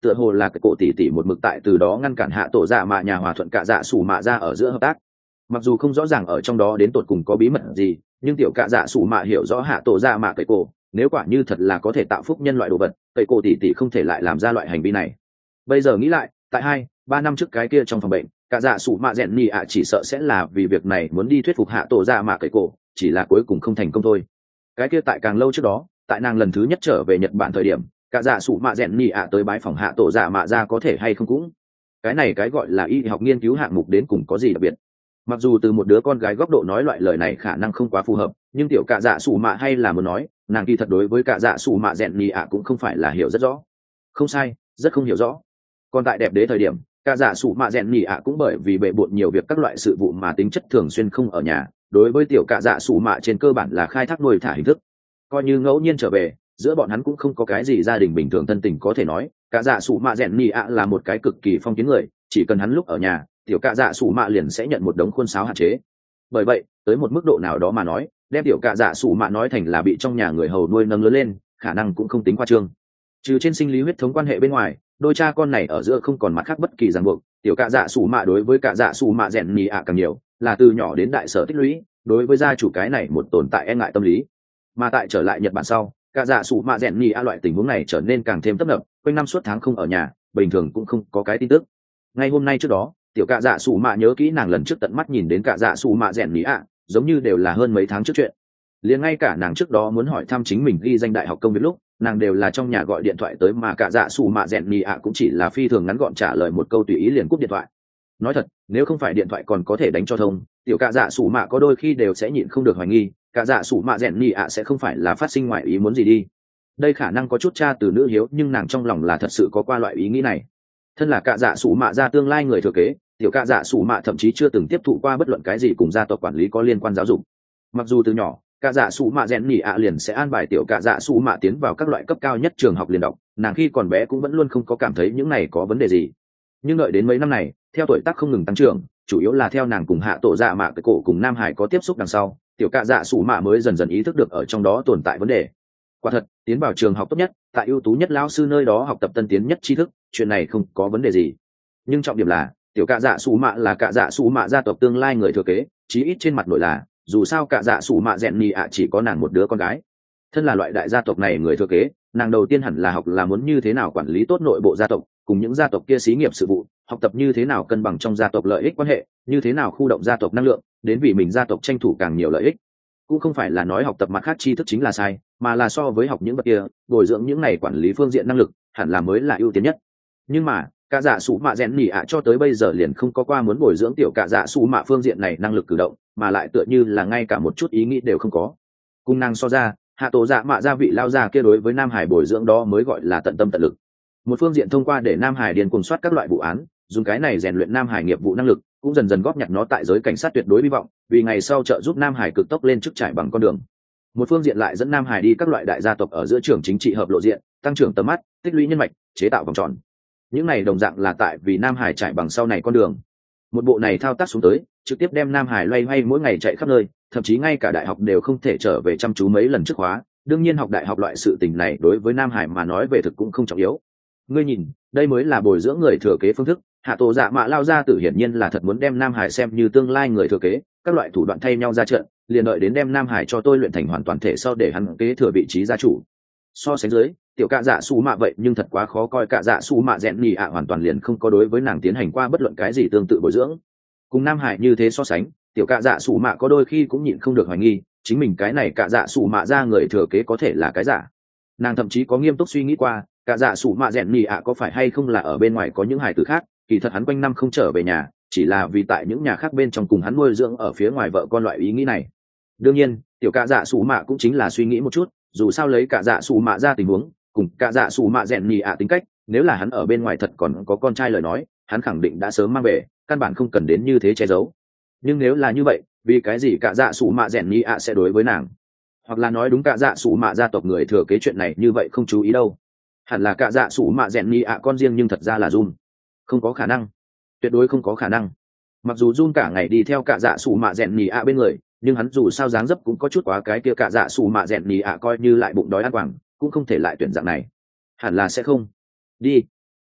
tựa hồ là cái cổ tỷ tỷ một mực tại từ đó ngăn cản hạ tổ dạ mạ nhà hòa thuận cạ dạ sủ mạ ra ở giữa hợp tác. Mặc dù không rõ ràng ở trong đó đến tột cùng có bí mật gì, nhưng tiểu cạ dạ sủ mạ hiểu rõ hạ tổ dạ mạ cái cổ, nếu quả như thật là có thể tạo phúc nhân loại đồ vật, cái cổ tỷ tỷ không thể lại làm ra loại hành vi này. Bây giờ nghĩ lại, tại hai ba năm trước cái kia trong phòng bệnh, cạ dạ sủ mạ rèn nhì ạ chỉ sợ sẽ là vì việc này muốn đi thuyết phục hạ tổ dạ mạ cái cổ, chỉ là cuối cùng không thành công thôi. Cái kia tại càng lâu trước đó, tại nàng lần thứ nhất trở về Nhật Bản thời điểm, cả dạ sủ mạ rèn nhì ạ tới bái phòng hạ tổ dạ mạ ra có thể hay không cũng cái này cái gọi là y học nghiên cứu hạng mục đến cùng có gì đặc biệt. Mặc dù từ một đứa con gái góc độ nói loại lời này khả năng không quá phù hợp, nhưng tiểu cả dạ sủ mạ hay là muốn nói nàng kỳ thật đối với cả dạ sủ mạ rèn nhì ạ cũng không phải là hiểu rất rõ. Không sai, rất không hiểu rõ. Còn tại đẹp đế thời điểm, cả dạ sủ mạ rèn nhì ạ cũng bởi vì bệ bội nhiều việc các loại sự vụ mà tính chất thường xuyên không ở nhà, đối với tiểu cả dạ sủ mạ trên cơ bản là khai thác nuôi thả hình thức, coi như ngẫu nhiên trở về, giữa bọn hắn cũng không có cái gì gia đình bình thường thân tình có thể nói. Cả dạ sủ mạ rèn nhì ạ là một cái cực kỳ phong kiến người, chỉ cần hắn lúc ở nhà, tiểu cả dạ sủ mạ liền sẽ nhận một đống khuôn sáo hạn chế. Bởi vậy tới một mức độ nào đó mà nói, đem tiểu cả dạ sủ mạ nói thành là bị trong nhà người hầu nuôi nâng lớn lên, khả năng cũng không tính khoa trương. Trừ trên sinh lý huyết thống quan hệ bên ngoài, đôi cha con này ở giữa không còn mặt khác bất kỳ ràng buộc. Tiểu cả dạ sủ mạ đối với cả dạ sủ mạ rèn nhì ạ càng nhiều, là từ nhỏ đến đại sở tích lũy, đối với gia chủ cái này một tồn tại e ngại tâm lý. Mà tại trở lại Nhật Bản sau, cả dạ sủ mạ rèn nhì a loại tình huống này trở nên càng thêm tấp nập, quanh năm suốt tháng không ở nhà, bình thường cũng không có cái tin tức. Ngay hôm nay trước đó, tiểu cả dạ sủ mạ nhớ kỹ nàng lần trước tận mắt nhìn đến cả dạ sủ mạ rèn nhì a, giống như đều là hơn mấy tháng trước chuyện. Liền ngay cả nàng trước đó muốn hỏi thăm chính mình ghi danh đại học công việc lúc, nàng đều là trong nhà gọi điện thoại tới, mà cả dạ sủ mạ rèn nhì a cũng chỉ là phi thường ngắn gọn trả lời một câu tùy ý liền cúp điện thoại. Nói thật, nếu không phải điện thoại còn có thể đánh cho thông, tiểu cả dạ sủ mạ có đôi khi đều sẽ nhịn không được hoài nghi cả dạ sủ mạ rèn nhì ạ sẽ không phải là phát sinh ngoài ý muốn gì đi. Đây khả năng có chút cha từ nữ hiếu, nhưng nàng trong lòng là thật sự có qua loại ý nghĩ này. Thân là cả dạ sủ mạ ra tương lai người thừa kế, tiểu cả dạ sủ mạ thậm chí chưa từng tiếp thụ qua bất luận cái gì cùng gia tộc quản lý có liên quan giáo dục. Mặc dù từ nhỏ cả dạ sủ mạ rèn nhì ạ liền sẽ an bài tiểu cả dạ sủ mạ tiến vào các loại cấp cao nhất trường học liền đọc, nàng khi còn bé cũng vẫn luôn không có cảm thấy những này có vấn đề gì. Nhưng đợi đến mấy năm này, theo tuổi tác không ngừng tăng trưởng, chủ yếu là theo nàng cùng hạ tổ dạ mạ cái cổ cùng Nam Hải có tiếp xúc đằng sau, tiểu cạ dạ sủ mạ mới dần dần ý thức được ở trong đó tồn tại vấn đề. Quả thật, tiến vào trường học tốt nhất, tại ưu tú nhất lão sư nơi đó học tập tân tiến nhất tri thức, chuyện này không có vấn đề gì. Nhưng trọng điểm là, tiểu cạ dạ sủ mạ là cạ dạ sủ mạ gia tộc tương lai người thừa kế, chí ít trên mặt nội là, dù sao cạ dạ sủ mạ rèn nhì ạ chỉ có nàng một đứa con gái. Thân là loại đại gia tộc này người thừa kế, nàng đầu tiên hẳn là học là muốn như thế nào quản lý tốt nội bộ gia tộc, cùng những gia tộc kia xí nghiệp sự vụ, học tập như thế nào cân bằng trong gia tộc lợi ích quan hệ, như thế nào khu động gia tộc năng lượng, đến vì mình gia tộc tranh thủ càng nhiều lợi ích. Cũng không phải là nói học tập mặt khác tri thức chính là sai, mà là so với học những vật kia, bồi dưỡng những này quản lý phương diện năng lực, hẳn là mới là ưu tiên nhất. Nhưng mà, cả dạ sủ mạ rèn nhì ạ cho tới bây giờ liền không có qua muốn bồi dưỡng tiểu cả dạ sủ mạ phương diện này năng lực cử động, mà lại tựa như là ngay cả một chút ý nghĩ đều không có. Cung năng so ra, hạ tổ dạ mạ gia vị lao gia kia đối với Nam Hải bồi dưỡng đó mới gọi là tận tâm tận lực. Một phương diện thông qua để Nam Hải điền cùng soát các loại vụ án, dùng cái này rèn luyện Nam Hải nghiệp vụ năng lực, cũng dần dần góp nhặt nó tại giới cảnh sát tuyệt đối hy vọng, vì ngày sau trợ giúp Nam Hải cực tốc lên chức trải bằng con đường. Một phương diện lại dẫn Nam Hải đi các loại đại gia tộc ở giữa trường chính trị hợp lộ diện, tăng trưởng tầm mắt, tích lũy nhân mạch, chế tạo vòng tròn. Những này đồng dạng là tại vì Nam Hải trải bằng sau này con đường. Một bộ này thao tác xuống tới, trực tiếp đem Nam Hải loay hoay mỗi ngày chạy khắp nơi, thậm chí ngay cả đại học đều không thể trở về chăm chú mấy lần trước khóa. Đương nhiên học đại học loại sự tình này đối với Nam Hải mà nói về thực cũng không trọng yếu. Ngươi nhìn, đây mới là bồi dưỡng người thừa kế phương thức. Hạ tổ dạ mạ lao ra tử hiển nhiên là thật muốn đem Nam Hải xem như tương lai người thừa kế, các loại thủ đoạn thay nhau ra trận, liền đợi đến đem Nam Hải cho tôi luyện thành hoàn toàn thể sau để hắn kế thừa vị trí gia chủ. So sánh dưới, tiểu cạ dạ su mạ vậy nhưng thật quá khó coi, cạ dạ su mạ rèn nhì ạ hoàn toàn liền không có đối với nàng tiến hành qua bất luận cái gì tương tự bồi dưỡng. Cùng Nam Hải như thế so sánh, tiểu cạ dạ su mạ có đôi khi cũng nhịn không được hoài nghi chính mình cái này cạ dạ su mạ ra người thừa kế có thể là cái giả. Nàng thậm chí có nghiêm túc suy nghĩ qua, cạ dạ su mạ rèn nhì ạ có phải hay không là ở bên ngoài có những hài tử khác, kỳ thật hắn quanh năm không trở về nhà chỉ là vì tại những nhà khác bên trong cùng hắn nuôi dưỡng ở phía ngoài vợ con loại ý nghĩ này. Đương nhiên tiểu cạ dạ su mạ cũng chính là suy nghĩ một chút, dù sao lấy cạ dạ su mạ ra tình huống cùng cạ dạ su mạ rèn nhì ạ tính cách, nếu là hắn ở bên ngoài thật còn có con trai lời nói, hắn khẳng định đã sớm mang về, căn bản không cần đến như thế che giấu. Nhưng nếu là như vậy, vì cái gì cạ dạ su mạ rèn nhì ạ sẽ đối với nàng, hoặc là nói đúng cạ dạ su mạ gia tộc người thừa kế chuyện này như vậy không chú ý đâu? Hẳn là cạ dạ su mạ rèn nhì ạ con riêng, nhưng thật ra là Jun. Không có khả năng, tuyệt đối không có khả năng. Mặc dù Jun cả ngày đi theo cạ dạ su mạ rèn nhì ạ bên người, nhưng hắn dù sao dáng dấp cũng có chút quá cái kia cạ dạ su mạ rèn nhì ạ coi như lại bụng đói ăn quảng cũng không thể lại tuyển dạng này. Hẳn là sẽ không. Đi,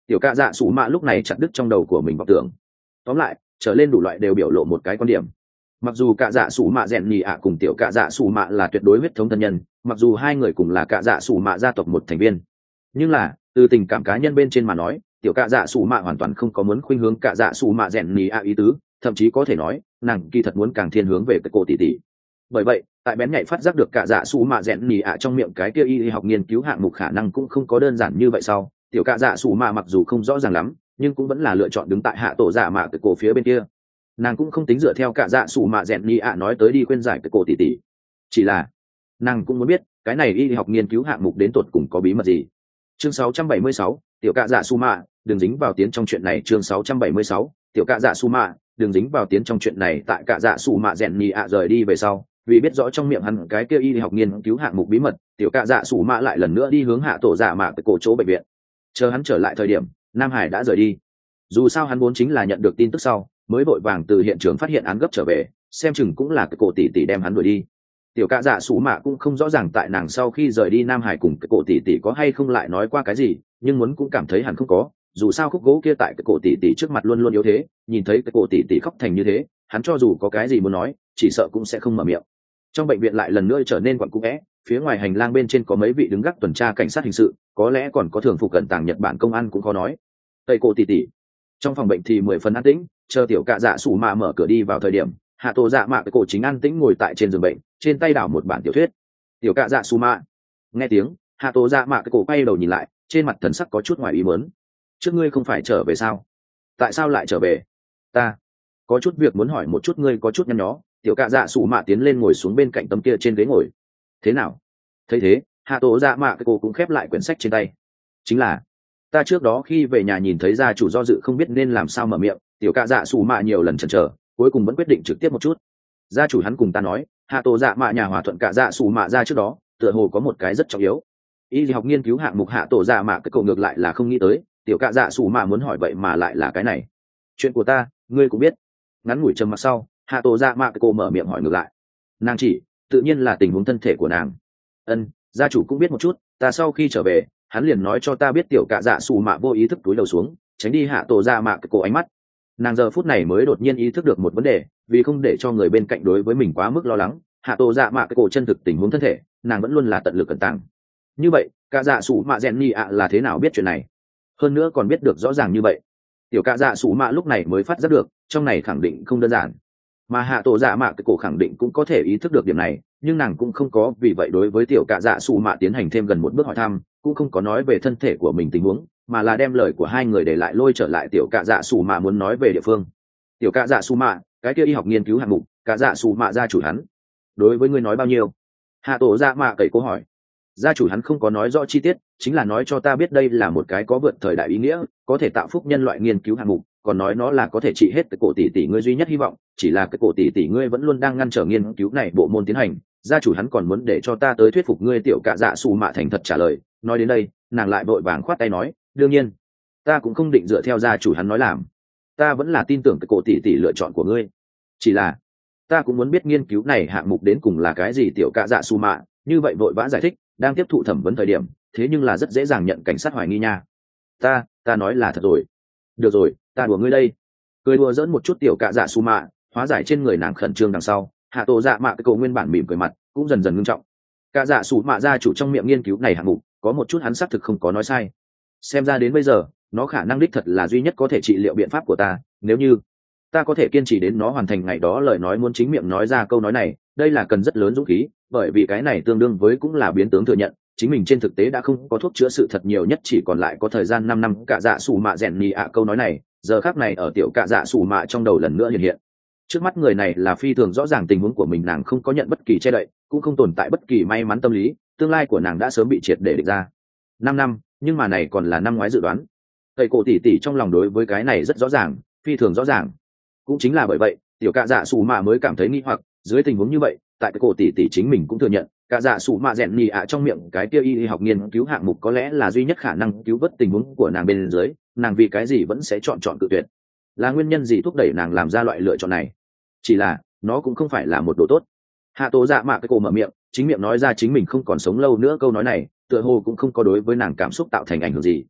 Tiểu cạ dạ sủ mạ lúc này chặt đứt trong đầu của mình vọng tưởng. Tóm lại, trở lên đủ loại đều biểu lộ một cái quan điểm. Mặc dù cạ dạ sủ mạ rèn nhì ạ cùng tiểu cạ dạ sủ mạ là tuyệt đối huyết thống thân nhân, mặc dù hai người cùng là cạ dạ sủ mạ gia tộc một thành viên, nhưng là từ tình cảm cá nhân bên trên mà nói, tiểu cạ dạ sủ mạ hoàn toàn không có muốn khuynh hướng cạ dạ sủ mạ rèn nhì ạ ý tứ, thậm chí có thể nói nàng kỳ thật muốn càng thiên hướng về cái cổ tỷ tỷ. Bởi vậy tại bén nhạy phát giác được cạ dạ sủ mạ rèn nhì ạ trong miệng cái kia y học nghiên cứu hạng mục khả năng cũng không có đơn giản như vậy sau, tiểu cạ dạ sủ mạ mặc dù không rõ ràng lắm nhưng cũng vẫn là lựa chọn đứng tại hạ tổ dạ mạ cái cổ phía bên kia. Nàng cũng không tính dựa theo cạ dạ sủ mạ rèn nhì ạ nói tới đi khuyên giải cái cổ tỷ tỷ, chỉ là nàng cũng muốn biết cái này y học nghiên cứu hạng mục đến tột cùng có bí mật gì. Chương sáu trăm bảy mươi sáu, tiểu cạ dạ su mạ đừng dính vào tiến trong chuyện này. Chương sáu trăm bảy mươi sáu, tiểu cạ dạ su mạ đừng dính vào tiến trong chuyện này. Tại cạ dạ su mạ rèn nhì ạ rời đi về sau, vì biết rõ trong miệng hắn cái kia y học nghiên cứu hạng mục bí mật, tiểu cạ dạ su mạ lại lần nữa đi hướng hạ tổ dạ mạ cái cổ chỗ bệnh viện. Chờ hắn trở lại thời điểm, Nam Hải đã rời đi. Dù sao hắn vốn chính là nhận được tin tức sau mới vội vàng từ hiện trường phát hiện án gấp trở về, xem chừng cũng là cái cổ tỷ tỷ đem hắn đuổi đi. Tiểu cạ dạ sủ mạ cũng không rõ ràng tại nàng sau khi rời đi Nam Hải cùng cái cổ tỷ tỷ có hay không lại nói qua cái gì, nhưng muốn cũng cảm thấy hẳn không có. Dù sao khúc gỗ kia tại cái cổ tỷ tỷ trước mặt luôn luôn yếu thế, nhìn thấy cái cổ tỷ tỷ khóc thành như thế, hắn cho dù có cái gì muốn nói chỉ sợ cũng sẽ không mở miệng. Trong bệnh viện lại lần nữa trở nên quặn cũ vẽ, phía ngoài hành lang bên trên có mấy vị đứng gác tuần tra cảnh sát hình sự, có lẽ còn có thường phục cận tàng Nhật Bản công an cũng khó nói. Tây cổ tỷ tỷ trong phòng bệnh thì mười phần an tĩnh, chờ tiểu cạ dạ sủ mạ mở cửa đi vào thời điểm, hạ tổ dạ mạ cái cổ chính an tĩnh ngồi tại trên giường bệnh, trên tay đảo một bản tiểu thuyết. Tiểu cạ dạ sủ mạ nghe tiếng, hạ tổ dạ mạ cái cổ quay đầu nhìn lại, trên mặt thần sắc có chút ngoài ý muốn. Trước ngươi không phải trở về sao? Tại sao lại trở về? Ta có chút việc muốn hỏi một chút ngươi. Có chút nhăn nhó, tiểu cạ dạ sủ mạ tiến lên ngồi xuống bên cạnh tấm kia trên ghế ngồi. Thế nào? Thấy thế, hạ tổ dạ mạ cái cổ cũng khép lại quyển sách trên tay. Chính là ta trước đó khi về nhà nhìn thấy gia chủ do dự không biết nên làm sao mở miệng. Tiểu cạ dạ sủ mạ nhiều lần chần chờ, cuối cùng vẫn quyết định trực tiếp một chút. Gia chủ hắn cùng ta nói, hạ tổ dạ mạ nhà hòa thuận cạ dạ sủ mạ ra trước đó tựa hồ có một cái rất trọng yếu y học nghiên cứu hạng mục. Hạ tổ dạ mạ cái cậu ngược lại là không nghĩ tới tiểu cạ dạ sủ mạ muốn hỏi vậy mà lại là cái này. Chuyện của ta ngươi cũng biết. Ngắn ngủi trầm mặc sau, hạ tổ dạ mạ cái cô mở miệng hỏi ngược lại. Nàng chỉ tự nhiên là tình huống thân thể của nàng. Ân, gia chủ cũng biết một chút. Ta sau khi trở về hắn liền nói cho ta biết tiểu cạ dạ sủ mạ vô ý thức túi đầu xuống tránh đi hạ tổ dạ mạ cái cô ánh mắt. Nàng giờ phút này mới đột nhiên ý thức được một vấn đề, vì không để cho người bên cạnh đối với mình quá mức lo lắng, hạ tổ dạ mạ cái cổ chân thực tình huống thân thể nàng vẫn luôn là tận lực cẩn tàng. Như vậy cạ dạ sủ mạ rèn nhì ạ là thế nào biết chuyện này, hơn nữa còn biết được rõ ràng như vậy? Tiểu cạ dạ sủ mạ lúc này mới phát giác được trong này khẳng định không đơn giản, mà hạ tổ dạ mạ cái cổ khẳng định cũng có thể ý thức được điểm này, nhưng nàng cũng không có vì vậy đối với tiểu cạ dạ sủ mạ tiến hành thêm gần một bước hỏi thăm, cũng không có nói về thân thể của mình tình huống, mà là đem lời của hai người để lại lôi trở lại tiểu cạ dạ sủ mạ muốn nói về địa phương. Tiểu cạ dạ sủ mạ, cái kia y học nghiên cứu hạng mục cạ dạ sủ mạ gia chủ hắn đối với ngươi nói bao nhiêu? Hạ tổ dạ mạ cậy câu hỏi. Gia chủ hắn không có nói rõ chi tiết, chính là nói cho ta biết đây là một cái có vượt thời đại ý nghĩa, có thể tạo phúc nhân loại nghiên cứu hạng mục, còn nói nó là có thể trị hết cái cổ tỷ tỷ ngươi duy nhất hy vọng, chỉ là cái cổ tỷ tỷ ngươi vẫn luôn đang ngăn trở nghiên cứu này bộ môn tiến hành. Gia chủ hắn còn muốn để cho ta tới thuyết phục ngươi. Tiểu cạ dạ sủ mạ thành thật trả lời. Nói đến đây nàng lại vội vàng khoát tay nói, đương nhiên ta cũng không định dựa theo gia chủ hắn nói làm, ta vẫn là tin tưởng cái cổ tỷ tỷ lựa chọn của ngươi, chỉ là ta cũng muốn biết nghiên cứu này hạng mục đến cùng là cái gì. Tiểu cạ dạ sủ mạ như vậy vội vã giải thích, đang tiếp thụ thẩm vấn thời điểm thế nhưng là rất dễ dàng nhận cảnh sát hoài nghi nha. ta ta nói là thật rồi. Được rồi, ta đùa ngươi đây. Cười đùa dẫn một chút tiểu cạ dạ sủ mạ, hóa giải trên người nàng khẩn trương đằng sau, hạ tổ dạ mạ cái cổ nguyên bản mỉm cười mặt cũng dần dần ngưng trọng. Cạ dạ sủ mạ gia chủ trong miệng nghiên cứu này hạng mục có một chút hắn xác thực không có nói sai, xem ra đến bây giờ nó khả năng đích thật là duy nhất có thể trị liệu biện pháp của ta. Nếu như ta có thể kiên trì đến nó hoàn thành ngày đó lời nói muốn chính miệng nói ra câu nói này, đây là cần rất lớn dũng khí, bởi vì cái này tương đương với cũng là biến tướng thừa nhận chính mình trên thực tế đã không có thuốc chữa sự thật, nhiều nhất chỉ còn lại có thời gian năm năm. Cạ dạ sủ mạ rèn nhì ạ câu nói này giờ khác này ở tiểu cạ dạ sủ mạ trong đầu lần nữa hiện hiện. Trước mắt người này là phi thường rõ ràng tình huống của mình, nàng không có nhận bất kỳ che đậy, cũng không tồn tại bất kỳ may mắn tâm lý, tương lai của nàng đã sớm bị triệt để định ra. Năm năm, nhưng mà này còn là năm ngoái dự đoán. Thầy cổ tỷ tỷ trong lòng đối với cái này rất rõ ràng, phi thường rõ ràng. Cũng chính là bởi vậy tiểu cạ dạ sủ mạ mới cảm thấy nghi hoặc, dưới tình huống như vậy tại cái cổ tỷ tỷ chính mình cũng thừa nhận cạ dạ sủ mạ rèn nhì ạ trong miệng cái kia y học nghiên cứu hạng mục có lẽ là duy nhất khả năng cứu vớt tình huống của nàng bên dưới, nàng vì cái gì vẫn sẽ chọn chọn cự tuyệt? Là nguyên nhân gì thúc đẩy nàng làm ra loại lựa chọn này? Chỉ là nó cũng không phải là một đồ tốt. Hạ tổ dạ mạ cái cổ mở miệng, chính miệng nói ra chính mình không còn sống lâu nữa câu nói này, tựa hồ cũng không có đối với nàng cảm xúc tạo thành ảnh hưởng gì.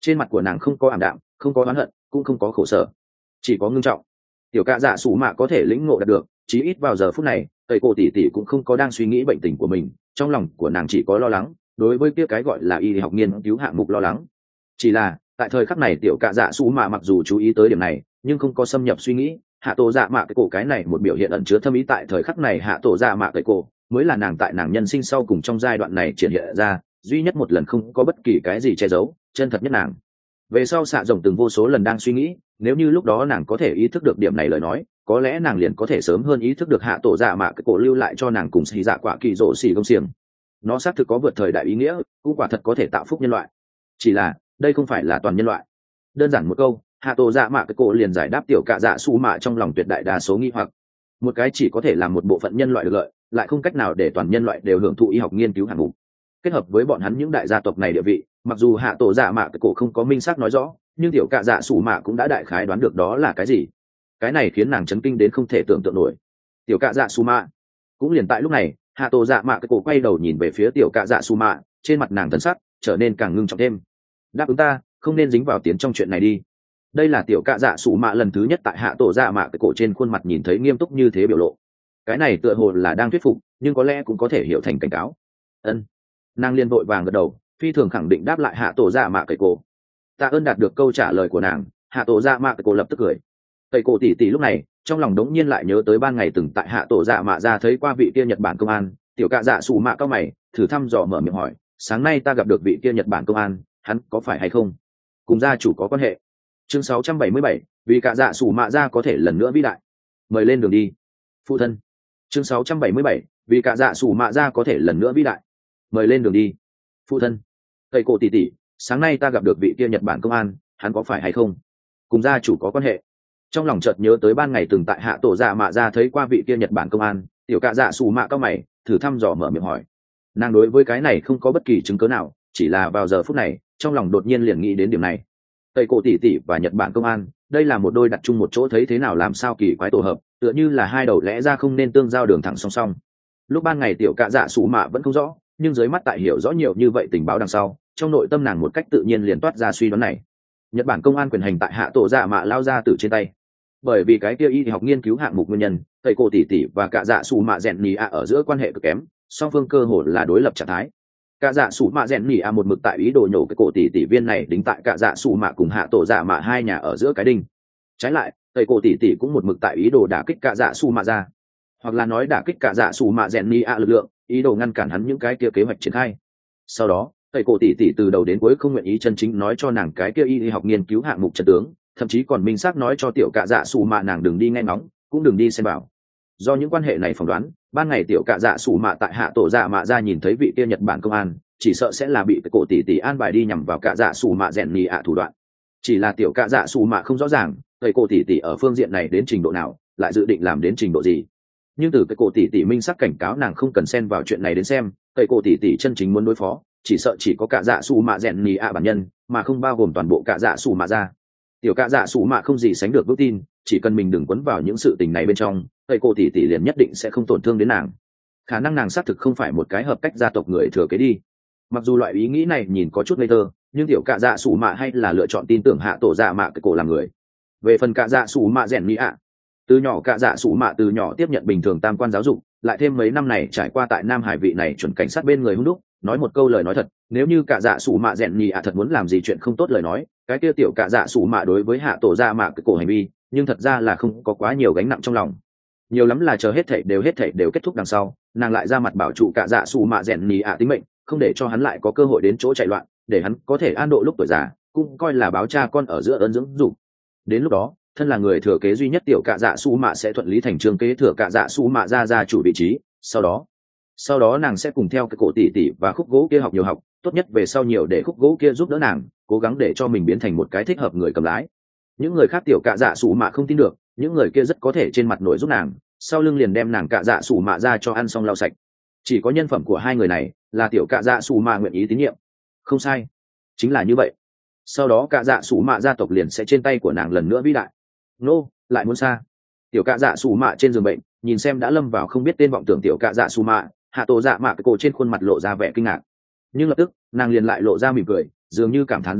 trên mặt của nàng không có ảm đạm, không có oán hận, cũng không có khổ sở, chỉ có ngưng trọng. Tiểu cạ dạ sủ mạ có thể lĩnh ngộ đạt được, chí ít vào giờ phút này tây cổ tỷ tỷ cũng không có đang suy nghĩ bệnh tình của mình, trong lòng của nàng chỉ có lo lắng, đối với kia cái gọi là y học nghiên cứu hạng mục lo lắng. Chỉ là tại thời khắc này tiểu cạ dạ sủ mạ mặc dù chú ý tới điểm này, nhưng không có xâm nhập suy nghĩ. Hạ tổ dạ mạ cái cổ cái này một biểu hiện ẩn chứa thâm ý, tại thời khắc này hạ tổ dạ mạ cái cổ mới là nàng tại nàng nhân sinh sau cùng trong giai đoạn này triển hiện ra duy nhất một lần không có bất kỳ cái gì che giấu, chân thật nhất nàng. Về sau xạ rồng từng vô số lần đang suy nghĩ, nếu như lúc đó nàng có thể ý thức được điểm này lời nói, có lẽ nàng liền có thể sớm hơn ý thức được hạ tổ dạ mạ cái cổ lưu lại cho nàng cùng xì dạ quả kỳ rỗ xì công xiềng. Nó xác thực có vượt thời đại ý nghĩa, cũng quả thật có thể tạo phúc nhân loại. Chỉ là đây không phải là toàn nhân loại. Đơn giản một câu, hạ tổ dạ mạ cái cổ liền giải đáp tiểu cạ dạ su mạ trong lòng tuyệt đại đa số nghi hoặc. Một cái chỉ có thể làm một bộ phận nhân loại được lợi, lại không cách nào để toàn nhân loại đều hưởng thụ y học nghiên cứu hạng mục. Kết hợp với bọn hắn những đại gia tộc này địa vị, mặc dù hạ tổ dạ mạ cái cổ không có minh xác nói rõ, nhưng tiểu cạ dạ su mạ cũng đã đại khái đoán được đó là cái gì. Cái này khiến nàng chấn kinh đến không thể tưởng tượng nổi. Tiểu cạ dạ su mạ. Cũng liền tại lúc này, hạ tổ dạ mạ cái cổ quay đầu nhìn về phía tiểu cạ dạ su mạ, trên mặt nàng thần sắc trở nên càng ngưng trọng thêm. Đáp ứng ta, không nên dính vào tiến trong chuyện này đi. Đây là tiểu cạ dạ sủ mạ lần thứ nhất tại hạ tổ dạ mạ cái cổ trên khuôn mặt nhìn thấy nghiêm túc như thế biểu lộ. Cái này tựa hồ là đang thuyết phục, nhưng có lẽ cũng có thể hiểu thành cảnh cáo. Ân. Nàng liên vội vàng gật đầu, phi thường khẳng định đáp lại hạ tổ dạ mạ cái cổ. Tạ ơn đạt được câu trả lời của nàng, hạ tổ dạ mạ cái cổ lập tức cười. Cái cổ tỷ tỷ lúc này trong lòng đống nhiên lại nhớ tới ban ngày từng tại hạ tổ dạ mạ ra thấy qua vị kia Nhật Bản công an. Tiểu cạ dạ sủ mạ cao mày, thử thăm dò mở miệng hỏi, sáng nay ta gặp được vị kia Nhật Bản công an, hắn có phải hay không cùng gia chủ có quan hệ? Chương sáu trăm bảy mươi bảy, vì cả dạ sủ mạ ra có thể lần nữa vĩ đại, mời lên đường đi phụ thân. Chương sáu trăm bảy mươi bảy, vì cả dạ sủ mạ ra có thể lần nữa vĩ đại, mời lên đường đi phụ thân. Thầy cổ tỷ tỷ, sáng nay ta gặp được vị kia Nhật Bản công an, hắn có phải hay không cùng gia chủ có quan hệ? Trong lòng chợt nhớ tới ban ngày từng tại hạ tổ dạ mạ ra thấy qua vị kia Nhật Bản công an, tiểu cả dạ sủ mạ cao mày, thử thăm dò mở miệng hỏi. Nàng đối với cái này không có bất kỳ chứng cớ nào, chỉ là vào giờ phút này trong lòng đột nhiên liền nghĩ đến điểm này. Tây cổ tỷ tỷ và Nhật Bản công an, đây là một đôi đặt chung một chỗ thấy thế nào làm sao kỳ quái tổ hợp, tựa như là hai đầu lẽ ra không nên tương giao đường thẳng song song. Lúc ban ngày tiểu cạ dạ sủ mạ vẫn không rõ, nhưng dưới mắt tại hiểu rõ nhiều như vậy tình báo đằng sau, trong nội tâm nàng một cách tự nhiên liền toát ra suy đoán này. Nhật Bản công an quyền hành tại hạ tổ dạ mạ lao ra từ trên tay. Bởi vì cái kia y học nghiên cứu hạng mục nguyên nhân, Tây cổ tỷ tỷ và cạ dạ sủ mạ rèn nhì ạ ở giữa quan hệ cực kém, song phương cơ hồ là đối lập trạng thái. Cả dạ sủ mạ rèn nhỉ a một mực tại ý đồ nhổ cái cổ tỷ tỷ viên này đính tại cả dạ sủ mạ cùng hạ tổ dạ mạ hai nhà ở giữa cái đinh. Trái lại tây cổ tỷ tỷ cũng một mực tại ý đồ đả kích cả dạ sủ mạ ra, hoặc là nói đả kích cả dạ sủ mạ rèn nhỉ a lực lượng, ý đồ ngăn cản hắn những cái kia kế hoạch triển khai. Sau đó tây cổ tỷ tỷ từ đầu đến cuối không nguyện ý chân chính nói cho nàng cái kia y học nghiên cứu hạng mục trận tướng, thậm chí còn minh xác nói cho tiểu cả dạ sủ mạ nàng đừng đi nghe ngóng, cũng đừng đi xem bảo. Do những quan hệ này phỏng đoán, ban ngày tiểu cả dạ sủ mạ tại hạ tổ dạ mạ ra nhìn thấy vị kia Nhật Bản công an, chỉ sợ sẽ là bị cái cổ tỷ tỷ an bài đi nhằm vào cả dạ sủ mạ rèn nhì ạ thủ đoạn. Chỉ là tiểu cả dạ sủ mạ không rõ ràng cái cổ tỷ tỷ ở phương diện này đến trình độ nào, lại dự định làm đến trình độ gì. Nhưng từ cái cổ tỷ tỷ minh sắc cảnh cáo nàng không cần xen vào chuyện này đến xem, cái cổ tỷ tỷ chân chính muốn đối phó, chỉ sợ chỉ có cả dạ sủ mạ rèn nhì ạ bản nhân, mà không bao gồm toàn bộ cả dạ sủ mạ ra. Tiểu cả dạ sủ mạ không gì sánh được vững tin, chỉ cần mình đừng quấn vào những sự tình này bên trong, cái cổ tỷ tỷ liền nhất định sẽ không tổn thương đến nàng. Khả năng nàng xác thực không phải một cái hợp cách gia tộc người thừa kế đi. Mặc dù loại ý nghĩ này nhìn có chút ngây thơ, nhưng tiểu cạ dạ sủ mạ hay là lựa chọn tin tưởng hạ tổ dạ mạ cái cổ làm người. Về phần cạ dạ sủ mạ rèn mỹ ạ, từ nhỏ cạ dạ sủ mạ từ nhỏ tiếp nhận bình thường tam quan giáo dục, lại thêm mấy năm này trải qua tại Nam Hải vị này chuẩn cảnh sát bên người hung đúc, nói một câu lời nói thật, nếu như cạ dạ sủ mạ rèn mỹ ạ thật muốn làm gì chuyện không tốt lời nói, cái kia tiểu cạ dạ sủ mạ đối với hạ tổ dạ mạ cái cổ hành vi, nhưng thật ra là không có quá nhiều gánh nặng trong lòng. Nhiều lắm là chờ hết thảy đều hết thảy đều kết thúc đằng sau, nàng lại ra mặt bảo trụ cạ dạ sủ mạ rèn mỹ ạ tính mệnh, không để cho hắn lại có cơ hội đến chỗ chạy loạn, để hắn có thể an độ lúc tuổi già, cũng coi là báo cha con ở giữa ơn dưỡng dục. Đến lúc đó, thân là người thừa kế duy nhất tiểu cạ dạ su mạ sẽ thuận lý thành chương kế thừa cạ dạ su mạ ra ra chủ vị trí. Sau đó, sau đó nàng sẽ cùng theo cái cổ tỷ tỷ và khúc gỗ kia học nhiều học, tốt nhất về sau nhiều để khúc gỗ kia giúp đỡ nàng, cố gắng để cho mình biến thành một cái thích hợp người cầm lái. Những người khác tiểu cạ dạ su mạ không tin được, những người kia rất có thể trên mặt nổi giúp nàng, sau lưng liền đem nàng cạ dạ su mạ ra cho ăn xong lau sạch. Chỉ có nhân phẩm của hai người này là tiểu cạ dạ sủ mạ nguyện ý tín nhiệm. Không sai, chính là như vậy. Sau đó cạ dạ sủ mạ gia tộc liền sẽ trên tay của nàng lần nữa vĩ đại. Nô, lại muốn xa. Tiểu cạ dạ sủ mạ trên giường bệnh nhìn xem đã lâm vào không biết tên vọng tưởng tiểu cạ dạ sủ mạ, hạ tổ dạ mạ cái cổ trên khuôn mặt lộ ra vẻ kinh ngạc, nhưng lập tức nàng liền lại lộ ra mỉm cười, dường như cảm thán giống như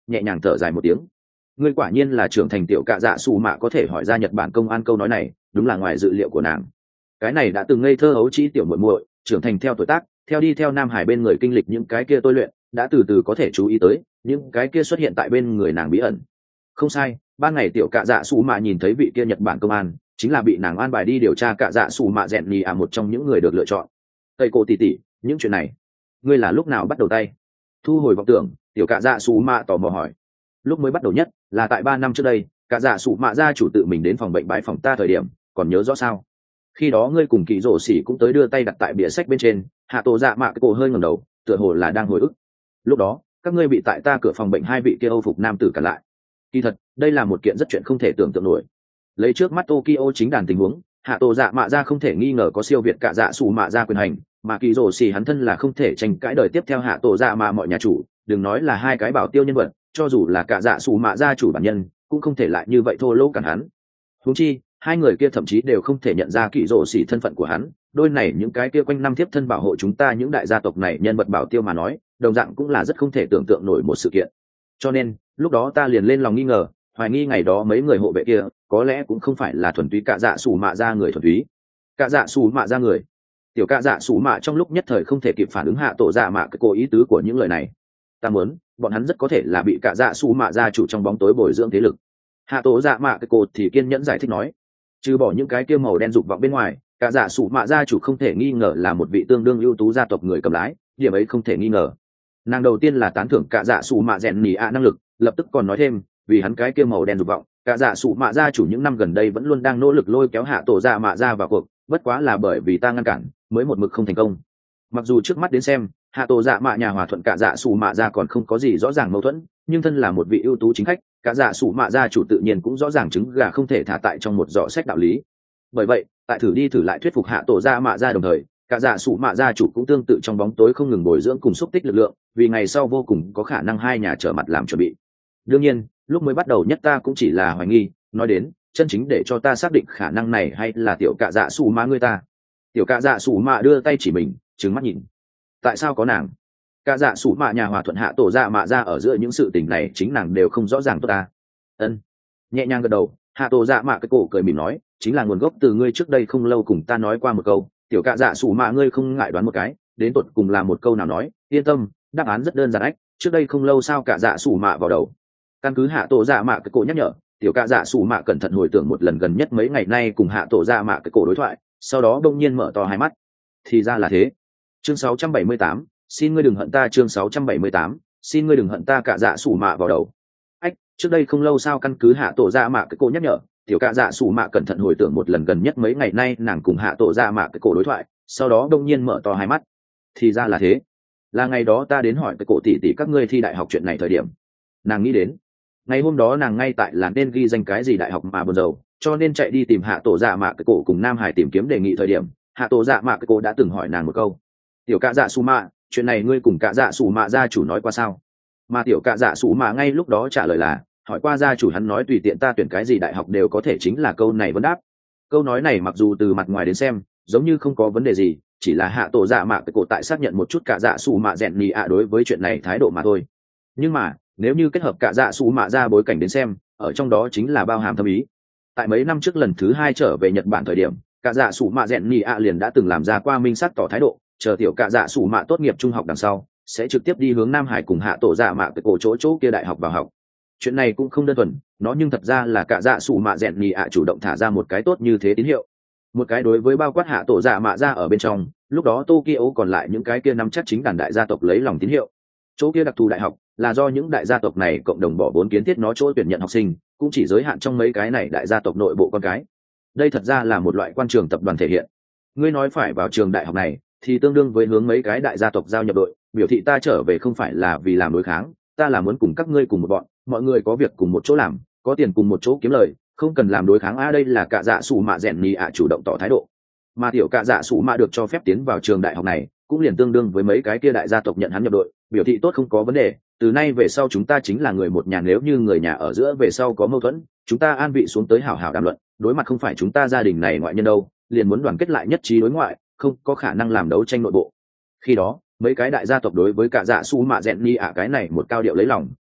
nhẹ nhàng thở dài một tiếng. Ngươi quả nhiên là trưởng thành tiểu cạ dạ xù mạ có thể hỏi ra Nhật Bản công an câu nói này đúng là ngoài dự liệu của nàng. Cái này đã từng ngây thơ ấu trĩ tiểu muội muội trưởng thành theo tuổi tác, theo đi theo Nam Hải bên người kinh lịch những cái kia tôi luyện, đã từ từ có thể chú ý tới những cái kia xuất hiện tại bên người nàng bí ẩn. Không sai, ban ngày tiểu cạ dạ xù mạ nhìn thấy vị kia Nhật Bản công an chính là bị nàng an bài đi điều tra cạ dạ xù mạ rèn nhì à một trong những người được lựa chọn. Tây cô tỷ tỷ, những chuyện này ngươi là lúc nào bắt đầu tay? Thu hồi vọng tưởng, tiểu cạ dạ xù mạ tò mò hỏi. Lúc mới bắt đầu nhất là tại ba năm trước đây, cạ dạ xù mạ gia chủ tự mình đến phòng bệnh bãi phòng ta thời điểm, còn nhớ rõ sao? Khi đó ngươi cùng kỳ rổ xỉ cũng tới đưa tay đặt tại bìa sách bên trên. Hạ tổ dạ mạ cái cổ hơi ngẩng đầu, tựa hồ là đang hồi ức. Lúc đó các ngươi bị tại ta cửa phòng bệnh hai vị kia âu phục nam tử cản lại. Kỳ thật đây là một kiện rất chuyện không thể tưởng tượng nổi. Lấy trước mắt Tokyo chính đàn tình huống, hạ tổ dạ mạ ra không thể nghi ngờ có siêu việt cả dạ xù mạ ra quyền hành, mà kỳ rổ xỉ hắn thân là không thể tranh cãi đời tiếp theo hạ tổ dạ mạ mọi nhà chủ, đừng nói là hai cái bảo tiêu nhân vật, cho dù là cả dạ xù mạ gia chủ bản nhân cũng không thể lại như vậy thô lỗ cản hắn. Huống chi hai người kia thậm chí đều không thể nhận ra kỳ rổ xỉ thân phận của hắn. Đôi này những cái kia quanh năm tiếp thân bảo hộ chúng ta những đại gia tộc này nhân vật bảo tiêu mà nói, đồng dạng cũng là rất không thể tưởng tượng nổi một sự kiện. Cho nên lúc đó ta liền lên lòng nghi ngờ, hoài nghi ngày đó mấy người hộ vệ kia có lẽ cũng không phải là thuần túy cạ dạ xù mạ ra người thuần túy. Cạ dạ xù mạ ra người? Tiểu cạ dạ xù mạ trong lúc nhất thời không thể kịp phản ứng hạ tổ dạ mạ cái cố ý tứ của những lời này. Ta muốn bọn hắn rất có thể là bị cạ dạ xù mạ gia chủ trong bóng tối bồi dưỡng thế lực. Hạ tổ dạ mạ cái cô thì kiên nhẫn giải thích nói, trừ bỏ những cái kia màu đen dục vọng bên ngoài, cả dạ sủ mạ gia chủ không thể nghi ngờ là một vị tương đương ưu tú gia tộc người cầm lái, điểm ấy không thể nghi ngờ. Nàng đầu tiên là tán thưởng cả dạ sủ mạ rèn nỉ ạ năng lực, lập tức còn nói thêm vì hắn cái kia màu đen dục vọng, cả dạ sủ mạ gia chủ những năm gần đây vẫn luôn đang nỗ lực lôi kéo hạ tổ dạ mạ gia vào cuộc, bất quá là bởi vì ta ngăn cản mới một mực không thành công. Mặc dù trước mắt đến xem hạ tổ dạ mạ nhà hòa thuận cả dạ sủ mạ gia còn không có gì rõ ràng mâu thuẫn, nhưng thân là một vị ưu tú chính khách, cả dạ sủ mạ gia chủ tự nhiên cũng rõ ràng trứng gà không thể thả tại trong một giỏ sách đạo lý. Bởi vậy tại thử đi thử lại thuyết phục hạ tổ dạ mạ gia đồng thời, cả dạ sủ mạ gia chủ cũng tương tự trong bóng tối không ngừng bồi dưỡng cùng xúc tích lực lượng, vì ngày sau vô cùng có khả năng hai nhà trở mặt làm chuẩn bị. Đương nhiên lúc mới bắt đầu nhất ta cũng chỉ là hoài nghi, nói đến chân chính để cho ta xác định khả năng này hay là tiểu cả dạ sủ mạ người ta. Tiểu cả dạ sủ mạ đưa tay chỉ mình, trừng mắt nhìn. Tại sao có nàng? Cả dạ sủ mạ nhà hòa thuận hạ tổ dạ mạ ra ở giữa những sự tình này chính nàng đều không rõ ràng tốt ta. Ân. Nhẹ nhàng gật đầu, hạ tổ dạ mạ cái cổ cười mỉm nói, chính là nguồn gốc từ ngươi trước đây không lâu cùng ta nói qua một câu, tiểu cả dạ sủ mạ ngươi không ngại đoán một cái, đến tột cùng là một câu nào nói, yên tâm, đáp án rất đơn giản ách, trước đây không lâu sao cả dạ sủ mạ vào đầu. Căn cứ hạ tổ dạ mạ cái cổ nhắc nhở, tiểu cả dạ sủ mạ cẩn thận hồi tưởng một lần gần nhất mấy ngày nay cùng hạ tổ dạ mạ cái cổ đối thoại, sau đó đông nhiên mở to hai mắt. Thì ra là thế. Chương sáu trăm bảy mươi tám, xin ngươi đừng hận ta. Chương sáu trăm bảy mươi tám, xin ngươi đừng hận ta. Cả dạ sủ mạ vào đầu. Ách, trước đây không lâu sao căn cứ hạ tổ dạ mạ cái cổ nhắc nhở, tiểu cả dạ sủ mạ cẩn thận hồi tưởng một lần gần nhất mấy ngày nay nàng cùng hạ tổ dạ mạ cái cổ đối thoại, sau đó đông nhiên mở to hai mắt. Thì ra là thế. Là ngày đó ta đến hỏi cái cổ tỷ tỷ các ngươi thi đại học chuyện này thời điểm, nàng nghĩ đến ngày hôm đó nàng ngay tại là nên ghi danh cái gì đại học mà buồn rầu, cho nên chạy đi tìm hạ tổ dạ mạ cái cổ cùng Nam Hải tìm kiếm đề nghị thời điểm, hạ tổ dạ mạ cái cổ đã từng hỏi nàng một câu, tiểu cạ dạ sủ mạ, chuyện này ngươi cùng cạ dạ sủ mạ gia chủ nói qua sao? Mà tiểu cạ dạ sủ mạ ngay lúc đó trả lời là, hỏi qua gia chủ, hắn nói tùy tiện ta tuyển cái gì đại học đều có thể. Chính là câu này vấn đáp. Câu nói này mặc dù từ mặt ngoài đến xem giống như không có vấn đề gì, chỉ là hạ tổ dạ mạ cái cổ tại xác nhận một chút cạ dạ sủ mạ rèn nhì ạ đối với chuyện này thái độ mà thôi. Nhưng mà nếu như kết hợp cạ dạ sủ mạ ra bối cảnh đến xem, ở trong đó chính là bao hàm thâm ý. Tại mấy năm trước lần thứ hai trở về Nhật Bản thời điểm, cạ dạ sủ mạ rèn nhì ạ liền đã từng làm ra qua minh xác tỏ thái độ, chờ tiểu cạ dạ sủ mạ tốt nghiệp trung học đằng sau sẽ trực tiếp đi hướng Nam Hải cùng hạ tổ dạ mạ cái cổ chỗ chỗ kia đại học vào học. Chuyện này cũng không đơn thuần, nó nhưng thật ra là cạ dạ sủ mạ rèn nhì ạ chủ động thả ra một cái tốt như thế tín hiệu, một cái đối với bao quát hạ tổ dạ mạ ra ở bên trong lúc đó Tokyo còn lại những cái kia nắm chắc chính đàn đại gia tộc lấy lòng tín hiệu. Chỗ kia đặc thù đại học là do những đại gia tộc này cộng đồng bỏ vốn kiến thiết nó, chỗ tuyển nhận học sinh cũng chỉ giới hạn trong mấy cái này đại gia tộc nội bộ con cái. Đây thật ra là một loại quan trường tập đoàn thể hiện. Ngươi nói phải vào trường đại học này thì tương đương với hướng mấy cái đại gia tộc giao nhập đội, biểu thị ta trở về không phải là vì làm đối kháng, ta là muốn cùng các ngươi cùng một bọn, mọi người có việc cùng một chỗ làm, có tiền cùng một chỗ kiếm lời, không cần làm đối kháng. A à, đây là cạ dạ sủ mạ rèn nhì ạ chủ động tỏ thái độ. Mà tiểu cạ dạ sủ mạ được cho phép tiến vào trường đại học này cũng liền tương đương với mấy cái kia đại gia tộc nhận hắn nhập đội, biểu thị tốt không có vấn đề, từ nay về sau chúng ta chính là người một nhà, nếu như người nhà ở giữa về sau có mâu thuẫn, chúng ta an vị xuống tới hảo hảo đàm luận, đối mặt không phải chúng ta gia đình này ngoại nhân đâu, liền muốn đoàn kết lại nhất trí đối ngoại, không có khả năng làm đấu tranh nội bộ. Khi đó mấy cái đại gia tộc đối với cả dạ su mạ rèn ni ạ cái này một cao điệu lấy lòng,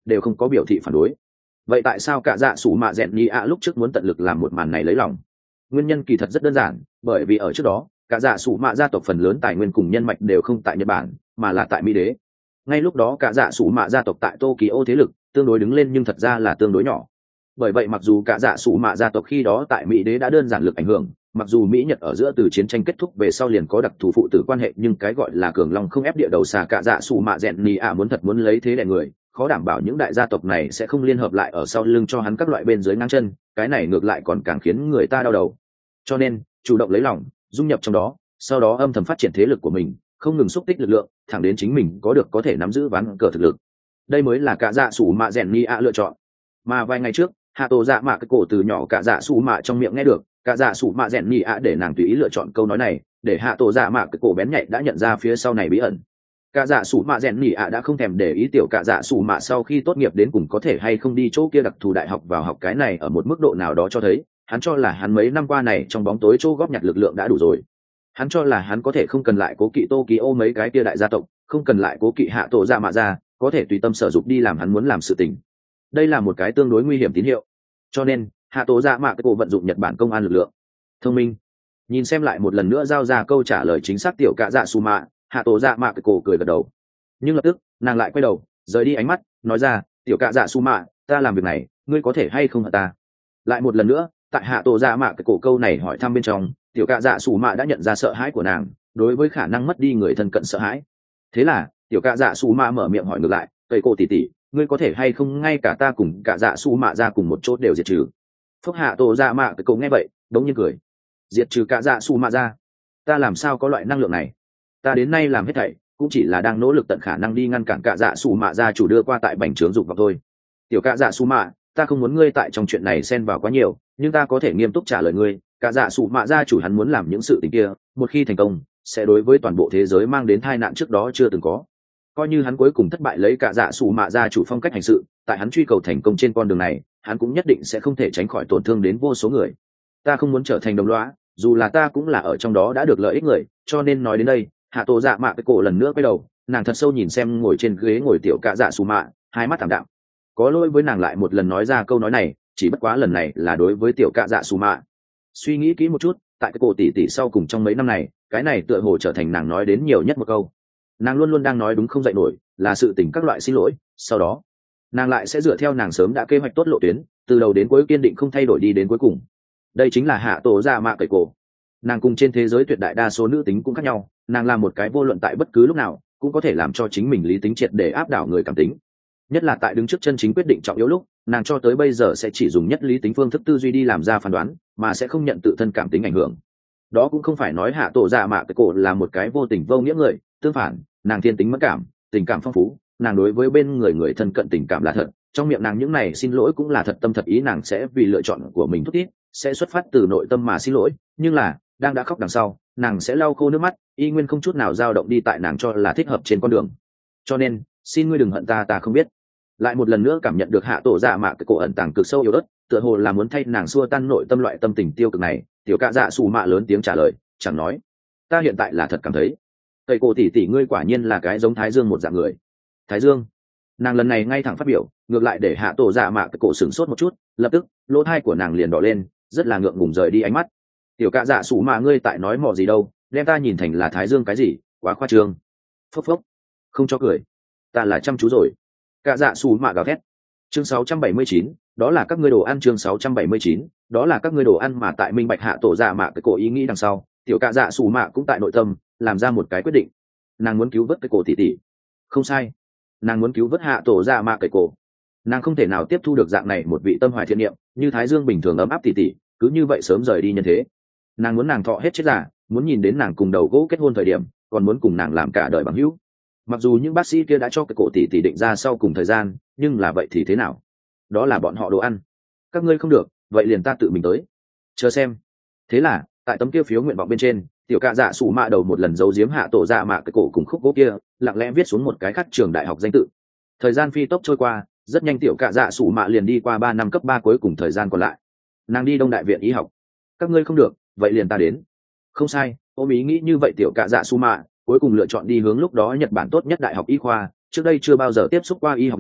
đều không có biểu thị phản đối. Vậy tại sao cả dạ sủ mạ rèn nhì ạ lúc trước muốn tận lực làm một màn này lấy lòng? Nguyên nhân kỳ thật rất đơn giản, bởi vì ở trước đó cả dạ sủ mạ gia tộc phần lớn tài nguyên cùng nhân mạch đều không tại Nhật Bản mà là tại Mỹ đế. Ngay lúc đó cả dạ sủ mạ gia tộc tại Tokyo thế lực tương đối đứng lên, nhưng thật ra là tương đối nhỏ. Bởi vậy mặc dù cả dạ sủ mạ gia tộc khi đó tại Mỹ đế đã đơn giản lực ảnh hưởng, mặc dù Mỹ Nhật ở giữa từ chiến tranh kết thúc về sau liền có đặc thù phụ tử quan hệ, nhưng cái gọi là cường long không ép địa đầu xà, cả dạ sủ mạ rèn nhì ạ muốn thật muốn lấy thế đè người, khó đảm bảo những đại gia tộc này sẽ không liên hợp lại ở sau lưng cho hắn các loại bên dưới ngang chân, cái này ngược lại còn càng khiến người ta đau đầu. Cho nên chủ động lấy lòng, dung nhập trong đó, sau đó âm thầm phát triển thế lực của mình, không ngừng xúc tích lực lượng, thẳng đến chính mình có được có thể nắm giữ ván cờ thực lực. Đây mới là cả dạ sủ mạ rèn nhì ạ lựa chọn. Mà vài ngày trước hạ tổ dạ mạ cái cổ từ nhỏ cả dạ sủ mạ trong miệng nghe được cả dạ sủ mạ rèn nhì ạ để nàng tùy ý lựa chọn câu nói này, để hạ tổ dạ mạ cái cổ bén nhạy đã nhận ra phía sau này bí ẩn. Cả dạ sủ mạ rèn nhì ạ đã không thèm để ý tiểu cả dạ sủ mạ sau khi tốt nghiệp đến cùng có thể hay không đi chỗ kia đặc thù đại học vào học, cái này ở một mức độ nào đó cho thấy hắn cho là hắn mấy năm qua này trong bóng tối chỗ góp nhặt lực lượng đã đủ rồi. Hắn cho là hắn có thể không cần lại cố kỵ Tokyo mấy cái kia đại gia tộc, không cần lại cố kỵ hạ tổ dạ mạ ra, có thể tùy tâm sở dục đi làm hắn muốn làm sự tình. Đây là một cái tương đối nguy hiểm tín hiệu. Cho nên hạ tổ dạ mạ cái cổ vận dụng Nhật Bản công an lực lượng thông minh. Nhìn xem lại một lần nữa giao ra câu trả lời chính xác tiểu cả dạ su mạ, hạ tổ dạ mạ cái cổ cười gật đầu. Nhưng lập tức nàng lại quay đầu rời đi ánh mắt, nói ra, tiểu cả dạ su mạ, ta làm việc này ngươi có thể hay không hận ta? Lại một lần nữa tại hạ tổ dạ mạ cái cổ câu này hỏi thăm bên trong, tiểu cả dạ su mạ đã nhận ra sợ hãi của nàng đối với khả năng mất đi người thân cận sợ hãi. Thế là tiểu cả dạ su mạ mở miệng hỏi ngược lại, cây cổ tỉ tỉ, ngươi có thể hay không ngay cả ta cùng cả dạ su mạ ra cùng một chỗ đều diệt trừ? Phúc hạ tổ dạ mạ cái cổ nghe vậy đống nhiên cười, diệt trừ cả dạ su mạ ra? Ta làm sao có loại năng lượng này? Ta đến nay làm hết thảy cũng chỉ là đang nỗ lực tận khả năng đi ngăn cản cả dạ su mạ ra chủ đưa qua tại bành trướng dục vào thôi. Tiểu cả dạ su mạ, ta không muốn ngươi tại trong chuyện này xen vào quá nhiều, nhưng ta có thể nghiêm túc trả lời ngươi, cả dạ su mạ ra chủ hắn muốn làm những sự tình kia, một khi thành công sẽ đối với toàn bộ thế giới mang đến tai nạn trước đó chưa từng có. Coi như hắn cuối cùng thất bại lấy cả dạ sủ mạ ra chủ phong cách hành sự, tại hắn truy cầu thành công trên con đường này, hắn cũng nhất định sẽ không thể tránh khỏi tổn thương đến vô số người. Ta không muốn trở thành đồng lõa, dù là ta cũng là ở trong đó đã được lợi ích người. Cho nên nói đến đây, hạ tổ dạ mạ cái cổ lần nữa quay đầu, nàng thật sâu nhìn xem ngồi trên ghế ngồi tiểu cả dạ sủ mạ, hai mắt thảm đạm. Có lỗi với nàng lại một lần nói ra câu nói này, chỉ bất quá lần này là đối với tiểu cả dạ sủ mạ. Suy nghĩ kỹ một chút, tại cái cổ tỷ tỷ sau cùng trong mấy năm này, cái này tựa hồ trở thành nàng nói đến nhiều nhất một câu. Nàng luôn luôn đang nói đúng không dậy nổi, là sự tình các loại xin lỗi, sau đó nàng lại sẽ dựa theo nàng sớm đã kế hoạch tốt lộ tuyến, từ đầu đến cuối kiên định không thay đổi đi đến cuối cùng. Đây chính là hạ tổ dạ mạ cởi cổ. Nàng cùng trên thế giới tuyệt đại đa số nữ tính cũng khác nhau, nàng là một cái vô luận tại bất cứ lúc nào cũng có thể làm cho chính mình lý tính triệt để áp đảo người cảm tính. Nhất là tại đứng trước chân chính quyết định trọng yếu lúc, nàng cho tới bây giờ sẽ chỉ dùng nhất lý tính phương thức tư duy đi làm ra phán đoán, mà sẽ không nhận tự thân cảm tính ảnh hưởng. Đó cũng không phải nói hạ tổ dạ mạ cởi cổ là một cái vô tình vô nghĩa người, tương phản, nàng thiên tính mẫn cảm, tình cảm phong phú, nàng đối với bên người người thân cận tình cảm là thật, trong miệng nàng những này xin lỗi cũng là thật tâm thật ý, nàng sẽ vì lựa chọn của mình thúc thiết, sẽ xuất phát từ nội tâm mà xin lỗi, nhưng là đang đã khóc đằng sau, nàng sẽ lau khô nước mắt, y nguyên không chút nào dao động đi tại nàng cho là thích hợp trên con đường. Cho nên xin ngươi đừng hận ta, ta không biết. Lại một lần nữa cảm nhận được hạ tổ dạ mạ cái cổ ẩn tàng cực sâu yếu ớt, tựa hồ là muốn thay nàng xua tan nội tâm loại tâm tình tiêu cực này, tiểu cạ dạ xù mạ lớn tiếng trả lời, chẳng nói, ta hiện tại là thật cảm thấy thầy cổ tỷ tỷ ngươi quả nhiên là cái giống Thái Dương một dạng người. Thái Dương? Nàng lần này ngay thẳng phát biểu, ngược lại để hạ tổ dạ mạ cái cổ sửng sốt một chút, lập tức lỗ thai của nàng liền đỏ lên, rất là ngượng ngùng rời đi ánh mắt. Tiểu cạ dạ xù mạ ngươi tại nói mò gì đâu, đem ta nhìn thành là Thái Dương cái gì, quá khoa trương. Phốc phốc, không cho cười, ta là chăm chú rồi. Cạ dạ xù mạ gào thét. Chương sáu trăm bảy mươi chín, đó là các ngươi đồ ăn. Chương sáu trăm bảy mươi chín, đó là các ngươi đồ ăn. Mà tại minh bạch hạ tổ dạ mạ cái cổ ý nghĩ đằng sau, tiểu cạ dạ xù mạ cũng tại nội tâm làm ra một cái quyết định. Nàng muốn cứu vớt cái cổ tỷ tỷ. Không sai, nàng muốn cứu vớt hạ tổ dạ mạ cái cổ. Nàng không thể nào tiếp thu được dạng này một vị tâm hoài thiện niệm như Thái Dương bình thường ấm áp tỷ tỷ cứ như vậy sớm rời đi nhân thế. Nàng muốn nàng thọ hết chết giả, muốn nhìn đến nàng cùng đầu gỗ kết hôn thời điểm, còn muốn cùng nàng làm cả đời bằng hữu. Mặc dù những bác sĩ kia đã cho cái cổ tỷ tỷ định ra sau cùng thời gian, nhưng là vậy thì thế nào? Đó là bọn họ đồ ăn. Các ngươi không được, vậy liền ta tự mình tới. Chờ xem. Thế là tại tấm kia phiếu nguyện vọng bên trên, tiểu cạ dạ sủ mạ đầu một lần giấu giếm hạ tổ dạ mạ cái cổ cùng khúc gỗ kia, lặng lẽ viết xuống một cái khác trường đại học danh tự. Thời gian phi tốc trôi qua, rất nhanh tiểu cạ dạ sủ mạ liền đi qua ba năm cấp ba cuối cùng thời gian còn lại. Nàng đi Đông Đại viện y học. Các ngươi không được, vậy liền ta đến. Không sai, ôm ý nghĩ như vậy tiểu cạ dạ sủ mạ cuối cùng lựa chọn đi hướng lúc đó Nhật Bản tốt nhất đại học y khoa, trước đây chưa bao giờ tiếp xúc qua y học nàng,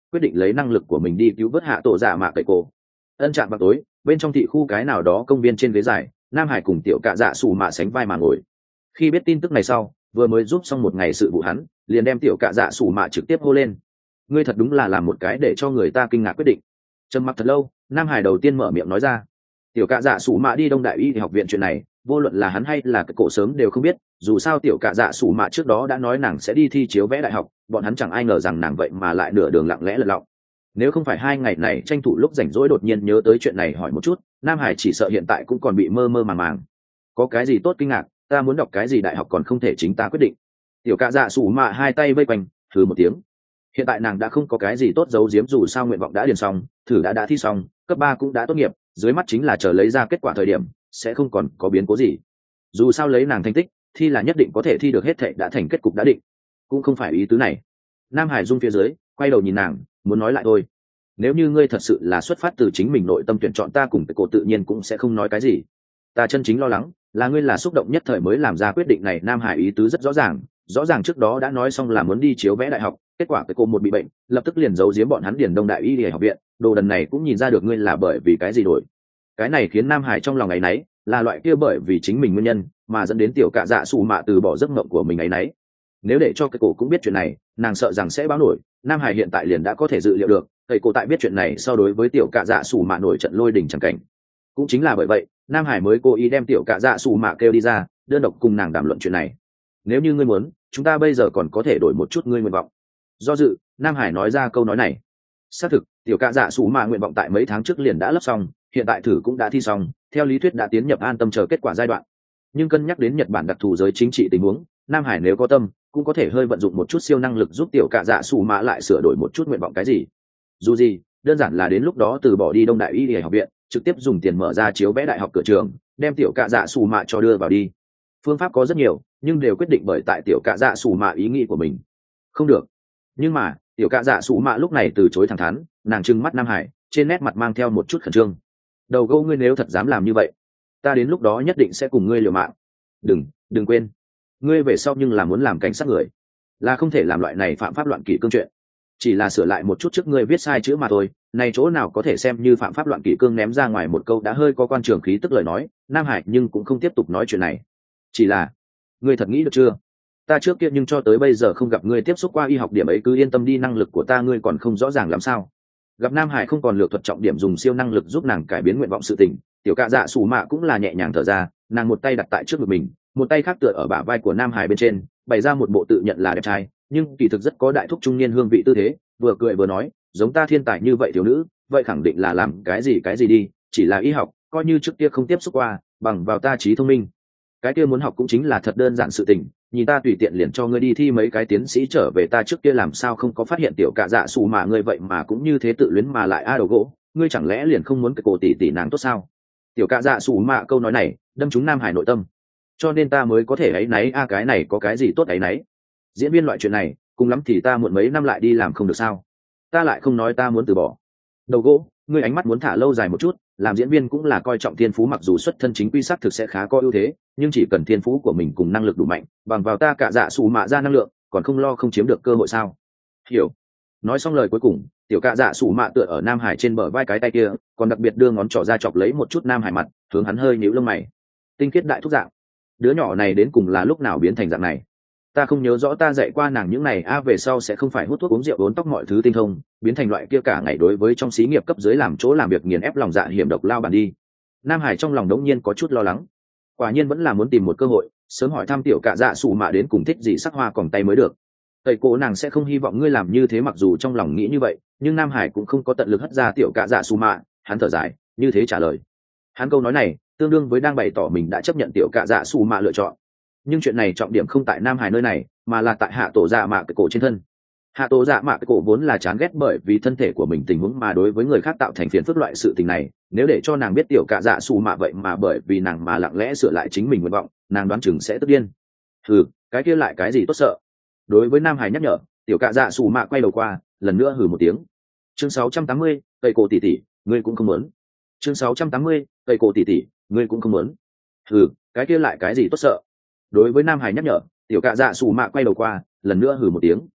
quyết định lấy năng lực của mình đi cứu vớt hạ tổ dạ mạ cậy cổ. Ân trạng vào tối, bên trong thị khu cái nào đó công viên trên ghế dài, nam hải cùng tiểu cạ dạ sủ mạ sánh vai mà ngồi. Khi biết tin tức này sau, vừa mới giúp xong một ngày sự vụ hắn, liền đem tiểu cạ dạ sủ mạ trực tiếp hô lên. Ngươi thật đúng là làm một cái để cho người ta kinh ngạc quyết định. Trầm mặc thật lâu, nam hải đầu tiên mở miệng nói ra. Tiểu cạ dạ sủ mạ đi đông đại y thì học viện chuyện này, vô luận là hắn hay là cái cổ sớm đều không biết, dù sao tiểu cạ dạ sủ mạ trước đó đã nói nàng sẽ đi thi chiếu vẽ đại học, bọn hắn chẳng ai ngờ rằng nàng vậy mà lại nửa đường lặng lẽ lật lọng. Nếu không phải hai ngày này tranh thủ lúc rảnh rỗi đột nhiên nhớ tới chuyện này hỏi một chút, nam hải chỉ sợ hiện tại cũng còn bị mơ mơ màng màng. Có cái gì tốt kinh ngạc, ta muốn đọc cái gì đại học còn không thể chính ta quyết định. Tiểu cạ dạ sủ mạ hai tay vây quanh, thử một tiếng. Hiện tại nàng đã không có cái gì tốt giấu giếm, dù sao nguyện vọng đã điền xong, thử đã đã thi xong, cấp ba cũng đã tốt nghiệp, dưới mắt chính là chờ lấy ra kết quả thời điểm, sẽ không còn có biến cố gì. Dù sao lấy nàng thành tích, thi là nhất định có thể thi được hết thảy, đã thành kết cục đã định. Cũng không phải ý tứ này. Nam hải rung phía dưới, quay đầu nhìn nàng, muốn nói lại thôi. Nếu như ngươi thật sự là xuất phát từ chính mình nội tâm tuyển chọn ta cùng cô, tự nhiên cũng sẽ không nói cái gì. Ta chân chính lo lắng là ngươi là xúc động nhất thời mới làm ra quyết định này. Nam hải ý tứ rất rõ ràng, rõ ràng trước đó đã nói xong là muốn đi chiếu vẽ đại học, kết quả cái cô một bị bệnh, lập tức liền giấu giếm bọn hắn điền đông đại y y học viện, đồ đần này cũng nhìn ra được ngươi là bởi vì cái gì đổi. Cái này khiến nam hải trong lòng ấy nấy, là loại kia bởi vì chính mình nguyên nhân mà dẫn đến tiểu cạ dạ sủ mạ từ bỏ giấc mộng của mình ấy nấy. Nếu để cho cái cổ cũng biết chuyện này, nàng sợ rằng sẽ báo nổi. Nam hải hiện tại liền đã có thể dự liệu được thầy cổ tại biết chuyện này sau đối với tiểu cạ dạ sủ mạ nổi trận lôi đình chẳng cảnh. Cũng chính là bởi vậy nam hải mới cố ý đem tiểu cạ dạ sủ mạ kêu đi ra, đơn độc cùng nàng đàm luận chuyện này. Nếu như ngươi muốn, chúng ta bây giờ còn có thể đổi một chút ngươi nguyện vọng. Do dự, nam hải nói ra câu nói này. Xác thực, tiểu cạ dạ sủ mạ nguyện vọng tại mấy tháng trước liền đã lấp xong, hiện tại thử cũng đã thi xong, theo lý thuyết đã tiến nhập an tâm chờ kết quả giai đoạn. Nhưng cân nhắc đến Nhật Bản đặc thù giới chính trị tình huống, nam hải nếu có tâm cũng có thể hơi vận dụng một chút siêu năng lực giúp tiểu cạ dạ sủ mạ lại sửa đổi một chút nguyện vọng cái gì. Dù gì, đơn giản là đến lúc đó từ bỏ đi đông đại y y học viện, trực tiếp dùng tiền mở ra chiếu vẽ đại học cửa trường, đem tiểu cạ dạ sủ mạ cho đưa vào đi. Phương pháp có rất nhiều, nhưng đều quyết định bởi tại tiểu cạ dạ sủ mạ ý nghĩ của mình. Không được. Nhưng mà tiểu cạ dạ sủ mạ lúc này từ chối thẳng thắn, nàng trừng mắt nam hải, trên nét mặt mang theo một chút khẩn trương. Đầu gâu, ngươi nếu thật dám làm như vậy, ta đến lúc đó nhất định sẽ cùng ngươi liều mạng. Đừng, đừng quên, ngươi về sau nhưng là muốn làm cảnh sát người, là không thể làm loại này phạm pháp loạn kỷ cương chuyện. Chỉ là sửa lại một chút trước ngươi viết sai chữ mà thôi, này chỗ nào có thể xem như phạm pháp loạn kỷ cương. Ném ra ngoài một câu đã hơi có quan trường khí tức lời nói, nam hải nhưng cũng không tiếp tục nói chuyện này. Chỉ là, ngươi thật nghĩ được chưa? Ta trước kia nhưng cho tới bây giờ không gặp ngươi tiếp xúc qua y học, điểm ấy cứ yên tâm đi, năng lực của ta ngươi còn không rõ ràng làm sao? Gặp nam hải không còn lựa thuật trọng điểm dùng siêu năng lực giúp nàng cải biến nguyện vọng sự tình, tiểu cạ dạ sủ mạ cũng là nhẹ nhàng thở ra, nàng một tay đặt tại trước ngực mình, một tay khác tựa ở bả vai của nam hải bên trên, bày ra một bộ tự nhận là đẹp trai nhưng kỳ thực rất có đại thúc trung niên hương vị tư thế, vừa cười vừa nói, giống ta thiên tài như vậy thiếu nữ, vậy khẳng định là làm cái gì cái gì đi, chỉ là y học, coi như trước kia không tiếp xúc qua, bằng vào ta trí thông minh, cái kia muốn học cũng chính là thật đơn giản sự tình, nhìn ta tùy tiện liền cho ngươi đi thi mấy cái tiến sĩ trở về. Ta trước kia làm sao không có phát hiện tiểu cạ dạ sủ mạ ngươi vậy mà cũng như thế tự luyến, mà lại a đầu gỗ, ngươi chẳng lẽ liền không muốn cái cổ tỷ tỷ nàng tốt sao? Tiểu cạ dạ sủ mạ câu nói này đâm trúng nam hải nội tâm, cho nên ta mới có thể áy náy. A cái này có cái gì tốt áy náy? Diễn viên loại chuyện này cùng lắm thì ta muộn mấy năm lại đi làm không được sao? Ta lại không nói ta muốn từ bỏ. Đầu gỗ, ngươi ánh mắt muốn thả lâu dài một chút, làm diễn viên cũng là coi trọng thiên phú, mặc dù xuất thân chính quy xác thực sẽ khá có ưu thế, nhưng chỉ cần thiên phú của mình cùng năng lực đủ mạnh, bằng vào ta cạ dạ sủ mạ ra năng lượng, còn không lo không chiếm được cơ hội sao? Hiểu. Nói xong lời cuối cùng, tiểu cạ dạ sủ mạ tựa ở nam hải trên bờ vai cái tay kia, còn đặc biệt đưa ngón trỏ ra chọc lấy một chút nam hải mặt, hướng hắn hơi nhíu lông mày. Tinh khiết đại thúc dạng, đứa nhỏ này đến cùng là lúc nào biến thành dạng này? Ta không nhớ rõ ta dạy qua nàng những này a, về sau sẽ không phải hút thuốc uống rượu uốn tóc mọi thứ tinh thông, biến thành loại kia cả ngày đối với trong xí nghiệp cấp dưới làm chỗ làm việc nghiền ép lòng dạ hiểm độc lao bản đi. Nam hải trong lòng đống nhiên có chút lo lắng, quả nhiên vẫn là muốn tìm một cơ hội sớm hỏi thăm tiểu cạ dạ sủ mạ đến cùng thích gì sắc hoa còng tay mới được. Thầy cô nàng sẽ không hy vọng ngươi làm như thế, mặc dù trong lòng nghĩ như vậy, nhưng nam hải cũng không có tận lực hất ra tiểu cạ dạ sủ mạ, hắn thở dài như thế trả lời. Hắn câu nói này tương đương với đang bày tỏ mình đã chấp nhận tiểu cạ dạ sủ mạ lựa chọn. Nhưng chuyện này trọng điểm không tại nam hải nơi này, mà là tại hạ tổ dạ mạ cái cổ trên thân. Hạ tổ dạ mạ cái cổ vốn là chán ghét bởi vì thân thể của mình tình huống mà đối với người khác tạo thành phiền phức loại sự tình này, nếu để cho nàng biết tiểu cạ dạ sủ mạ vậy mà bởi vì nàng mà lặng lẽ sửa lại chính mình nguyện vọng, nàng đoán chừng sẽ tức điên. Hừ, cái kia lại cái gì tốt sợ? Đối với nam hải nhắc nhở, tiểu cạ dạ sủ mạ quay đầu qua, lần nữa hừ một tiếng. Chương sáu trăm tám mươi, cây cổ tỷ tỷ, ngươi cũng không muốn. Chương sáu trăm tám mươi, cây cổ tỷ tỷ, ngươi cũng không muốn. Hừ, cái kia lại cái gì tốt sợ? Đối với nam hải nhắc nhở, tiểu cạ dạ sủ mạ quay đầu qua, lần nữa hừ một tiếng.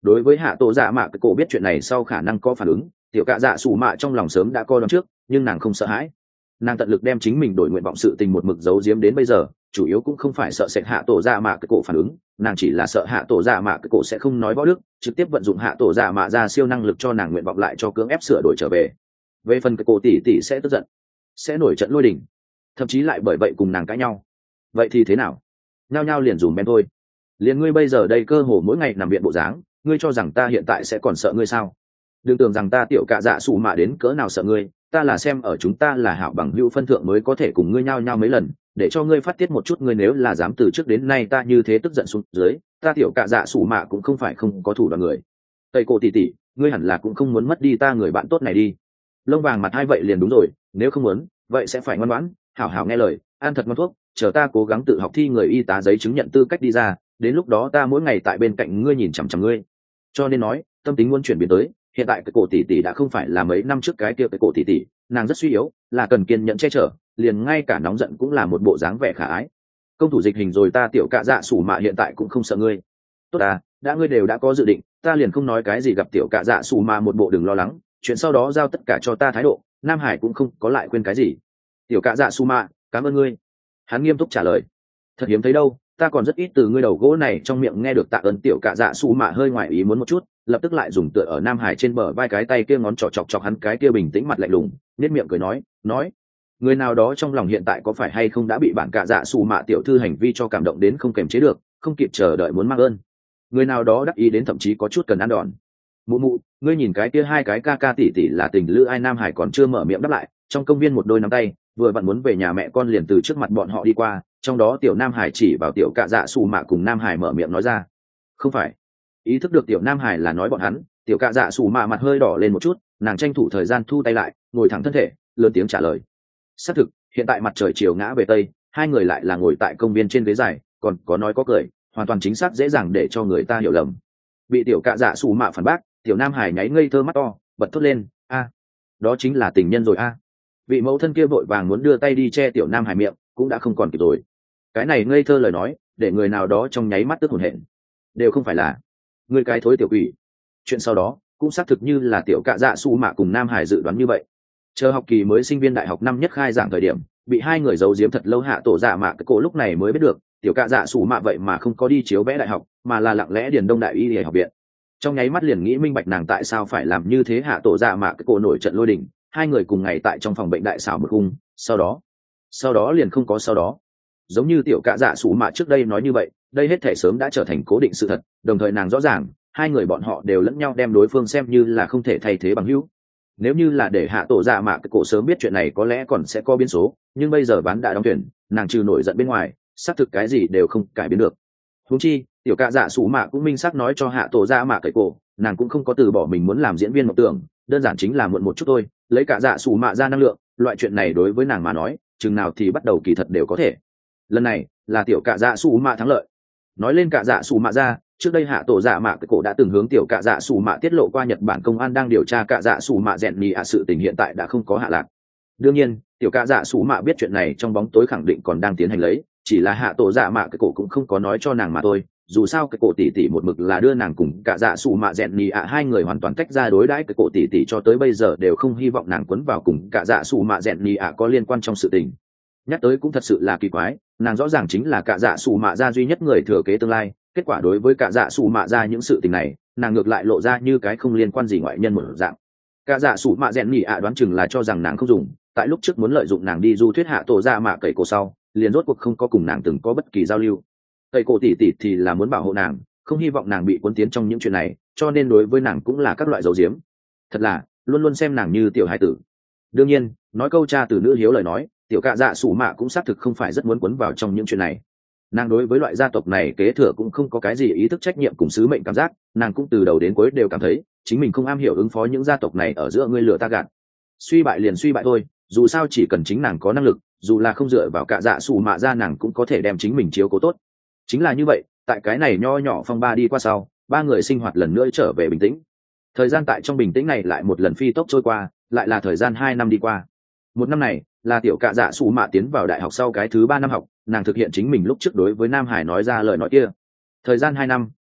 đối với hạ tổ dạ mạ cái cổ biết chuyện này sau khả năng có phản ứng, tiểu cạ dạ sủ mạ trong lòng sớm đã coi đón trước, nhưng nàng không sợ hãi. Nàng tận lực đem chính mình đổi nguyện vọng sự tình một mực giấu giếm đến bây giờ, chủ yếu cũng không phải sợ sệt hạ tổ dạ mạ cái cổ phản ứng, nàng chỉ là sợ hạ tổ dạ mạ cái cổ sẽ không nói võ đức, trực tiếp vận dụng hạ tổ dạ mạ ra siêu năng lực cho nàng nguyện vọng lại cho cưỡng ép sửa đổi trở về. Về phần cái cổ tỷ tỷ sẽ tức giận, sẽ nổi trận lôi đình, thậm chí lại bởi vậy cùng nàng cãi nhau. Vậy thì thế nào? Nhao nhao liền dùm ben thôi. Liền ngươi bây giờ đây cơ hồ mỗi ngày nằm viện bộ dáng, ngươi cho rằng ta hiện tại sẽ còn sợ ngươi sao? Đừng tưởng rằng ta tiểu cạ dạ sủ mạ đến cỡ nào sợ ngươi, ta là xem ở chúng ta là hảo bằng hữu phân thượng mới có thể cùng ngươi nhao nhao mấy lần, để cho ngươi phát tiết một chút. Ngươi nếu là dám từ trước đến nay ta như thế tức giận xuống dưới, ta tiểu cạ dạ sủ mạ cũng không phải không có thủ đoạn người. Tây cô tỷ tỷ, ngươi hẳn là cũng không muốn mất đi ta người bạn tốt này đi. Lông vàng mặt hai vậy liền đúng rồi, nếu không muốn, vậy sẽ phải ngoan ngoãn, hảo hảo nghe lời, ăn thật ngon thuốc, chờ ta cố gắng tự học thi người y tá giấy chứng nhận tư cách đi ra, đến lúc đó ta mỗi ngày tại bên cạnh ngươi nhìn chằm chằm ngươi. Cho nên nói, tâm tính muốn chuyển biến tới, hiện tại cái cổ tỷ tỷ đã không phải là mấy năm trước cái kia cái cổ tỷ tỷ, nàng rất suy yếu, là cần kiên nhẫn che chở, liền ngay cả nóng giận cũng là một bộ dáng vẻ khả ái. Công thủ dịch hình rồi, ta tiểu cạ dạ sủ mạ hiện tại cũng không sợ ngươi. Tốt à, đã ngươi đều đã có dự định, ta liền không nói cái gì, gặp tiểu cạ dạ sủ mạ một bộ đừng lo lắng, chuyện sau đó giao tất cả cho ta thái độ. Nam Hải cũng không có lại quên cái gì. Tiểu cạ dạ sủ mạ, cảm ơn ngươi. Hắn nghiêm túc trả lời. Thật hiếm thấy đâu, ta còn rất ít từ ngươi đầu gỗ này trong miệng nghe được tạ ơn. Tiểu cạ dạ sủ mạ hơi ngoài ý muốn một chút, lập tức lại dùng tựa ở Nam Hải trên bờ vai cái tay kia ngón trỏ chọc chọc hắn cái kia bình tĩnh mặt lạnh lùng, nét miệng cười nói, nói, người nào đó trong lòng hiện tại có phải hay không đã bị bản cạ dạ sủ mạ tiểu thư hành vi cho cảm động đến không kềm chế được, không kịp chờ đợi muốn mang ơn. Người nào đó đắc ý đến thậm chí có chút cần ăn đòn. Mụ mụ, ngươi nhìn cái kia hai cái ca ca tỷ tỷ là tình lữ ai? Nam Hải còn chưa mở miệng đáp lại, trong công viên một đôi nắm tay vừa vặn muốn về nhà mẹ con liền từ trước mặt bọn họ đi qua, trong đó tiểu Nam Hải chỉ vào tiểu cạ dạ sủ mạ cùng Nam Hải mở miệng nói ra. Không phải. Ý thức được tiểu Nam Hải là nói bọn hắn, tiểu cạ dạ sủ mạ mặt hơi đỏ lên một chút, nàng tranh thủ thời gian thu tay lại, ngồi thẳng thân thể, lớn tiếng trả lời. Xác thực, hiện tại mặt trời chiều ngã về tây, hai người lại là ngồi tại công viên trên ghế dài, còn có nói có cười, hoàn toàn chính xác dễ dàng để cho người ta hiểu lầm. Bị tiểu cạ dạ sủ mạ phản bác, tiểu Nam Hải nháy ngây thơ mắt to, bật thốt lên, a, đó chính là tình nhân rồi a. Vị mẫu thân kia vội vàng muốn đưa tay đi che tiểu Nam Hải miệng, cũng đã không còn kịp rồi. Cái này ngây thơ lời nói, để người nào đó trong nháy mắt tức hồn hển. Đều không phải là người cái thối tiểu quỷ. Chuyện sau đó cũng xác thực như là tiểu cạ dạ sủ mạ cùng Nam Hải dự đoán như vậy. Chờ học kỳ mới sinh viên đại học năm nhất khai giảng thời điểm, bị hai người giấu giếm thật lâu hạ tổ dạ mạ cái cổ lúc này mới biết được, tiểu cạ dạ sủ mạ vậy mà không có đi chiếu vẽ đại học, mà là lặng lẽ điền đông đại y y học viện. Trong nháy mắt liền nghĩ minh bạch nàng tại sao phải làm như thế. Hạ tổ dạ mạ cái cổ nổi trận lôi đình, hai người cùng ngày tại trong phòng bệnh đại xảo một khung, sau đó sau đó liền không có sau đó. Giống như tiểu cạ dạ sủ mạ trước đây nói như vậy, đây hết thể sớm đã trở thành cố định sự thật, đồng thời nàng rõ ràng hai người bọn họ đều lẫn nhau đem đối phương xem như là không thể thay thế bằng hữu. Nếu như là để hạ tổ dạ mạ cái cổ sớm biết chuyện này có lẽ còn sẽ có biến số, nhưng bây giờ ván đã đóng thuyền, nàng trừ nổi giận bên ngoài xác thực cái gì đều không cải biến được. Huống chi tiểu cạ dạ sủ mạ cũng minh xác nói cho hạ tổ dạ mạ cái cổ, nàng cũng không có từ bỏ mình muốn làm diễn viên mộng tưởng, đơn giản chính là muộn một chút thôi, lấy cạ dạ sủ mạ ra năng lượng, loại chuyện này đối với nàng mà nói chừng nào thì bắt đầu kỳ thật đều có thể. Lần này là tiểu cạ dạ sủ mạ thắng lợi. Nói lên cạ dạ sủ mạ ra, trước đây hạ tổ dạ mạ cái cổ đã từng hướng tiểu cạ dạ sủ mạ tiết lộ qua Nhật Bản công an đang điều tra cạ dạ sủ mạ rèn nhì ạ sự tình hiện tại đã không có hạ lạc. Đương nhiên tiểu cạ dạ sủ mạ biết chuyện này trong bóng tối khẳng định còn đang tiến hành lấy, chỉ là hạ tổ dạ mạ cái cổ cũng không có nói cho nàng mà thôi. Dù sao cái cổ tỷ tỷ một mực là đưa nàng cùng cạ dạ sủ mạ rèn nhì ạ hai người hoàn toàn tách ra đối đãi, cái cổ tỷ tỷ cho tới bây giờ đều không hy vọng nàng quấn vào cùng cạ dạ sủ mạ rèn nhì ạ có liên quan trong sự tình. Nhắc tới cũng thật sự là kỳ quái, nàng rõ ràng chính là cạ dạ sủ mạ gia duy nhất người thừa kế tương lai, kết quả đối với cạ dạ sủ mạ gia những sự tình này nàng ngược lại lộ ra như cái không liên quan gì ngoại nhân một dạng. Cạ dạ sủ mạ rèn nhì ạ đoán chừng là cho rằng nàng không dùng, tại lúc trước muốn lợi dụng nàng đi du thuyết hạ tổ dạ mạ cậy cổ sau liền rốt cuộc không có cùng nàng từng có bất kỳ giao lưu. Cậy cổ tỷ tỷ thì là muốn bảo hộ nàng, không hy vọng nàng bị cuốn tiến trong những chuyện này, cho nên đối với nàng cũng là các loại dấu diếm. Thật là luôn luôn xem nàng như tiểu hải tử. Đương nhiên nói câu cha từ nữ hiếu lời nói, tiểu cạ dạ sủ mạ cũng xác thực không phải rất muốn cuốn vào trong những chuyện này. Nàng đối với loại gia tộc này kế thừa cũng không có cái gì ý thức trách nhiệm cùng sứ mệnh cảm giác, nàng cũng từ đầu đến cuối đều cảm thấy chính mình không am hiểu ứng phó những gia tộc này ở giữa ngươi lừa ta gạt, suy bại liền suy bại thôi, dù sao chỉ cần chính nàng có năng lực, dù là không dựa vào cạ dạ sủ mạ ra nàng cũng có thể đem chính mình chiếu cố tốt. Chính là như vậy, tại cái này nho nhỏ phong ba đi qua sau, ba người sinh hoạt lần nữa trở về bình tĩnh. Thời gian tại trong bình tĩnh này lại một lần phi tốc trôi qua, lại là thời gian hai năm đi qua. Một năm này là tiểu cạ dạ sủ mạ tiến vào đại học sau cái thứ ba năm học, nàng thực hiện chính mình lúc trước đối với Nam Hải nói ra lời nói kia. Thời gian hai năm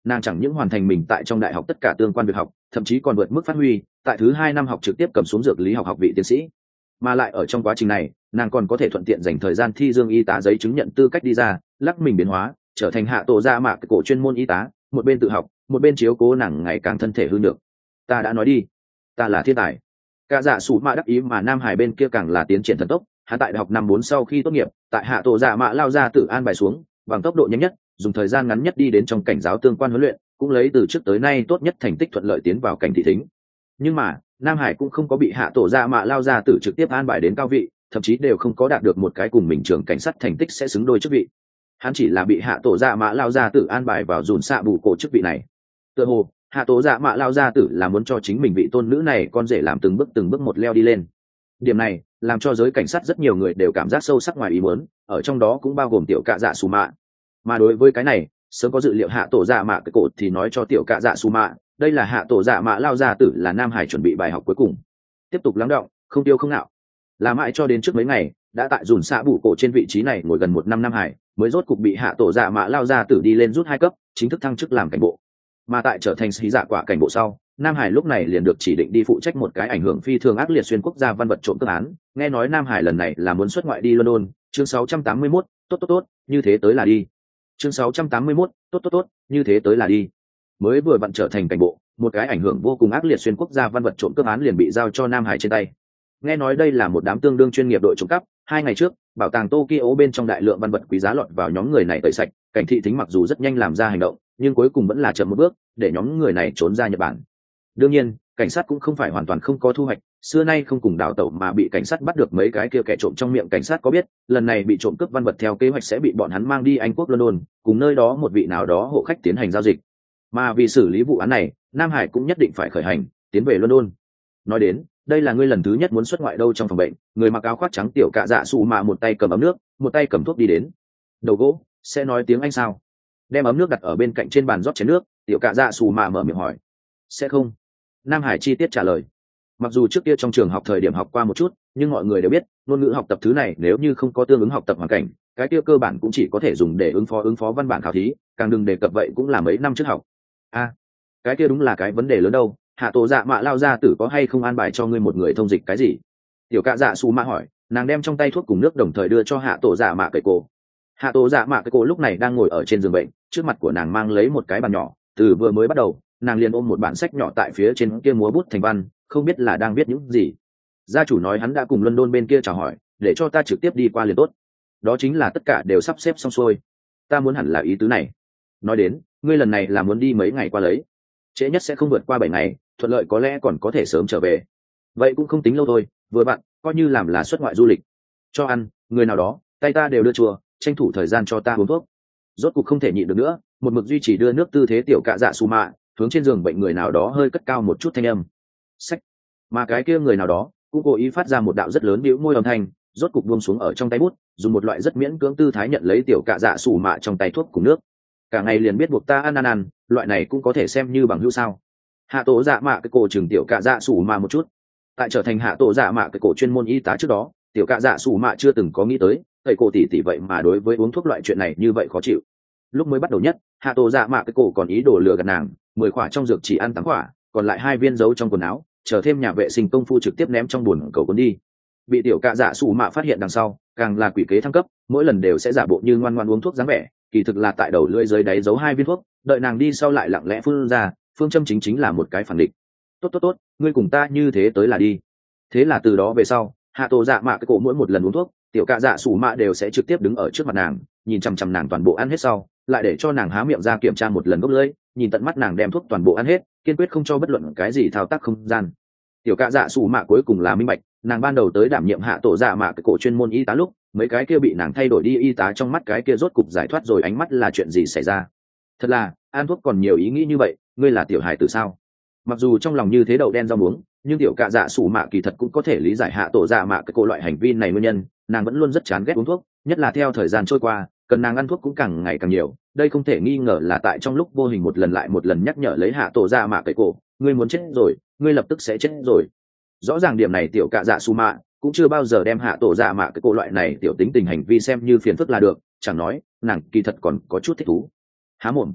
nàng chẳng những hoàn thành mình tại trong đại học tất cả tương quan việc học, thậm chí còn vượt mức phát huy, tại thứ hai năm học trực tiếp cầm xuống dược lý học học vị tiến sĩ. Mà lại ở trong quá trình này, nàng còn có thể thuận tiện dành thời gian thi dương y tá giấy chứng nhận tư cách đi ra, lắc mình biến hóa, trở thành hạ tổ dạ mạ cổ chuyên môn y tá, một bên tự học, một bên chiếu cố nàng ngày càng thân thể hư nhược. Ta đã nói đi, ta là thiên tài. Cả dạ sủ mạ đắc ý mà Nam Hải bên kia càng là tiến triển thần tốc, hắn tại đại học năm bốn sau khi tốt nghiệp, tại hạ tổ dạ mạ lao ra tự an bài xuống, bằng tốc độ nhanh nhất, dùng thời gian ngắn nhất đi đến trong cảnh giáo tương quan huấn luyện, cũng lấy từ trước tới nay tốt nhất thành tích thuận lợi tiến vào cảnh thị thính. Nhưng mà Nam Hải cũng không có bị hạ tổ dạ mạ lao ra tự trực tiếp an bài đến cao vị, thậm chí đều không có đạt được một cái cùng mình trường cảnh sát thành tích sẽ xứng đôi chức vị. Hắn chỉ là bị hạ tổ dạ mạ lao ra tự an bài vào dùn xạ bù cổ chức vị này. Tựa hồ hạ tổ dạ mạ lao ra tử là muốn cho chính mình vị tôn nữ này con rể làm từng bước từng bước một leo đi lên. Điểm này làm cho giới cảnh sát rất nhiều người đều cảm giác sâu sắc ngoài ý muốn, ở trong đó cũng bao gồm tiểu cạ dạ xù mạ. Mà đối với cái này, sớm có dự liệu hạ tổ dạ mạ cái cột thì nói cho tiểu cạ dạ xù mạ, đây là hạ tổ dạ mạ lao ra tử là Nam Hải chuẩn bị bài học cuối cùng. Tiếp tục lắng đọng, không tiêu không nạo. Là mãi cho đến trước mấy ngày, đã tại dùn xạ bù cổ trên vị trí này ngồi gần một năm Nam Hải, mới rốt cục bị hạ tổ dạ mạ lao ra tử đi lên rút hai cấp, chính thức thăng chức làm cảnh bộ. Mà tại trở thành sĩ dạ quả cảnh bộ sau, Nam Hải lúc này liền được chỉ định đi phụ trách một cái ảnh hưởng phi thường ác liệt xuyên quốc gia văn vật trộm cướp án. Nghe nói Nam Hải lần này là muốn xuất ngoại đi London. Chương sáu trăm tám mươi mốt, tốt tốt tốt, như thế tới là đi. Chương sáu trăm tám mươi mốt, tốt tốt tốt, như thế tới là đi. Mới vừa vặn trở thành cảnh bộ, một cái ảnh hưởng vô cùng ác liệt xuyên quốc gia văn vật trộm cướp án liền bị giao cho Nam Hải trên tay. Nghe nói đây là một đám tương đương chuyên nghiệp đội trộm cắp, hai ngày trước, bảo tàng Tokyo bên trong đại lượng văn vật quý giá lọt vào nhóm người này tẩy sạch, cảnh thị thính mặc dù rất nhanh làm ra hành động, nhưng cuối cùng vẫn là chậm một bước, để nhóm người này trốn ra Nhật Bản. Đương nhiên, cảnh sát cũng không phải hoàn toàn không có thu hoạch, xưa nay không cùng đào tẩu mà bị cảnh sát bắt được mấy cái kia kẻ trộm trong miệng cảnh sát có biết, lần này bị trộm cướp văn vật theo kế hoạch sẽ bị bọn hắn mang đi Anh quốc London, cùng nơi đó một vị nào đó hộ khách tiến hành giao dịch. Mà vì xử lý vụ án này, Nam Hải cũng nhất định phải khởi hành, tiến về London. Nói đến, đây là ngươi lần thứ nhất muốn xuất ngoại đâu trong phòng bệnh, người mặc áo khoác trắng tiểu cạ dạ sụ mà một tay cầm ấm nước, một tay cầm thuốc đi đến. Đầu gỗ, sẽ nói tiếng Anh sao? Đem ấm nước đặt ở bên cạnh trên bàn rót chén nước, tiểu cạ dạ sụ mà mở miệng hỏi. Sẽ không. Nam Hải chi tiết trả lời. Mặc dù trước kia trong trường học thời điểm học qua một chút, nhưng mọi người đều biết, ngôn ngữ học tập thứ này nếu như không có tương ứng học tập hoàn cảnh, cái kia cơ bản cũng chỉ có thể dùng để ứng phó ứng phó văn bản khảo thí, càng đừng đề cập vậy cũng là mấy năm trước học. A, à, cái kia đúng là cái vấn đề lớn đâu. Hạ tổ dạ mạ lao ra tử có hay không an bài cho ngươi một người thông dịch cái gì? Tiểu cạ dạ sụ mạ hỏi. Nàng đem trong tay thuốc cùng nước đồng thời đưa cho hạ tổ dạ mạ cây cổ. Hạ tổ dạ mạ cây cổ lúc này đang ngồi ở trên giường bệnh, trước mặt của nàng mang lấy một cái bàn nhỏ, từ vừa mới bắt đầu nàng liền ôm một bản sách nhỏ tại phía trên kia múa bút thành văn, không biết là đang viết những gì. Gia chủ nói hắn đã cùng London bên kia chào hỏi, để cho ta trực tiếp đi qua liền tốt. Đó chính là tất cả đều sắp xếp xong xuôi. Ta muốn hẳn là ý tứ này. Nói đến, ngươi lần này là muốn đi mấy ngày qua lấy? Trễ nhất sẽ không vượt qua bảy ngày, thuận lợi có lẽ còn có thể sớm trở về. Vậy cũng không tính lâu thôi, vừa bạn coi như làm là xuất ngoại du lịch. Cho ăn, người nào đó, tay ta đều đưa chùa, tranh thủ thời gian cho ta uống thuốc. Rốt cuộc không thể nhịn được nữa, một mực duy trì đưa nước tư thế tiểu cạ dạ su mạ, hướng trên giường bệnh người nào đó hơi cất cao một chút thanh âm. Sách. Mà cái kia người nào đó cũng cố ý phát ra một đạo rất lớn bĩu môi âm thanh, rốt cục buông xuống ở trong tay bút, dùng một loại rất miễn cưỡng tư thái nhận lấy tiểu cạ dạ su mạ trong tay thuốc cùng nước. Cả ngày liền biết buộc ta ăn ăn ăn, loại này cũng có thể xem như bằng hữu sao? Hạ tổ dạ mạ cái cổ trường tiểu cạ dạ su mạ một chút. Tại trở thành hạ tổ dạ mạ cái cổ chuyên môn y tá trước đó, tiểu cạ dạ su mạ chưa từng có nghĩ tới, thầy cổ tỷ tỷ vậy mà đối với uống thuốc loại chuyện này như vậy khó chịu. Lúc mới bắt đầu nhất, hạ tổ dạ mạ cái cổ còn ý đồ lừa gạt nàng, mười khỏa trong dược chỉ ăn tám khỏa, còn lại hai viên giấu trong quần áo, chờ thêm nhà vệ sinh công phu trực tiếp ném trong bùn cầu cuốn đi. Bị tiểu cạ dạ su mạ phát hiện đằng sau, càng là quỷ kế thăng cấp, mỗi lần đều sẽ giả bộ như ngoan ngoan uống thuốc dáng vẻ, kỳ thực là tại đầu lưỡi dưới đáy giấu hai viên thuốc, đợi nàng đi sau lại lặng lẽ phun ra, phương châm chính chính là một cái phản địch. Tốt tốt tốt, ngươi cùng ta như thế tới là đi. Thế là từ đó về sau, hạ tổ dạ mạ cái cổ mỗi một lần uống thuốc, tiểu cạ dạ sủ mạ đều sẽ trực tiếp đứng ở trước mặt nàng, nhìn chằm chằm nàng toàn bộ ăn hết sau, lại để cho nàng há miệng ra kiểm tra một lần gốc lưỡi, nhìn tận mắt nàng đem thuốc toàn bộ ăn hết, kiên quyết không cho bất luận cái gì thao tác không gian. Tiểu cạ dạ sủ mạ cuối cùng là minh bạch, nàng ban đầu tới đảm nhiệm hạ tổ dạ mạ cái cổ chuyên môn y tá lúc, mấy cái kia bị nàng thay đổi đi y tá trong mắt cái kia rốt cục giải thoát rồi ánh mắt là chuyện gì xảy ra. Thật là, ăn thuốc còn nhiều ý nghĩ như vậy, ngươi là tiểu hài tử sao? Mặc dù trong lòng như thế đậu đen rau muống, nhưng tiểu cạ dạ sủ mạ kỳ thật cũng có thể lý giải hạ tổ dạ mạ cái cổ loại hành vi này nguyên nhân, nàng vẫn luôn rất chán ghét uống thuốc, nhất là theo thời gian trôi qua, cần nàng ăn thuốc cũng càng ngày càng nhiều, đây không thể nghi ngờ là tại trong lúc vô hình một lần lại một lần nhắc nhở lấy hạ tổ dạ mạ cái cổ, ngươi muốn chết rồi, ngươi lập tức sẽ chết rồi. Rõ ràng điểm này tiểu cạ dạ sủ mạ cũng chưa bao giờ đem hạ tổ dạ mạ cái cổ loại này tiểu tính tình hành vi xem như phiền phức là được, chẳng nói nàng kỳ thật còn có chút thích thú. Há mồm.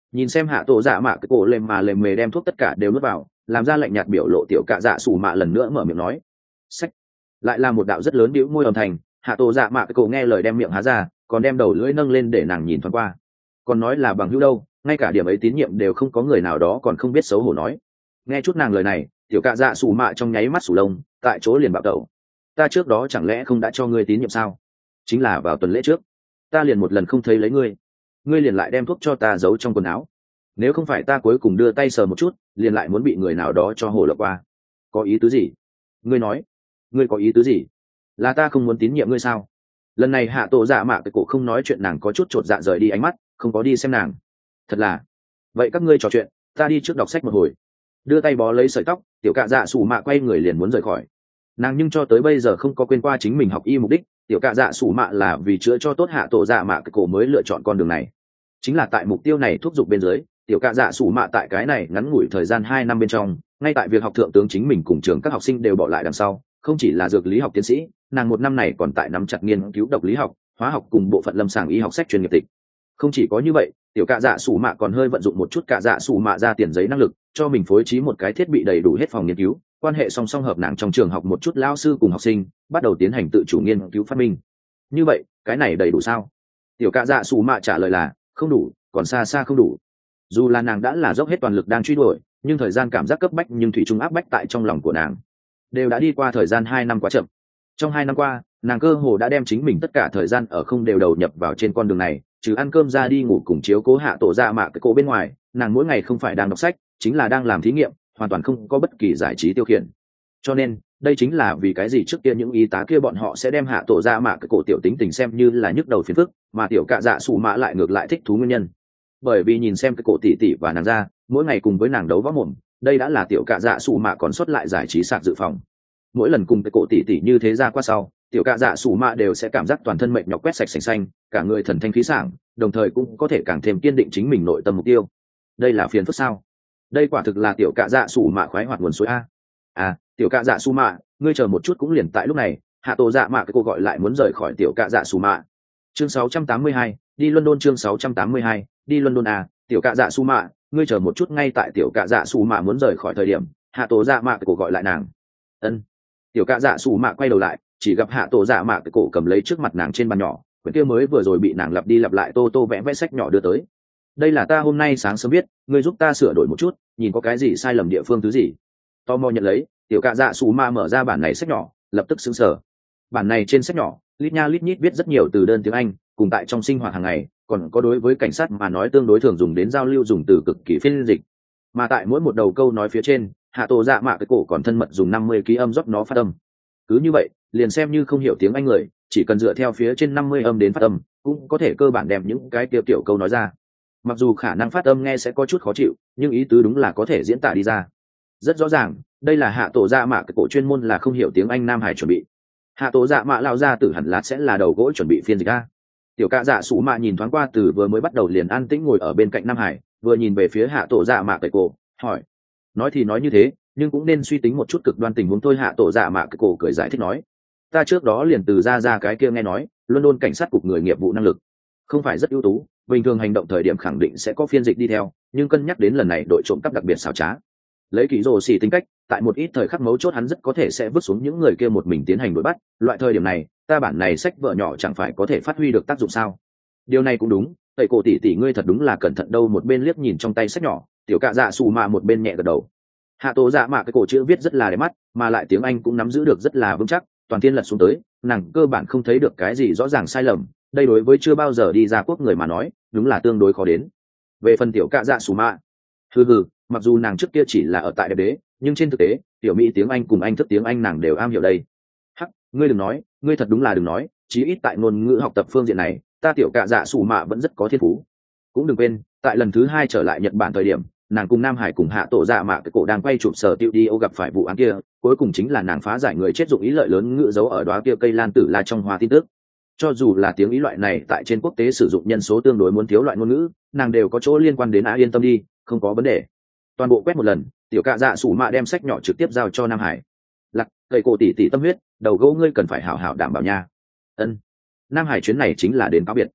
Nhìn xem hạ tổ dạ mạ cái cổ lềm mà lềm mề đem thuốc tất cả đều nuốt vào, làm ra lạnh nhạt biểu lộ, tiểu cạ dạ sủ mạ lần nữa mở miệng nói sách, lại là một đạo rất lớn bĩu môi âm thanh. Hạ tổ dạ mạ cái cổ nghe lời đem miệng há ra, còn đem đầu lưỡi nâng lên để nàng nhìn thoáng qua. Còn nói là bằng hữu đâu, ngay cả điểm ấy tín nhiệm đều không có, người nào đó còn không biết xấu hổ nói. Nghe chút nàng lời này, tiểu cạ dạ sủ mạ trong nháy mắt sủ lông, tại chỗ liền bạo tẩu. Ta trước đó chẳng lẽ không đã cho ngươi tín nhiệm sao? Chính là vào tuần lễ trước, ta liền một lần không thấy lấy ngươi, ngươi liền lại đem thuốc cho ta giấu trong quần áo. Nếu không phải ta cuối cùng đưa tay sờ một chút, liền lại muốn bị người nào đó cho hồ lộng qua. Có ý tứ gì? Ngươi nói, ngươi có ý tứ gì? Là ta không muốn tín nhiệm ngươi sao? Lần này hạ tổ dạ mạ cái cổ không nói chuyện, nàng có chút chột dạ rời đi ánh mắt, không có đi xem nàng. Thật là, vậy các ngươi trò chuyện, ta đi trước đọc sách một hồi. Đưa tay bó lấy sợi tóc, tiểu cạ dạ sủ mạ quay người liền muốn rời khỏi. Nàng nhưng cho tới bây giờ không có quên qua chính mình học y mục đích. Tiểu cạ dạ sủ mạ là vì chữa cho tốt hạ tổ dạ mạ cái cổ mới lựa chọn con đường này. Chính là tại mục tiêu này thúc giục bên dưới, tiểu cạ dạ sủ mạ tại cái này ngắn ngủi thời gian hai năm bên trong, ngay tại việc học thượng tướng chính mình cùng trường các học sinh đều bỏ lại đằng sau. Không chỉ là dược lý học tiến sĩ, nàng một năm này còn tại nắm chặt nghiên cứu độc lý học, hóa học cùng bộ phận lâm sàng y học sách chuyên nghiệp tịch. Không chỉ có như vậy, tiểu cạ dạ sủ mạ còn hơi vận dụng một chút cạ dạ sủ mạ ra tiền giấy năng lực, cho mình phối trí một cái thiết bị đầy đủ hết phòng nghiên cứu, quan hệ song song hợp nàng trong trường học một chút lao sư cùng học sinh, bắt đầu tiến hành tự chủ nghiên cứu phát minh. Như vậy, cái này đầy đủ sao? Tiểu cạ dạ sủ mạ trả lời là không đủ, còn xa xa không đủ. Dù là nàng đã là dốc hết toàn lực đang truy đuổi, nhưng thời gian cảm giác cấp bách nhưng thủy chung áp bách tại trong lòng của nàng. Đều đã đi qua thời gian hai năm quá chậm. Trong hai năm qua, nàng cơ hồ đã đem chính mình tất cả thời gian ở không đều đầu nhập vào trên con đường này, trừ ăn cơm ra đi ngủ cùng chiếu cố hạ tổ dạ mạ cái cổ bên ngoài, nàng mỗi ngày không phải đang đọc sách, chính là đang làm thí nghiệm, hoàn toàn không có bất kỳ giải trí tiêu khiển. Cho nên, đây chính là vì cái gì trước kia những y tá kia bọn họ sẽ đem hạ tổ dạ mạ cái cổ tiểu tính tình xem như là nhức đầu phiền phức, mà tiểu cạ dạ sủ mạ lại ngược lại thích thú nguyên nhân. Bởi vì nhìn xem cái cổ tỉ tỉ và nàng ra, mỗi ngày cùng với nàng đấu võ mồm, đây đã là tiểu cạ dạ sủ mạ còn xuất lại giải trí sạc dự phòng. Mỗi lần cùng cái cổ tỉ tỉ như thế ra qua sau, tiểu cạ dạ sủ mạ đều sẽ cảm giác toàn thân mệt nhọc quét sạch sành xanh, cả người thần thanh khí sảng, đồng thời cũng có thể càng thêm kiên định chính mình nội tâm mục tiêu. Đây là phiền phức sao? Đây quả thực là tiểu cạ dạ sủ mạ khoái hoạt nguồn suối a. À, tiểu cạ dạ sủ mạ, ngươi chờ một chút. Cũng liền tại lúc này, hạ tổ dạ mạ cái cô gọi lại muốn rời khỏi tiểu cạ dạ sủ mạ. Chương sáu trăm tám mươi hai, đi London. Chương sáu trăm tám mươi hai, đi London. À, tiểu cạ dạ sủ mạ, ngươi chờ một chút. Ngay tại tiểu cạ dạ sủ mạ muốn rời khỏi thời điểm, hạ tổ dạ mạ cái cô gọi lại nàng. Ân. Tiểu cạ dạ sủ mạ quay đầu lại, chỉ gặp hạ tổ dạ mạ cái cổ cầm lấy trước mặt nàng trên bàn nhỏ quyển kia mới vừa rồi bị nàng lặp đi lặp lại tô tô vẽ vẽ sách nhỏ đưa tới. Đây là ta hôm nay sáng sớm viết, ngươi giúp ta sửa đổi một chút, nhìn có cái gì sai lầm địa phương thứ gì. Tò mò nhận lấy, tiểu cạ dạ sủ mạ mở ra bản này sách nhỏ, lập tức sững sờ. Bản này trên sách nhỏ lít nha lít nhít viết rất nhiều từ đơn tiếng Anh, cùng tại trong sinh hoạt hàng ngày còn có đối với cảnh sát mà nói tương đối thường dùng đến giao lưu dùng từ cực kỳ phiên dịch. Mà tại mỗi một đầu câu nói phía trên, hạ tổ dạ mạ cái cổ còn thân mật dùng năm mươi ký âm rót nó phát âm. Cứ như vậy, liền xem như không hiểu tiếng Anh người, chỉ cần dựa theo phía trên năm mươi âm đến phát âm, cũng có thể cơ bản đem những cái tiêu tiểu câu nói ra. Mặc dù khả năng phát âm nghe sẽ có chút khó chịu, nhưng ý tứ đúng là có thể diễn tả đi ra. Rất rõ ràng, đây là hạ tổ dạ mạ cái cổ chuyên môn là không hiểu tiếng Anh Nam Hải chuẩn bị. Hạ tổ dạ mạ lao ra tử hẳn là sẽ là đầu gỗ chuẩn bị phiên dịch ra. Tiểu cạ dạ sủ mạ nhìn thoáng qua từ vừa mới bắt đầu liền an tĩnh ngồi ở bên cạnh Nam Hải, vừa nhìn về phía hạ tổ dạ mạ cái cổ, hỏi. Nói thì nói như thế, nhưng cũng nên suy tính một chút cực đoan tình huống thôi. Hạ tổ dạ mạ cái cổ cười giải thích nói. Ta trước đó liền từ ra ra cái kia nghe nói, London cảnh sát cục người nghiệp vụ năng lực không phải rất ưu tú, bình thường hành động thời điểm khẳng định sẽ có phiên dịch đi theo, nhưng cân nhắc đến lần này đội trộm cắp đặc biệt xảo trá, lấy kỳ rồ xì tính cách, tại một ít thời khắc mấu chốt hắn rất có thể sẽ vứt xuống những người kia một mình tiến hành đuổi bắt. Loại thời điểm này, ta bản này sách vợ nhỏ chẳng phải có thể phát huy được tác dụng sao? Điều này cũng đúng, tẩy cổ tỷ tỷ ngươi thật đúng là cẩn thận đâu. Một bên liếc nhìn trong tay sách nhỏ, tiểu cạ dạ xù mạ một bên nhẹ gật đầu. Hạ tổ dạ mạ cái cổ chữ viết rất là đẹp mắt, mà lại tiếng Anh cũng nắm giữ được rất là vững chắc, toàn thiên lật xuống tới, nàng cơ bản không thấy được cái gì rõ ràng sai lầm. Đây đối với chưa bao giờ đi ra quốc người mà nói, đúng là tương đối khó đến. Về phần tiểu cạ dạ xù mạ, hừ hừ, mặc dù nàng trước kia chỉ là ở tại đẹp đế, nhưng trên thực tế, tiểu mỹ tiếng Anh cùng Anh thức tiếng Anh nàng đều am hiểu đây. Hắc, ngươi đừng nói, ngươi thật đúng là đừng nói, chí ít tại ngôn ngữ học tập phương diện này, ta tiểu cạ dạ xù mạ vẫn rất có thiên phú. Cũng đừng quên, tại lần thứ hai trở lại Nhật Bản thời điểm, nàng cùng Nam Hải cùng hạ tổ dạ mạ cái cổ đang quay chụp sở tiêu đi ô gặp phải vụ án kia, cuối cùng chính là nàng phá giải người chết dụng ý lợi lớn ngữ dấu ở đóa kia cây lan tử la trong hoa tin tức. Cho dù là tiếng ý loại này tại trên quốc tế sử dụng nhân số tương đối muốn thiếu loại ngôn ngữ, nàng đều có chỗ liên quan đến. Á yên tâm đi, không có vấn đề. Toàn bộ quét một lần, tiểu cạ dạ sủ mạ đem sách nhỏ trực tiếp giao cho Nam Hải. Lặc, cậy cổ tỷ tỷ tâm huyết, đầu gỗ ngươi cần phải hảo hảo đảm bảo nha. Ân. Nam Hải chuyến này chính là đến cáo biệt.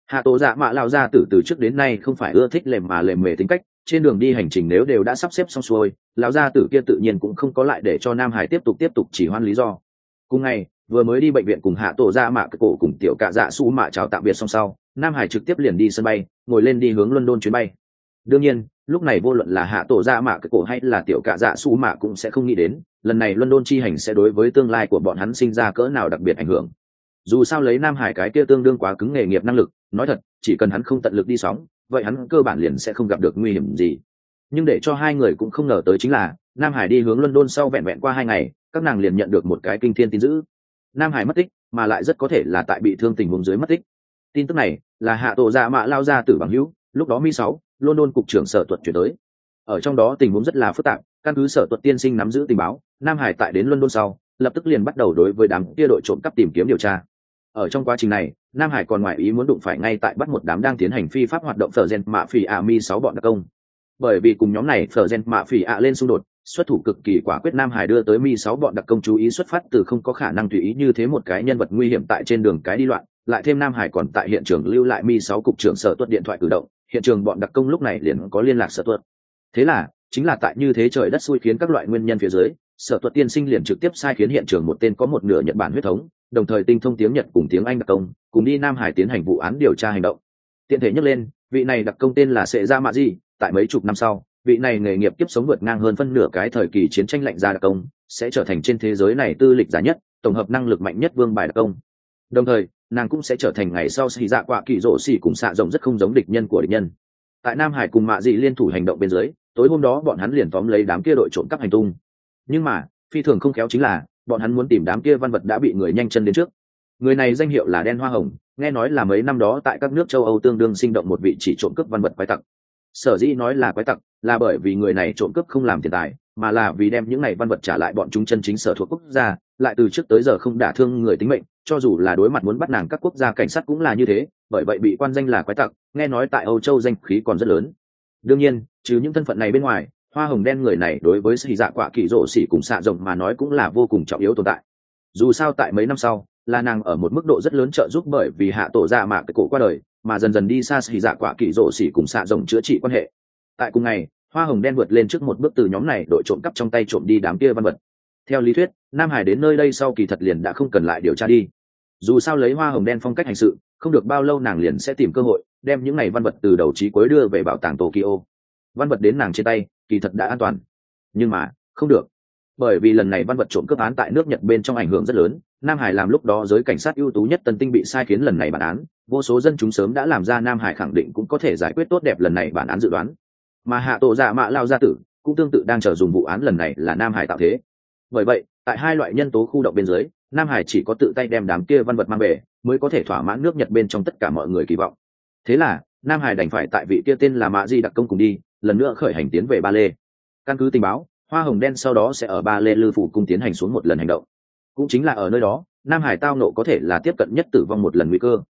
Hạ tổ dạ mạ lao ra từ từ trước đến nay không phải ưa thích lềm mà lềm mề tính cách, trên đường đi hành trình nếu đều đã sắp xếp xong xuôi, lão gia tử kia tự nhiên cũng không có lại để cho Nam Hải tiếp tục tiếp tục chỉ hoan lý do. Cùng ngày vừa mới đi bệnh viện cùng hạ tổ dạ mạ cổ cùng tiểu cạ dạ su mạ chào tạm biệt xong sau, Nam Hải trực tiếp liền đi sân bay, ngồi lên đi hướng London chuyến bay. Đương nhiên lúc này vô luận là hạ tổ dạ mạ cổ hay là tiểu cạ dạ su mạ cũng sẽ không nghĩ đến lần này London chi hành sẽ đối với tương lai của bọn hắn sinh ra cỡ nào đặc biệt ảnh hưởng. Dù sao lấy Nam Hải cái kia tương đương quá cứng nghề nghiệp năng lực, nói thật chỉ cần hắn không tận lực đi sóng, vậy hắn cơ bản liền sẽ không gặp được nguy hiểm gì. Nhưng để cho hai người cũng không ngờ tới chính là Nam Hải đi hướng London sau vẹn vẹn qua hai ngày, các nàng liền nhận được một cái kinh thiên tin dữ. Nam Hải mất tích, mà lại rất có thể là tại bị thương tình huống dưới mất tích. Tin tức này là hạ tổ dạ mạ lao ra từ bằng hữu, lúc đó mi sáu London cục trưởng sở tuật chuyển tới. Ở trong đó tình huống rất là phức tạp, căn cứ sở tuật tiên sinh nắm giữ tình báo, Nam Hải tại đến London sau lập tức liền bắt đầu đối với đám kia đội trộm cắp tìm kiếm điều tra. Ở trong quá trình này, Nam Hải còn ngoại ý muốn đụng phải ngay tại bắt một đám đang tiến hành phi pháp hoạt động phở gen mạ phỉ ạ mi sáu bọn đặc công. Bởi vì cùng nhóm này phở gen mạ phỉ ạ lên xung đột, xuất thủ cực kỳ quả quyết, Nam Hải đưa tới mi sáu bọn đặc công chú ý xuất phát từ không có khả năng tùy ý như thế một cái nhân vật nguy hiểm tại trên đường cái đi loạn, lại thêm Nam Hải còn tại hiện trường lưu lại mi sáu cục trưởng sở tuất điện thoại cử động, hiện trường bọn đặc công lúc này liền có liên lạc sở tuất. Thế là chính là tại như thế trời đất xui khiến các loại nguyên nhân phía dưới, sở tuất tiên sinh liền trực tiếp sai khiến hiện trường một tên có một nửa Nhật Bản huyết thống, đồng thời tinh thông tiếng Nhật cùng tiếng Anh đặc công, cùng đi Nam Hải tiến hành vụ án điều tra hành động. Tiện thể nhắc lên, vị này đặc công tên là Sệ Gia Mạ Di, tại mấy chục năm sau, vị này nghề nghiệp kiếp sống vượt ngang hơn phân nửa cái thời kỳ chiến tranh lạnh ra đặc công, sẽ trở thành trên thế giới này tư lịch giá nhất, tổng hợp năng lực mạnh nhất vương bài đặc công. Đồng thời, nàng cũng sẽ trở thành ngày sau Sĩ Dạ Quạ Kỳ Rỗ Xỉ cùng xạ rộng rất không giống địch nhân của địch nhân. Tại Nam Hải cùng Mạ Dị liên thủ hành động bên dưới, tối hôm đó bọn hắn liền tóm lấy đám kia đội trộm cắp hành tung. Nhưng mà, phi thường không khéo chính là, bọn hắn muốn tìm đám kia văn vật đã bị người nhanh chân đến trước. Người này danh hiệu là Đen Hoa Hồng, nghe nói là mấy năm đó tại các nước châu Âu tương đương sinh động một vị chỉ trộm cướp văn vật quái tặc. Sở dĩ nói là quái tặc, là bởi vì người này trộm cướp không làm tiền tài, mà là vì đem những này văn vật trả lại bọn chúng chân chính sở thuộc quốc gia, lại từ trước tới giờ không đả thương người tính mệnh, cho dù là đối mặt muốn bắt nàng các quốc gia cảnh sát cũng là như thế, bởi vậy bị quan danh là quái tặc, nghe nói tại Âu Châu danh khí còn rất lớn. Đương nhiên, trừ những thân phận này bên ngoài, Hoa Hồng Đen người này đối với Sĩ Dạ Quạ Kỳ Rỗ Xỉ cùng xạ rộng mà nói cũng là vô cùng trọng yếu tồn tại. Dù sao tại mấy năm sau, là nàng ở một mức độ rất lớn trợ giúp, bởi vì hạ tổ dạ mạ cái cổ qua đời, mà dần dần đi xa Sĩ Dạ Quạ Kỳ Rỗ Xỉ cùng xạ rộng chữa trị quan hệ. Tại cùng ngày, Hoa Hồng Đen vượt lên trước một bước từ nhóm này đội trộm cắp trong tay trộm đi đám kia văn vật. Theo lý thuyết, Nam Hải đến nơi đây sau kỳ thật liền đã không cần lại điều tra đi. Dù sao lấy Hoa Hồng Đen phong cách hành sự, không được bao lâu nàng liền sẽ tìm cơ hội đem những này văn vật từ đầu chí cuối đưa về bảo tàng Tokyo. Văn vật đến nàng trên tay, kỳ thật đã an toàn. Nhưng mà, không được. Bởi vì lần này văn vật trộm cướp án tại nước Nhật bên trong ảnh hưởng rất lớn, Nam Hải làm lúc đó giới cảnh sát ưu tú nhất Tân Tinh bị sai khiến lần này bản án, vô số dân chúng sớm đã làm ra Nam Hải khẳng định cũng có thể giải quyết tốt đẹp lần này bản án dự đoán. Mà hạ tổ dạ mạ lao gia tử cũng tương tự đang chờ dùng vụ án lần này là Nam Hải tạo thế. Bởi vậy, tại hai loại nhân tố khu động bên dưới, Nam Hải chỉ có tự tay đem đám kia văn vật mang về, mới có thể thỏa mãn nước Nhật bên trong tất cả mọi người kỳ vọng. Thế là, Nam Hải đành phải tại vị kia tên là Mạ Di đặc công cùng đi, lần nữa khởi hành tiến về Ba Lê. Căn cứ tình báo, Hoa Hồng Đen sau đó sẽ ở Ba Lê Lư phủ cung tiến hành xuống một lần hành động. Cũng chính là ở nơi đó, Nam Hải tao nộ có thể là tiếp cận nhất tử vong một lần nguy cơ,